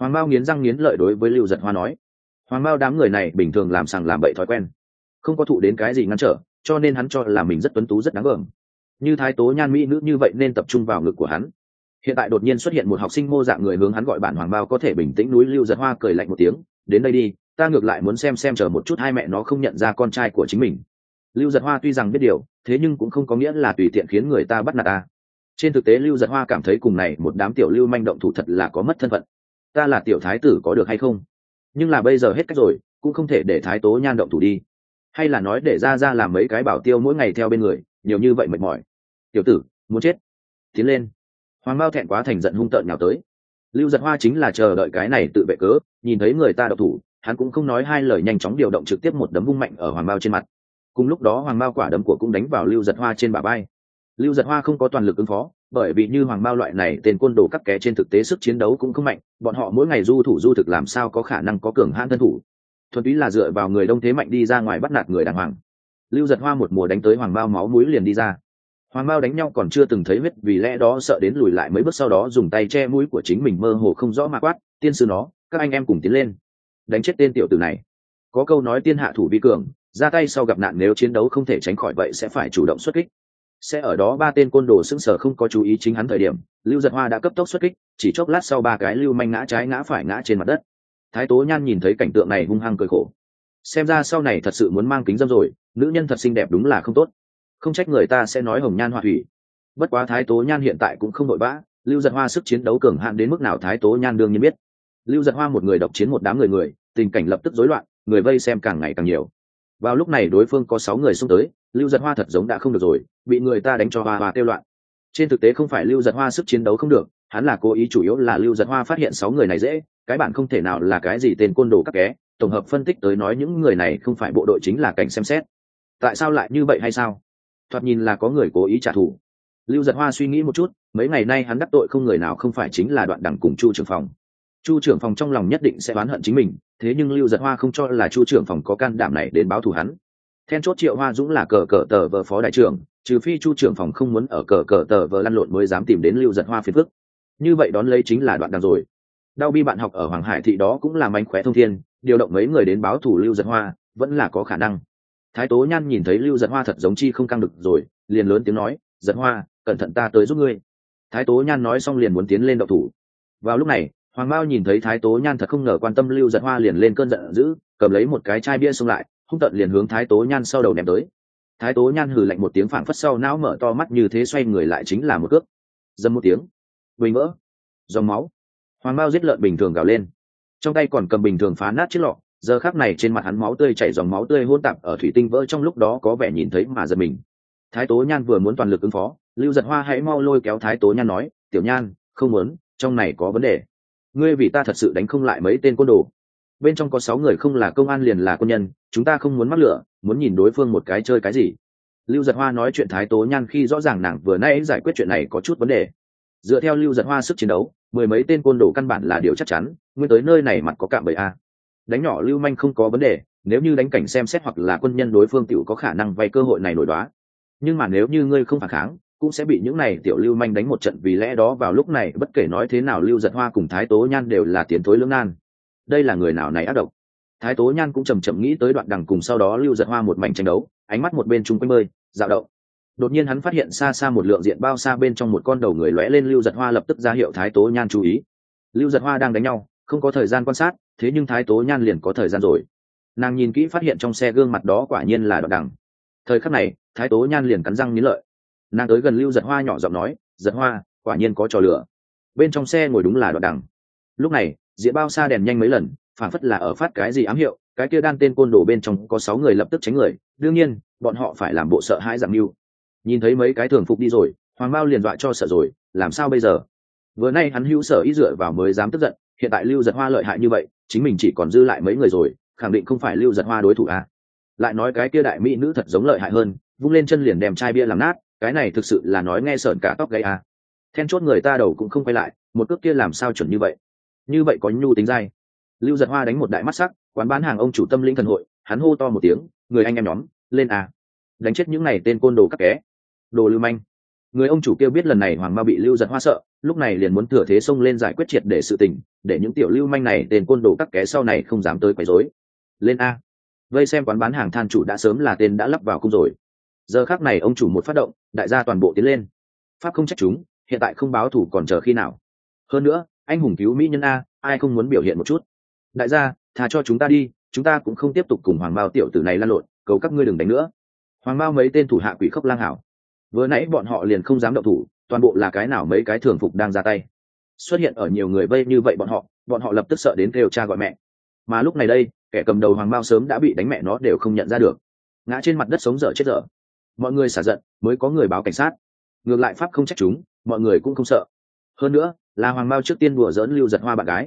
Hoàng Mao nghiến răng nghiến lợi đối với Lưu Giật Hoa nói. Hoàng Mao đám người này bình thường làm sằng làm bậy thói quen, không có thụ đến cái gì ngăn trở, cho nên hắn cho là mình rất tuấn tú rất đáng gờm, như thái tố nhan mỹ nữ như vậy nên tập trung vào ngực của hắn. Hiện tại đột nhiên xuất hiện một học sinh mô dạng người hướng hắn gọi bản Hoàng Mao có thể bình tĩnh núi. Lưu Giật Hoa cười lạnh một tiếng, đến đây đi, ta ngược lại muốn xem chờ một chút hai mẹ nó không nhận ra con trai của chính mình. Lưu Giật Hoa tuy rằng biết điều, thế nhưng cũng không có nghĩa là tùy tiện khiến người ta bắt nạt ta. Trên thực tế Lưu Giật Hoa cảm thấy cùng này một đám tiểu lưu manh động thủ thật là có mất thân phận. Ta là tiểu thái tử có được hay không, nhưng là bây giờ hết cách rồi, cũng không thể để thái tố nhan động thủ đi. Hay là nói để ra làm mấy cái bảo tiêu mỗi ngày theo bên người, nhiều như vậy mệt mỏi. Tiểu tử muốn chết, tiến lên. Hoàng Mao thẹn quá thành giận hung tợn nhào tới. Lưu Giật Hoa chính là chờ đợi cái này tự vệ cớ, nhìn thấy người ta động thủ, hắn cũng không nói hai lời nhanh chóng điều động trực tiếp một đấm vung mạnh ở Hoàng Mao trên mặt. Cùng lúc đó Hoàng Mao quả đấm của cũng đánh vào Lưu Giật Hoa trên bả vai. Lưu Giật Hoa không có toàn lực ứng phó, bởi vì như Hoàng Mao loại này tên côn đồ cắt ké trên thực tế sức chiến đấu cũng không mạnh, bọn họ mỗi ngày du thủ du thực làm sao có khả năng có cường hãn thân thủ. Thuần túy là dựa vào người đông thế mạnh đi ra ngoài bắt nạt người đàng hoàng. Lưu Giật Hoa một mùa đánh tới Hoàng Mao máu mũi liền đi ra. Hoàng Mao đánh nhau còn chưa từng thấy huyết, vì lẽ đó sợ đến lùi lại mấy bước, sau đó dùng tay che mũi của chính mình mơ hồ không rõ mà quát, tiên sư nó, các anh em cùng tiến lên, đánh chết tên tiểu tử này. Có câu nói tiên hạ thủ vi cường, ra tay sau gặp nạn nếu chiến đấu không thể tránh khỏi vậy sẽ phải chủ động xuất kích. Sẽ ở đó ba tên côn đồ sững sờ không có chú ý chính hắn thời điểm, Lưu Giật Hoa đã cấp tốc xuất kích, chỉ chốc lát sau ba cái lưu manh ngã trái ngã phải ngã trên mặt đất. Thái Tố Nhan nhìn thấy cảnh tượng này hung hăng cười khổ, xem ra sau này thật sự muốn mang kính dâm rồi, nữ nhân thật xinh đẹp đúng là không tốt, không trách người ta sẽ nói hồng nhan họa thủy. Bất quá Thái Tố Nhan hiện tại cũng không vội vã, Lưu Giật Hoa sức chiến đấu cường hạn đến mức nào Thái Tố Nhan đương nhiên biết. Lưu Giật Hoa một người độc chiến một đám người, tình cảnh lập tức rối loạn, người vây xem càng ngày càng nhiều. Vào lúc này đối phương có 6 người xông tới, Lưu Giật Hoa thật giống đã không được rồi, bị người ta đánh cho hoa tiêu loạn. Trên thực tế không phải Lưu Giật Hoa sức chiến đấu không được, hắn là cố ý, chủ yếu là Lưu Giật Hoa phát hiện 6 người này dễ, cái bản không thể nào là cái gì tên côn đồ các ké, tổng hợp phân tích tới nói những người này không phải bộ đội chính là cảnh xem xét. Tại sao lại như vậy hay sao? Thoạt nhìn là có người cố ý trả thù. Lưu Giật Hoa suy nghĩ một chút, mấy ngày nay hắn đắc tội không người nào không phải chính là Đoạn Đằng cùng Chu trưởng phòng. Chu trưởng phòng trong lòng nhất định sẽ oán hận chính mình, thế nhưng Lưu Giật Hoa không cho là Chu trưởng phòng có can đảm này đến báo thù hắn. Then chốt Triệu Hoa Dũng là cờ tờ vờ phó đại trưởng, trừ phi Chu trưởng phòng không muốn ở cờ tờ vờ lăn lộn mới dám tìm đến Lưu Giật Hoa phiền phức. Như vậy đón lấy chính là Đoạn Đằng rồi. Đao Bi bạn học ở Hoàng Hải thị đó cũng là mánh khóe thông thiên, điều động mấy người đến báo thù Lưu Giật Hoa vẫn là có khả năng. Thái Tố Nhan nhìn thấy Lưu Giật Hoa thật giống chi không căng được rồi, liền lớn tiếng nói, Giật Hoa, cẩn thận ta tới giúp ngươi. Thái Tố Nhan nói xong liền muốn tiến lên động thủ. Vào lúc này Hoàng Mao nhìn thấy Thái Tố Nhan thật không ngờ quan tâm Lưu Giật Hoa, liền lên cơn giận dữ, cầm lấy một cái chai bia xông lại, hung tợn liền hướng Thái Tố Nhan sau đầu ném tới. Thái Tố Nhan hừ lạnh một tiếng, phảng phất sau não mở to mắt như thế, xoay người lại chính là một cước. Dầm một tiếng, bình vỡ, dòng máu. Hoàng Mao giết lợn bình thường gào lên, trong tay còn cầm bình thường phá nát chiếc lọ, giờ khắc này trên mặt hắn máu tươi chảy, dòng máu tươi hỗn tạp ở thủy tinh vỡ trong lúc đó có vẻ nhìn thấy mà giật mình. Thái Tố Nhan vừa muốn toàn lực ứng phó, Lưu Giật Hoa hãy mau lôi kéo Thái Tố Nhan nói, Tiểu Nhan, không muốn, trong này có vấn đề. Ngươi vì ta thật sự đánh không lại mấy tên côn đồ. Bên trong có 6 người không là công an liền là quân nhân, chúng ta không muốn mắc lửa, muốn nhìn đối phương một cái chơi cái gì. Lưu Giật Hoa nói chuyện Thái Tố Nhan khi rõ ràng nàng vừa nãy giải quyết chuyện này có chút vấn đề. Dựa theo Lưu Giật Hoa sức chiến đấu, 10 mấy tên côn đồ căn bản là điều chắc chắn, nguyên tới nơi này mặt có cạm bẫy a. Đánh nhỏ lưu manh không có vấn đề, nếu như đánh cảnh xem xét hoặc là quân nhân đối phương tiểu có khả năng vay cơ hội này nổi đoá. Nhưng mà nếu như ngươi không phản kháng, cũng sẽ bị những này tiểu lưu manh đánh một trận, vì lẽ đó vào lúc này bất kể nói thế nào Lưu Giật Hoa cùng Thái Tố Nhan đều là tiến thối lưỡng nan. Đây là người nào này ác độc. Thái Tố Nhan cũng chậm chậm nghĩ tới Đoạn Đằng cùng sau đó Lưu Giật Hoa một mảnh tranh đấu, ánh mắt một bên chung quanh bơi dạo động. Đột nhiên hắn phát hiện xa xa một lượng diện bao xa bên trong một con đầu người lóe lên, Lưu Giật Hoa lập tức ra hiệu Thái Tố Nhan chú ý. Lưu Giật Hoa đang đánh nhau, không có thời gian quan sát, thế nhưng Thái Tố Nhan liền có thời gian rồi. Nàng nhìn kỹ phát hiện trong xe gương mặt đó quả nhiên là Đoạn Đằng. Thời khắc này Thái Tố Nhan liền cắn răng nghiến lợi, nàng tới gần Lưu Giật Hoa nhỏ giọng nói, Giật Hoa, quả nhiên có trò lửa. Bên trong xe ngồi đúng là Đoạn Đằng. Lúc này diện bao xa đèn nhanh mấy lần, phảng phất là ở phát cái gì ám hiệu, cái kia đan tên côn đồ bên trong có 6 người lập tức tránh người, đương nhiên bọn họ phải làm bộ sợ hãi giảm mưu. Nhìn thấy mấy cái thường phục đi rồi, Hoàng Mao liền dọa cho sợ rồi, làm sao bây giờ? Vừa nay hắn hữu sở ý dựa vào mới dám tức giận, hiện tại Lưu Giật Hoa lợi hại như vậy, chính mình chỉ còn dư lại mấy người rồi, khẳng định không phải Lưu Giật Hoa đối thủ à? Lại nói cái kia đại mỹ nữ thật giống lợi hại hơn, vung lên chân liền đem chai bia làm nát, cái này thực sự là nói nghe sởn cả tóc gáy à? Then chốt người ta đầu cũng không quay lại, một cước kia làm sao chuẩn như vậy? Như vậy có nhu tính dai. Lưu Giật Hoa đánh một đại mắt sắc, quán bán hàng ông chủ tâm linh thần hội, hắn hô to một tiếng, người anh em nhóm, lên à! Đánh chết những này tên côn đồ các ké, đồ lưu manh. Người ông chủ kia biết lần này Hoàng Mao bị Lưu Giật Hoa sợ, lúc này liền muốn thừa thế xông lên giải quyết triệt để sự tình, để những tiểu lưu manh này tên côn đồ các ké sau này không dám tới quấy rối. Lên a. Vây xem quán bán hàng than chủ đã sớm là tên đã lắp vào cung rồi. Giờ khắc này ông chủ một phát động, đại gia toàn bộ tiến lên. Pháp không trách chúng, hiện tại không báo thủ còn chờ khi nào. Hơn nữa, anh hùng cứu mỹ nhân a, ai không muốn biểu hiện một chút. Đại gia, thà cho chúng ta đi, chúng ta cũng không tiếp tục cùng Hoàng Mao tiểu tử này lăn lộn, cầu các ngươi đừng đánh nữa. Hoàng Mao mấy tên thủ hạ quỷ khốc lang hảo. Vừa nãy bọn họ liền không dám động thủ, toàn bộ là cái nào mấy cái thường phục đang ra tay. Xuất hiện ở nhiều người vây như vậy bọn họ lập tức sợ đến kêu cha gọi mẹ. Mà lúc này đây, kẻ cầm đầu Hoàng Mao sớm đã bị đánh mẹ nó đều không nhận ra được, ngã trên mặt đất sống dở chết dở. Mọi người xả giận, mới có người báo cảnh sát. Ngược lại Pháp không trách chúng, mọi người cũng không sợ. Hơn nữa, là Hoàng Mao trước tiên đùa giỡn Lưu Giật Hoa bạn gái.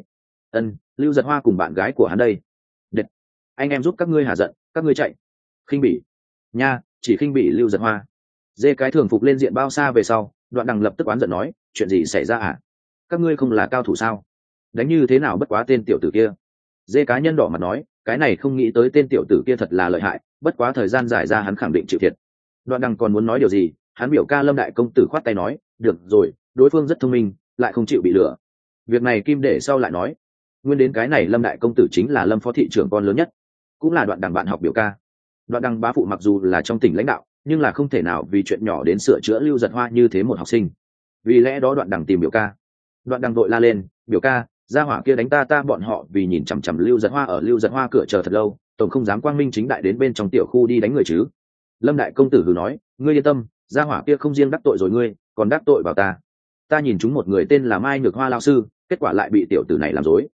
Lưu Giật Hoa cùng bạn gái của hắn đây. Đệt, anh em giúp các ngươi hả giận, các ngươi chạy. Khinh bỉ. Nha, chỉ khinh bỉ Lưu Giật Hoa. Dê cái thường phục lên diện bao xa về sau, Đoạn Đằng lập tức oán giận nói, chuyện gì xảy ra à? Các ngươi không là cao thủ sao? Đánh như thế nào bất quá tên tiểu tử kia. Dê cá nhân đỏ mặt nói, cái này không nghĩ tới tên tiểu tử kia thật là lợi hại, bất quá thời gian dài ra hắn khẳng định chịu thiệt. Đoạn Đằng còn muốn nói điều gì, hắn biểu ca Lâm đại công tử khoát tay nói, được rồi, đối phương rất thông minh, lại không chịu bị lừa. Việc này Kim để sau lại nói. Nguyên đến cái này Lâm đại công tử chính là Lâm phó thị trưởng con lớn nhất, cũng là Đoạn Đằng bạn học biểu ca. Đoạn Đằng bá phụ mặc dù là trong tỉnh lãnh đạo, nhưng là không thể nào vì chuyện nhỏ đến sửa chữa Lưu Giật Hoa như thế một học sinh. Vì lẽ đó Đoạn Đằng tìm biểu ca. Đoạn Đằng đội la lên, biểu ca, gia hỏa kia đánh ta bọn họ vì nhìn chằm chằm Lưu Giật Hoa ở Lưu Giật Hoa cửa chờ thật lâu, tổng không dám quang minh chính đại đến bên trong tiểu khu đi đánh người chứ. Lâm đại công tử hừ nói, ngươi yên tâm, gia hỏa kia không riêng đắc tội rồi ngươi, còn đắc tội vào ta. Ta nhìn chúng một người tên là Mai Nhược Hoa lao sư, kết quả lại bị tiểu tử này làm dối.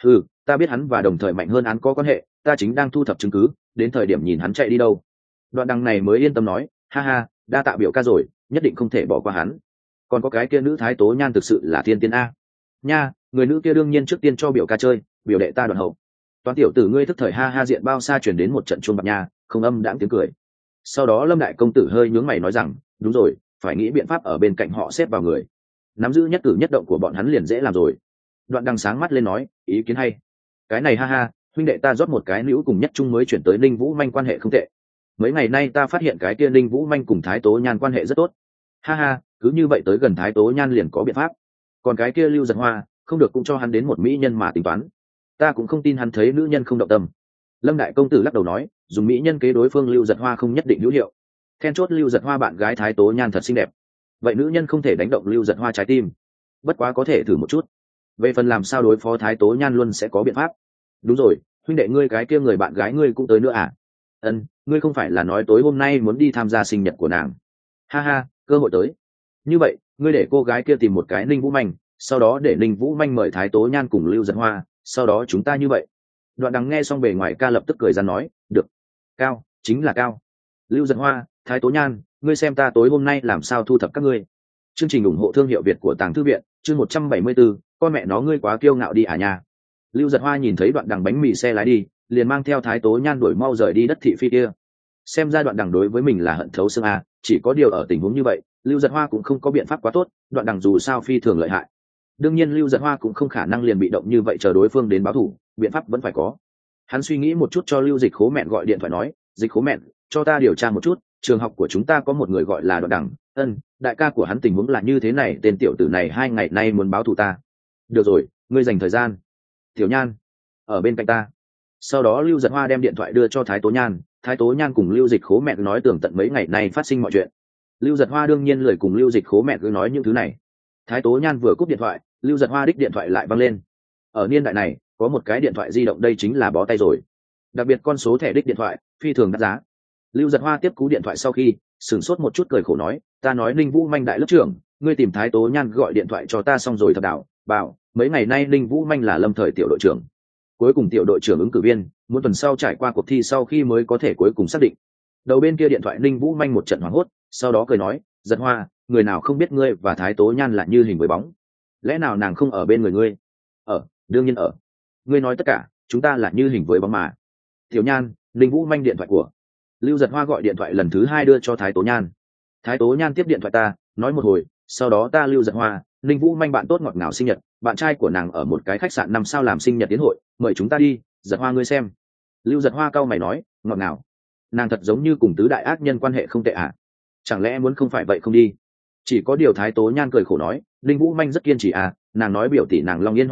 Ta biết hắn và đồng thời mạnh hơn án có quan hệ, ta chính đang thu thập chứng cứ, đến thời điểm nhìn hắn chạy đi đâu. Đoạn Đằng này mới yên tâm nói, ha ha, đa tạ biểu ca rồi, nhất định không thể bỏ qua hắn. Còn có cái kia nữ thái tố nhan thực sự là thiên tiên a. Nha, người nữ kia đương nhiên trước tiên cho biểu ca chơi, biểu đệ ta Đoạn hậu. Toán tiểu tử ngươi thức thời ha ha diện bao xa chuyển đến một trận chuông bạc nha, không âm đãng tiếng cười. Sau đó Lâm đại công tử hơi nhướng mày nói rằng, đúng rồi, phải nghĩ biện pháp ở bên cạnh họ xếp vào người, nắm giữ nhất cử nhất động của bọn hắn liền dễ làm rồi. Đoạn Đằng sáng mắt lên nói, ý kiến hay. Cái này ha ha, huynh đệ ta rót một cái nữ cùng nhất trung mới chuyển tới Ninh Vũ Manh quan hệ không tệ. Mấy ngày nay ta phát hiện cái kia Ninh Vũ Manh cùng Thái Tố Nhan quan hệ rất tốt. Ha ha, cứ như vậy tới gần Thái Tố Nhan liền có biện pháp. Còn cái kia Lưu Giật Hoa, không được cũng cho hắn đến một mỹ nhân mà tính toán. Ta cũng không tin hắn thấy nữ nhân không động tâm. Lâm đại công tử lắc đầu nói, dùng mỹ nhân kế đối phương Lưu Giật Hoa không nhất định hữu hiệu. Then chốt Lưu Giật Hoa bạn gái Thái Tố Nhan thật xinh đẹp, vậy nữ nhân không thể đánh động Lưu Giật Hoa trái tim. Bất quá có thể thử một chút. Về phần làm sao đối phó Thái Tố Nhan luôn sẽ có biện pháp. Đúng rồi, huynh đệ ngươi cái kia người bạn gái ngươi cũng tới nữa à? Ngươi không phải là nói tối hôm nay muốn đi tham gia sinh nhật của nàng? Ha ha, cơ hội tới. Như vậy, ngươi để cô gái kia tìm một cái Ninh Vũ Manh, sau đó để Ninh Vũ Manh mời Thái Tố Nhan cùng Lưu Giật Hoa, sau đó chúng ta như vậy. Đoạn Đằng nghe xong bề ngoài ca lập tức cười ra nói, được. Cao, chính là cao. Lưu Giật Hoa, Thái Tố Nhan, ngươi xem ta tối hôm nay làm sao thu thập các ngươi. Chương trình ủng hộ thương hiệu Việt của Tàng Thư Viện, chương 174, con mẹ nó ngươi quá kiêu ngạo đi à nha. Lưu Giật Hoa nhìn thấy Đoạn Đằng bánh mì xe lái đi, liền mang theo Thái Tố Nhan đuổi mau rời đi đất thị phi kia. Xem ra Đoạn Đằng đối với mình là hận thấu xương a, chỉ có điều ở tình huống như vậy, Lưu Giật Hoa cũng không có biện pháp quá tốt, Đoạn Đằng dù sao phi thường lợi hại. Đương nhiên Lưu Giật Hoa cũng không khả năng liền bị động như vậy chờ đối phương đến báo thủ, biện pháp vẫn phải có. Hắn suy nghĩ một chút cho Lưu Dịch Khố Mẹn gọi điện thoại nói, Dịch Khố Mẹn, cho ta điều tra một chút, trường học của chúng ta có một người gọi là Đoạn Đằng, đại ca của hắn tình huống là như thế này, tên tiểu tử này 2 ngày nay muốn báo thù ta. Được rồi, ngươi dành thời gian. Tiểu Nhan, ở bên cạnh ta. Sau đó Lưu Giật Hoa đem điện thoại đưa cho Thái Tố Nhan, Thái Tố Nhan cùng Lưu Dịch Khố Mẹn nói tường tận mấy ngày nay phát sinh mọi chuyện. Lưu Giật Hoa đương nhiên lười cùng Lưu Dịch Khố Mẹn cứ nói những thứ này. Thái Tố Nhan vừa cúp điện thoại, Lưu Giật Hoa đích điện thoại lại văng lên. Ở niên đại này, có một cái điện thoại di động đây chính là bó tay rồi. Đặc biệt con số thẻ đích điện thoại, phi thường đắt giá. Lưu Giật Hoa tiếp cú điện thoại sau khi sửng sốt một chút cười khổ nói, ta nói Ninh Vũ Manh đại lớp trưởng, ngươi tìm Thái Tố Nhan gọi điện thoại cho ta xong rồi thật đạo, bảo mấy ngày nay Ninh Vũ Manh là lâm thời tiểu đội trưởng. Cuối cùng tiểu đội trưởng ứng cử viên, muốn tuần sau trải qua cuộc thi sau khi mới có thể cuối cùng xác định. Đầu bên kia điện thoại Ninh Vũ Manh một trận hoảng hốt, sau đó cười nói, Giật Hoa, người nào không biết ngươi và Thái Tố Nhan là như hình với bóng, lẽ nào nàng không ở bên người ngươi? Đương nhiên ở. Ngươi nói tất cả, chúng ta là như hình với bóng mà. Tiểu Nhan, Ninh Vũ Manh điện thoại của. Lưu Giật Hoa gọi điện thoại lần thứ 2 đưa cho Thái Tố Nhan. Thái Tố Nhan tiếp điện thoại ta, nói một hồi, sau đó ta Lưu Giật Hoa, Ninh Vũ Manh bạn tốt ngọt ngào sinh nhật, bạn trai của nàng ở một cái khách sạn 5 sao làm sinh nhật tiến hội, mời chúng ta đi, Giật Hoa ngươi xem. Lưu Giật Hoa cau mày nói, ngọt ngào, nàng thật giống như cùng tứ đại ác nhân quan hệ không tệ à? Chẳng lẽ muốn không phải vậy không đi? Chỉ có điều Thái Tố Nhan cười khổ nói, Ninh Vũ Manh rất kiên trì à, nàng nói biểu tỷ nàng Long Yên Hoa nha,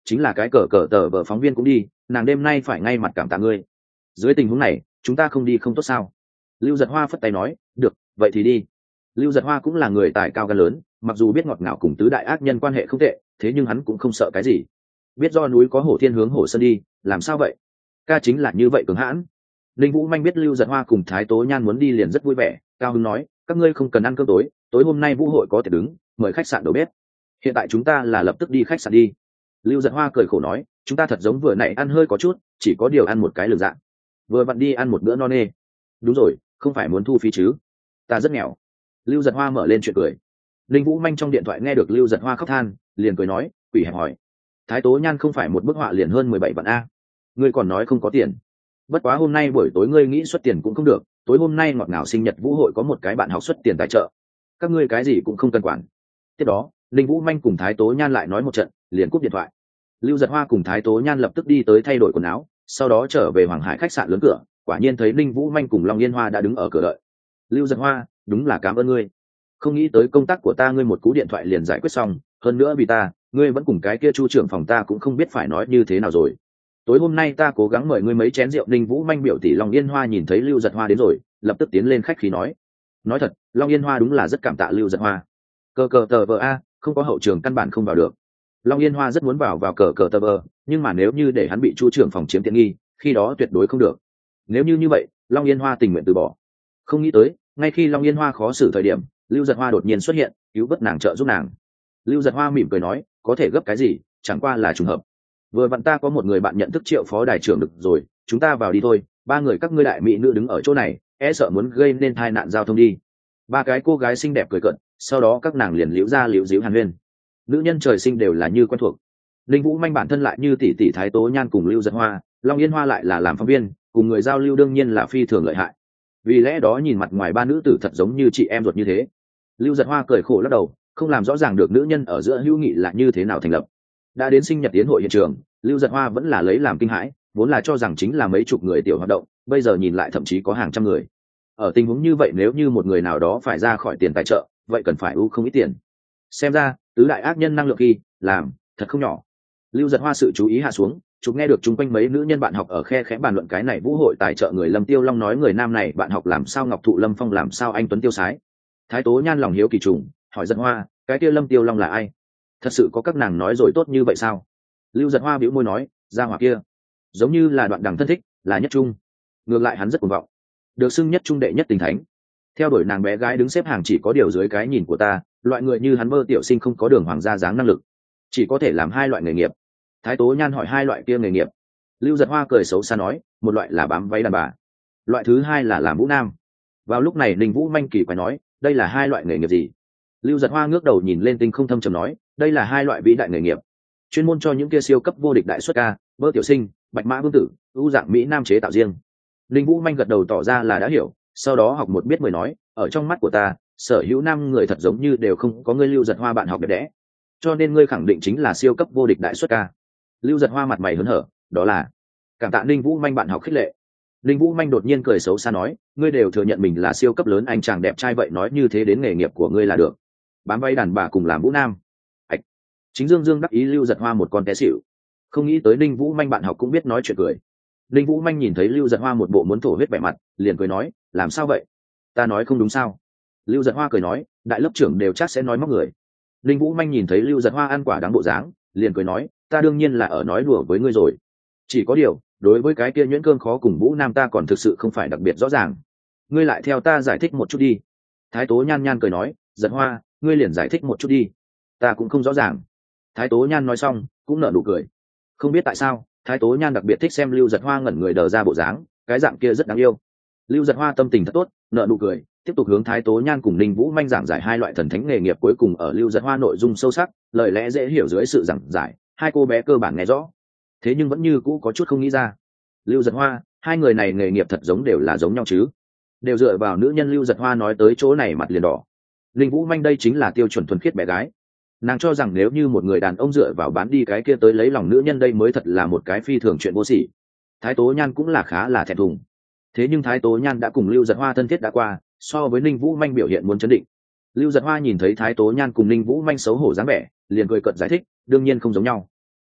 chính là cái cờ cờ tờ vợ phóng viên cũng đi, nàng đêm nay phải ngay mặt cảm tạ ngươi. Dưới tình huống này chúng ta không đi không tốt sao? Lưu Giật Hoa phất tay nói, được, vậy thì đi. Lưu Giật Hoa cũng là người tài cao gan lớn, mặc dù biết ngọt ngào cùng tứ đại ác nhân quan hệ không tệ, thế nhưng hắn cũng không sợ cái gì. Biết do núi có hổ thiên hướng hổ sơn đi, làm sao vậy? Ca chính là như vậy cường hãn. Linh Vũ Manh biết Lưu Giật Hoa cùng Thái Tố Nhan muốn đi liền rất vui vẻ, cao hứng nói, các ngươi không cần ăn cơm tối, tối hôm nay vũ hội có tiệc đứng, mời khách sạn đầu bếp. Hiện tại chúng ta là lập tức đi khách sạn đi. Lưu Giật Hoa cười khổ nói, chúng ta thật giống vừa nãy ăn hơi có chút, chỉ có điều ăn một cái lược dạng, vừa vặn đi ăn một bữa no nê. Đúng rồi, không phải muốn thu phí chứ? Ta rất nghèo. Lưu Giật Hoa mở lên chuyện cười. Linh Vũ Manh trong điện thoại nghe được Lưu Giật Hoa khóc than, liền cười nói, quỷ hẹp hỏi, Thái Tố Nhan không phải một bức họa liền hơn 17 vạn a, ngươi còn nói không có tiền. Bất quá hôm nay buổi tối ngươi nghĩ xuất tiền cũng không được, tối hôm nay ngọt ngào sinh nhật vũ hội có một cái bạn học xuất tiền tài trợ, các ngươi cái gì cũng không cần quản. Tiếp đó Linh Vũ Manh cùng Thái Tố Nhan lại nói một trận, liền cúp điện thoại. Lưu Giật Hoa cùng Thái Tố Nhan lập tức đi tới thay đổi quần áo, sau đó trở về Hoàng Hải khách sạn lớn cửa, quả nhiên thấy Linh Vũ Manh cùng Long Yên Hoa đã đứng ở cửa đợi. Lưu Giật Hoa, đúng là cảm ơn ngươi, không nghĩ tới công tác của ta ngươi một cú điện thoại liền giải quyết xong, hơn nữa vì ta ngươi vẫn cùng cái kia Chu trưởng phòng ta cũng không biết phải nói như thế nào rồi. Tối hôm nay ta cố gắng mời ngươi mấy chén rượu. Linh Vũ Manh biểu tỷ Long Yên Hoa nhìn thấy Lưu Giật Hoa đến rồi, lập tức tiến lên khách khí nói thật, Long Yên Hoa đúng là rất cảm tạ Lưu Giật Hoa. Cờ cờ tờ vờ a, không có hậu trường căn bản không vào được. Long Yên Hoa rất muốn vào cờ cờ tờ vờ, nhưng mà nếu như để hắn bị Chu trưởng phòng chiếm tiện nghi, khi đó tuyệt đối không được. Nếu như vậy, Long Yên Hoa tình nguyện từ bỏ. Không nghĩ tới, ngay khi Long Yên Hoa khó xử thời điểm, Lưu Giật Hoa đột nhiên xuất hiện, cứu vớt nàng, trợ giúp nàng. Lưu Giật Hoa mỉm cười nói, có thể gấp cái gì, chẳng qua là trùng hợp. Vừa vặn ta có một người bạn nhận thức Triệu phó đài trưởng được rồi, chúng ta vào đi thôi. Ba người các ngươi đại mỹ nữ đứng ở chỗ này, e sợ muốn gây nên tai nạn giao thông đi. Ba cái cô gái xinh đẹp cười cợt, sau đó các nàng liền liễu ra liễu díu hàn huyên. Nữ nhân trời sinh đều là như quen thuộc. Linh Vũ Manh bản thân lại như tỷ tỷ Thái Tố Nhan cùng Lưu Giật Hoa, Long Yên Hoa lại là làm phóng viên, cùng người giao lưu đương nhiên là phi thường lợi hại. Vì lẽ đó nhìn mặt ngoài ba nữ tử thật giống như chị em ruột như thế. Lưu Giật Hoa cười khổ lắc đầu, không làm rõ ràng được nữ nhân ở giữa hữu nghị là như thế nào thành lập. Đã đến sinh nhật tiến hội hiện trường, Lưu Giật Hoa vẫn là lấy làm kinh hãi, vốn là cho rằng chính là mấy chục người tiểu hoạt động, bây giờ nhìn lại thậm chí có hàng trăm người. Ở tình huống như vậy nếu như một người nào đó phải ra khỏi tiền tài trợ, vậy cần phải không ít tiền. Xem ra tứ đại ác nhân năng lượng khi làm thật không nhỏ. Lưu Giật Hoa sự chú ý hạ xuống, chúng nghe được chung quanh mấy nữ nhân bạn học ở khe khẽ bàn luận cái này vũ hội tài trợ người. Lâm Tiêu Long nói người nam này bạn học làm sao ngọc thụ lâm phong, làm sao anh tuấn tiêu sái. Thái Tố Nhan lòng hiếu kỳ trùng, hỏi Giật Hoa, cái kia Lâm Tiêu Long là ai? Thật sự có các nàng nói rồi tốt như vậy sao? Lưu Giật Hoa bĩu môi nói, ra hỏa kia giống như là Đoạn Đằng thân thích, là nhất trung. Ngược lại hắn rất cuồng vọng, được xưng nhất trung đệ nhất tình thánh. Theo đuổi nàng bé gái đứng xếp hàng chỉ có điều dưới cái nhìn của ta, loại người như hắn mơ tiểu sinh không có đường hoàng gia dáng năng lực, chỉ có thể làm hai loại nghề nghiệp. Thái Tố Nhan hỏi hai loại kia nghề nghiệp. Lưu Giật Hoa cười xấu xa nói, một loại là bám váy đàn bà, loại thứ hai là làm vũ nam. Vào lúc này Ninh Vũ Manh kỳ quái nói, đây là hai loại nghề nghiệp gì? Lưu Giật Hoa ngước đầu nhìn lên tinh không thâm trầm nói, đây là hai loại vĩ đại nghề nghiệp, chuyên môn cho những kia siêu cấp vô địch đại xuất ca, mơ tiểu sinh, bạch mã vương tử, ưu dạng mỹ nam chế tạo riêng. Ninh Vũ Manh gật đầu tỏ ra là đã hiểu, sau đó học một biết mười nói, ở trong mắt của ta, sở hữu năm người thật giống như đều không có ngươi Lưu Giật Hoa bạn học đẹp đẽ, cho nên ngươi khẳng định chính là siêu cấp vô địch đại xuất ca. Lưu Giật Hoa mặt mày hớn hở, đó là cảm tạ Ninh Vũ Manh bạn học khích lệ. Ninh Vũ Manh đột nhiên cười xấu xa nói, ngươi đều thừa nhận mình là siêu cấp lớn anh chàng đẹp trai, vậy nói như thế đến nghề nghiệp của ngươi là được, bám váy đàn bà cùng làm vũ nam. Ảch. Chính Dương Dương đắc ý. Lưu Giật Hoa một con té xỉu, không nghĩ tới Ninh Vũ Manh bạn học cũng biết nói chuyện cười. Ninh Vũ Manh nhìn thấy Lưu Giật Hoa một bộ muốn thổ huyết vẻ mặt, liền cười nói, làm sao vậy, ta nói không đúng sao? Lưu Giật Hoa cười nói, đại lớp trưởng đều chắc sẽ nói móc người. Ninh Vũ Manh nhìn thấy Lưu Giật Hoa ăn quả đáng bộ dáng, liền cười nói, ta đương nhiên là ở nói đùa với ngươi rồi, chỉ có điều đối với cái kia nhuyễn cơm khó cùng vũ nam ta còn thực sự không phải đặc biệt rõ ràng, ngươi lại theo ta giải thích một chút đi. Thái Tố Nhan Nhan cười nói, Giật Hoa, ngươi liền giải thích một chút đi, ta cũng không rõ ràng. Thái Tố Nhan nói xong cũng nở nụ cười. Không biết tại sao Thái Tố Nhan đặc biệt thích xem Lưu Giật Hoa ngẩn người đờ ra bộ dáng, cái dạng kia rất đáng yêu. Lưu Giật Hoa tâm tình thật tốt, nở nụ cười, tiếp tục hướng Thái Tố Nhan cùng Ninh Vũ Manh giảng giải hai loại thần thánh nghề nghiệp. Cuối cùng ở Lưu Giật Hoa nội dung sâu sắc, lời lẽ dễ hiểu dưới sự giảng giải, hai cô bé cơ bản nghe rõ, thế nhưng vẫn như cũ có chút không nghĩ ra. Lưu Giật Hoa, hai người này nghề nghiệp thật giống đều là giống nhau chứ, đều dựa vào nữ nhân. Lưu Giật Hoa nói tới chỗ này mặt liền đỏ. Ninh Vũ Manh đây chính là tiêu chuẩn thuần khiết bé gái, nàng cho rằng nếu như một người đàn ông dựa vào bán đi cái kia tới lấy lòng nữ nhân, đây mới thật là một cái phi thường chuyện vô sỉ. Thái Tố Nhan cũng là khá là thẹn thùng, thế nhưng Thái Tố Nhan đã cùng Lưu Giật Hoa thân thiết đã qua, so với Ninh Vũ Manh biểu hiện muốn chấn định. Lưu Giật Hoa nhìn thấy Thái Tố Nhan cùng Ninh Vũ Manh xấu hổ dáng vẻ, liền cười cợt giải thích, đương nhiên không giống nhau.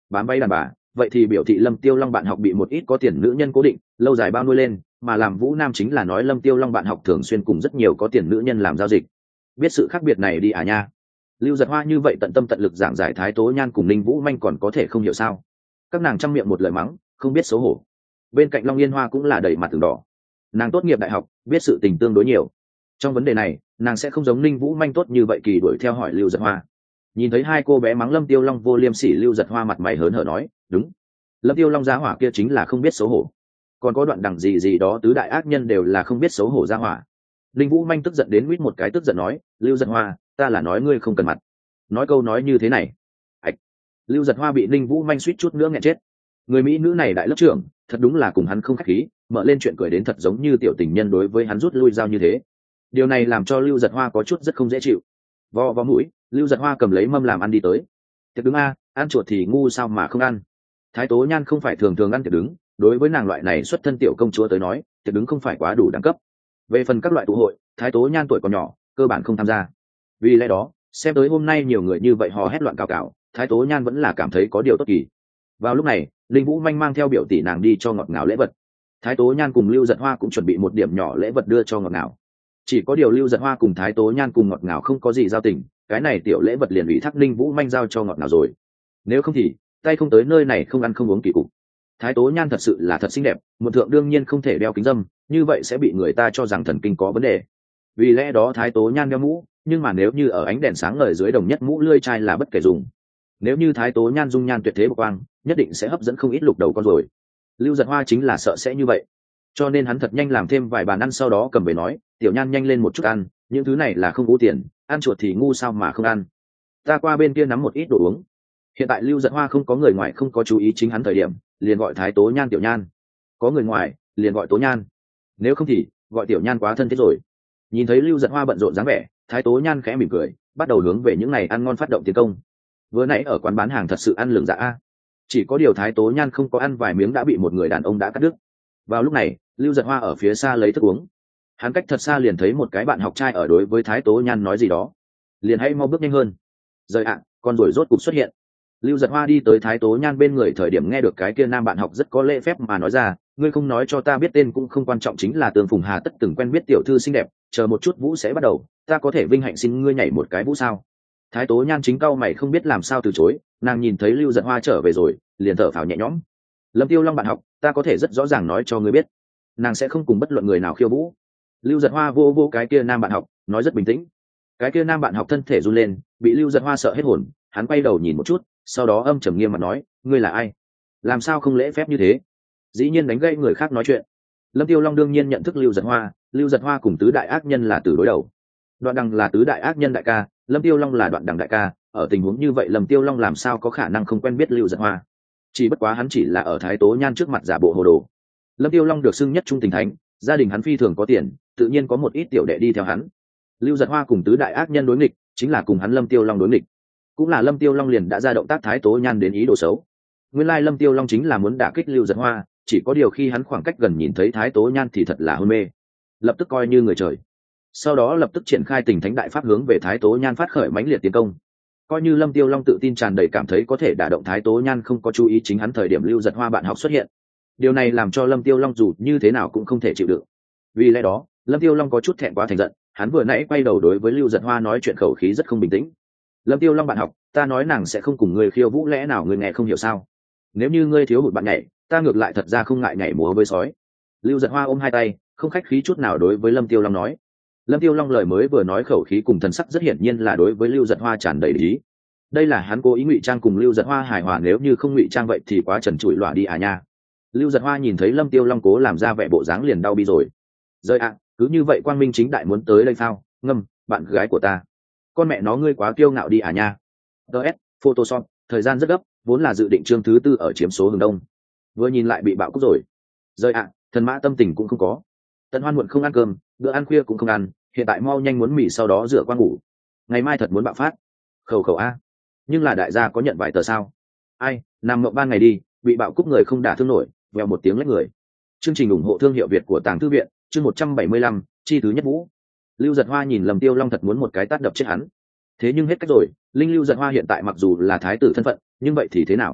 bám bay đàn bà, vậy thì biểu thị Lâm Tiêu Long bạn học bị một ít có tiền nữ nhân cố định lâu dài bao nuôi lên, mà làm Vũ Nam chính là nói Lâm Tiêu Long bạn học thường xuyên cùng rất nhiều có tiền nữ nhân làm giao dịch. Biết sự khác biệt này đi à nha. Lưu Giật Hoa như vậy tận tâm tận lực giảng giải Thái Tố Nhan cùng Ninh Vũ Manh còn có thể không hiểu sao? Các nàng trăm miệng một lời mắng, không biết xấu hổ. Bên cạnh Long Yên Hoa cũng là đầy mặt từng đỏ. Nàng tốt nghiệp đại học, biết sự tình tương đối nhiều. Trong vấn đề này, nàng sẽ không giống Ninh Vũ Manh tốt như vậy kỳ đuổi theo hỏi Lưu Giật Hoa. Nhìn thấy hai cô bé mắng Lâm Tiêu Long vô liêm sỉ, Lưu Giật Hoa mặt mày hớn hở nói, đúng, Lâm Tiêu Long giá hỏa kia chính là không biết xấu hổ. Còn có đoạn đằng gì đó tứ đại ác nhân đều là không biết xấu hổ giá hỏa. Ninh Vũ Manh tức giận đến quýt một cái tức giận nói, Lưu Giật Hoa, ta là nói ngươi không cần mặt. Nói câu nói như thế này. Ảch. Lưu Giật Hoa bị Ninh Vũ Manh suýt chút nữa nghẹn chết. Người mỹ nữ này đại lớp trưởng, thật đúng là cùng hắn không khách khí, mở lên chuyện cười đến thật giống như tiểu tình nhân đối với hắn rút lui dao như thế. Điều này làm cho Lưu Giật Hoa có chút rất không dễ chịu. Vo mũi, Lưu Giật Hoa cầm lấy mâm làm ăn đi tới. Tiệc đứng a, ăn chuột thì ngu sao mà không ăn. Thái Tố Nhan không phải thường thường ăn tiệc đứng, đối với nàng loại này xuất thân tiểu công chúa tới nói, tiệc đứng không phải quá đủ đẳng cấp. Về phần các loại tụ hội, Thái Tố Nhan tuổi còn nhỏ, cơ bản không tham gia. Vì lẽ đó, xem tới hôm nay nhiều người như vậy hò hét loạn cào cào, Thái Tố Nhan vẫn là cảm thấy có điều tốt kỳ. Vào lúc này, Linh Vũ Manh mang theo biểu tỷ nàng đi cho ngọt ngào lễ vật. Thái Tố Nhan cùng Lưu Giật Hoa cũng chuẩn bị một điểm nhỏ lễ vật đưa cho ngọt ngào. Chỉ có điều Lưu Giật Hoa cùng Thái Tố Nhan cùng ngọt ngào không có gì giao tình, cái này tiểu lễ vật liền ủy thác Linh Vũ Manh giao cho ngọt ngào rồi. Nếu không thì, tay không tới nơi này không ăn không uống kỳ cục. Thái Tố Nhan thật sự là thật xinh đẹp, một thượng đương nhiên không thể đeo kính râm, như vậy sẽ bị người ta cho rằng thần kinh có vấn đề. Vì lẽ đó Thái Tố Nhan đeo mũ, nhưng mà nếu như ở ánh đèn sáng ngời dưới đồng nhất mũ lưỡi chai là bất kể dùng. Nếu như Thái Tố Nhan dung nhan tuyệt thế bộc quang, nhất định sẽ hấp dẫn không ít lục đầu con rồi. Lưu Giật Hoa chính là sợ sẽ như vậy, cho nên hắn thật nhanh làm thêm vài bàn ăn, sau đó cầm về nói, tiểu Nhan nhanh lên một chút ăn, những thứ này là không có tiền, ăn chuột thì ngu sao mà không ăn. Ta qua bên kia nắm một ít đồ uống. Hiện tại Lưu Giật Hoa không có người ngoài, không có chú ý chính hắn thời điểm, liền gọi Thái Tố Nhan tiểu Nhan. Có người ngoài, liền gọi Tố Nhan. Nếu không thì gọi tiểu Nhan quá thân thiết rồi. Nhìn thấy Lưu Giật Hoa bận rộn dáng vẻ, Thái Tố Nhan khẽ mỉm cười, bắt đầu hướng về những này ăn ngon phát động tiến công. Vừa nãy ở quán bán hàng thật sự ăn lường dạ a. Chỉ có điều Thái Tố Nhan không có ăn vài miếng đã bị một người đàn ông đã cắt đứt. Vào lúc này, Lưu Giật Hoa ở phía xa lấy thức uống. Hắn cách thật xa liền thấy một cái bạn học trai ở đối với Thái Tố Nhan nói gì đó. Liền hãy mau bước nhanh hơn. Rời ạ, con ruồi rốt cục xuất hiện. Lưu Giật Hoa đi tới Thái Tố Nhan bên người thời điểm nghe được cái kia nam bạn học rất có lễ phép mà nói ra, ngươi không nói cho ta biết tên cũng không quan trọng, chính là Tương Phùng Hà tất từng quen biết tiểu thư xinh đẹp, chờ một chút vũ sẽ bắt đầu, ta có thể vinh hạnh xin ngươi nhảy một cái vũ sao? Thái Tố Nhan chính cau mày không biết làm sao từ chối, nàng nhìn thấy Lưu Giật Hoa trở về rồi, liền thở phào nhẹ nhõm. Lâm Tiêu Long bạn học, ta có thể rất rõ ràng nói cho ngươi biết, nàng sẽ không cùng bất luận người nào khiêu vũ. Lưu Giật Hoa vô cái kia nam bạn học, nói rất bình tĩnh. Cái kia nam bạn học thân thể run lên, bị Lưu Giật Hoa sợ hết hồn, hắn quay đầu nhìn một chút, sau đó âm trầm nghiêm mặt nói, ngươi là ai? Làm sao không lễ phép như thế? Dĩ nhiên đánh gây người khác nói chuyện. Lâm Tiêu Long đương nhiên nhận thức Lưu Giật Hoa cùng tứ đại ác nhân là từ đối đầu. Đoạn Đằng là tứ đại ác nhân đại ca, Lâm Tiêu Long là Đoạn Đằng đại ca, ở tình huống như vậy Lâm Tiêu Long làm sao có khả năng không quen biết Lưu Giật Hoa? Chỉ bất quá hắn chỉ là ở Thái Tố Nhan trước mặt giả bộ hồ đồ. Lâm Tiêu Long được xưng nhất trung tình thánh, gia đình hắn phi thường có tiền, tự nhiên có một ít tiểu đệ đi theo hắn. Lưu Giật Hoa cùng tứ đại ác nhân đối nghịch, chính là cùng hắn Lâm Tiêu Long đối nghịch. Cũng là Lâm Tiêu Long liền đã ra động tác Thái Tố Nhan đến ý đồ xấu. Nguyên lai Lâm Tiêu Long chính là muốn đả kích Lưu Giật Hoa, chỉ có điều khi hắn khoảng cách gần nhìn thấy Thái Tố Nhan thì thật là hôn mê, lập tức coi như người trời. Sau đó lập tức triển khai tình thánh đại pháp hướng về Thái Tố Nhan phát khởi mãnh liệt tiến công. Coi như Lâm Tiêu Long tự tin tràn đầy cảm thấy có thể đả động Thái Tố Nhan, không có chú ý chính hắn thời điểm Lưu Giật Hoa bạn học xuất hiện. Điều này làm cho Lâm Tiêu Long dù như thế nào cũng không thể chịu đựng. Vì lẽ đó, Lâm Tiêu Long có chút thẹn quá thành giận, hắn vừa nãy quay đầu đối với Lưu Giật Hoa nói chuyện khẩu khí rất không bình tĩnh. Lâm Tiêu Long bạn học, ta nói nàng sẽ không cùng ngươi khiêu vũ, lẽ nào ngươi nghe không hiểu sao? Nếu như ngươi thiếu hụt bạn nhảy, ta ngược lại thật ra không ngại nhảy múa với sói. Lưu Giật Hoa ôm hai tay, không khách khí chút nào đối với Lâm Tiêu Long nói. Lâm Tiêu Long lời mới vừa nói khẩu khí cùng thần sắc rất hiển nhiên là đối với Lưu Giật Hoa tràn đầy ý. Đây là hắn cố ý ngụy trang cùng Lưu Giật Hoa hài hòa, nếu như không ngụy trang vậy thì quá trần trụi lọa đi à nha. Lưu Giật Hoa nhìn thấy Lâm Tiêu Long cố làm ra vẻ bộ dáng liền đau bi rồi. Rơi ạ, cứ như vậy quang minh chính đại muốn tới đây sao? Ngâm, bạn gái của ta. Con mẹ nó ngươi quá kiêu ngạo đi à nha. DS, Photoshop, thời gian rất gấp, vốn là dự định chương thứ 4 ở chiếm số hướng đông. Vừa nhìn lại bị bạo cúc rồi. Rơi ạ, thần mã tâm tình cũng không có. Tận Hoan muộn không ăn cơm, bữa ăn khuya cũng không ăn, hiện tại mau nhanh muốn mì sau đó rửa qua ngủ. Ngày mai thật muốn bạo phát. Khẩu khẩu a. Nhưng là đại gia có nhận vài tờ sao? Ai, nằm mộng ban ngày đi, bị bạo cúc người không đả thương nổi, vèo một tiếng lách người. Chương trình ủng hộ thương hiệu Việt của Tàng Thư viện, chương 175, chi thứ nhất vũ. Lưu Giật Hoa nhìn Lâm Tiêu Long thật muốn một cái tát đập chết hắn. Thế nhưng hết cách rồi, Lưu Giật Hoa hiện tại mặc dù là thái tử thân phận, nhưng vậy thì thế nào?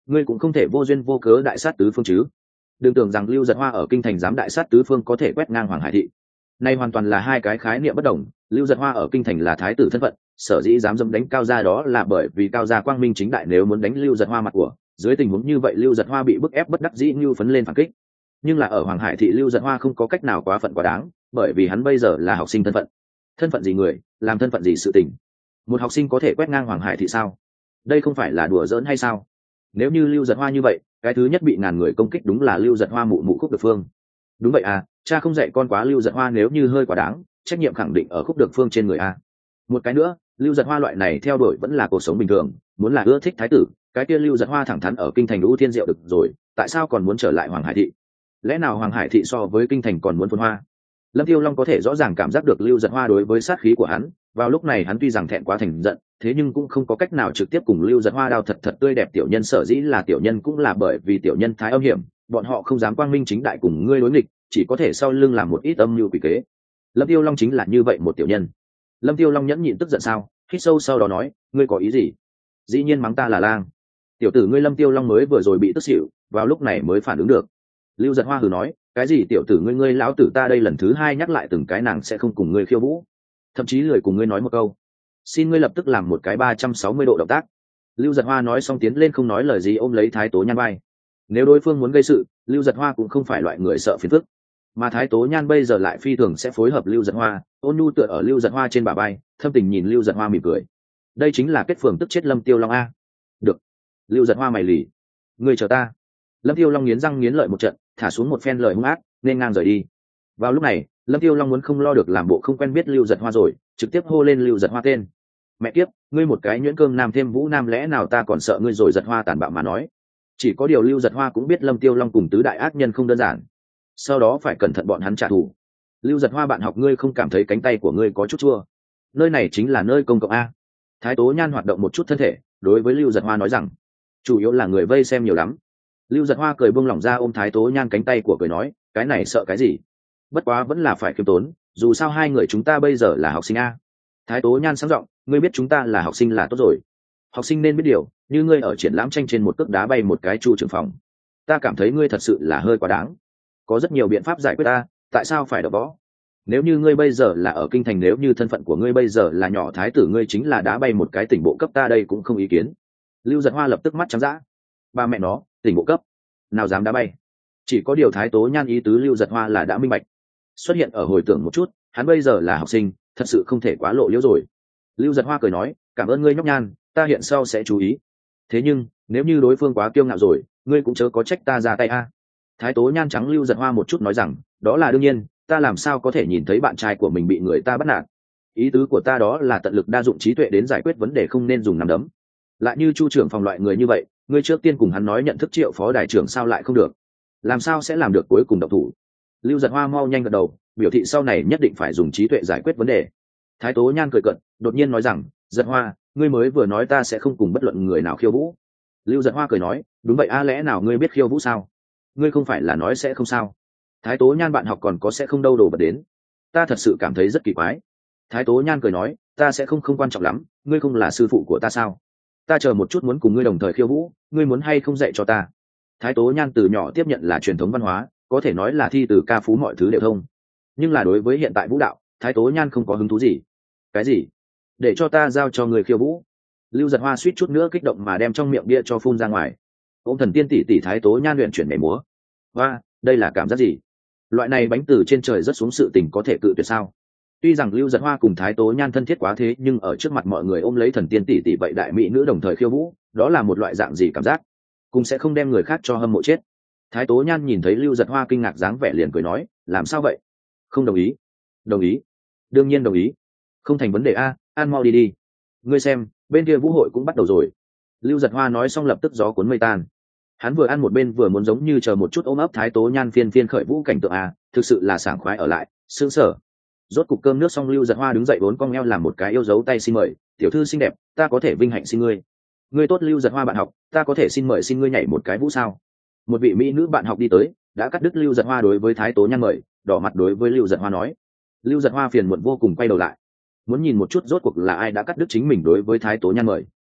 ngươi cũng không thể vô duyên vô cớ đại sát tứ phương chứ. Đừng tưởng rằng Lưu Giật Hoa ở kinh thành dám đại sát tứ phương có thể quét ngang Hoàng Hải thị. Nay hoàn toàn là hai cái khái niệm bất đồng. Lưu Giật Hoa ở kinh thành là thái tử thân phận, sở dĩ dám dẫm đánh Cao gia đó là bởi vì Cao gia quang minh chính đại nếu muốn đánh Lưu Giật Hoa mặt của. Dưới tình huống như vậy Lưu Giật Hoa bị bức ép bất đắc dĩ như phấn lên phản kích. Nhưng là ở Hoàng Hải thị Lưu Giật Hoa không có cách nào quá phận quá đáng, bởi vì hắn bây giờ là học sinh thân phận. Thân phận gì người, làm thân phận gì sự tình. Một học sinh có thể quét ngang Hoàng Hải thị sao? Đây không phải là đùa giỡn hay sao? Nếu như Lưu Giật Hoa như vậy, cái thứ nhất bị ngàn người công kích đúng là Lưu Giật Hoa mụ mụ Khúc Được Phương. Đúng vậy à, cha không dạy con quá Lưu Giật Hoa nếu như hơi quá đáng, trách nhiệm khẳng định ở Khúc Được Phương trên người a. Một cái nữa, Lưu Giật Hoa loại này theo đuổi vẫn là cuộc sống bình thường, muốn là ưa thích thái tử, cái kia Lưu Giật Hoa thẳng thắn ở kinh thành Lũ Thiên Diệu được rồi, tại sao còn muốn trở lại Hoàng Hải thị? Lẽ nào Hoàng Hải thị so với kinh thành còn muốn phồn hoa? Lâm Tiêu Long có thể rõ ràng cảm giác được Lưu Giật Hoa đối với sát khí của hắn, vào lúc này hắn tuy rằng thẹn quá thành giận, thế nhưng cũng không có cách nào trực tiếp cùng Lưu Giật Hoa đao thật thật tươi đẹp tiểu nhân, sở dĩ là tiểu nhân cũng là bởi vì tiểu nhân thái âm hiểm, bọn họ không dám quang minh chính đại cùng ngươi đối nghịch, chỉ có thể sau lưng làm một ít âm mưu quỷ kế. Lâm Tiêu Long chính là như vậy một tiểu nhân. Lâm Tiêu Long nhẫn nhịn tức giận sao, hít sâu sau đó nói, ngươi có ý gì? Dĩ nhiên mắng ta là lang. Tiểu tử ngươi Lâm Tiêu Long mới vừa rồi bị tức xỉu, vào lúc này mới phản ứng được. Lưu Giật Hoa hừ nói, cái gì tiểu tử ngươi lão tử ta đây lần thứ hai nhắc lại từng cái nàng sẽ không cùng ngươi khiêu vũ, thậm chí lười cùng ngươi nói một câu. Xin ngươi lập tức làm một cái 360 độ động tác. Lưu Giật Hoa nói xong tiến lên không nói lời gì ôm lấy Thái Tố Nhan vai. Nếu đối phương muốn gây sự, Lưu Giật Hoa cũng không phải loại người sợ phiền phức, mà Thái Tố Nhan bây giờ lại phi thường sẽ phối hợp Lưu Giật Hoa, ôn nhu tựa ở Lưu Giật Hoa trên bả vai, thâm tình nhìn Lưu Giật Hoa mỉm cười. Đây chính là kết phường tức chết Lâm Tiêu Long a. Được. Lưu Giật Hoa mày lì. Ngươi chờ ta. Lâm Tiêu Long nghiến răng nghiến lợi một trận, thả xuống một phen lời hung ác, nên ngang rời đi. Vào lúc này, Lâm Tiêu Long muốn không lo được làm bộ không quen biết Lưu Giật Hoa rồi, trực tiếp hô lên Lưu Giật Hoa tên. Mẹ kiếp, ngươi một cái nhuyễn cơm nam thêm vũ nam lẽ nào ta còn sợ ngươi rồi. Giật Hoa tàn bạo mà nói. Chỉ có điều Lưu Giật Hoa cũng biết Lâm Tiêu Long cùng tứ đại ác nhân không đơn giản, sau đó phải cẩn thận bọn hắn trả thù. Lưu Giật Hoa bạn học, ngươi không cảm thấy cánh tay của ngươi có chút chua? Nơi này chính là nơi công cộng a. Thái Tố Nhan hoạt động một chút thân thể, đối với Lưu Giật Hoa nói rằng, chủ yếu là người vây xem nhiều lắm. Lưu Giật Hoa cười buông lỏng ra ôm Thái Tố Nhan cánh tay của cười nói, cái này sợ cái gì? Bất quá vẫn là phải khiêm tốn, dù sao hai người chúng ta bây giờ là học sinh a. Thái Tố Nhan sáng giọng, ngươi biết chúng ta là học sinh là tốt rồi. Học sinh nên biết điều, như ngươi ở triển lãm tranh trên một cước đá bay một cái chu trưởng phòng, ta cảm thấy ngươi thật sự là hơi quá đáng. Có rất nhiều biện pháp giải quyết ta, tại sao phải đập võ? Nếu như ngươi bây giờ là ở kinh thành, nếu như thân phận của ngươi bây giờ là nhỏ thái tử, ngươi chính là đá bay một cái tỉnh bộ cấp, ta đây cũng không ý kiến. Lưu Giật Hoa lập tức mắt trắng dã. Ba mẹ nó, tỉnh bộ cấp, nào dám đá bay? Chỉ có điều Thái Tố Nhan ý tứ Lưu Giật Hoa là đã minh bạch. Xuất hiện ở hồi tưởng một chút, hắn bây giờ là học sinh, thật sự không thể quá lộ liễu rồi. Lưu Giật Hoa cười nói, cảm ơn ngươi nhóc Nhan, ta hiện sau sẽ chú ý. Thế nhưng, nếu như đối phương quá kiêu ngạo rồi, ngươi cũng chớ có trách ta ra tay a. Thái Tố Nhan trắng Lưu Giật Hoa một chút nói rằng, đó là đương nhiên, ta làm sao có thể nhìn thấy bạn trai của mình bị người ta bắt nạt. Ý tứ của ta đó là tận lực đa dụng trí tuệ đến giải quyết vấn đề, không nên dùng nắm đấm. Lại như Chu trưởng phòng loại người như vậy, ngươi trước tiên cùng hắn nói nhận thức Triệu phó đại trưởng sao lại không được? Làm sao sẽ làm được cuối cùng động thủ? Lưu Giật Hoa mau nhanh gật đầu, biểu thị sau này nhất định phải dùng trí tuệ giải quyết vấn đề. Thái Tố Nhan cười cợt, đột nhiên nói rằng, Giật Hoa, ngươi mới vừa nói ta sẽ không cùng bất luận người nào khiêu vũ. Lưu Giật Hoa cười nói, đúng vậy a, lẽ nào ngươi biết khiêu vũ sao? Ngươi không phải là nói sẽ không sao? Thái Tố Nhan bạn học còn có sẽ không đâu đồ vật đến, ta thật sự cảm thấy rất kỳ quái. Thái Tố Nhan cười nói, ta sẽ không quan trọng lắm, ngươi không là sư phụ của ta sao? Ta chờ một chút muốn cùng ngươi đồng thời khiêu vũ, ngươi muốn hay không dạy cho ta? Thái Tố Nhan từ nhỏ tiếp nhận là truyền thống văn hóa, có thể nói là thi từ ca phú mọi thứ đều thông, nhưng là đối với hiện tại vũ đạo, Thái Tố Nhan không có hứng thú gì. Cái gì? Để cho ta giao cho người khiêu vũ? Lưu Giật Hoa suýt chút nữa kích động mà đem trong miệng bia cho phun ra ngoài. Ôm thần tiên tỷ tỷ Thái Tố Nhan luyện chuyển nhảy múa. Và đây là cảm giác gì? Loại này bánh từ trên trời rớt xuống sự tình có thể cự tuyệt sao? Tuy rằng Lưu Giật Hoa cùng Thái Tố Nhan thân thiết quá, thế nhưng ở trước mặt mọi người ôm lấy thần tiên tỷ tỷ vậy đại mỹ nữ đồng thời khiêu vũ, đó là một loại dạng gì cảm giác? Cũng sẽ không đem người khác cho hâm mộ chết. Thái Tố Nhan nhìn thấy Lưu Giật Hoa kinh ngạc dáng vẻ liền cười nói, làm sao vậy? Không đồng ý? Đồng ý, đương nhiên đồng ý. Không thành vấn đề a, ăn mau đi đi. Ngươi xem, bên kia vũ hội cũng bắt đầu rồi. Lưu Giật Hoa nói xong lập tức gió cuốn mây tan. Hắn vừa ăn một bên vừa muốn giống như chờ một chút ôm ấp Thái Tố Nhan phiên phiên khởi vũ cảnh tượng a, thực sự là sảng khoái ở lại, sướng sở. Rốt cục cơm nước xong, Lưu Giật Hoa đứng dậy vốn cong eo làm một cái yêu dấu tay xin mời, tiểu thư xinh đẹp, ta có thể vinh hạnh xin ngươi. Ngươi tốt Lưu Giật Hoa bạn học, ta có thể xin mời xin ngươi nhảy một cái vũ sao? Một vị mỹ nữ bạn học đi tới, đã cắt đứt Lưu Giật Hoa đối với Thái Tố Nhan mời, đỏ mặt đối với Lưu Giật Hoa nói. Lưu Giật Hoa phiền muộn vô cùng quay đầu lại, muốn nhìn một chút rốt cuộc là ai đã cắt đứt chính mình đối với Thái Tố Nhan mời.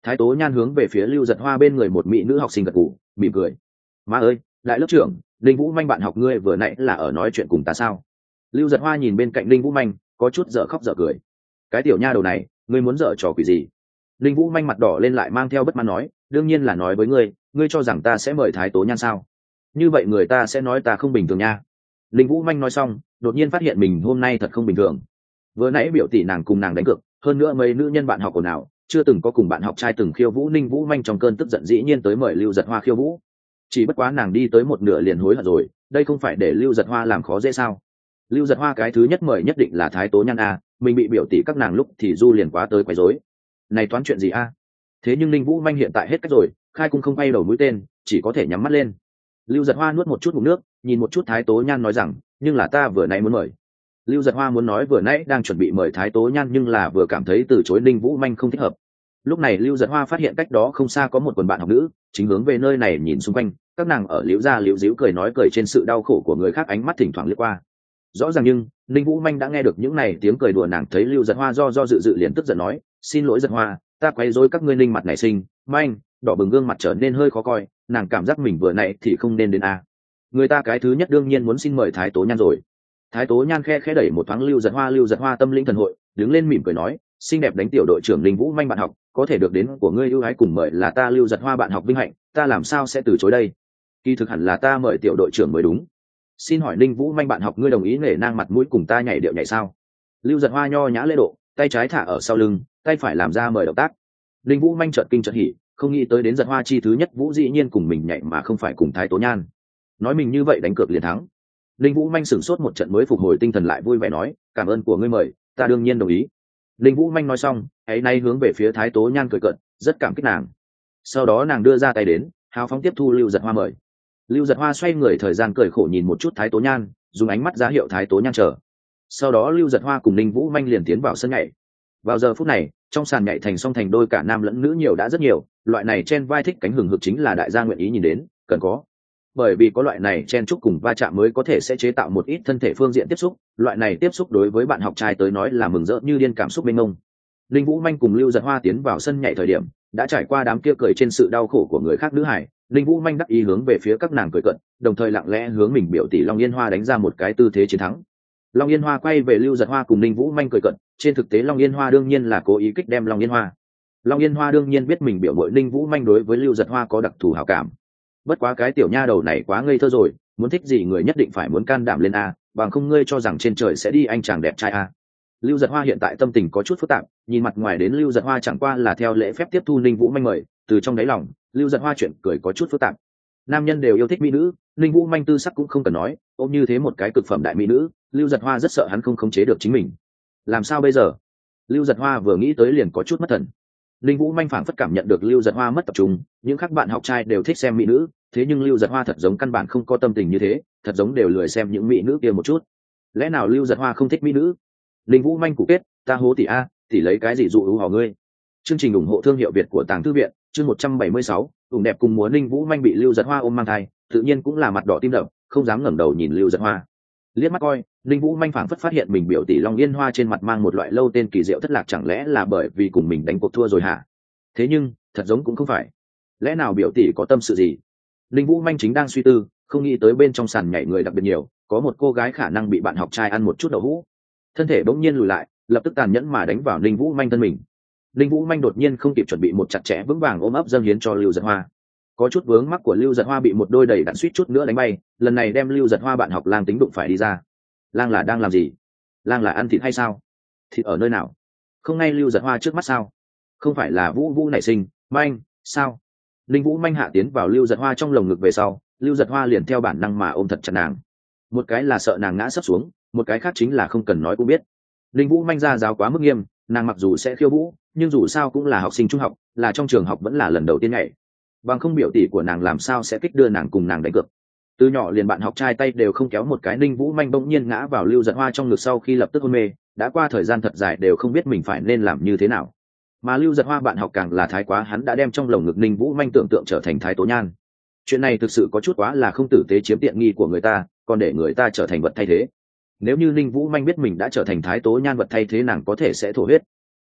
Thái tố nhan hướng về phía Lưu Giật Hoa bên người một mỹ nữ học sinh gật gù mỉm cười. Má ơi, đại lớp trưởng, Linh Vũ Manh bạn học ngươi vừa nãy là ở nói chuyện cùng ta sao? Lưu Giật Hoa nhìn bên cạnh Linh Vũ Manh, có chút dở khóc dở cười. Cái tiểu nha đầu này, ngươi muốn dở trò quỷ gì? Linh Vũ Manh mặt đỏ lên lại mang theo bất mãn nói, đương nhiên là nói với ngươi, ngươi cho rằng ta sẽ mời Thái tố nhan sao? Như vậy người ta sẽ nói ta không bình thường nha. Linh Vũ Manh nói xong, đột nhiên phát hiện mình hôm nay thật không bình thường. Vừa nãy biểu tỷ nàng cùng nàng đánh cược, hơn nữa mấy nữ nhân bạn học của nào chưa từng có cùng bạn học trai từng khiêu vũ. Ninh Vũ Manh trong cơn tức giận dĩ nhiên tới mời Lưu Giật Hoa khiêu vũ. Chỉ bất quá nàng đi tới một nửa liền hối hận rồi, đây không phải để Lưu Giật Hoa làm khó dễ sao? Lưu Giật Hoa cái thứ nhất mời nhất định là Thái tố nhan a, mình bị biểu tỷ các nàng lúc thì du liền quá tới quấy rối. Này toán chuyện gì a? Thế nhưng Ninh Vũ Manh hiện tại hết cách rồi, khai cung không bay đầu mũi tên, chỉ có thể nhắm mắt lên. Lưu Giật Hoa nuốt một chút ngụm nước, nhìn một chút Thái tố nhan nói rằng, nhưng là ta vừa nãy muốn mời. Lưu Giật Hoa muốn nói vừa nãy đang chuẩn bị mời Thái tố nhan, nhưng là vừa cảm thấy từ chối Ninh Vũ Manh không thích hợp. Lúc này Lưu Giật Hoa phát hiện cách đó không xa có một quần bạn học nữ chính hướng về nơi này nhìn xung quanh, các nàng ở liễu ra liễu díu cười nói cười trên sự đau khổ của người khác, ánh mắt thỉnh thoảng lướt qua. Rõ ràng nhưng Ninh Vũ Manh đã nghe được những này tiếng cười đùa, nàng thấy Lưu Giật Hoa do dự liền tức giận nói, xin lỗi Giật Hoa, ta quấy rối các ngươi. Ninh mặt nảy sinh Manh đỏ bừng, gương mặt trở nên hơi khó coi, nàng cảm giác mình vừa nãy thì không nên đến a. Người ta cái thứ nhất đương nhiên muốn xin mời Thái tố nhan rồi. Thái tố nhan khẽ đẩy một thoáng Lưu Giật Hoa tâm linh thần hội, đứng lên mỉm cười nói, xinh đẹp đánh tiểu đội trưởng Ninh Vũ Manh bạn học, có thể được đến của ngươi ưu ái cùng mời là ta Lưu Giật Hoa bạn học vinh hạnh, ta làm sao sẽ từ chối đây? Kỳ thực hẳn là ta mời tiểu đội trưởng mới đúng. Xin hỏi Ninh Vũ Manh bạn học, ngươi đồng ý nể nang mặt mũi cùng ta nhảy điệu nhảy sao? Lưu Giật Hoa nho nhã lễ độ, tay trái thả ở sau lưng, tay phải làm ra mời động tác. Ninh Vũ Manh chợt kinh chợt hỉ, không nghĩ tới đến Giật Hoa chi thứ nhất Vũ dĩ nhiên cùng mình nhảy mà không phải cùng Thái tố nhan. Nói mình như vậy đánh cược liền thắng. Ninh Vũ Manh sửng sốt một trận mới phục hồi tinh thần lại, vui vẻ nói, cảm ơn của ngươi mời, ta đương nhiên đồng ý. Ninh Vũ Manh nói xong, ấy nay hướng về phía Thái tố nhan cười cợt, rất cảm kích nàng. Sau đó nàng đưa ra tay đến, hào phóng tiếp thu Lưu Giật Hoa mời. Lưu Giật Hoa xoay người thời gian cười khổ nhìn một chút Thái tố nhan, dùng ánh mắt ra hiệu Thái tố nhan chờ. Sau đó Lưu Giật Hoa cùng Ninh Vũ Manh liền tiến vào sân nhảy. Vào giờ phút này, trong sàn nhảy thành song thành đôi, cả nam lẫn nữ nhiều đã rất nhiều, loại này chen vai thích cánh hừng hực chính là đại gia nguyện ý nhìn đến, cần có. Bởi vì có loại này chen chúc cùng va chạm mới có thể sẽ chế tạo một ít thân thể phương diện tiếp xúc, loại này tiếp xúc đối với bạn học trai tới nói là mừng rỡ như điên, cảm xúc mênh mông. Linh Vũ Manh cùng Lưu Giật Hoa tiến vào sân nhảy thời điểm, đã trải qua đám kia cười trên sự đau khổ của người khác nữ hải. Linh Vũ Manh đắc ý hướng về phía các nàng cười cận, đồng thời lặng lẽ hướng mình biểu tỷ Long Yên Hoa đánh ra một cái tư thế chiến thắng. Long Yên Hoa quay về Lưu Giật Hoa cùng Linh Vũ Manh cười cận, trên thực tế Long Yên Hoa đương nhiên là cố ý kích đem Long Yên Hoa. Long Yên Hoa đương nhiên biết mình biểu muội Linh Vũ Manh đối với Lưu Giật Hoa có đặc thù hảo cảm. Bất quá cái tiểu nha đầu này quá ngây thơ rồi, muốn thích gì người nhất định phải muốn can đảm lên a, bằng không ngươi cho rằng trên trời sẽ đi anh chàng đẹp trai a. Lưu Giật Hoa hiện tại tâm tình có chút phức tạp, nhìn mặt ngoài đến Lưu Giật Hoa chẳng qua là theo lễ phép tiếp thu Ninh Vũ Manh mời, từ trong đáy lòng Lưu Giật Hoa chuyện cười có chút phức tạp. Nam nhân đều yêu thích mỹ nữ, Ninh Vũ Manh tư sắc cũng không cần nói, ôm như thế một cái cực phẩm đại mỹ nữ, Lưu Giật Hoa rất sợ hắn không khống chế được chính mình. Làm sao bây giờ? Lưu Giật Hoa vừa nghĩ tới liền có chút mất thần. Ninh Vũ Manh phảng phất cảm nhận được Lưu Giật Hoa mất tập trung, những các bạn học trai đều thích xem mỹ nữ, thế nhưng Lưu Giật Hoa thật giống căn bản không có tâm tình như thế, thật giống đều lười xem những mỹ nữ kia một chút. Lẽ nào Lưu Giật Hoa không thích mỹ nữ? Ninh Vũ Manh cụ kết, ta hố tỷ a, tỷ lấy cái gì dụ hú hò ngươi? Chương trình ủng hộ thương hiệu Việt của Tàng Thư viện, chương 176, ủng đẹp cùng múa. Ninh Vũ Manh bị Lưu Giật Hoa ôm mang thai, tự nhiên cũng là mặt đỏ tim đập, không dám ngẩng đầu nhìn Lưu Giật Hoa. Liếc mắt coi, Ninh Vũ Manh phảng phất phát hiện mình biểu tỷ Long Yên Hoa trên mặt mang một loại lâu tên kỳ diệu thất lạc, chẳng lẽ là bởi vì cùng mình đánh cuộc thua rồi hả? Thế nhưng, thật giống cũng không phải. Lẽ nào biểu tỷ có tâm sự gì? Ninh Vũ Manh chính đang suy tư, không nghĩ tới bên trong sàn nhảy người đặc biệt nhiều, có một cô gái khả năng bị bạn học trai ăn một chút đậu hũ. Thân thể bỗng nhiên lùi lại, lập tức tàn nhẫn mà đánh vào Ninh Vũ Manh thân mình. Ninh Vũ Manh đột nhiên không kịp chuẩn bị, một chặt chẽ vững vàng ôm ấp dâng hiến cho Lưu Giật Hoa. Có chút vướng mắc của Lưu Giật Hoa bị một đôi đầy đặn suýt chút nữa đánh bay, lần này đem Lưu Giật Hoa bạn học Lang tính đụng phải đi ra. Lang là đang làm gì? Lang là ăn thịt hay sao? Thịt ở nơi nào? Không ngay Lưu Giật Hoa trước mắt sao? Không phải là Vũ Vũ nảy sinh Manh sao? Ninh Vũ Manh hạ tiến vào Lưu Giật Hoa trong lồng ngực về sau, Lưu Giật Hoa liền theo bản năng mà ôm thật chặt nàng. Một cái là sợ nàng ngã sấp xuống, một cái khác chính là không cần nói cũng biết. Ninh Vũ Manh ra giáo quá mức nghiêm, nàng mặc dù sẽ khiêu vũ, nhưng dù sao cũng là học sinh trung học, là trong trường học vẫn là lần đầu tiên nhảy. Bằng không biểu tỷ của nàng làm sao sẽ kích đưa nàng cùng nàng đánh cược. Từ nhỏ liền bạn học trai tay đều không kéo một cái, Ninh Vũ Manh bỗng nhiên ngã vào Lưu Giật Hoa trong ngực sau khi lập tức hôn mê, đã qua thời gian thật dài đều không biết mình phải nên làm như thế nào. Mà Lưu Giật Hoa bạn học càng là thái quá, hắn đã đem trong lồng ngực Ninh Vũ Manh tưởng tượng trở thành Thái Tố Nhan. Chuyện này thực sự có chút quá là không tử tế, chiếm tiện nghi của người ta, còn để người ta trở thành vật thay thế. Nếu như Ninh Vũ Manh biết mình đã trở thành Thái Tố Nhan vật thay thế, nàng có thể sẽ thổ huyết.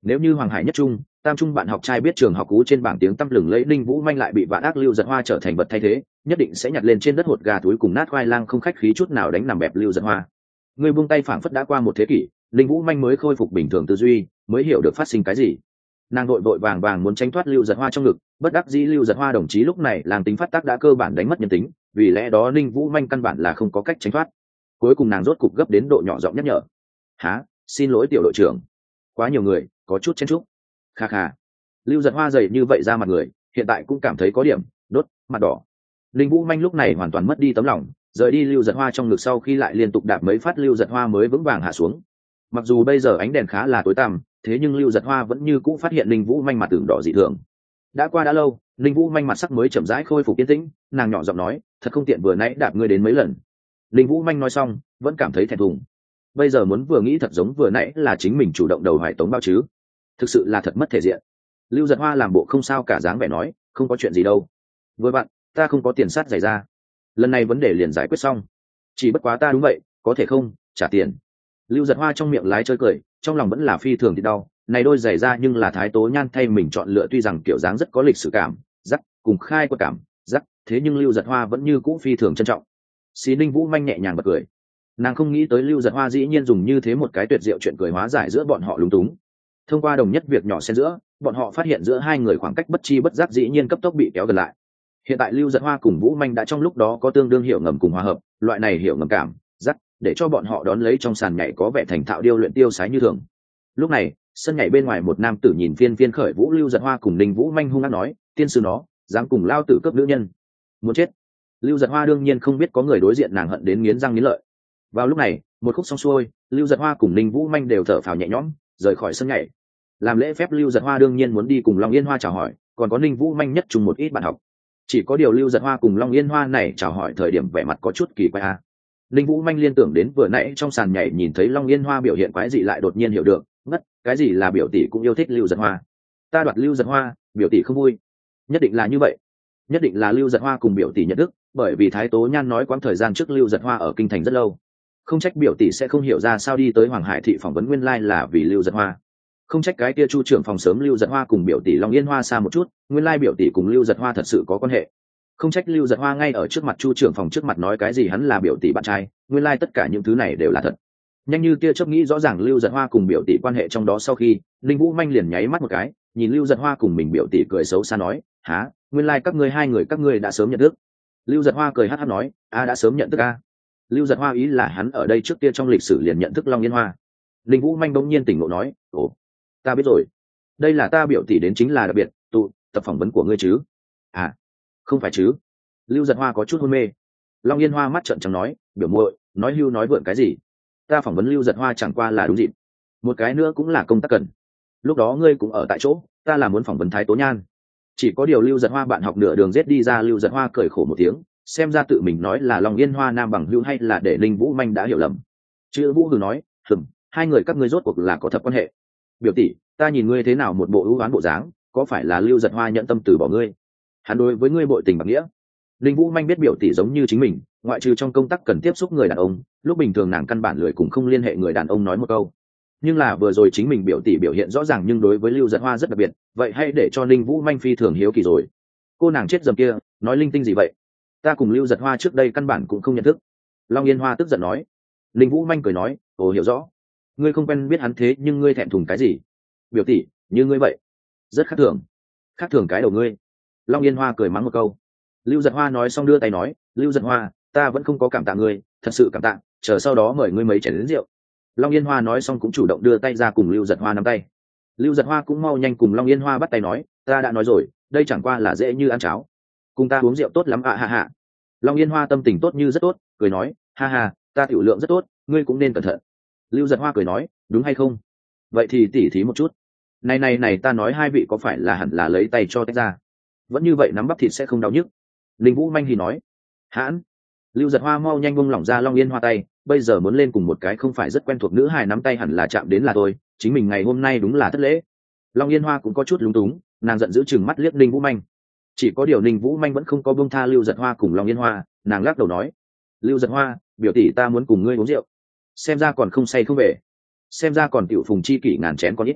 Nếu như Hoàng Hải nhất trung, tam trung bạn học trai biết trường học cú trên bảng tiếng tăm lừng lẫy Ninh Vũ Manh lại bị vạn ác Lưu Giật Hoa trở thành vật thay thế, nhất định sẽ nhặt lên trên đất hột gà túi cùng nát khoai lang không khách khí chút nào đánh nằm bẹp Lưu Giật Hoa. Người buông tay phảng phất đã qua một thế kỷ, Ninh Vũ Manh mới khôi phục bình thường tư duy, mới hiểu được phát sinh cái gì. Nàng vội vội vàng vàng muốn tránh thoát Lưu Giật Hoa trong ngực, bất đắc dĩ Lưu Giật Hoa đồng chí lúc này làm tính phát tác đã cơ bản đánh mất nhân tính, vì lẽ đó Ninh Vũ Manh căn bản là không có cách tránh thoát. Cuối cùng nàng rốt cục gấp đến độ nhỏ giọng nhắc nhở: "Hả, xin lỗi tiểu đội trưởng, quá nhiều người, có chút chen chúc." Kha kha. Lưu Giật Hoa dày như vậy ra mặt người, hiện tại cũng cảm thấy có điểm đốt mặt đỏ. Ninh Vũ Manh lúc này hoàn toàn mất đi tấm lòng, rời đi Lưu Giật Hoa trong ngực sau khi lại liên tục đạp mấy phát Lưu Giật Hoa mới vững vàng hạ xuống. Mặc dù bây giờ ánh đèn khá là tối tăm, thế nhưng Lưu Giật Hoa vẫn như cũ phát hiện Ninh Vũ Manh mặt tưởng đỏ dị thường. Đã qua đã lâu, Ninh Vũ Manh mặt sắc mới chậm rãi khôi phục yên tĩnh, nàng nhỏ giọng nói: "Thật không tiện vừa nãy đạp ngươi đến mấy lần." Ninh Vũ Manh nói xong, vẫn cảm thấy thẹn thùng. Bây giờ muốn vừa nghĩ thật giống vừa nãy là chính mình chủ động đầu hoài tống bao chứ, thực sự là thật mất thể diện. Lưu Giật Hoa làm bộ không sao cả dáng vẻ nói: "Không có chuyện gì đâu, với bạn ta không có tiền sát giày ra, lần này vấn đề liền giải quyết xong, chỉ bất quá ta đúng vậy, có thể không trả tiền." Lưu Giật Hoa trong miệng lái chơi cười, trong lòng vẫn là phi thường thì đau. Này đôi giày ra nhưng là Thái Tố Nhan thay mình chọn lựa, tuy rằng kiểu dáng rất có lịch sử cảm giác cùng khai của cảm giác, thế nhưng Lưu Giật Hoa vẫn như cũ phi thường trân trọng. Xí Ninh Vũ Manh nhẹ nhàng bật cười, nàng không nghĩ tới Lưu Giật Hoa dĩ nhiên dùng như thế một cái tuyệt diệu chuyện cười hóa giải giữa bọn họ lúng túng. Thông qua đồng nhất việc nhỏ xen giữa, bọn họ phát hiện giữa hai người khoảng cách bất chi bất giác dĩ nhiên cấp tốc bị kéo gần lại. Hiện tại Lưu Giật Hoa cùng Vũ Manh đã trong lúc đó có tương đương hiểu ngầm cùng hòa hợp, loại này hiểu ngầm cảm giác để cho bọn họ đón lấy trong sàn nhảy có vẻ thành thạo điêu luyện tiêu sái như thường. Lúc này, sân nhảy bên ngoài một nam tử nhìn phiên phiên khởi vũ Lưu Giật Hoa cùng Ninh Vũ Manh hung hăng nói: "Tiên sư nó, dám cùng lao tử cấp nữ nhân, muốn chết." Lưu Giật Hoa đương nhiên không biết có người đối diện nàng hận đến nghiến răng nghiến lợi. Vào lúc này, một khúc xong xuôi, Lưu Giật Hoa cùng Ninh Vũ Manh đều thở phào nhẹ nhõm, rời khỏi sân nhảy. Làm lễ phép Lưu Giật Hoa đương nhiên muốn đi cùng Long Yên Hoa chào hỏi, còn có Ninh Vũ Manh nhất chung một ít bạn học. Chỉ có điều Lưu Giật Hoa cùng Long Yên Hoa này chào hỏi thời điểm vẻ mặt có chút kỳ quái a. Ninh Vũ Manh liên tưởng đến vừa nãy trong sàn nhảy nhìn thấy Long Yên Hoa biểu hiện quái dị, lại đột nhiên hiểu được, ngất, cái gì là biểu tỷ cũng yêu thích Lưu Giật Hoa. Ta đoạt Lưu Giật Hoa, biểu tỷ không vui. Nhất định là như vậy. Nhất định là Lưu Giật Hoa cùng biểu tỷ nhận thức, bởi vì Thái Tố Nhan nói quãng thời gian trước Lưu Giật Hoa ở kinh thành rất lâu. Không trách biểu tỷ sẽ không hiểu ra sao đi tới Hoàng Hải thị phỏng vấn, nguyên lai là vì Lưu Giật Hoa. Không trách cái kia Chu trưởng phòng sớm Lưu Giật Hoa cùng biểu tỷ Long Yên Hoa xa một chút, nguyên lai biểu tỷ cùng Lưu Giật Hoa thật sự có quan hệ. Không trách Lưu Giật Hoa ngay ở trước mặt Chu trưởng phòng trước mặt nói cái gì hắn là biểu tỷ bạn trai, nguyên lai tất cả những thứ này đều là thật. Nhanh như tia chớp nghĩ rõ ràng Lưu Giật Hoa cùng biểu tỷ quan hệ trong đó sau khi, Linh Vũ Manh liền nháy mắt một cái, nhìn Lưu Giật Hoa cùng mình biểu tỷ cười xấu xa nói: "Hả, nguyên lai các ngươi hai người các ngươi đã sớm nhận thức." Lưu Giật Hoa cười hắc hắc nói: "A đã sớm nhận thức a." Lưu Giật Hoa ý là hắn ở đây trước kia trong lịch sử liền nhận thức Long Yên Hoa. Linh Vũ Manh bỗng nhiên tỉnh ngộ nói: "Ồ, ta biết rồi, đây là ta biểu tỷ đến chính là đặc biệt tụ tập phỏng vấn của ngươi chứ?" "À, không phải chứ." Lưu Giật Hoa có chút hôn mê. Long Yên Hoa mắt trợn trắng nói: "Biểu muội, nói hưu nói vượn cái gì? Ta phỏng vấn Lưu Giật Hoa chẳng qua là đúng dịp, một cái nữa cũng là công tác cần. Lúc đó ngươi cũng ở tại chỗ, ta là muốn phỏng vấn Thái Tố Nhan." Chỉ có điều Lưu Giật Hoa bạn học nửa đường giết đi ra. Lưu Giật Hoa cười khổ một tiếng, xem ra tự mình nói là Long Yên Hoa nam bằng hữu hay là để Linh Vũ Manh đã hiểu lầm. Chữ Vũ hừ nói: "Hai người các ngươi rốt cuộc là có thập quan hệ. Biểu tỷ, ta nhìn ngươi thế nào một bộ ưu oán bộ dáng, có phải là Lưu Giật Hoa nhận tâm từ bỏ ngươi? Hắn đối với ngươi bội tình bạc nghĩa." Linh Vũ Manh biết biểu tỷ giống như chính mình, ngoại trừ trong công tác cần tiếp xúc người đàn ông, lúc bình thường nàng căn bản lười cùng không liên hệ người đàn ông nói một câu. Nhưng là vừa rồi chính mình biểu tỷ biểu hiện rõ ràng nhưng đối với Lưu Giật Hoa rất đặc biệt, vậy hãy để cho Linh Vũ Manh phi thường hiếu kỳ rồi. Cô nàng chết dầm kia, nói linh tinh gì vậy? Ta cùng Lưu Giật Hoa trước đây căn bản cũng không nhận thức. Long Yên Hoa tức giận nói. Linh Vũ Manh cười nói: "Ồ, hiểu rõ. Ngươi không quen biết hắn thế nhưng ngươi thẹn thùng cái gì? Biểu tỷ, như ngươi vậy, rất khác thường. Khác thường cái đầu ngươi." Long Yên Hoa cười mắng một câu. Lưu Giật Hoa nói xong đưa tay nói: "Lưu Giật Hoa, ta vẫn không có cảm tạ ngươi, thật sự cảm tạ, chờ sau đó mời ngươi mấy chén đến rượu." Long Yên Hoa nói xong cũng chủ động đưa tay ra cùng Lưu Giật Hoa nắm tay. Lưu Giật Hoa cũng mau nhanh cùng Long Yên Hoa bắt tay nói: "Ta đã nói rồi, đây chẳng qua là dễ như ăn cháo, cùng ta uống rượu tốt lắm ạ." Ha ha. Long Yên Hoa tâm tình tốt như rất tốt, cười nói: "Ha ha, ta tiểu lượng rất tốt, ngươi cũng nên cẩn thận." Lưu Giật Hoa cười nói: "Đúng hay không? Vậy thì tỉ thí một chút. Này, ta nói hai vị có phải là hẳn là lấy tay cho tách ra, vẫn như vậy nắm bắp thịt sẽ không đau nhức." Linh Vũ Manh thì nói: "Hãn." Lưu Giật Hoa mau nhanh buông lỏng ra Long Yên Hoa tay, bây giờ muốn lên cùng một cái không phải rất quen thuộc nữ hài nắm tay hẳn là chạm đến là tôi, chính mình ngày hôm nay đúng là thất lễ. Long Yên Hoa cũng có chút lúng túng, nàng giận dữ chừng mắt liếc Ninh Vũ Manh. Chỉ có điều Ninh Vũ Manh vẫn không có buông tha Lưu Giật Hoa cùng Long Yên Hoa, nàng lắc đầu nói: "Lưu Giật Hoa, biểu tỷ ta muốn cùng ngươi uống rượu, xem ra còn không say không về, xem ra còn tiểu phùng chi kỷ ngàn chén con ít."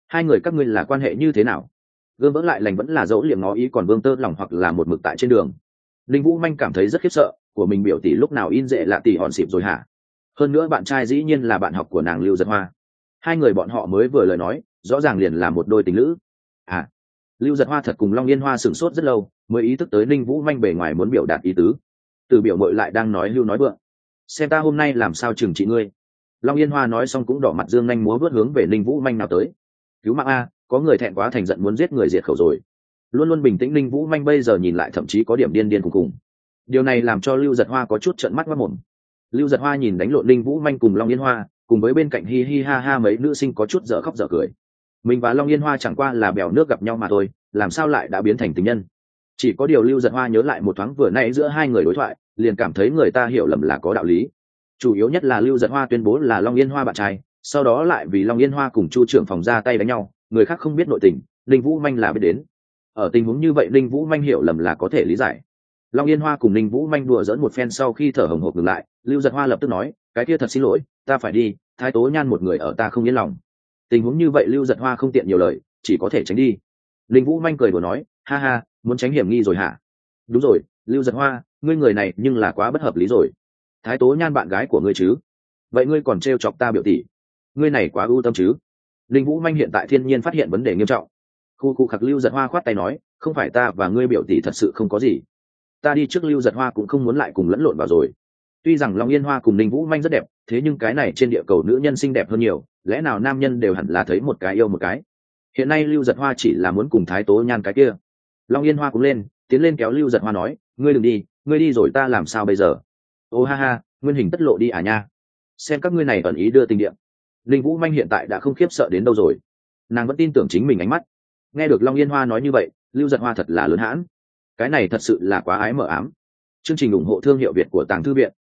hai người các ngươi là quan hệ như thế nào? Gương vỡ lại lành vẫn là dẫu liệm ngó ý còn vương tơ lòng hoặc là một mực tại trên đường. Linh Vũ Manh cảm thấy rất khiếp sợ, của mình biểu tỷ lúc nào in dễ lạ tỷ hòn xịp rồi hả? Hơn nữa bạn trai dĩ nhiên là bạn học của nàng Lưu Giật Hoa. Hai người bọn họ mới vừa lời nói rõ ràng liền là một đôi tình lữ. À, Lưu Giật Hoa thật cùng Long Yên Hoa sửng sốt rất lâu mới ý thức tới Linh Vũ Manh bề ngoài muốn biểu đạt ý tứ. Từ biểu mội lại đang nói hưu nói vượng, xem ta hôm nay làm sao trừng trị ngươi. Long Yên Hoa nói xong cũng đỏ mặt dương nhanh múa vớt hướng về Linh Vũ Manh nào tới. Cứu mạng a, có người thẹn quá thành giận muốn giết người diệt khẩu rồi. Luôn luôn bình tĩnh Linh Vũ Manh bây giờ nhìn lại thậm chí có điểm điên điên cùng cùng. Điều này làm cho Lưu Giật Hoa có chút trợn mắt mất mồm. Lưu Giật Hoa nhìn đánh lộn Linh Vũ Manh cùng Long Yên Hoa, cùng với bên cạnh hi hi ha ha mấy nữ sinh có chút dở khóc dở cười. Mình và Long Yên Hoa chẳng qua là bèo nước gặp nhau mà thôi, làm sao lại đã biến thành tình nhân? Chỉ có điều Lưu Giật Hoa nhớ lại một thoáng vừa nãy giữa hai người đối thoại, liền cảm thấy người ta hiểu lầm là có đạo lý. Chủ yếu nhất là Lưu Giật Hoa tuyên bố là Long Yên Hoa bạn trai, sau đó lại vì Long Yên Hoa cùng Chu trưởng phòng ra tay đánh nhau, người khác không biết nội tình, Linh Vũ Manh là biết đến. Ở tình huống như vậy Linh Vũ Manh hiểu lầm là có thể lý giải. Long Yên Hoa cùng Linh Vũ Manh đùa dỡn một phen sau khi thở hổn hộc ngừng lại, Lưu Giật Hoa lập tức nói, cái kia thật xin lỗi, ta phải đi, Thái Tố Nhan một người ở ta không yên lòng. Tình huống như vậy Lưu Giật Hoa không tiện nhiều lời, chỉ có thể tránh đi. Linh Vũ Manh cười đùa nói, ha ha, muốn tránh hiểm nghi rồi hả? Đúng rồi, Lưu Giật Hoa, ngươi người này nhưng là quá bất hợp lý rồi. Thái Tố Nhan bạn gái của ngươi chứ? Vậy ngươi còn trêu chọc ta biểu tỷ, ngươi này quá ưu tâm chứ? Linh Vũ Manh hiện tại thiên nhiên phát hiện vấn đề nghiêm trọng. Khu khặc Lưu Giật Hoa khoát tay nói, không phải ta và ngươi biểu tỷ thật sự không có gì. Ta đi trước Lưu Giật Hoa cũng không muốn lại cùng lẫn lộn vào rồi. Tuy rằng Long Yên Hoa cùng Linh Vũ Manh rất đẹp, thế nhưng cái này trên địa cầu nữ nhân xinh đẹp hơn nhiều, lẽ nào nam nhân đều hẳn là thấy một cái yêu một cái? Hiện nay Lưu Giật Hoa chỉ là muốn cùng Thái Tố Nhan cái kia. Long Yên Hoa cũng lên, tiến lên kéo Lưu Giật Hoa nói, ngươi đừng đi, ngươi đi rồi ta làm sao bây giờ? Ô ha ha, nguyên hình tất lộ đi à nha. Xem các ngươi này ẩn ý đưa tình điện. Linh Vũ Manh hiện tại đã không khiếp sợ đến đâu rồi, nàng vẫn tin tưởng chính mình ánh mắt. Nghe được Long Yên Hoa nói như vậy, Lưu Giật Hoa thật là lớn hãn. Cái này thật sự là quá ái mờ ám. Chương trình ủng hộ thương hiệu Việt của Tàng Thư Viện.